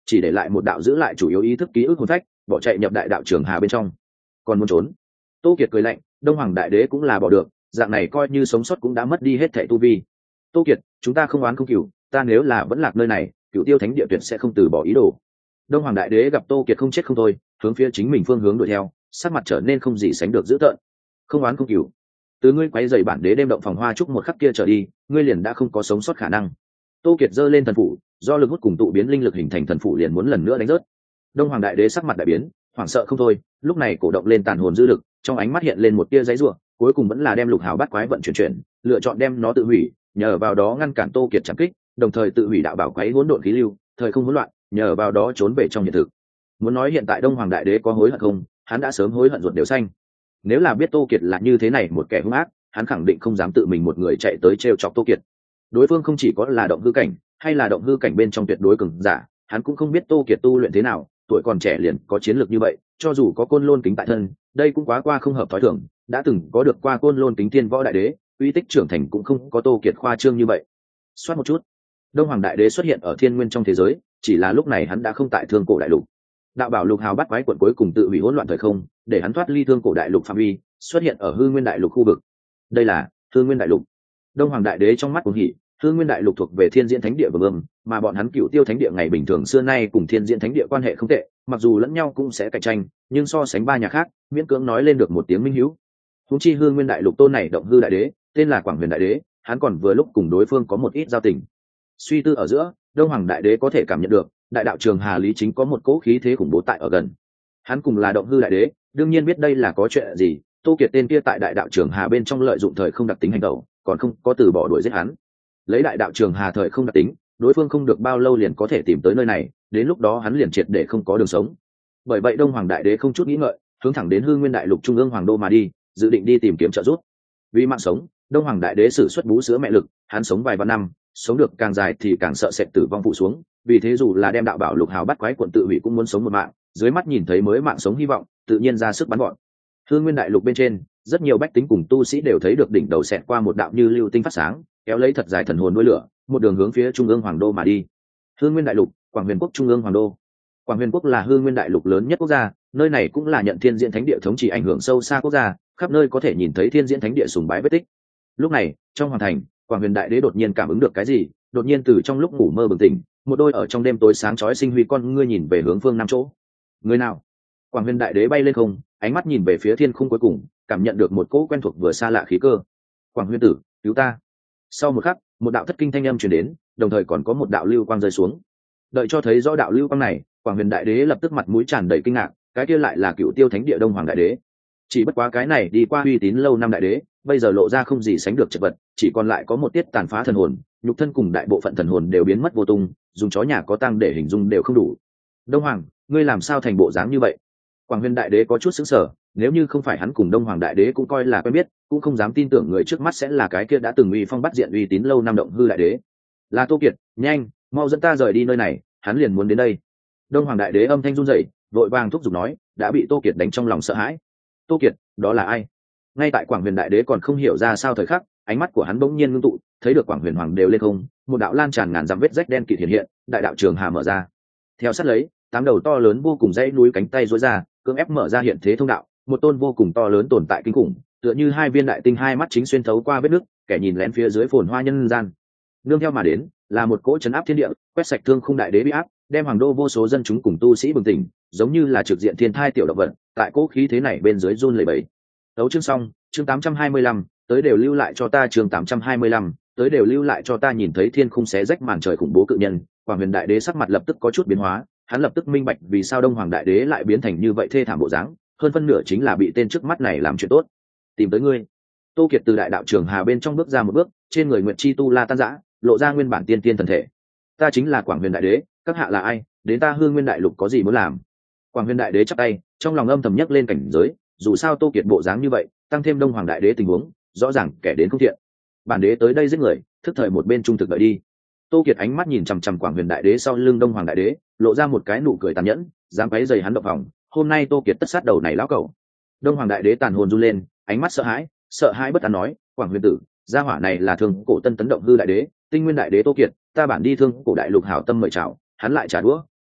chỉ để lại một đạo giữ lại chủ yếu ý thức ký ức hồn phách, bỏ chạy nhập đại đạo trường hà bên trong. Còn muốn trốn? Tô Kiệt cười lạnh, Đông Hoàng Đại Đế cũng là bỏ được, dạng này coi như sống sót cũng đã mất đi hết thảy tu vi. Tô Kiệt, chúng ta không oán không cừu, ta nếu là vẫn lạc nơi này, Cửu Tiêu Thánh Địa tuyệt sẽ không từ bỏ ý đồ. Đông Hoàng Đại Đế gặp Tô Kiệt không chết không thôi, hướng phía chính mình phương hướng đuổi theo, sắc mặt trở nên không gì sánh được dữ tợn. Không oán không cừu, từ ngươi quấy rầy bản đế đêm động phòng hoa trúc một khắc kia trở đi, ngươi liền đã không có sống sót khả năng. Tô Kiệt giơ lên thần phủ, do lực hút cùng tụ biến linh lực hình thành thần phủ liền muốn lần nữa đánh rớt. Đông Hoàng Đại Đế sắc mặt đại biến, hoảng sợ không thôi, lúc này cổ động lên tàn hồn dư lực, trong ánh mắt hiện lên một tia giấy rủa, cuối cùng vẫn là đem lục hào bát quái vận chuyển, lựa chọn đem nó tự hủy, nhờ vào đó ngăn cản Tô Kiệt chạm kích, đồng thời tự hủy đạo bảo quái hỗn độn khí lưu, thời không hỗn loạn, nhờ vào đó trốn về trong hiện thực. Muốn nói hiện tại Đông Hoàng Đại Đế có hối hận không, hắn đã sớm hối hận ruột đều xanh. Nếu là biết Tô Kiệt là như thế này một kẻ hung ác, hắn khẳng định không dám tự mình một người chạy tới trêu chọc Tô Kiệt. Đối phương không chỉ có là động hư cảnh, hay là động hư cảnh bên trong tuyệt đối cường giả, hắn cũng không biết Tô Kiệt tu luyện thế nào, tuổi còn trẻ liền có chiến lược như vậy, cho dù có côn lôn kính tại thân, đây cũng quá qua không hợp thói thường, đã từng có được qua côn lôn kính thiên võ đại đế, uy tích trưởng thành cũng không có Tô Kiệt khoa trương như vậy. Xoát một chút, Đông Hoàng Đại Đế xuất hiện ở thiên nguyên trong thế giới, chỉ là lúc này hắn đã không tại Thương Cổ đại lục. Đạo bảo lục hào bắt quái quận cuối cùng tự hủy hỗn loạn thời không, để hắn thoát ly Thương Cổ đại lục phạm vi, xuất hiện ở Hư Nguyên đại lục khu vực. Đây là Hư Nguyên đại lục. Đông Hoàng Đại Đế trong mắt cuồng hỉ, Hư Nguyên đại lục thuộc về Thiên Diễn Thánh Địa vương, mà bọn hắn Cửu Tiêu Thánh Địa ngày bình thường xưa nay cùng Thiên Diễn Thánh Địa quan hệ không tệ, mặc dù lẫn nhau cũng sẽ cạnh tranh, nhưng so sánh ba nhà khác, miễn cưỡng nói lên được một tiếng minh hữu. Huống chi Hư Nguyên đại lục tôn này động hư đại đế, tên là Quảng Huyền đại đế, hắn còn vừa lúc cùng đối phương có một ít giao tình. Suy tư ở giữa, Đông Hoàng Đại Đế có thể cảm nhận được, đại đạo trường Hà Lý Chính có một cỗ khí thế khủng bố tại ở gần. Hắn cùng là động hư đại đế, đương nhiên biết đây là có chuyện gì. Tô Kiệt tên kia tại đại đạo trường Hà bên trong lợi dụng thời không đặc tính hành động, còn không có từ bỏ đuổi giết hắn. Lấy đại đạo trường Hà thời không đặc tính, đối phương không được bao lâu liền có thể tìm tới nơi này, đến lúc đó hắn liền triệt để không có đường sống. Bởi vậy Đông Hoàng Đại Đế không chút nghĩ ngợi, hướng thẳng đến Hư Nguyên đại lục trung ương hoàng đô mà đi, dự định đi tìm kiếm trợ giúp. Vì mạng sống, Đông Hoàng Đại Đế sử xuất bú sữa mẹ lực, hắn sống vài vạn năm, sống được càng dài thì càng sợ sệt tử vong phụ xuống, vì thế dù là đem đạo bảo lục hào bắt quái quận tự hủy cũng muốn sống một mạng, dưới mắt nhìn thấy mới mạng sống hy vọng, tự nhiên ra sức bắn gọn. Hương Nguyên đại lục bên trên, rất nhiều bách tính cùng tu sĩ đều thấy được đỉnh đầu xẹt qua một đạo như lưu tinh phát sáng, kéo lấy thật dài thần hồn nuôi lửa, một đường hướng phía trung ương hoàng đô mà đi. Hương Nguyên đại lục, Quảng Huyền quốc trung ương hoàng đô. Quảng Huyền quốc là Hương Nguyên đại lục lớn nhất quốc gia, nơi này cũng là nhận Thiên Diễn Thánh Địa thống trị ảnh hưởng sâu xa quốc gia, khắp nơi có thể nhìn thấy Thiên Diễn Thánh Địa sùng bái vết tích. Lúc này, trong hoàng thành, Quảng Huyền đại đế đột nhiên cảm ứng được cái gì, đột nhiên từ trong lúc ngủ mơ bừng tỉnh, một đôi ở trong đêm tối sáng chói sinh huy con ngươi nhìn về hướng phương nam chỗ. Người nào? Quảng Huyền đại đế bay lên không, ánh mắt nhìn về phía thiên khung cuối cùng, cảm nhận được một cỗ quen thuộc vừa xa lạ khí cơ. Quảng Huyền tử, cứu ta! Sau một khắc, một đạo thất kinh thanh âm truyền đến, đồng thời còn có một đạo lưu quang rơi xuống. Đợi cho thấy rõ đạo lưu quang này, Quảng Huyền đại đế lập tức mặt mũi tràn đầy kinh ngạc, cái kia lại là Cửu Tiêu Thánh Địa Đông Hoàng đại đế. Chỉ bất quá cái này đi qua uy tín lâu năm đại đế, bây giờ lộ ra không gì sánh được chật vật, chỉ còn lại có một tiết tàn phá thần hồn, nhục thân cùng đại bộ phận thần hồn đều biến mất vô tung, dùng chó nhà có tang để hình dung đều không đủ. Đông Hoàng, ngươi làm sao thành bộ dáng như vậy? Quảng Huyền đại đế có chút sững sờ, nếu như không phải hắn cùng Đông Hoàng đại đế cũng coi là quen biết, cũng không dám tin tưởng người trước mắt sẽ là cái kia đã từng uy phong bắt diện uy tín lâu năm động hư đại đế. Là Tô Kiệt, nhanh, mau dẫn ta rời đi nơi này, hắn liền muốn đến đây. Đông Hoàng đại đế âm thanh run rẩy, vội vàng thúc giục nói, đã bị Tô Kiệt đánh trong lòng sợ hãi. Tô Kiệt, đó là ai? Ngay tại Quảng Huyền đại đế còn không hiểu ra sao thời khắc, ánh mắt của hắn bỗng nhiên ngưng tụ, thấy được Quảng Huyền hoàng đều lên không, một đạo lan tràn ngàn dặm vết rách đen kịt hiện hiện, đại đạo trường hà mở ra. Theo sát lấy, tám đầu to lớn vô cùng dãy núi cánh tay duỗi ra, cưỡng ép mở ra hiện thế thông đạo, một tôn vô cùng to lớn tồn tại kinh khủng, tựa như hai viên đại tinh hai mắt chính xuyên thấu qua vết nứt, kẻ nhìn lén phía dưới phồn hoa nhân gian. Nương theo mà đến, là một cỗ trấn áp thiên địa, quét sạch thương khung đại đế bị áp, đem hoàng đô vô số dân chúng cùng tu sĩ bừng tỉnh, giống như là trực diện thiên thai tiểu động vật, tại cỗ khí thế này bên dưới run lẩy bẩy. Đấu chương xong, chương 825, tới đều lưu lại cho ta chương 825, tới đều lưu lại cho ta nhìn thấy thiên khung xé rách màn trời khủng bố cự nhân, Quảng Huyền đại đế sắc mặt lập tức có chút biến hóa, hắn lập tức minh bạch vì sao Đông Hoàng đại đế lại biến thành như vậy thê thảm bộ dáng, hơn phân nửa chính là bị tên trước mắt này làm chuyện tốt. Tìm tới ngươi. Tô Kiệt từ đại đạo trường hà bên trong bước ra một bước, trên người Nguyệt Chi tu la tan rã, lộ ra nguyên bản tiên tiên thần thể. Ta chính là Quảng Huyền đại đế, các hạ là ai, đến ta Hương Nguyên đại lục có gì muốn làm? Quảng Huyền đại đế chắp tay, trong lòng âm thầm nhấc lên cảnh giới, dù sao Tô Kiệt bộ dáng như vậy, tăng thêm Đông Hoàng đại đế tình huống, rõ ràng kẻ đến không thiện. Bản đế tới đây giết người, thức thời một bên trung thực đợi đi. Tô Kiệt ánh mắt nhìn chằm chằm Quảng Huyền đại đế sau lưng Đông Hoàng đại đế, lộ ra một cái nụ cười tàn nhẫn, dám quấy rầy hắn động phòng, hôm nay Tô Kiệt tất sát đầu này lão cẩu. Đông Hoàng đại đế tàn hồn run lên, ánh mắt sợ hãi bất an nói, Quảng Huyền tử, gia hỏa này là Thương Cổ Tân tấn động hư đại đế, Tinh Nguyên đại đế Tô Kiệt, ta bản đi Thương Cổ đại lục hảo tâm mời chào, hắn lại trả đũa,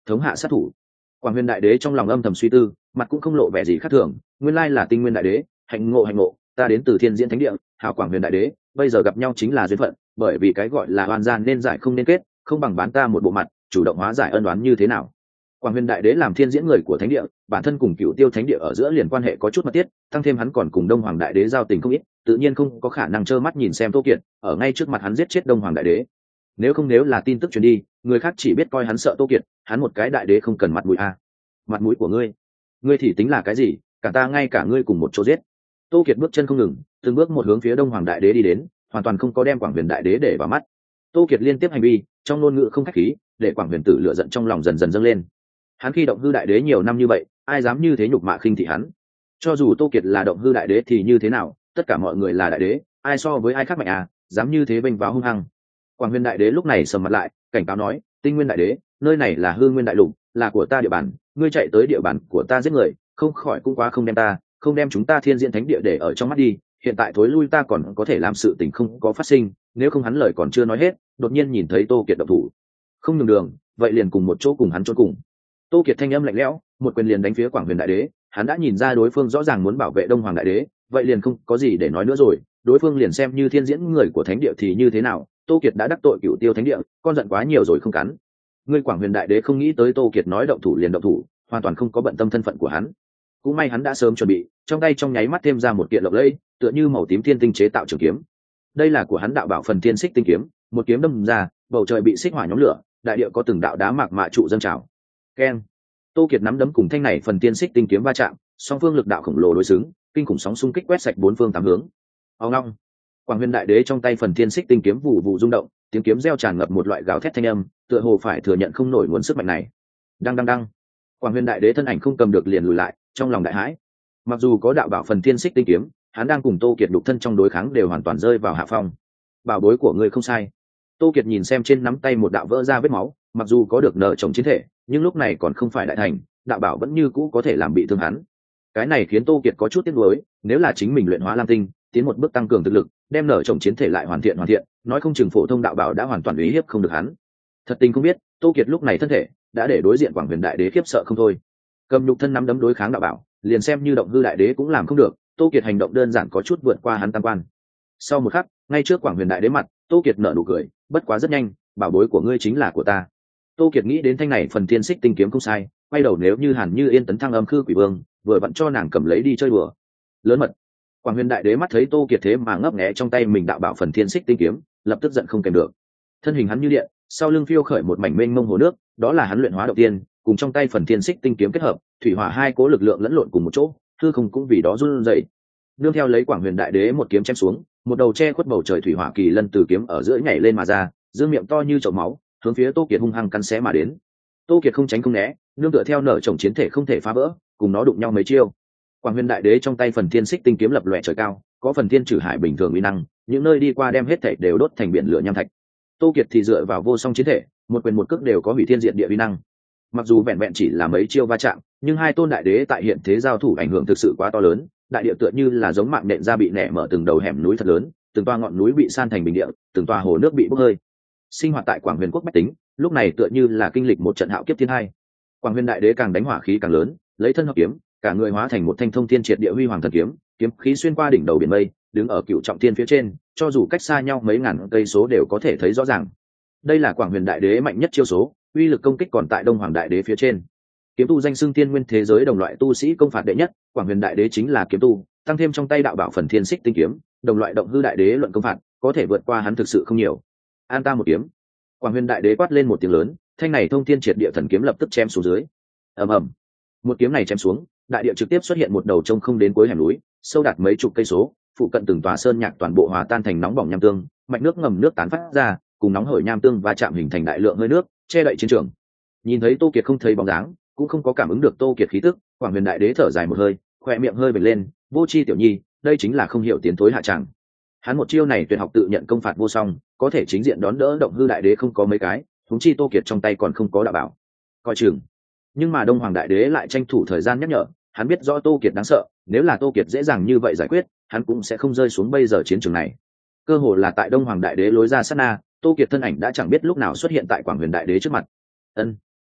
thống hạ sát thủ. Quảng Huyền Đại Đế trong lòng âm thầm suy tư, mặt cũng không lộ vẻ gì khác thường, nguyên lai là Tinh Nguyên Đại Đế, hạnh ngộ, ta đến từ Thiên Diễn Thánh Địa, hào Quảng Huyền Đại Đế, bây giờ gặp nhau chính là duyên phận, bởi vì cái gọi là oan gian nên giải không nên kết, không bằng bán ta một bộ mặt, chủ động hóa giải ân oán như thế nào. Quảng Huyền Đại Đế làm thiên diễn người của Thánh Địa, bản thân cùng Cửu Tiêu Thánh Địa ở giữa liền quan hệ có chút mật thiết, tăng thêm hắn còn cùng Đông Hoàng Đại Đế giao tình không ít, tự nhiên không có khả năng trơ mắt nhìn xem Tô Kiệt ở ngay trước mặt hắn giết chết Đông Hoàng Đại Đế. Nếu là tin tức truyền đi, người khác chỉ biết coi hắn sợ Tô Kiệt, hắn một cái đại đế không cần mặt mũi à? Mặt mũi của ngươi thì tính là cái gì, cả ta ngay cả ngươi cùng một chỗ giết. Tô Kiệt bước chân không ngừng, từng bước một hướng phía Đông Hoàng Đại Đế đi đến, hoàn toàn không có đem Quảng Huyền Đại Đế để vào mắt. Tô Kiệt liên tiếp hành vi, trong ngôn ngữ không khách khí, để Quảng Huyền Tử lửa giận trong lòng dần dần dâng lên. Hắn khi động hư đại đế nhiều năm như vậy, ai dám như thế nhục mạ khinh thị hắn. Cho dù Tô Kiệt là động hư đại đế thì như thế nào, tất cả mọi người là đại đế, ai so với ai khác mạnh à, dám như thế vênh váo hung hăng. Quảng Huyền Đại Đế lúc này sầm mặt lại, cảnh cáo nói, Tinh Nguyên Đại Đế, nơi này là Hư Nguyên Đại Lục, là của ta địa bàn, ngươi chạy tới địa bàn của ta giết người, không khỏi cũng quá không đem chúng ta Thiên Diễn Thánh Địa để ở trong mắt đi, hiện tại thối lui ta còn có thể làm sự tình không có phát sinh, nếu không hắn lời còn chưa nói hết, đột nhiên nhìn thấy Tô Kiệt động thủ, không nhường đường, vậy liền cùng một chỗ cùng hắn chôn cùng. Tô Kiệt thanh âm lạnh lẽo, một quyền liền đánh phía Quảng Huyền Đại Đế, hắn đã nhìn ra đối phương rõ ràng muốn bảo vệ Đông Hoàng Đại Đế, vậy liền không có gì để nói nữa rồi, đối phương liền xem như thiên diễn người của Thánh Địa thì như thế nào, Tô Kiệt đã đắc tội Cửu Tiêu Thánh Địa, con giận quá nhiều rồi không cắn. Ngươi Quảng Huyền Đại Đế không nghĩ tới Tô Kiệt nói động thủ liền động thủ, hoàn toàn không có bận tâm thân phận của hắn. Cũng may hắn đã sớm chuẩn bị, trong tay trong nháy mắt thêm ra một kiện lộng lẫy, tựa như màu tím thiên tinh chế tạo trường kiếm. Đây là của hắn đạo bảo phần thiên xích tinh kiếm, một kiếm đâm ra, bầu trời bị xích hỏa nhóm lửa, đại địa có từng đạo đá mạc mạ trụ dâng trào. Keng. Tô Kiệt nắm đấm cùng thanh này phần tiên xích tinh kiếm va chạm, song phương lực đạo khổng lồ đối xứng, kinh khủng sóng xung kích quét sạch bốn phương tám hướng. Ông long. Quảng Huyền Đại Đế trong tay phần tiên xích tinh kiếm vụ vụ rung động, tiếng kiếm reo tràn ngập một loại gào thét thanh âm, tựa hồ phải thừa nhận không nổi nguồn sức mạnh này. Đăng. Quảng Huyền Đại Đế thân ảnh không cầm được liền lùi lại, trong lòng đại hãi. Mặc dù có đạo bảo phần tiên xích tinh kiếm, hắn đang cùng Tô Kiệt đục thân trong đối kháng đều hoàn toàn rơi vào hạ phong. Bảo bối của ngươi không sai. Tô Kiệt nhìn xem trên nắm tay một đạo vỡ ra vết máu, mặc dù có được nợ chồng chiến thể, nhưng lúc này còn không phải đại thành, đạo bảo vẫn như cũ có thể làm bị thương hắn. Cái này khiến Tô Kiệt có chút tiếc nuối, nếu là chính mình luyện hóa lam tinh, tiến một bước tăng cường thực lực, đem nợ chồng chiến thể lại hoàn thiện, nói không chừng phổ thông đạo bảo đã hoàn toàn uy hiếp không được hắn. Thật tình không biết, Tô Kiệt lúc này thân thể đã để đối diện Quảng Huyền Đại Đế khiếp sợ không thôi. Cầm nhục thân nắm đấm đối kháng đạo bảo, liền xem như động hư đại đế cũng làm không được, Tô Kiệt hành động đơn giản có chút vượt qua hắn tam quan. Sau một khắc, ngay trước Quảng Huyền Đại Đế mặt, Tô Kiệt nở nụ cười, bất quá rất nhanh, bảo bối của ngươi chính là của ta. Tô Kiệt nghĩ đến thanh này phần thiên xích tinh kiếm không sai, quay đầu nếu như Hàn Như Yên tấn thăng âm khư quỷ vương, vừa vặn cho nàng cầm lấy đi chơi đùa. Lớn mật. Quảng Huyền Đại Đế mắt thấy Tô Kiệt thế mà ngấp nghé trong tay mình đạo bảo phần thiên xích tinh kiếm, lập tức giận không kèm được. Thân hình hắn như điện, sau lưng phiêu khởi một mảnh mênh mông hồ nước, đó là hắn luyện hóa đầu tiên, cùng trong tay phần thiên xích tinh kiếm kết hợp, thủy hỏa hai cố lực lượng lẫn lộn cùng một chỗ, hư không cũng vì đó run rẩy. Nương theo lấy Quảng Huyền Đại Đế một kiếm chém xuống, một đầu che khuất bầu trời thủy hỏa kỳ lân từ kiếm ở giữa nhảy lên mà ra, dương miệng to như chậu máu, hướng phía Tô Kiệt hung hăng cắn xé mà đến. Tô Kiệt không tránh không né, nương tựa theo nở chồng chiến thể không thể phá vỡ, cùng nó đụng nhau mấy chiêu. Quảng Huyền Đại Đế trong tay phần thiên xích tinh kiếm lập lòe trời cao, có phần thiên trừ hải bình thường uy năng, những nơi đi qua đem hết thảy đều đốt thành biển lửa nham thạch. Tô Kiệt thì dựa vào vô song chiến thể, một quyền một cước đều có hủy thiên diệt địa uy năng. Mặc dù vẹn vẹn chỉ là mấy chiêu va chạm, nhưng hai tôn đại đế tại hiện thế giao thủ ảnh hưởng thực sự quá to lớn, đại địa tựa như là giống mạng nện ra bị nẻ mở từng đầu hẻm núi thật lớn, từng toa ngọn núi bị san thành bình địa, từng toa hồ nước bị bốc hơi. Sinh hoạt tại Quảng Huyền quốc bách tính, lúc này tựa như là kinh lịch một trận hạo kiếp thiên hai. Quảng Huyền Đại Đế càng đánh hỏa khí càng lớn, lấy thân hợp kiếm, cả người hóa thành một thanh thông thiên triệt địa huy hoàng thần kiếm, kiếm khí xuyên qua đỉnh đầu biển mây, đứng ở cựu trọng thiên phía trên, cho dù cách xa nhau mấy ngàn cây số đều có thể thấy rõ ràng. Đây là Quảng Huyền Đại Đế mạnh nhất chiêu số, uy lực công kích còn tại Đông Hoàng Đại Đế phía trên. Kiếm tu danh xưng tiên nguyên thế giới đồng loại tu sĩ công phạt đệ nhất, Quảng Huyền Đại Đế chính là kiếm tu, tăng thêm trong tay đạo bảo phần thiên xích tinh kiếm, đồng loại động hư đại đế luận công phạt, có thể vượt qua hắn thực sự không nhiều. An ta một kiếm. Quảng Huyền Đại Đế quát lên một tiếng lớn, thanh này thông thiên triệt địa thần kiếm lập tức chém xuống dưới. Ầm ầm. Một kiếm này chém xuống, đại địa trực tiếp xuất hiện một đầu trông không đến cuối hẻm núi, sâu đạt mấy chục cây số, phụ cận từng tòa sơn nhạc toàn bộ hòa tan thành nóng bỏng nham tương, mạch nước ngầm nước tán phát ra, cùng nóng hởi nham tương va chạm hình thành đại lượng hơi nước, che đậy chiến trường. Nhìn thấy Tô Kiệt không thấy bóng dáng, cũng không có cảm ứng được Tô Kiệt khí tức, Quảng Huyền Đại Đế thở dài một hơi, khóe miệng hơi vểnh lên, vô chi tiểu nhi, đây chính là không hiểu tiến thối hạ tràng. Hắn một chiêu này tuyệt học tự nhận công phạt vô song, có thể chính diện đón đỡ động hư đại đế không có mấy cái, huống chi Tô Kiệt trong tay còn không có đạo bảo. Coi chừng. Nhưng mà Đông Hoàng Đại Đế lại tranh thủ thời gian nhắc nhở, hắn biết rõ Tô Kiệt đáng sợ, nếu là Tô Kiệt dễ dàng như vậy giải quyết, hắn cũng sẽ không rơi xuống bây giờ chiến trường này. Cơ hồ là tại Đông Hoàng Đại Đế lối ra sát na, Tô Kiệt thân ảnh đã chẳng biết lúc nào xuất hiện tại Quảng Huyền Đại Đế trước mặt. Ân.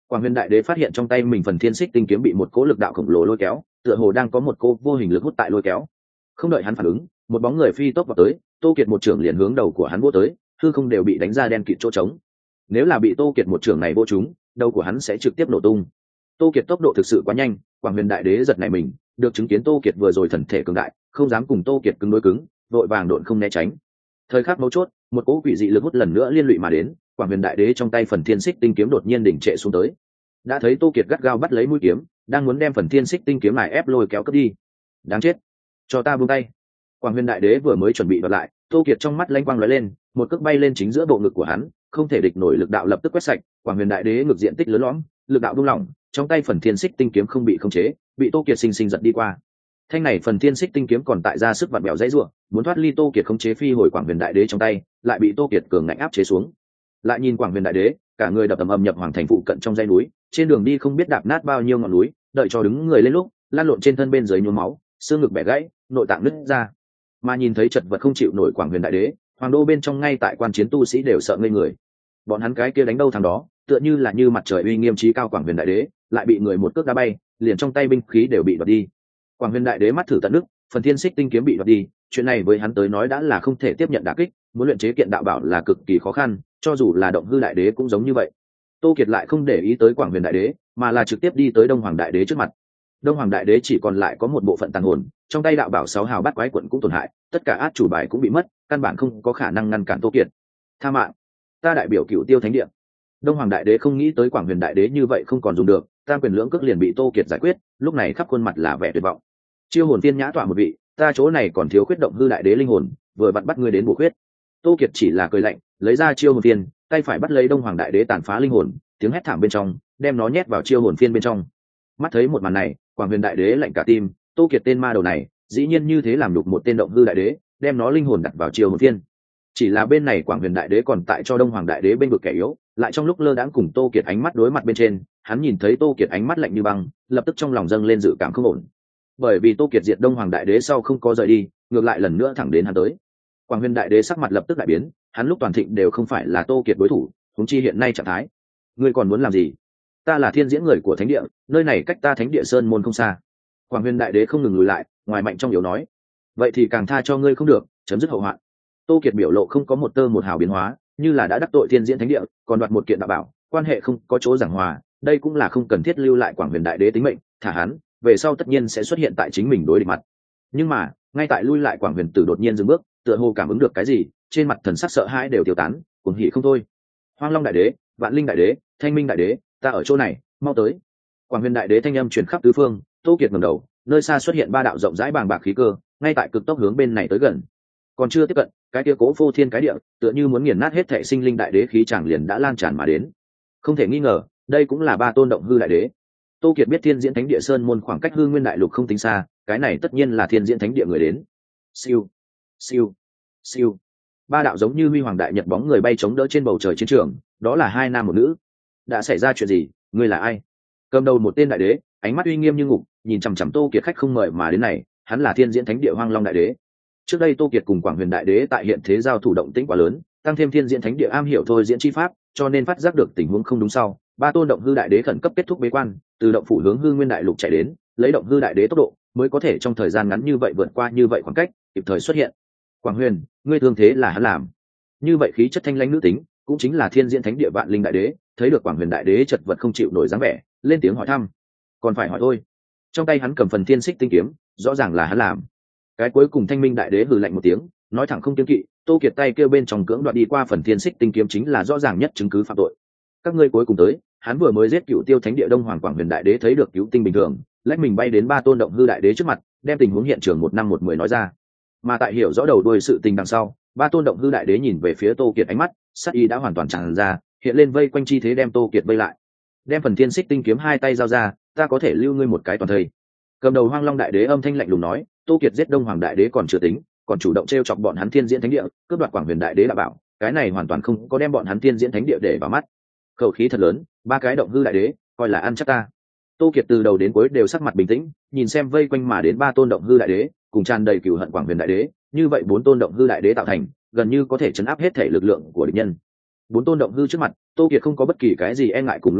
Quảng Huyền Đại Đế phát hiện trong tay mình phần thiên xích tinh kiếm bị một cỗ lực đạo khổng lồ lôi kéo, tựa hồ đang có một cỗ vô hình lực hút tại lôi kéo. Không đợi hắn phản ứng, một bóng người phi tốc vào tới, Tô Kiệt một trưởng liền hướng đầu của hắn vỗ tới, hư không đều bị đánh ra đen kịt chỗ trống. Nếu là bị Tô Kiệt một trưởng này vô trúng, đầu của hắn sẽ trực tiếp nổ tung. Tô Kiệt tốc độ thực sự quá nhanh, Quảng Huyền Đại Đế giật nảy mình, được chứng kiến Tô Kiệt vừa rồi thần thể cường đại, không dám cùng Tô Kiệt cứng đối cứng, vội vàng độn không né tránh. Thời khắc mấu chốt, một cỗ quỷ dị lực hút lần nữa liên lụy mà đến, Quảng Huyền Đại Đế trong tay phần thiên xích tinh kiếm đột nhiên đỉnh trệ xuống tới. Đã thấy Tô Kiệt gắt gao bắt lấy mũi kiếm, đang muốn đem phần thiên xích tinh kiếm này ép lôi kéo cướp đi. Đáng chết, cho ta buông tay. Quảng Huyền Đại Đế vừa mới chuẩn bị đoạt lại, Tô Kiệt trong mắt lanh quang lóe lên, một cước bay lên chính giữa bộ ngực của hắn, không thể địch nổi lực đạo lập tức quét sạch. Quảng Huyền Đại Đế ngực diện tích lớn lõm, lực đạo buông lỏng, trong tay phần thiên xích tinh kiếm không bị khống chế, bị Tô Kiệt sinh sinh giật đi qua. Thanh này phần thiên xích tinh kiếm còn tại ra sức vặn bẹo dãy rủa, muốn thoát ly Tô Kiệt khống chế phi hồi Quảng Huyền Đại Đế trong tay, lại bị Tô Kiệt cường ngạnh áp chế xuống. Lại nhìn Quảng Huyền Đại Đế, cả người đập ầm ầm nhập hoàng thành phụ cận trong dãy núi, trên đường đi không biết đạp nát bao nhiêu ngọn núi, đợi cho đứng người lên lúc, lan lộn trên thân bên dưới nhuốm máu, xương ngực bẻ gãy, nội tạng nứt ra. Mà nhìn thấy chật vật không chịu nổi Quảng Huyền Đại Đế, hoàng đô bên trong ngay tại quan chiến tu sĩ đều sợ ngây người. Bọn hắn cái kia đánh đâu thằng đó, tựa như là như mặt trời uy nghiêm trí cao Quảng Huyền Đại Đế, lại bị người một cước đá bay, liền trong tay binh khí đều bị đoạt đi. Quảng Huyền Đại Đế mắt thử tận nước, phần thiên xích tinh kiếm bị đoạt đi, chuyện này với hắn tới nói đã là không thể tiếp nhận đả kích, muốn luyện chế kiện đạo bảo là cực kỳ khó khăn, cho dù là Động Hư Đại Đế cũng giống như vậy. Tô Kiệt lại không để ý tới Quảng Huyền Đại Đế, mà là trực tiếp đi tới Đông Hoàng Đại Đế trước mặt. Đông Hoàng Đại Đế chỉ còn lại có một bộ phận tàn hồn, trong tay đạo bảo 6 hào bát quái quận cũng tổn hại, tất cả át chủ bài cũng bị mất, căn bản không có khả năng ngăn cản Tô Kiệt. Tha mạng, ta đại biểu Cửu Tiêu Thánh Địa. Đông Hoàng Đại Đế không nghĩ tới Quảng Huyền Đại Đế như vậy không còn dùng được, tam quyền lưỡng cước liền bị Tô Kiệt giải quyết, lúc này khắp khuôn mặt là vẻ tuyệt vọng. Chiêu hồn tiên nhã tọa một vị, ta chỗ này còn thiếu khuyết Động Hư Đại Đế linh hồn, vừa bắt ngươi đến bổ khuyết. Tô Kiệt chỉ là cười lạnh, lấy ra chiêu hồn tiên, tay phải bắt lấy Đông Hoàng Đại Đế tàn phá linh hồn, tiếng hét thảm bên trong, đem nó nhét vào chiêu hồn phiên bên trong. Mắt thấy một màn này, Quảng Huyền Đại Đế lạnh cả tim, Tô Kiệt tên ma đầu này, dĩ nhiên như thế làm đục một tên Động Hư Đại Đế, đem nó linh hồn đặt vào chiêu hồn phiên. Chỉ là bên này Quảng Huyền Đại Đế còn tại cho Đông Hoàng Đại Đế bên vực kẻ yếu, lại trong lúc lơ đãng cùng Tô Kiệt ánh mắt đối mặt bên trên, hắn nhìn thấy Tô Kiệt ánh mắt lạnh như băng, lập tức trong lòng dâng lên dự cảm không ổn. Bởi vì Tô Kiệt diệt Đông Hoàng Đại Đế sau không có rời đi, ngược lại lần nữa thẳng đến hắn tới. Quảng Huyền Đại Đế sắc mặt lập tức đại biến, hắn lúc toàn thịnh đều không phải là Tô Kiệt đối thủ, huống chi hiện nay trạng thái. Ngươi còn muốn làm gì? Ta là thiên diễn người của thánh địa, nơi này cách ta thánh địa sơn môn không xa. Quảng Huyền Đại Đế không ngừng lùi lại, ngoài mạnh trong yếu nói, vậy thì càng tha cho ngươi không được, chấm dứt hậu hoạn. Tô Kiệt biểu lộ không có một tơ một hào biến hóa, như là đã đắc tội thiên diễn thánh địa, còn đoạt một kiện đạo bảo, quan hệ không có chỗ giảng hòa, đây cũng là không cần thiết lưu lại Quảng Huyền Đại Đế tính mệnh, thả hắn, về sau tất nhiên sẽ xuất hiện tại chính mình đối địch mặt. Nhưng mà, ngay tại lui lại Quảng Huyền Tử đột nhiên dừng bước, tựa hồ cảm ứng được cái gì, trên mặt thần sắc sợ hãi đều tiêu tán, cuồng hỉ không thôi. Hoang Long Đại Đế, Vạn Linh Đại Đế, Thanh Minh Đại Đế, ta ở chỗ này, mau tới. Quảng Huyền Đại Đế thanh âm truyền khắp tứ phương, Tô Kiệt ngẩng đầu, nơi xa xuất hiện ba đạo rộng rãi bàng bạc khí cơ, ngay tại cực tốc hướng bên này tới gần. Còn chưa tiếp cận, cái kia cố phô thiên cái địa, tựa như muốn nghiền nát hết thảy sinh linh đại đế khí chàng liền đã lan tràn mà đến. Không thể nghi ngờ, đây cũng là ba tôn Động Hư Đại Đế. Tô Kiệt biết Thiên Diễn Thánh Địa sơn môn khoảng cách Hư Nguyên Đại Lục không tính xa, cái này tất nhiên là Thiên Diễn Thánh Địa người đến. Siêu, siêu, siêu. Ba đạo giống như huy hoàng đại nhật bóng người bay chống đỡ trên bầu trời chiến trường, đó là hai nam một nữ. Đã xảy ra chuyện gì? Ngươi là ai? Cầm đầu một tên đại đế, ánh mắt uy nghiêm như ngục, nhìn chằm chằm Tô Kiệt khách không mời mà đến này, hắn là Thiên Diễn Thánh Địa Hoang Long Đại Đế. Trước đây Tô Kiệt cùng Quảng Huyền Đại Đế tại hiện thế giao thủ động tĩnh quá lớn, tăng thêm Thiên Diễn Thánh Địa am hiểu thôi diễn chi pháp, cho nên phát giác được tình huống không đúng sau, ba tôn Động Hư Đại Đế khẩn cấp kết thúc bế quan, từ động phủ hướng Hư Nguyên Đại Lục chạy đến, lấy Động Hư Đại Đế tốc độ, mới có thể trong thời gian ngắn như vậy vượt qua như vậy khoảng cách, kịp thời xuất hiện. Quảng Huyền, ngươi thương thế là hắn làm? Như vậy khí chất thanh lãnh nữ tính, cũng chính là Thiên Diễn Thánh Địa Vạn Linh Đại Đế, thấy được Quảng Huyền Đại Đế chật vật không chịu nổi dáng vẻ, lên tiếng hỏi thăm. Còn phải hỏi thôi. Trong tay hắn cầm phần thiên xích tinh kiếm, rõ ràng là hắn làm. Cái cuối cùng Thanh Minh Đại Đế hừ lạnh một tiếng, nói thẳng không kiêng kỵ, Tô Kiệt tay kêu bên trong cưỡng đoạt đi qua phần thiên xích tinh kiếm chính là rõ ràng nhất chứng cứ phạm tội. Các ngươi cuối cùng tới, hắn vừa mới giết Cửu Tiêu Thánh Địa Đông Hoàng Quảng Huyền Đại Đế thấy được cứu tinh bình thường, lách mình bay đến ba tôn Động Hư Đại Đế trước mặt, đem tình huống hiện trường 1/10 nói ra. Mà tại hiểu rõ đầu đuôi sự tình đằng sau, ba tôn Động Hư Đại Đế nhìn về phía Tô Kiệt ánh mắt, sát ý đã hoàn toàn tràn ra, hiện lên vây quanh chi thế đem Tô Kiệt vây lại. Đem phần thiên xích tinh kiếm hai tay giao ra, ta có thể lưu ngươi một cái toàn thây. Cầm đầu Hoang Long Đại Đế âm thanh lạnh lùng nói, Tô Kiệt giết Đông Hoàng Đại Đế còn chưa tính, còn chủ động trêu chọc bọn hắn Thiên Diễn Thánh Địa, cướp đoạt Quảng Huyền Đại Đế đã bảo, cái này hoàn toàn không có đem bọn hắn Thiên Diễn Thánh Địa để vào mắt. Khẩu khí thật lớn, ba cái Động Hư Đại Đế, coi là ăn chắc ta. Tô Kiệt từ đầu đến cuối đều sắc mặt bình tĩnh, nhìn xem vây quanh mà đến ba tôn Động Hư Đại Đế, cùng tràn đầy cừu hận Quảng Huyền Đại Đế, như vậy bốn tôn Động Hư Đại Đế tạo thành, gần như có thể chấn áp hết thể lực lượng của địch nhân. Bốn tôn Động Hư trước mặt, Tô Kiệt không có bất kỳ cái gì e ngại cùng lui lại,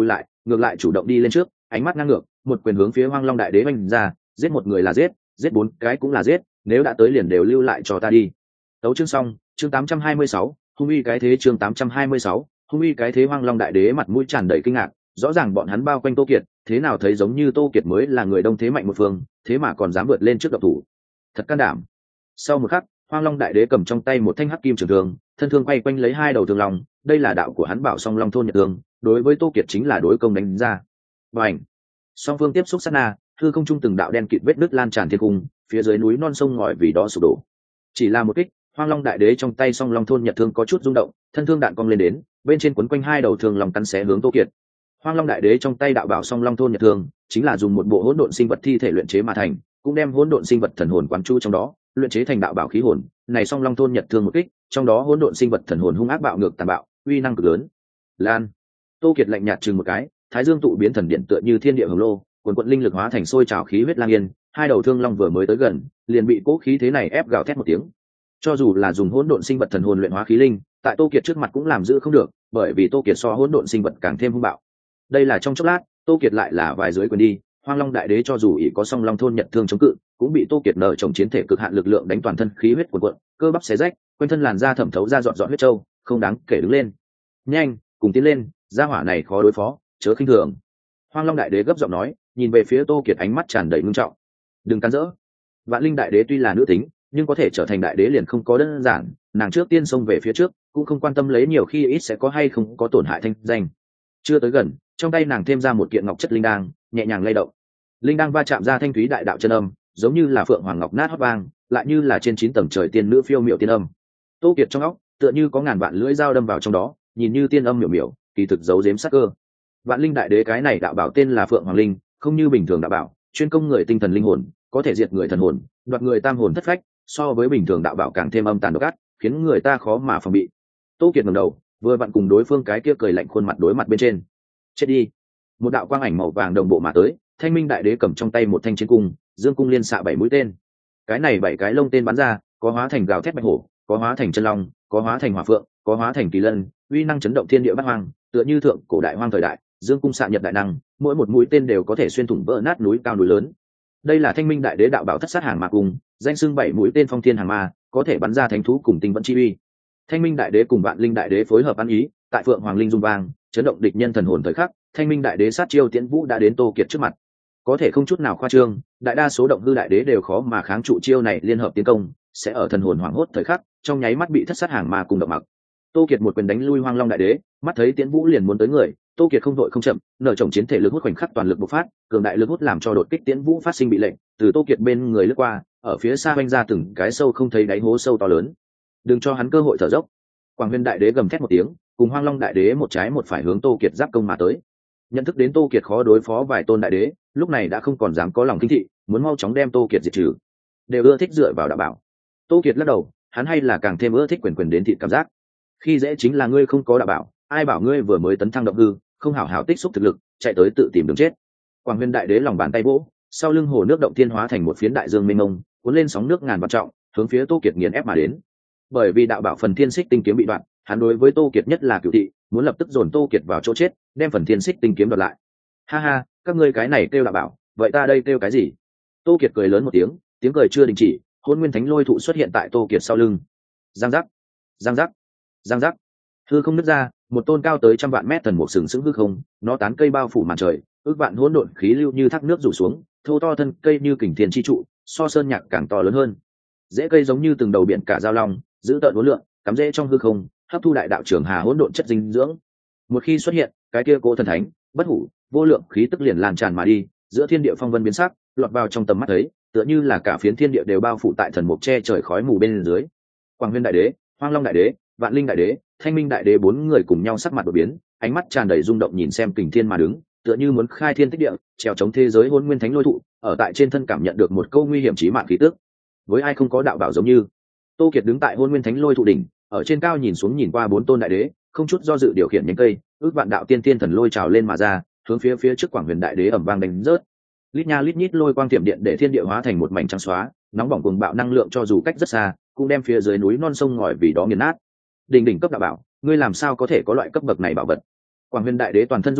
ngược lại chủ động đi lên trước, ánh mắt ngang ngược, một quyền hướng phía Hoang Long Đại Đế oanh ra, giết một người là giết, giết bốn cái cũng là giết, nếu đã tới liền đều lưu lại cho ta đi. Tấu chương xong, chương 826, hung uy cái thế chương 826, hung uy cái thế. Hoang Long Đại Đế mặt mũi tràn đầy kinh ngạc, rõ ràng bọn hắn bao quanh Tô Kiệt, thế nào thấy giống như Tô Kiệt mới là người đông thế mạnh một phương, thế mà còn dám vượt lên trước độc thủ, thật can đảm. Sau một khắc, Hoang Long Đại Đế cầm trong tay một thanh hắc kim trường thương, thân thương quay quanh lấy hai đầu thương long, đây là đạo của hắn Bảo Song Long thôn nhật thương, đối với Tô Kiệt chính là đối công đánh ra. Bành! Song phương tiếp xúc sát na, hư không trung từng đạo đen kịt vết nứt lan tràn thiên cung, phía dưới núi non sông ngòi vì đó sụp đổ. Chỉ là một kích, Hoang Long Đại Đế trong tay Song Long thôn nhật thương có chút rung động, thân thương đạn cong lên đến, bên trên quấn quanh hai đầu thương long cắn xé hướng Tô Kiệt. Hoang Long Đại Đế trong tay đạo bảo Song Long thôn nhật thương, chính là dùng một bộ hỗn độn sinh vật thi thể luyện chế mà thành, cũng đem hỗn độn sinh vật thần hồn quán chú trong đó, luyện chế thành đạo bảo khí hồn. Này Song Long thôn nhật thương một kích, trong đó hỗn độn sinh vật thần hồn hung ác bạo ngược tàn bạo, uy năng cực lớn. Lan. Tô Kiệt lạnh nhạt chừng một cái, Thái Dương tụ biến thần điện tựa như thiên địa hồng lô, cuồn cuộn linh lực hóa thành sôi trào khí huyết lang yên, hai đầu thương long vừa mới tới gần, liền bị cố khí thế này ép gào thét một tiếng. Cho dù là dùng hỗn độn sinh vật thần hồn luyện hóa khí linh, tại Tô Kiệt trước mặt cũng làm giữ không được, bởi vì Tô Kiệt so hỗn độn sinh vật càng thêm hung bạo. Đây là trong chốc lát, Tô Kiệt lại là vài dưới quyền đi, Hoang Long Đại Đế cho dù ỷ có Song Long thôn nhật thương chống cự, cũng bị Tô Kiệt nở trồng chiến thể cực hạn lực lượng đánh toàn thân khí huyết cuồn cuộn, cơ bắp xé rách, quanh thân làn da thẩm thấu ra dọn dọn huyết châu, không đáng kể đứng lên. Nhanh, cùng tiến lên, gia hỏa này khó đối phó, chớ khinh thường. Hoang Long Đại Đế gấp giọng nói, nhìn về phía Tô Kiệt ánh mắt tràn đầy ngưng trọng. Đừng cắn rỡ. Vạn Linh Đại Đế tuy là nữ tính, nhưng có thể trở thành đại đế liền không có đơn giản, nàng trước tiên xông về phía trước, cũng không quan tâm lấy nhiều khi ít sẽ có hay không có tổn hại thanh danh. Chưa tới gần, trong tay nàng thêm ra một kiện ngọc chất linh đang, nhẹ nhàng lay động. Linh đang va chạm ra thanh thúy đại đạo chân âm, giống như là phượng hoàng ngọc nát hót vang, lại như là trên 9 tầng trời tiên nữ phiêu miệu tiên âm. Tô Kiệt trong óc, tựa như có ngàn vạn lưỡi dao đâm vào trong đó, nhìn như tiên âm miểu miểu, kỳ thực giấu giếm sắc cơ. Vạn Linh Đại Đế cái này đạo bảo tên là Phượng Hoàng Linh, không như bình thường đạo bảo, chuyên công người tinh thần linh hồn, có thể diệt người thần hồn, đoạt người tam hồn thất phách, so với bình thường đạo bảo càng thêm âm tàn độc ác, khiến người ta khó mà phòng bị. Tô Kiệt ngẩng đầu, vừa vặn cùng đối phương cái kia cười lạnh khuôn mặt đối mặt bên trên. Chết đi! Một đạo quang ảnh màu vàng đồng bộ mà tới, Thanh Minh Đại Đế cầm trong tay một thanh chiến cung, dương cung liên xạ 7 mũi tên. Cái này 7 cái lông tên bắn ra, có hóa thành gào thét bạch hổ, có hóa thành chân long, có hóa thành hỏa phượng, có hóa thành kỳ lân, uy năng chấn động thiên địa bát hoang, tựa như thượng cổ đại hoang thời đại, dương cung xạ nhật đại năng, mỗi một mũi tên đều có thể xuyên thủng vỡ nát núi cao núi lớn. Đây là Thanh Minh Đại Đế đạo bảo thất sát hàng ma cung, danh xưng 7 mũi tên phong thiên hàng ma, có thể bắn ra thánh thú cùng tinh vẫn chi uy. Thanh Minh Đại Đế cùng Vạn Linh Đại Đế phối hợp ăn ý, tại Phượng Hoàng Linh dung vang, chấn động địch nhân thần hồn thời khắc, Thanh Minh Đại Đế sát chiêu tiễn vũ đã đến Tô Kiệt trước mặt. Có thể không chút nào khoa trương, đại đa số động hư đại đế đều khó mà kháng trụ chiêu này liên hợp tiến công, sẽ ở thần hồn hoảng hốt thời khắc, trong nháy mắt bị thất sát hàng ma cùng động mặc. Tô Kiệt một quyền đánh lui Hoang Long Đại Đế, mắt thấy tiễn vũ liền muốn tới người, Tô Kiệt không đội không chậm, nở chồng chiến thể lực hút khoảnh khắc toàn lực bộc phát, cường đại lực hút làm cho đột kích tiễn vũ phát sinh bị lệnh, từ Tô Kiệt bên người lướt qua, ở phía xa vanh ra từng cái sâu không thấy đáy hố sâu to lớn. Đừng cho hắn cơ hội thở dốc. Quảng Huyền Đại Đế gầm thét một tiếng, cùng Hoang Long Đại Đế một trái một phải hướng Tô Kiệt giáp công mà tới. Nhận thức đến Tô Kiệt khó đối phó vài tôn đại đế, lúc này đã không còn dám có lòng kinh thị, muốn mau chóng đem Tô Kiệt diệt trừ. Đều ưa thích dựa vào đạo bảo. Tô Kiệt lắc đầu, hắn hay là càng thêm ưa thích quyền quyền đến thịt cảm giác. Khi dễ chính là ngươi không có đạo bảo, ai bảo ngươi vừa mới tấn thăng động hư, không hảo hảo tích xúc thực lực, chạy tới tự tìm đường chết. Quảng Huyền Đại Đế lòng bàn tay vỗ, sau lưng hồ nước động thiên hóa thành một phiến đại dương mênh mông, cuốn lên sóng nước ngàn vạn trọng, hướng phía Tô Kiệt nghiền ép mà đến. Bởi vì đạo bảo phần thiên xích tinh kiếm bị đoạn, hắn đối với Tô Kiệt nhất là cửu thị, muốn lập tức dồn Tô Kiệt vào chỗ chết, đem phần thiên xích tinh kiếm đoạt lại. Ha ha, các ngươi cái này kêu đạo bảo, vậy ta đây kêu cái gì? Tô Kiệt cười lớn một tiếng, tiếng cười chưa đình chỉ, Hỗn Nguyên Thánh Lôi thụ xuất hiện tại Tô Kiệt sau lưng. Giang giác, giang giác, giang giác. Hư không nứt ra, một tôn cao tới 100 vạn mét thần mục sừng sững hư không, nó tán cây bao phủ màn trời, ước vạn hỗn độn khí lưu như thác nước rủ xuống, thô to thân cây như kình thiên chi trụ, so sơn nhạc càng to lớn hơn. Rễ cây giống như từng đầu biển cả giao long, giữ tợn uốn lượn, cắm rễ trong hư không, hấp thu đại đạo trường hà hỗn độn chất dinh dưỡng. Một khi xuất hiện, cái kia cố thần thánh, bất hủ, vô lượng khí tức liền lan tràn mà đi, giữa thiên địa phong vân biến sắc, lọt vào trong tầm mắt thấy, tựa như là cả phiến thiên địa đều bao phủ tại thần mục che trời khói mù bên dưới. Quảng Huyền Đại Đế, Hoang Long Đại Đế, Vạn Linh Đại Đế, Thanh Minh Đại Đế bốn người cùng nhau sắc mặt đổi biến, ánh mắt tràn đầy rung động nhìn xem Kình Thiên mà đứng, tựa như muốn khai thiên tích địa, trèo chống thế giới Hỗn Nguyên Thánh Lôi thụ, ở tại trên thân cảm nhận được một câu nguy hiểm chí mạng khí tức. Với ai không có đạo bảo giống như Tô Kiệt đứng tại Hỗn Nguyên Thánh Lôi thụ đỉnh, ở trên cao nhìn xuống nhìn qua bốn tôn đại đế, không chút do dự điều khiển nhánh cây, ước vạn đạo tiên tiên thần lôi trào lên mà ra, hướng phía trước Quảng Huyền Đại Đế ầm vang đánh rớt. Lít nha lít nhít lôi quang tiệm điện để thiên địa hóa thành một mảnh trắng xóa, nóng bỏng cuồng bạo năng lượng cho dù cách rất xa, cũng đem phía dưới núi non sông ngòi vì đó nghiền nát. Đỉnh cấp đạo bảo, ngươi làm sao có thể có loại cấp bậc này bảo vật? Quảng Huyền Đại Đế toàn thân run rẩy,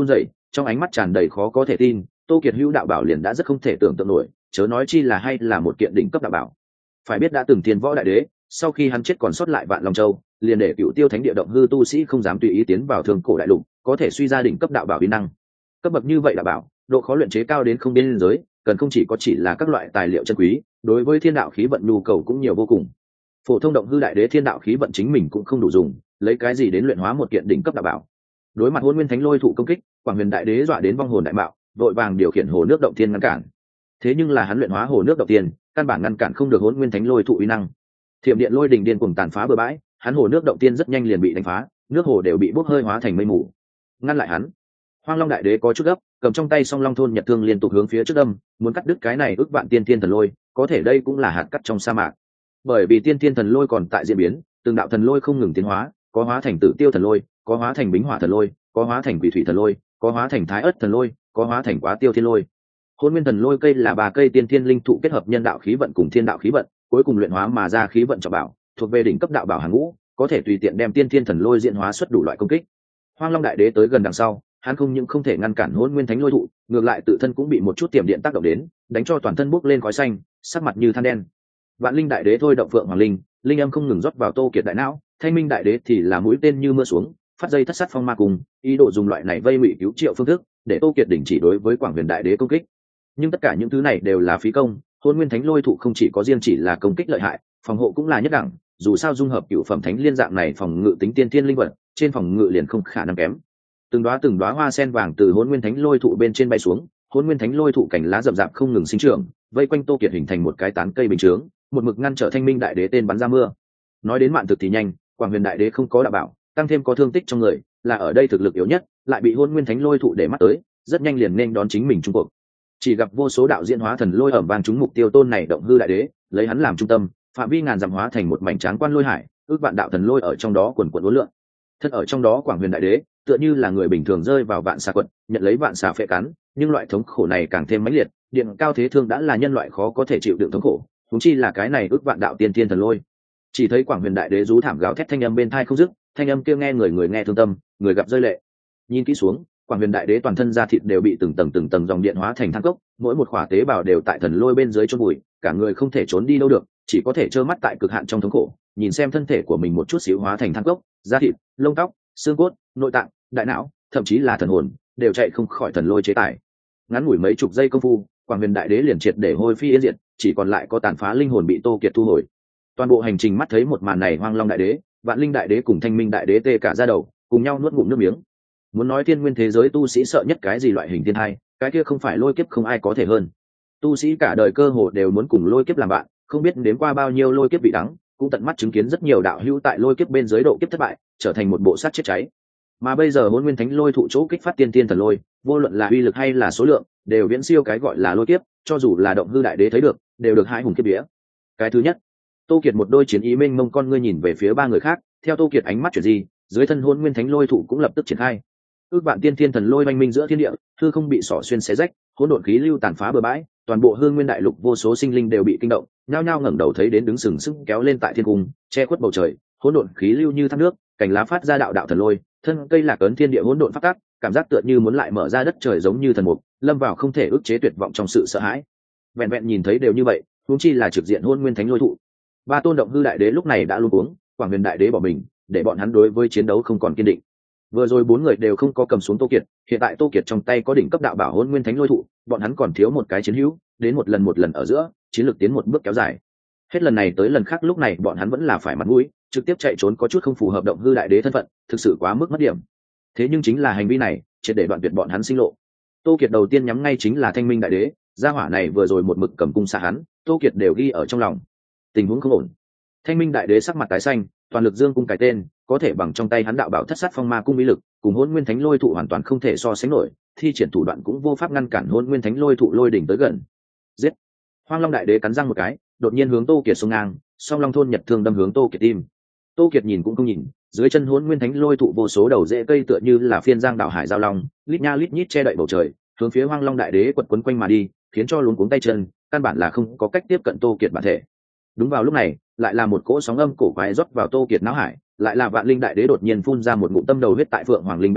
trong ánh mắt tràn đầy khó có thể tin. Tô Kiệt hữu đạo bảo liền đã rất không thể tưởng tượng nổi, chớ nói chi là hay là một kiện đỉnh cấp đạo bảo. Phải biết đã từng thiên võ đại đế, sau khi hắn chết còn sót lại Vạn Long Châu, liền để Cựu Tiêu Thánh Địa động hư tu sĩ không dám tùy ý tiến vào Thương Cổ đại lục, có thể suy ra đỉnh cấp đạo bảo uy năng. Cấp bậc như vậy đạo bảo, độ khó luyện chế cao đến không biên giới, cần không chỉ là các loại tài liệu chân quý, đối với thiên đạo khí vận nhu cầu cũng nhiều vô cùng. Phổ thông động hư đại đế thiên đạo khí vận chính mình cũng không đủ dùng, lấy cái gì đến luyện hóa một kiện đỉnh cấp đạo bảo. Đối mặt Hôn Nguyên Thánh Lôi thụ công kích, Quảng Huyền đại đế dọa đến vong hồn đại mạo, vội vàng điều khiển hồ nước động thiên ngăn cản. Thế nhưng là hắn luyện hóa hồ nước động thiên, căn bản ngăn cản không được Hôn Nguyên Thánh Lôi thụ uy năng. Thiểm điện lôi đình điên cuồng tàn phá bừa bãi, hắn hồ nước động thiên rất nhanh liền bị đánh phá, nước hồ đều bị bốc hơi hóa thành mây mù. Ngăn lại hắn. Hoang Long đại đế có chút gấp, cầm trong tay Song Long thôn nhật thương liên tục hướng phía trước đâm, muốn cắt đứt cái này ước vạn tiên thiên thần lôi, có thể đây cũng là hạt cắt trong sa mạc. Bởi vì tiên thiên thần lôi còn tại diễn biến, từng đạo thần lôi không ngừng tiến hóa, có hóa thành Tử Tiêu thần lôi, có hóa thành Bính Hỏa thần lôi, có hóa thành Quỷ Thủy thần lôi, có hóa thành Thái Ất thần lôi, có hóa thành Quá Tiêu thiên lôi. Hôn Nguyên thần lôi cây là 3 cây tiên thiên linh thụ kết hợp nhân đạo khí vận cùng thiên đạo khí vận, cuối cùng luyện hóa mà ra khí vận trọng bảo, thuộc về đỉnh cấp đạo bảo hàng ngũ, có thể tùy tiện đem tiên thiên thần lôi diễn hóa xuất đủ loại công kích. Hoang Long đại đế tới gần đằng sau, hắn không những không thể ngăn cản Hôn Nguyên thánh lôi thụ, ngược lại tự thân cũng bị một chút tiềm điện tác động đến, đánh cho toàn thân bốc lên khói xanh, sắc mặt như than đen. Vạn Linh đại đế thôi động Phượng Hoàng Linh, linh âm không ngừng rót vào Tô Kiệt đại não, Thanh Minh đại đế thì là mũi tên như mưa xuống, phát dây thất sát phong ma cùng, ý đồ dùng loại này vây ngụy cứu triệu phương thức, để Tô Kiệt đình chỉ đối với Quảng Huyền đại đế công kích. Nhưng tất cả những thứ này đều là phí công, Hôn Nguyên thánh lôi thụ không chỉ có riêng chỉ là công kích lợi hại, phòng hộ cũng là nhất đẳng, dù sao dung hợp cửu phẩm thánh liên dạng này phòng ngự tính tiên thiên linh vật, trên phòng ngự liền không khả năng kém. Từng đóa hoa sen vàng từ Hôn Nguyên thánh lôi thụ bên trên bay xuống, Hôn Nguyên thánh lôi thụ cành lá rậm rạp không ngừng sinh trưởng, vây quanh Tô Kiệt hình thành một cái tán cây bình chướng, một mực ngăn trở Thanh Minh đại đế tên bắn ra mưa. Nói đến mạn thực thì nhanh, Quảng Huyền đại đế không có đạo bảo, tăng thêm có thương tích trong người, là ở đây thực lực yếu nhất, lại bị Hôn Nguyên thánh lôi thụ để mắt tới, rất nhanh liền nên đón chính mình trung cuộc. Chỉ gặp vô số đạo diễn hóa thần lôi ầm vang trúng mục tiêu tôn này động hư đại đế, lấy hắn làm trung tâm, phạm vi ngàn dặm hóa thành một mảnh tráng quan lôi hải, ước vạn đạo thần lôi ở trong đó quần quần uốn lượn. Thân ở trong đó Quảng Huyền đại đế, tựa như là người bình thường rơi vào vạn xà quật, nhận lấy vạn xà phệ cắn, nhưng loại thống khổ này càng thêm mãnh liệt, điện cao thế thương đã là nhân loại khó có thể chịu đựng thống khổ, huống chi là cái này ước vạn đạo tiên thiên thần lôi. Chỉ thấy Quảng Huyền đại đế rú thảm gào thét thanh âm bên tai không dứt, thanh âm kia nghe người nghe thương tâm, người gặp rơi lệ. Nhìn kỹ xuống, Quảng Huyền đại đế toàn thân da thịt đều bị từng tầng dòng điện hóa thành than cốc, mỗi một khỏa tế bào đều tại thần lôi bên dưới chôn bụi, cả người không thể trốn đi đâu được, chỉ có thể trơ mắt tại cực hạn trong thống khổ, nhìn xem thân thể của mình một chút xíu hóa thành than cốc, da thịt, lông tóc, xương cốt, nội tạng, đại não, thậm chí là thần hồn, đều chạy không khỏi thần lôi chế tài. Ngắn ngủi mấy chục giây công phu, Quảng Huyền đại đế liền triệt để hôi phi yên diệt, chỉ còn lại có tàn phá linh hồn bị Tô Kiệt thu hồi. Toàn bộ hành trình mắt thấy một màn này, Hoang Long đại đế, Vạn Linh đại đế cùng Thanh Minh đại đế tê cả da đầu, cùng nhau nuốt ngụm nước miếng. Muốn nói thiên nguyên thế giới tu sĩ sợ nhất cái gì loại hình thiên hai, cái kia không phải lôi kiếp không ai có thể hơn. Tu sĩ cả đời cơ hồ đều muốn cùng lôi kiếp làm bạn, không biết đến qua bao nhiêu lôi kiếp bị đắng, cũng tận mắt chứng kiến rất nhiều đạo hữu tại lôi kiếp bên dưới độ kiếp thất bại, trở thành một bộ sát chết cháy. Mà bây giờ Hôn Nguyên thánh lôi thụ chỗ kích phát tiên tiên thần lôi, vô luận là uy lực hay là số lượng, đều viễn siêu cái gọi là lôi kiếp, cho dù là động hư đại đế thấy được, đều được hai hùng kiếp vía. Cái thứ nhất, Tô Kiệt một đôi chiến ý mênh mông con ngươi nhìn về phía 3 người khác, theo Tô Kiệt ánh mắt chuyển gì, dưới thân Hôn Nguyên thánh lôi thụ cũng lập tức triển khai. Ước vạn tiên thiên thần lôi oanh minh giữa thiên địa, hư không bị xỏ xuyên xé rách, hỗn độn khí lưu tàn phá bừa bãi, toàn bộ Hương Nguyên đại lục vô số sinh linh đều bị kinh động, nhao nhao ngẩng đầu thấy đến đứng sừng sững kéo lên tại thiên cung, che khuất bầu trời, hỗn độn khí lưu như thác nước, cành lá phát ra đạo đạo thần lôi, thân cây lạc ấn thiên địa hỗn độn phát tác, cảm giác tựa như muốn lại mở ra đất trời giống như thần mục, lâm vào không thể ức chế tuyệt vọng trong sự sợ hãi. Vẹn vẹn nhìn thấy đều như vậy, huống chi là trực diện Hôn Nguyên thánh lôi thụ. 3 tôn động hư đại đế lúc này đã luống cuống, Quảng Huyền đại đế bỏ mình, để bọn hắn đối với chiến đấu không còn kiên định. Vừa rồi 4 người đều không có cầm xuống Tô Kiệt, hiện tại Tô Kiệt trong tay có đỉnh cấp đạo bảo Hôn Nguyên thánh lôi thụ, bọn hắn còn thiếu một cái chiến hữu, đến một lần ở giữa, chiến lược tiến một bước kéo dài. Hết lần này tới lần khác lúc này bọn hắn vẫn là phải mặt mũi, trực tiếp chạy trốn có chút không phù hợp động hư đại đế thân phận, thực sự quá mức mất điểm. Thế nhưng chính là hành vi này, triệt để đoạn tuyệt bọn hắn sinh lộ. Tô Kiệt đầu tiên nhắm ngay chính là Thanh Minh đại đế, gia hỏa này vừa rồi một mực cầm cung xạ hắn, Tô Kiệt đều ghi ở trong lòng. Tình huống không ổn. Thanh Minh đại đế sắc mặt tái xanh, toàn lực dương cung cái tên, có thể bằng trong tay hắn đạo bảo thất sát phong ma cung uy lực, cùng Hôn Nguyên thánh lôi thụ hoàn toàn không thể so sánh nổi, thi triển thủ đoạn cũng vô pháp ngăn cản Hôn Nguyên thánh lôi thụ lôi đỉnh tới gần. Giết! Hoang Long đại đế cắn răng một cái, đột nhiên hướng Tô Kiệt xông ngang, song long thôn nhật thương đâm hướng Tô Kiệt tim. Tô Kiệt nhìn cũng không nhìn, dưới chân Hôn Nguyên thánh lôi thụ vô số đầu rễ cây tựa như là phiên giang đảo hải giao long, lít nha lít nhít che đậy bầu trời, hướng phía Hoang Long đại đế quật quấn quanh mà đi, khiến cho luống cuống tay chân, căn bản là không có cách tiếp cận Tô Kiệt bản thể. Đúng vào lúc này, lại là một cỗ sóng âm cổ quái rót vào Tô Kiệt não hải, lại là Vạn Linh đại đế đột nhiên phun ra một ngụm tâm đầu huyết tại Phượng Hoàng Linh bên trên,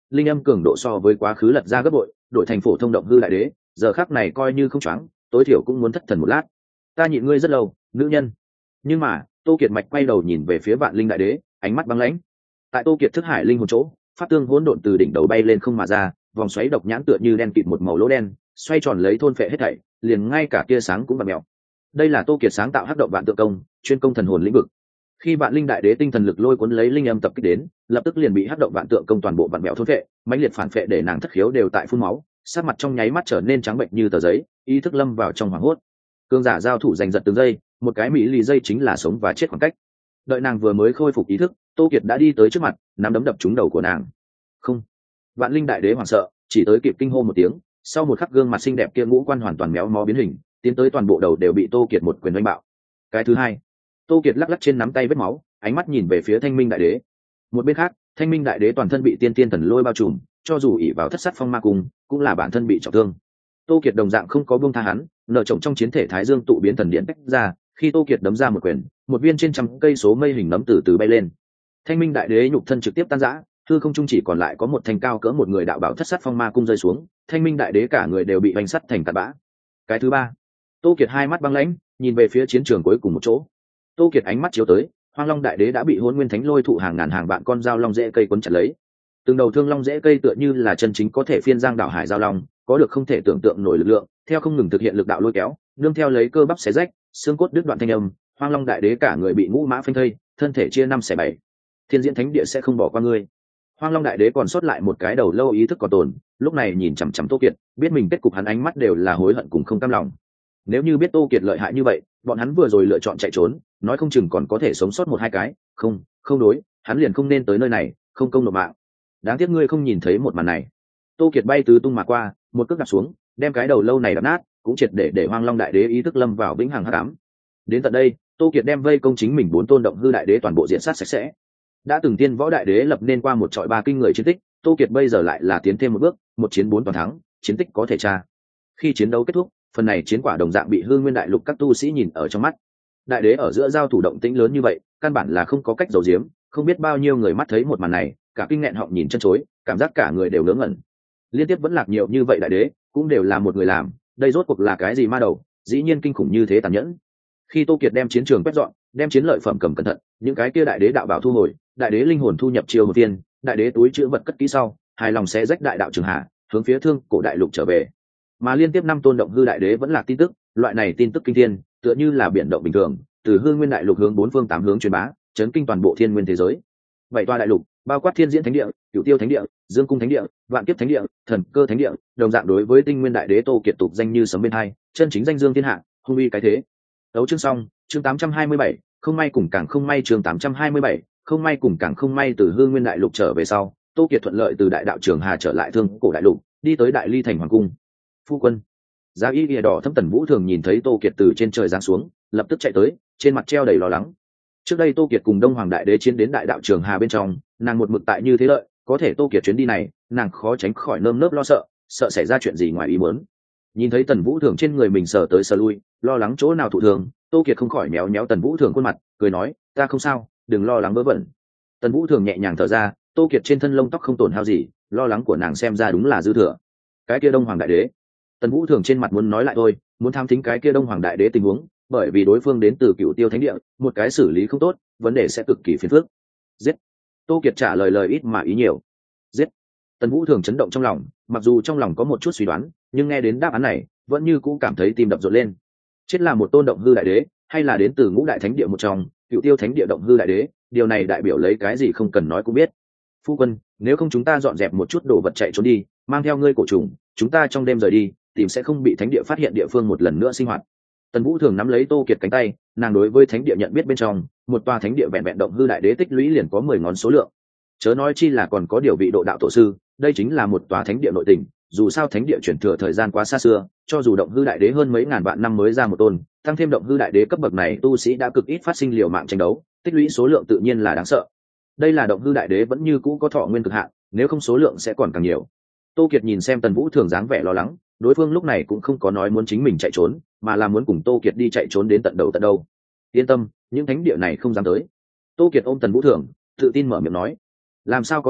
linh âm cường độ so với quá khứ lật ra gấp bội, đổi thành phổ thông động hư đại đế giờ khắc này coi như không choáng, tối thiểu cũng muốn thất thần một lát. Ta nhịn ngươi rất lâu, nữ nhân. Nhưng mà Tô Kiệt mạch quay đầu nhìn về phía Vạn Linh đại đế, ánh mắt băng lãnh. Tại Tô Kiệt thức hải linh hồn chỗ, pháp tương hỗn độn từ đỉnh đầu bay lên không mà ra, vòng xoáy độc nhãn tựa như đen kịt một màu lỗ đen, xoay tròn lấy thôn phệ hết thảy, liền ngay cả tia sáng cũng bặm mèo. Đây là Tô Kiệt sáng tạo hắc động vạn tượng công, chuyên công thần hồn lĩnh vực. Khi Vạn Linh đại đế tinh thần lực lôi cuốn lấy linh âm tập kích đến, lập tức liền bị hắc động vạn tượng công toàn bộ vạn mèo thôn phệ, mãnh liệt phản phệ để nàng thất khiếu đều tại phun máu, sắc mặt trong nháy mắt trở nên trắng bệnh như tờ giấy, ý thức lâm vào trong hoảng hốt. Cương giả giao thủ giành giật từng giây, một cái mỹ lì giây chính là sống và chết khoảng cách. Đợi nàng vừa mới khôi phục ý thức, Tô Kiệt đã đi tới trước mặt, nắm đấm đập trúng đầu của nàng. Không. Vạn Linh đại đế hoảng sợ, chỉ tới kịp kinh hô một tiếng, sau một khắc gương mặt xinh đẹp kia ngũ quan hoàn toàn méo mó biến hình, tiến tới toàn bộ đầu đều bị Tô Kiệt một quyền đánh bạo. Cái thứ hai, Tô Kiệt lắc lắc trên nắm tay vết máu, ánh mắt nhìn về phía Thanh Minh đại đế. Một bên khác, Thanh Minh đại đế toàn thân bị tiên tiên thần lôi bao trùm, cho dù ỷ vào thất sát phong ma cung, cũng là bản thân bị trọng thương. Tô Kiệt đồng dạng không có buông tha hắn, nở trồng trong chiến thể Thái Dương tụ biến thần điện tách ra, khi Tô Kiệt đấm ra một quyền, một viên trên trăm cây số mây hình nấm từ từ bay lên. Thanh Minh đại đế nhục thân trực tiếp tan rã, hư không trung chỉ còn lại có một thanh cao cỡ một người đạo bảo thất sát phong ma cung rơi xuống, Thanh Minh đại đế cả người đều bị vành sắt thành tạt bã. Cái thứ ba, Tô Kiệt hai mắt băng lãnh, nhìn về phía chiến trường cuối cùng một chỗ. Tô Kiệt ánh mắt chiếu tới, Hoang Long đại đế đã bị Hỗn Nguyên Thánh Lôi thụ hàng ngàn hàng vạn con dao long rễ cây quấn chặt lấy. Từng đầu thương long rễ cây tựa như là chân chính có thể phiên giang đảo hải giao long, có được không thể tưởng tượng nổi lực lượng, theo không ngừng thực hiện lực đạo lôi kéo, nương theo lấy cơ bắp xé rách, xương cốt đứt đoạn thanh âm, Hoang Long đại đế cả người bị ngũ mã phanh thây, thân thể chia năm xẻ bảy. Thiên Diễn Thánh Địa sẽ không bỏ qua ngươi. Hoang Long đại đế còn sót lại một cái đầu lâu ý thức còn tồn, lúc này nhìn chằm chằm Tô Kiệt, biết mình kết cục hắn ánh mắt đều là hối hận cùng không cam lòng. Nếu như biết Tô Kiệt lợi hại như vậy, bọn hắn vừa rồi lựa chọn chạy trốn, nói không chừng còn có thể sống sót một hai cái, không đối, hắn liền không nên tới nơi này, không công nộp mạng. Đáng tiếc ngươi không nhìn thấy một màn này. Tô Kiệt bay tứ tung mà qua, một cước đạp xuống, đem cái đầu lâu này đập nát, cũng triệt để Hoang Long đại đế ý thức lâm vào vĩnh hằng hắc ám. Đến tận đây, Tô Kiệt đem vây công chính mình bốn tôn động hư đại đế toàn bộ diện sát sạch sẽ. Đã từng tiên võ đại đế lập nên qua một trọi ba kinh người chiến tích, Tô Kiệt bây giờ lại là tiến thêm một bước, một chiến bốn toàn thắng, chiến tích có thể tra. Khi chiến đấu kết thúc, phần này chiến quả đồng dạng bị Hương Nguyên đại lục các tu sĩ nhìn ở trong mắt. Đại đế ở giữa giao thủ động tĩnh lớn như vậy, căn bản là không có cách giấu giếm, không biết bao nhiêu người mắt thấy một màn này, cả kinh nghẹn họng nhìn chân chối, cảm giác cả người đều ngớ ngẩn. Liên tiếp vẫn lạc nhiều như vậy đại đế, cũng đều là một người làm, đây rốt cuộc là cái gì ma đầu, dĩ nhiên kinh khủng như thế tàn nhẫn. Khi Tô Kiệt đem chiến trường quét dọn, đem chiến lợi phẩm cầm cẩn thận, những cái kia đại đế đạo bảo thu hồi, đại đế linh hồn thu nhập chiêu một viên, đại đế túi chữ vật cất kỹ sau, hài lòng sẽ rách đại đạo trường hạ, hướng phía Thương Cổ đại lục trở về. Mà liên tiếp năm tôn động hư đại đế vẫn là tin tức, loại này tin tức kinh thiên, tựa như là biển động bình thường, từ Hương Nguyên đại lục hướng bốn phương tám hướng truyền bá, chấn kinh toàn bộ thiên nguyên thế giới. Bảy toa đại lục, bao quát Thiên Diễn Thánh Địa, Cửu Tiêu Thánh Địa, Dương Cung Thánh Địa, Vạn Kiếp Thánh Địa, Thần Cơ Thánh Địa, đồng dạng đối với Tinh Nguyên đại đế Tô Kiệt tục danh như sấm bên hai, chân chính danh dương thiên hạ, hung uy cái thế. Đấu chương xong, chương 827, không may cùng càng không may chương 827, không may cùng càng không may từ Hương Nguyên đại lục trở về sau, Tô Kiệt thuận lợi từ đại đạo trường Hà trở lại Thương Cổ đại lục, đi tới Đại Ly thành hoàng cung. Phu quân, Giá Y Lìa Đỏ Thâm Tần Vũ thường nhìn thấy Tô Kiệt từ trên trời giáng xuống, lập tức chạy tới, trên mặt treo đầy lo lắng. Trước đây Tô Kiệt cùng Đông Hoàng đại đế chiến đến đại đạo trường Hà bên trong, nàng một mực tại như thế lợi, có thể Tô Kiệt chuyến đi này, nàng khó tránh khỏi nơm nớp lo sợ, sợ xảy ra chuyện gì ngoài ý muốn. Nhìn thấy Tần Vũ thường trên người mình sờ tới sờ lui, lo lắng chỗ nào thụ thường, Tô Kiệt không khỏi méo méo Tần Vũ thường khuôn mặt, cười nói, ta không sao, đừng lo lắng vớ vẩn. Tần Vũ thường nhẹ nhàng thở ra, Tô Kiệt trên thân lông tóc không tổn hao gì, lo lắng của nàng xem ra đúng là dư thừa. Cái kia Đông Hoàng đại đế, Tần Vũ thường trên mặt muốn nói lại thôi, muốn tham thính cái kia Đông Hoàng đại đế tình huống, bởi vì đối phương đến từ Cửu Tiêu Thánh Địa, một cái xử lý không tốt, vấn đề sẽ cực kỳ phiền phức. Giết. Tô Kiệt trả lời ít mà ý nhiều. Giết. Tần Vũ thường chấn động trong lòng, mặc dù trong lòng có một chút suy đoán, nhưng nghe đến đáp án này, vẫn như cũ cảm thấy tim đập rộn lên. Chết là một tôn động hư đại đế, hay là đến từ Ngũ Đại Thánh Địa một trong, Cửu Tiêu Thánh Địa động hư đại đế, điều này đại biểu lấy cái gì không cần nói cũng biết. Phu quân, nếu không chúng ta dọn dẹp một chút đồ vật chạy trốn đi, mang theo ngươi cổ trùng, chúng ta trong đêm rời đi, tìm sẽ không bị thánh địa phát hiện địa phương một lần nữa sinh hoạt. Tần Vũ thường nắm lấy Tô Kiệt cánh tay, nàng đối với thánh địa nhận biết bên trong, một tòa thánh địa vẹn vẹn động hư đại đế tích lũy liền có 10 ngón số lượng. Chớ nói chi là còn có điều vị độ đạo tổ sư, đây chính là một tòa thánh địa nội tình, dù sao thánh địa chuyển thừa thời gian quá xa xưa, cho dù động hư đại đế hơn mấy ngàn vạn năm mới ra một tôn, tăng thêm động hư đại đế cấp bậc này tu sĩ đã cực ít phát sinh liều mạng tranh đấu, tích lũy số lượng tự nhiên là đáng sợ. Đây là động hư đại đế vẫn như cũ có thọ nguyên cực hạn, nếu không số lượng sẽ còn càng nhiều. Tô Kiệt nhìn xem Tần Vũ thường dáng vẻ lo lắng, đối phương lúc này cũng không có nói muốn chính mình chạy trốn, mà là muốn cùng Tô Kiệt đi chạy trốn đến tận đầu tận đâu. Yên tâm, những thánh địa này không dám tới. Tô Kiệt ôm Tần Vũ thường, tự tin mở miệng nói. Làm sao có thể,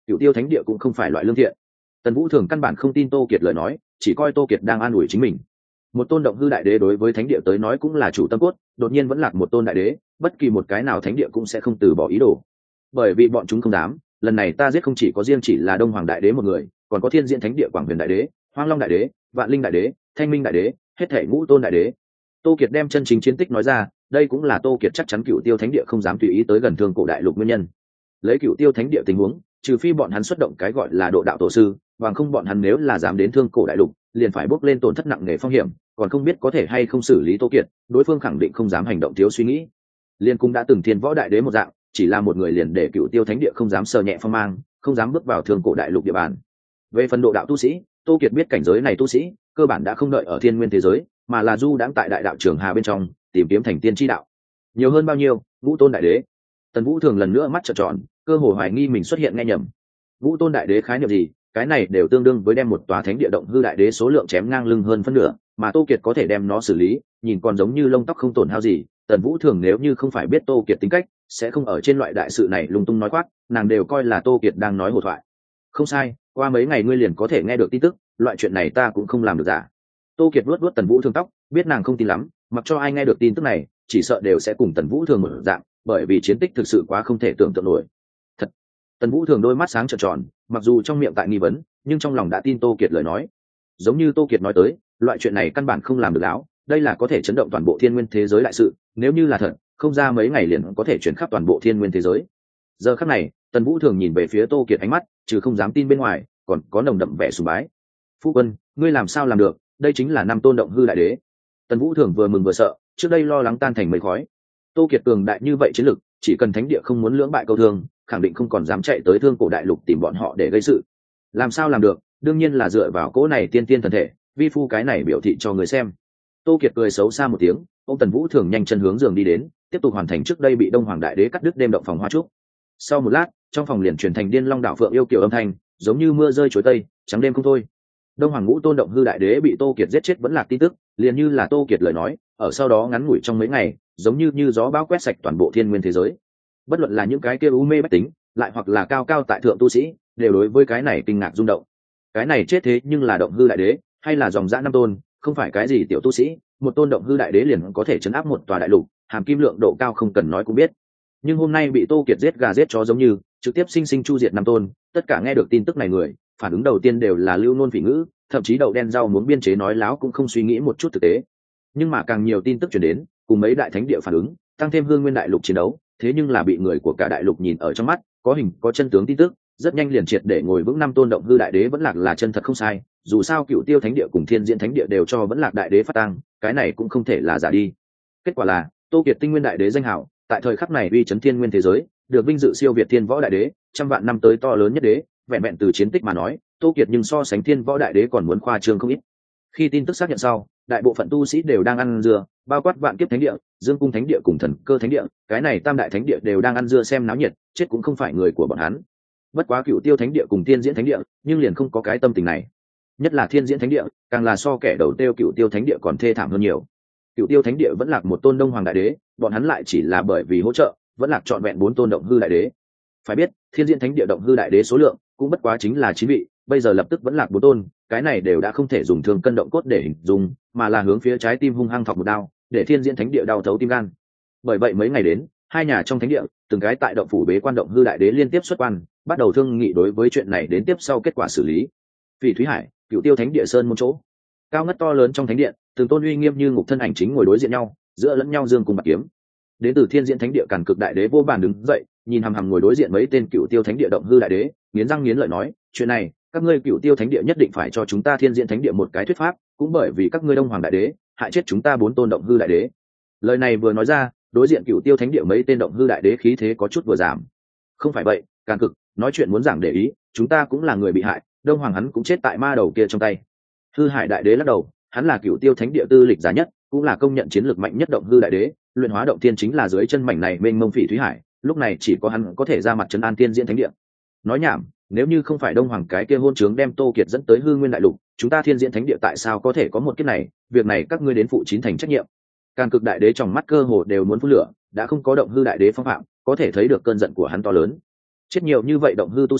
Cựu Tiêu Thánh Địa cũng không phải loại lương thiện. Tần Vũ Thường căn bản không tin Tô Kiệt lời nói, chỉ coi Tô Kiệt đang an ủi chính mình. Một tôn động hư đại đế đối với thánh địa tới nói cũng là chủ tâm cốt, đột nhiên vẫn lạc một tôn đại đế, bất kỳ một cái nào thánh địa cũng sẽ không từ bỏ ý đồ. Bởi vì bọn chúng không dám, lần này ta giết không chỉ có riêng chỉ là Đông Hoàng đại đế một người, còn có Thiên Diễn Thánh Địa Quảng Huyền đại đế, Hoang Long đại đế, Vạn Linh đại đế, Thanh Minh đại đế, hết thảy ngũ tôn đại đế. Tô Kiệt đem chân chính chiến tích nói ra, đây cũng là Tô Kiệt chắc chắn Cựu Tiêu Thánh Địa không dám tùy ý tới gần Thương Cổ đại lục nguyên nhân. Lấy Cựu Tiêu Thánh Địa tình huống, trừ phi bọn hắn xuất động cái gọi là độ đạo tổ sư, bằng không bọn hắn nếu là dám đến Thương Cổ đại lục, liền phải bốc lên tổn thất nặng nề phong hiểm, còn không biết có thể hay không xử lý Tô Kiệt, đối phương khẳng định không dám hành động thiếu suy nghĩ. Liên cũng đã từng Thiên Võ đại đế một dạng, chỉ là một người liền để Cựu Tiêu Thánh Địa không dám sờ nhẹ phong mang, không dám bước vào Thương Cổ đại lục địa bàn. Về phần độ đạo tu sĩ, Tô Kiệt biết cảnh giới này tu sĩ cơ bản đã không đợi ở thiên nguyên thế giới, mà là du đãng tại đại đạo trường hà bên trong tìm kiếm thành tiên chi đạo. Nhiều hơn bao nhiêu? Ngũ tôn đại đế. Tần Vũ Thường lần nữa mắt trợn tròn, cơ hồ hoài nghi mình xuất hiện nghe nhầm. Ngũ tôn đại đế khái niệm gì? Cái này đều tương đương với đem một tòa thánh địa động hư đại đế số lượng chém ngang lưng hơn phân nửa, mà Tô Kiệt có thể đem nó xử lý, nhìn còn giống như lông tóc không tổn hao gì. Tần Vũ Thường nếu như không phải biết Tô Kiệt tính cách, sẽ không ở trên loại đại sự này lung tung nói quát, nàng đều coi là Tô Kiệt đang nói hồ thoại. Không sai, qua mấy ngày ngươi liền có thể nghe được tin tức, loại chuyện này ta cũng không làm được giả. Tô Kiệt vuốt vuốt Tần Vũ Thường tóc, biết nàng không tin lắm, mặc cho ai nghe được tin tức này, chỉ sợ đều sẽ cùng Tần Vũ Thường một dạng, bởi vì chiến tích thực sự quá không thể tưởng tượng nổi. Thật. Tần Vũ Thường đôi mắt sáng trợn tròn, mặc dù trong miệng tại nghi vấn, nhưng trong lòng đã tin Tô Kiệt lời nói. Giống như Tô Kiệt nói tới, loại chuyện này căn bản không làm được lão, đây là có thể chấn động toàn bộ thiên nguyên thế giới đại sự, nếu như là thật, không ra mấy ngày liền có thể chuyển khắp toàn bộ thiên nguyên thế giới. Giờ khắc này, Tần Vũ Thường nhìn về phía Tô Kiệt ánh mắt, trừ không dám tin bên ngoài, còn có nồng đậm vẻ sùng bái. Phu quân, ngươi làm sao làm được? Đây chính là năm tôn động hư đại đế. Tần Vũ Thường vừa mừng vừa sợ, trước đây lo lắng tan thành mây khói. Tô Kiệt cường đại như vậy chiến lực, chỉ cần thánh địa không muốn lưỡng bại câu thương, khẳng định không còn dám chạy tới Thương Cổ đại lục tìm bọn họ để gây sự. Làm sao làm được? Đương nhiên là dựa vào cỗ này tiên tiên thần thể, vi phu cái này biểu thị cho người xem. Tô Kiệt cười xấu xa một tiếng, ông Tần Vũ Thường nhanh chân hướng giường đi đến, tiếp tục hoàn thành trước đây bị Đông Hoàng đại đế cắt đứt đêm động phòng hoa trúc. Sau một lát, trong phòng liền truyền thành Điên Long đảo phượng yêu kiều âm thanh, giống như mưa rơi chuối tây, trắng đêm không thôi. Đông Hoàng ngũ tôn động hư đại đế bị Tô Kiệt giết chết vẫn là tin tức, liền như là Tô Kiệt lời nói, ở sau đó ngắn ngủi trong mấy ngày, giống như gió bão quét sạch toàn bộ thiên nguyên thế giới. Bất luận là những cái kia u mê bách tính, lại hoặc là cao cao tại thượng tu sĩ, đều đối với cái này kinh ngạc rung động. Cái này chết thế nhưng là động hư đại đế, hay là dòng dã năm tôn, không phải cái gì tiểu tu sĩ, một tôn động hư đại đế liền có thể chấn áp một tòa đại lục, hàm kim lượng độ cao không cần nói cũng biết. Nhưng hôm nay bị Tô Kiệt giết gà giết chó giống như, trực tiếp sinh sinh chu diệt năm tôn, tất cả nghe được tin tức này người, phản ứng đầu tiên đều là lưu nôn phỉ ngữ, thậm chí đậu đen rau muốn biên chế nói láo cũng không suy nghĩ một chút thực tế. Nhưng mà càng nhiều tin tức truyền đến, cùng mấy đại thánh địa phản ứng, tăng thêm hương nguyên đại lục chiến đấu, thế nhưng là bị người của cả đại lục nhìn ở trong mắt, có hình có chân tướng tin tức, rất nhanh liền triệt để ngồi vững năm tôn động hư đại đế vẫn lạc là chân thật không sai, dù sao Cựu Tiêu Thánh Địa cùng Thiên Diễn Thánh Địa đều cho vẫn lạc đại đế phát tăng, cái này cũng không thể là giả đi. Kết quả là, Tô Kiệt tinh nguyên đại đế danh hào, tại thời khắc này uy chấn thiên nguyên thế giới, được vinh dự siêu việt thiên võ đại đế, trăm vạn năm tới to lớn nhất đế, vẹn vẹn từ chiến tích mà nói, Tô Kiệt nhưng so sánh thiên võ đại đế còn muốn khoa trương không ít. Khi tin tức xác nhận sau, đại bộ phận tu sĩ đều đang ăn dưa, bao quát Vạn Kiếp Thánh Địa, Dương Cung Thánh Địa cùng Thần Cơ Thánh Địa, cái này tam đại thánh địa đều đang ăn dưa xem náo nhiệt, chết cũng không phải người của bọn hắn. Bất quá Cựu Tiêu Thánh Địa cùng Thiên Diễn Thánh Địa, nhưng liền không có cái tâm tình này. Nhất là Thiên Diễn Thánh Địa, càng là so kẻ đầu tiêu Cựu Tiêu Thánh Địa còn thê thảm hơn nhiều. Cựu Tiêu Thánh Địa vẫn lạc một tôn Đông Hoàng đại đế, bọn hắn lại chỉ là bởi vì hỗ trợ, vẫn lạc trọn vẹn 4 tôn động hư đại đế. Phải biết, Thiên Diễn Thánh Địa động hư đại đế số lượng cũng bất quá chính là 9 vị, bây giờ lập tức vẫn lạc 4 tôn, cái này đều đã không thể dùng thương cân động cốt để hình dung, mà là hướng phía trái tim hung hăng thọc một đao, để Thiên Diễn Thánh Địa đau thấu tim gan. Bởi vậy mấy ngày đến, hai nhà trong thánh địa, từng cái tại động phủ bế quan động hư đại đế liên tiếp xuất quan, bắt đầu thương nghị đối với chuyện này đến tiếp sau kết quả xử lý. Phỉ Thúy Hải, Cựu Tiêu Thánh Địa sơn môn chỗ, cao ngất to lớn trong thánh điện, từng tôn uy nghiêm như ngục thân ảnh chính ngồi đối diện nhau, giữa lẫn nhau dương cùng bạc kiếm. Đến từ Thiên Diễn Thánh Địa Càn Cực đại đế vô bàn đứng dậy, nhìn hằm hằm ngồi đối diện mấy tên Cựu Tiêu Thánh Địa động hư đại đế, nghiến răng nghiến lợi nói, chuyện này, các ngươi Cựu Tiêu Thánh Địa nhất định phải cho chúng ta Thiên Diễn Thánh Địa một cái thuyết pháp, cũng bởi vì các ngươi Đông Hoàng đại đế hại chết chúng ta 4 tôn động hư đại đế. Lời này vừa nói ra, đối diện Cựu Tiêu Thánh Địa mấy tên động hư đại đế khí thế có chút vừa giảm. Không phải vậy, Càn Cực nói chuyện muốn giảng để ý, chúng ta cũng là người bị hại, Đông Hoàng hắn cũng chết tại ma đầu kia trong tay. Hư Hải đại đế lắc đầu, hắn là Cựu Tiêu Thánh Địa tư lịch giá nhất, cũng là công nhận chiến lược mạnh nhất động hư đại đế, luyện hóa động thiên chính là dưới chân mảnh này mênh mông Phỉ Thúy Hải, lúc này chỉ có hắn có thể ra mặt trấn an Thiên Diễn Thánh Địa. Nói nhảm, nếu như không phải Đông Hoàng cái kia hôn trướng đem Tô Kiệt dẫn tới hư nguyên đại lục, chúng ta Thiên Diễn Thánh Địa tại sao có thể có một kiếp này, việc này các ngươi đến phụ chín thành trách nhiệm. Càn Cực đại đế trong mắt cơ hồ đều muốn phun lửa, đã không có động hư đại đế phong phạm, có thể thấy được cơn giận của hắn to lớn. Chết nhiều như vậy động hư tu sĩ,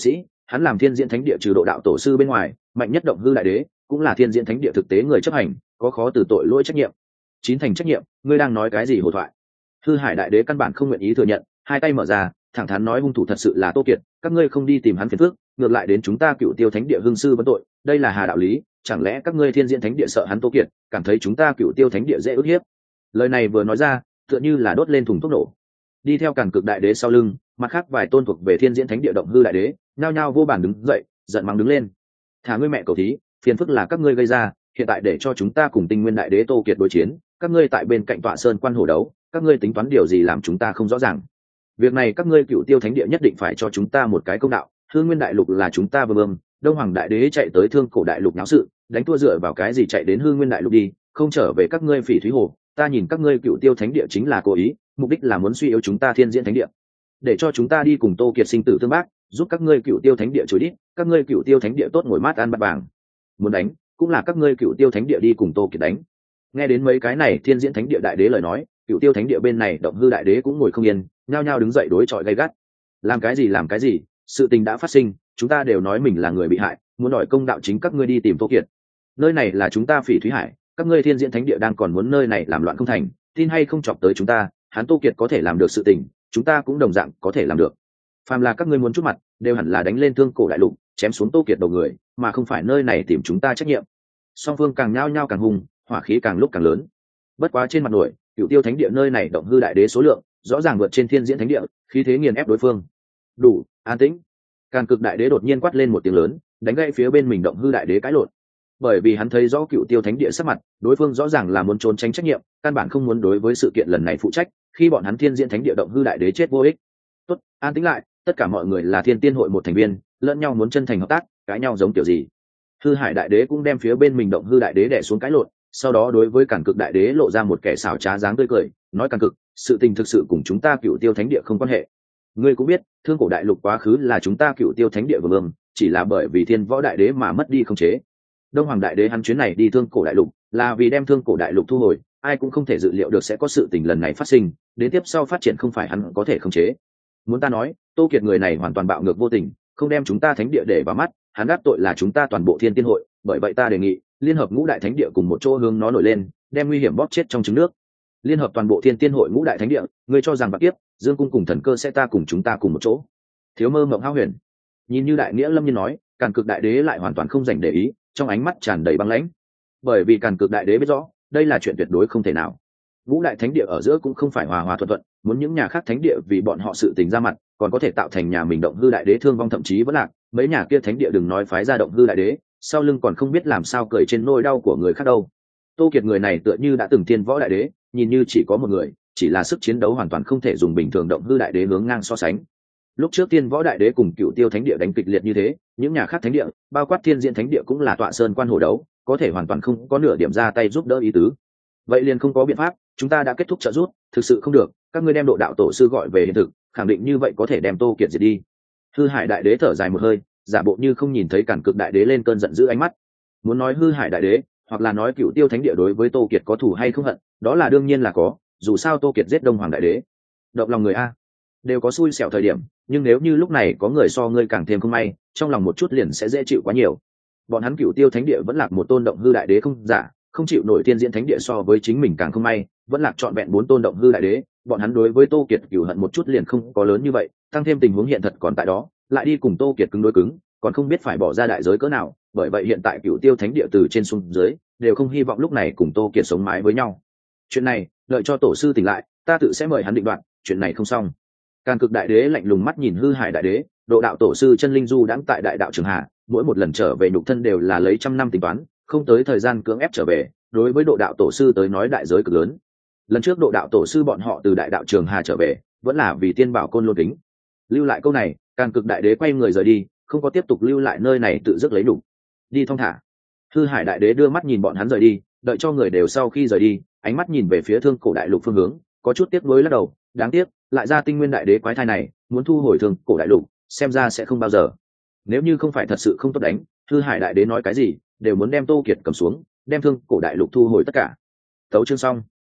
Hắn làm thiên diễn thánh địa trừ độ đạo tổ sư bên ngoài mạnh nhất động hư đại đế, cũng là thiên diễn thánh địa thực tế người chấp hành, có khó từ tội lỗi trách nhiệm. Chín thành trách nhiệm, ngươi đang nói cái gì hồ thoại? Hư Hải đại đế căn bản không nguyện ý thừa nhận, hai tay mở ra thẳng thắn nói hung thủ thật sự là Tô Kiệt, các ngươi không đi tìm hắn phiền phức, ngược lại đến chúng ta Cựu Tiêu thánh địa hương sư vấn tội, đây là hà đạo lý. Chẳng lẽ các ngươi thiên diễn thánh địa sợ hắn Tô Kiệt, cảm thấy chúng ta Cựu Tiêu thánh địa dễ ức hiếp? Lời này vừa nói ra tựa như là đốt lên thùng thuốc nổ. Đi theo Càn Cực đại đế sau lưng, mặt khác vài tôn thuộc về thiên diễn thánh địa động hư đại đế nhao nhao vô bản đứng dậy, giận mắng đứng lên. Thả ngươi mẹ cầu thí, phiền phức là các ngươi gây ra, hiện tại để cho chúng ta cùng Tinh Nguyên đại đế Tô Kiệt đối chiến, các ngươi tại bên cạnh tọa sơn quan hổ đấu, các ngươi tính toán điều gì làm chúng ta không rõ ràng. Việc này các ngươi Cựu Tiêu thánh địa nhất định phải cho chúng ta một cái công đạo. Hương Nguyên đại lục là chúng ta vương, Đông Hoàng đại đế chạy tới Thương Cổ đại lục náo sự, đánh thua dựa vào cái gì chạy đến Hương Nguyên đại lục đi, không trở về các ngươi Phỉ Thúy Hồ. Ta nhìn các ngươi Cựu Tiêu thánh địa chính là cố ý, mục đích là muốn suy yếu chúng ta Thiên Diễn thánh địa, để cho chúng ta đi cùng Tô Kiệt sinh tử tương bác, giúp các ngươi Cựu Tiêu thánh địa chối đi, các ngươi Cựu Tiêu thánh địa tốt ngồi mát ăn bát vàng. Muốn đánh cũng là các ngươi Cựu Tiêu thánh địa đi cùng Tô Kiệt đánh. Nghe đến mấy cái này Thiên Diễn thánh địa đại đế lời nói, Cựu Tiêu thánh địa bên này động hư đại đế cũng ngồi không yên, nhao nhao đứng dậy đối chọi gay gắt. Làm cái gì, sự tình đã phát sinh, chúng ta đều nói mình là người bị hại, muốn đòi công đạo chính các ngươi đi tìm Tô Kiệt. Nơi này là chúng ta Phỉ Thúy Hải, các ngươi Thiên Diễn thánh địa đang còn muốn nơi này làm loạn không thành, tin hay không chọc tới chúng ta, hắn Tô Kiệt có thể làm được sự tình, chúng ta cũng đồng dạng có thể làm được. Phàm là các ngươi muốn chút mặt, đều hẳn là đánh lên Thương Cổ đại lục, chém xuống Tô Kiệt đầu người, mà không phải nơi này tìm chúng ta trách nhiệm. Song phương càng nhao nhao càng hùng, hỏa khí càng lúc càng lớn. Bất quá trên mặt nổi, Cựu Tiêu thánh địa nơi này động hư đại đế số lượng rõ ràng vượt trên Thiên Diễn thánh địa, khí thế nghiền ép đối phương. Đủ, an tĩnh. Càn Cực đại đế đột nhiên quát lên một tiếng lớn, đánh gãy phía bên mình động hư đại đế cãi lộn. Bởi vì hắn thấy rõ Cựu Tiêu thánh địa sắc mặt, đối phương rõ ràng là muốn trốn tránh trách nhiệm, căn bản không muốn đối với sự kiện lần này phụ trách, khi bọn hắn Thiên Diễn thánh địa động hư đại đế chết vô ích. Tốt, an tĩnh lại, tất cả mọi người là Thiên Tiên hội một thành viên, lẫn nhau muốn chân thành hợp tác, cãi nhau giống kiểu gì? Hư Hải đại đế cũng đem phía bên mình động hư đại đế đè xuống cãi lộn, sau đó đối với Càn Cực đại đế lộ ra một kẻ xảo trá dáng tươi cười, nói: Càn Cực, sự tình thực sự cùng chúng ta Cựu Tiêu thánh địa không quan hệ. Ngươi cũng biết, Thương Cổ đại lục quá khứ là chúng ta Cựu Tiêu thánh địa vương, chỉ là bởi vì Thiên Võ đại đế mà mất đi khống chế. Đông Hoàng đại đế hắn chuyến này đi Thương Cổ đại lục là vì đem Thương Cổ đại lục thu hồi, ai cũng không thể dự liệu được sẽ có sự tình lần này phát sinh, đến tiếp sau phát triển không phải hắn có thể khống chế. Muốn ta nói, Tô Kiệt người này hoàn toàn bạo ngược vô tình, không đem chúng ta thánh địa để vào mắt, hắn đáp tội là chúng ta toàn bộ Thiên Tiên hội, bởi vậy ta đề nghị liên hợp ngũ đại thánh địa cùng một chỗ hướng nó nổi lên, đem nguy hiểm bóp chết trong trứng nước. Liên hợp toàn bộ Thiên Tiên hội ngũ đại thánh địa, ngươi cho rằng bạc tiếp Dương cung cùng Thần Cơ sẽ ta cùng chúng ta cùng một chỗ? Thiếu mơ mộng hão huyền. Nhìn như đại nghĩa lâm nhiên nói, Càn Cực đại đế lại hoàn toàn không dành để ý, trong ánh mắt tràn đầy băng lãnh. Bởi vì Càn Cực đại đế biết rõ, đây là chuyện tuyệt đối không thể nào. Ngũ đại thánh địa ở giữa cũng không phải hòa hòa thuận thuận, muốn những nhà khác thánh địa vì bọn họ sự tình ra mặt, còn có thể tạo thành nhà mình động hư đại đế thương vong thậm chí vẫn lạc, mấy nhà kia thánh địa đừng nói phái ra động hư đại đế, sau lưng còn không biết làm sao cười trên nỗi đau của người khác đâu. Tô Kiệt người này tựa như đã từng Thiên Võ đại đế, nhìn như chỉ có một người, chỉ là sức chiến đấu hoàn toàn không thể dùng bình thường động hư đại đế hướng ngang so sánh. Lúc trước Thiên Võ đại đế cùng Cựu Tiêu thánh địa đánh kịch liệt như thế, những nhà khác thánh địa, bao quát Thiên Diễn thánh địa cũng là tọa sơn quan hổ đấu, có thể hoàn toàn không có nửa điểm ra tay giúp đỡ ý tứ. Vậy liền không có biện pháp, chúng ta đã kết thúc trợ giúp, thực sự không được, các ngươi đem độ đạo tổ sư gọi về hiện thực, khẳng định như vậy có thể đem Tô Kiệt diệt đi. Hư Hải đại đế thở dài một hơi, giả bộ như không nhìn thấy Càn Cực đại đế lên cơn giận dữ ánh mắt. Muốn nói Hư Hải đại đế, hoặc là nói Cựu Tiêu thánh địa đối với Tô Kiệt có thù hay không hận, đó là đương nhiên là có, dù sao Tô Kiệt giết Đông Hoàng đại đế. Động lòng người a, đều có xui xẻo thời điểm, nhưng nếu như lúc này có người so ngươi càng thêm không may, trong lòng một chút liền sẽ dễ chịu quá nhiều. Bọn hắn Cựu Tiêu thánh địa vẫn lạc một tôn động hư đại đế không giả, không chịu nổi Thiên Diễn thánh địa so với chính mình càng không may, vẫn lạc trọn vẹn 4 tôn động hư đại đế, bọn hắn đối với Tô Kiệt cửu hận một chút liền không có lớn như vậy, tăng thêm tình huống hiện thật còn tại đó, lại đi cùng Tô Kiệt cứng đối cứng, còn không biết phải bỏ ra đại giới cỡ nào, bởi vậy hiện tại Cựu Tiêu thánh địa từ trên xuống dưới đều không hy vọng lúc này cùng Tô Kiệt sống mái với nhau. Chuyện này, đợi cho tổ sư tỉnh lại, ta tự sẽ mời hắn định đoạt, chuyện này không xong. Càn Cực đại đế lạnh lùng mắt nhìn Hư Hải đại đế, độ đạo tổ sư chân linh du đãng tại đại đạo Trường Hà, mỗi một lần trở về nhục thân đều là lấy trăm năm tính toán, không tới thời gian cưỡng ép trở về, đối với độ đạo tổ sư tới nói đại giới cực lớn. Lần trước độ đạo tổ sư bọn họ từ đại đạo Trường Hà trở về, vẫn là vì tiên bảo côn lôn kính. Lưu lại câu này, Càn Cực đại đế quay người rời đi, không có tiếp tục lưu lại nơi này tự dứt lấy đủ. Đi thong thả. Hư Hải đại đế đưa mắt nhìn bọn hắn rời đi, đợi cho người đều sau khi rời đi, ánh mắt nhìn về phía Thương Cổ đại lục phương hướng, có chút tiếc nuối lắc đầu, đáng tiếc, lại ra Tinh Nguyên đại đế quái thai này, muốn thu hồi Thương Cổ đại lục, xem ra sẽ không bao giờ. Nếu như không phải thật sự không tốt đánh, Hư Hải đại đế nói cái gì, đều muốn đem Tô Kiệt cầm xuống, đem Thương Cổ đại lục thu hồi tất cả. Tấu chương xong.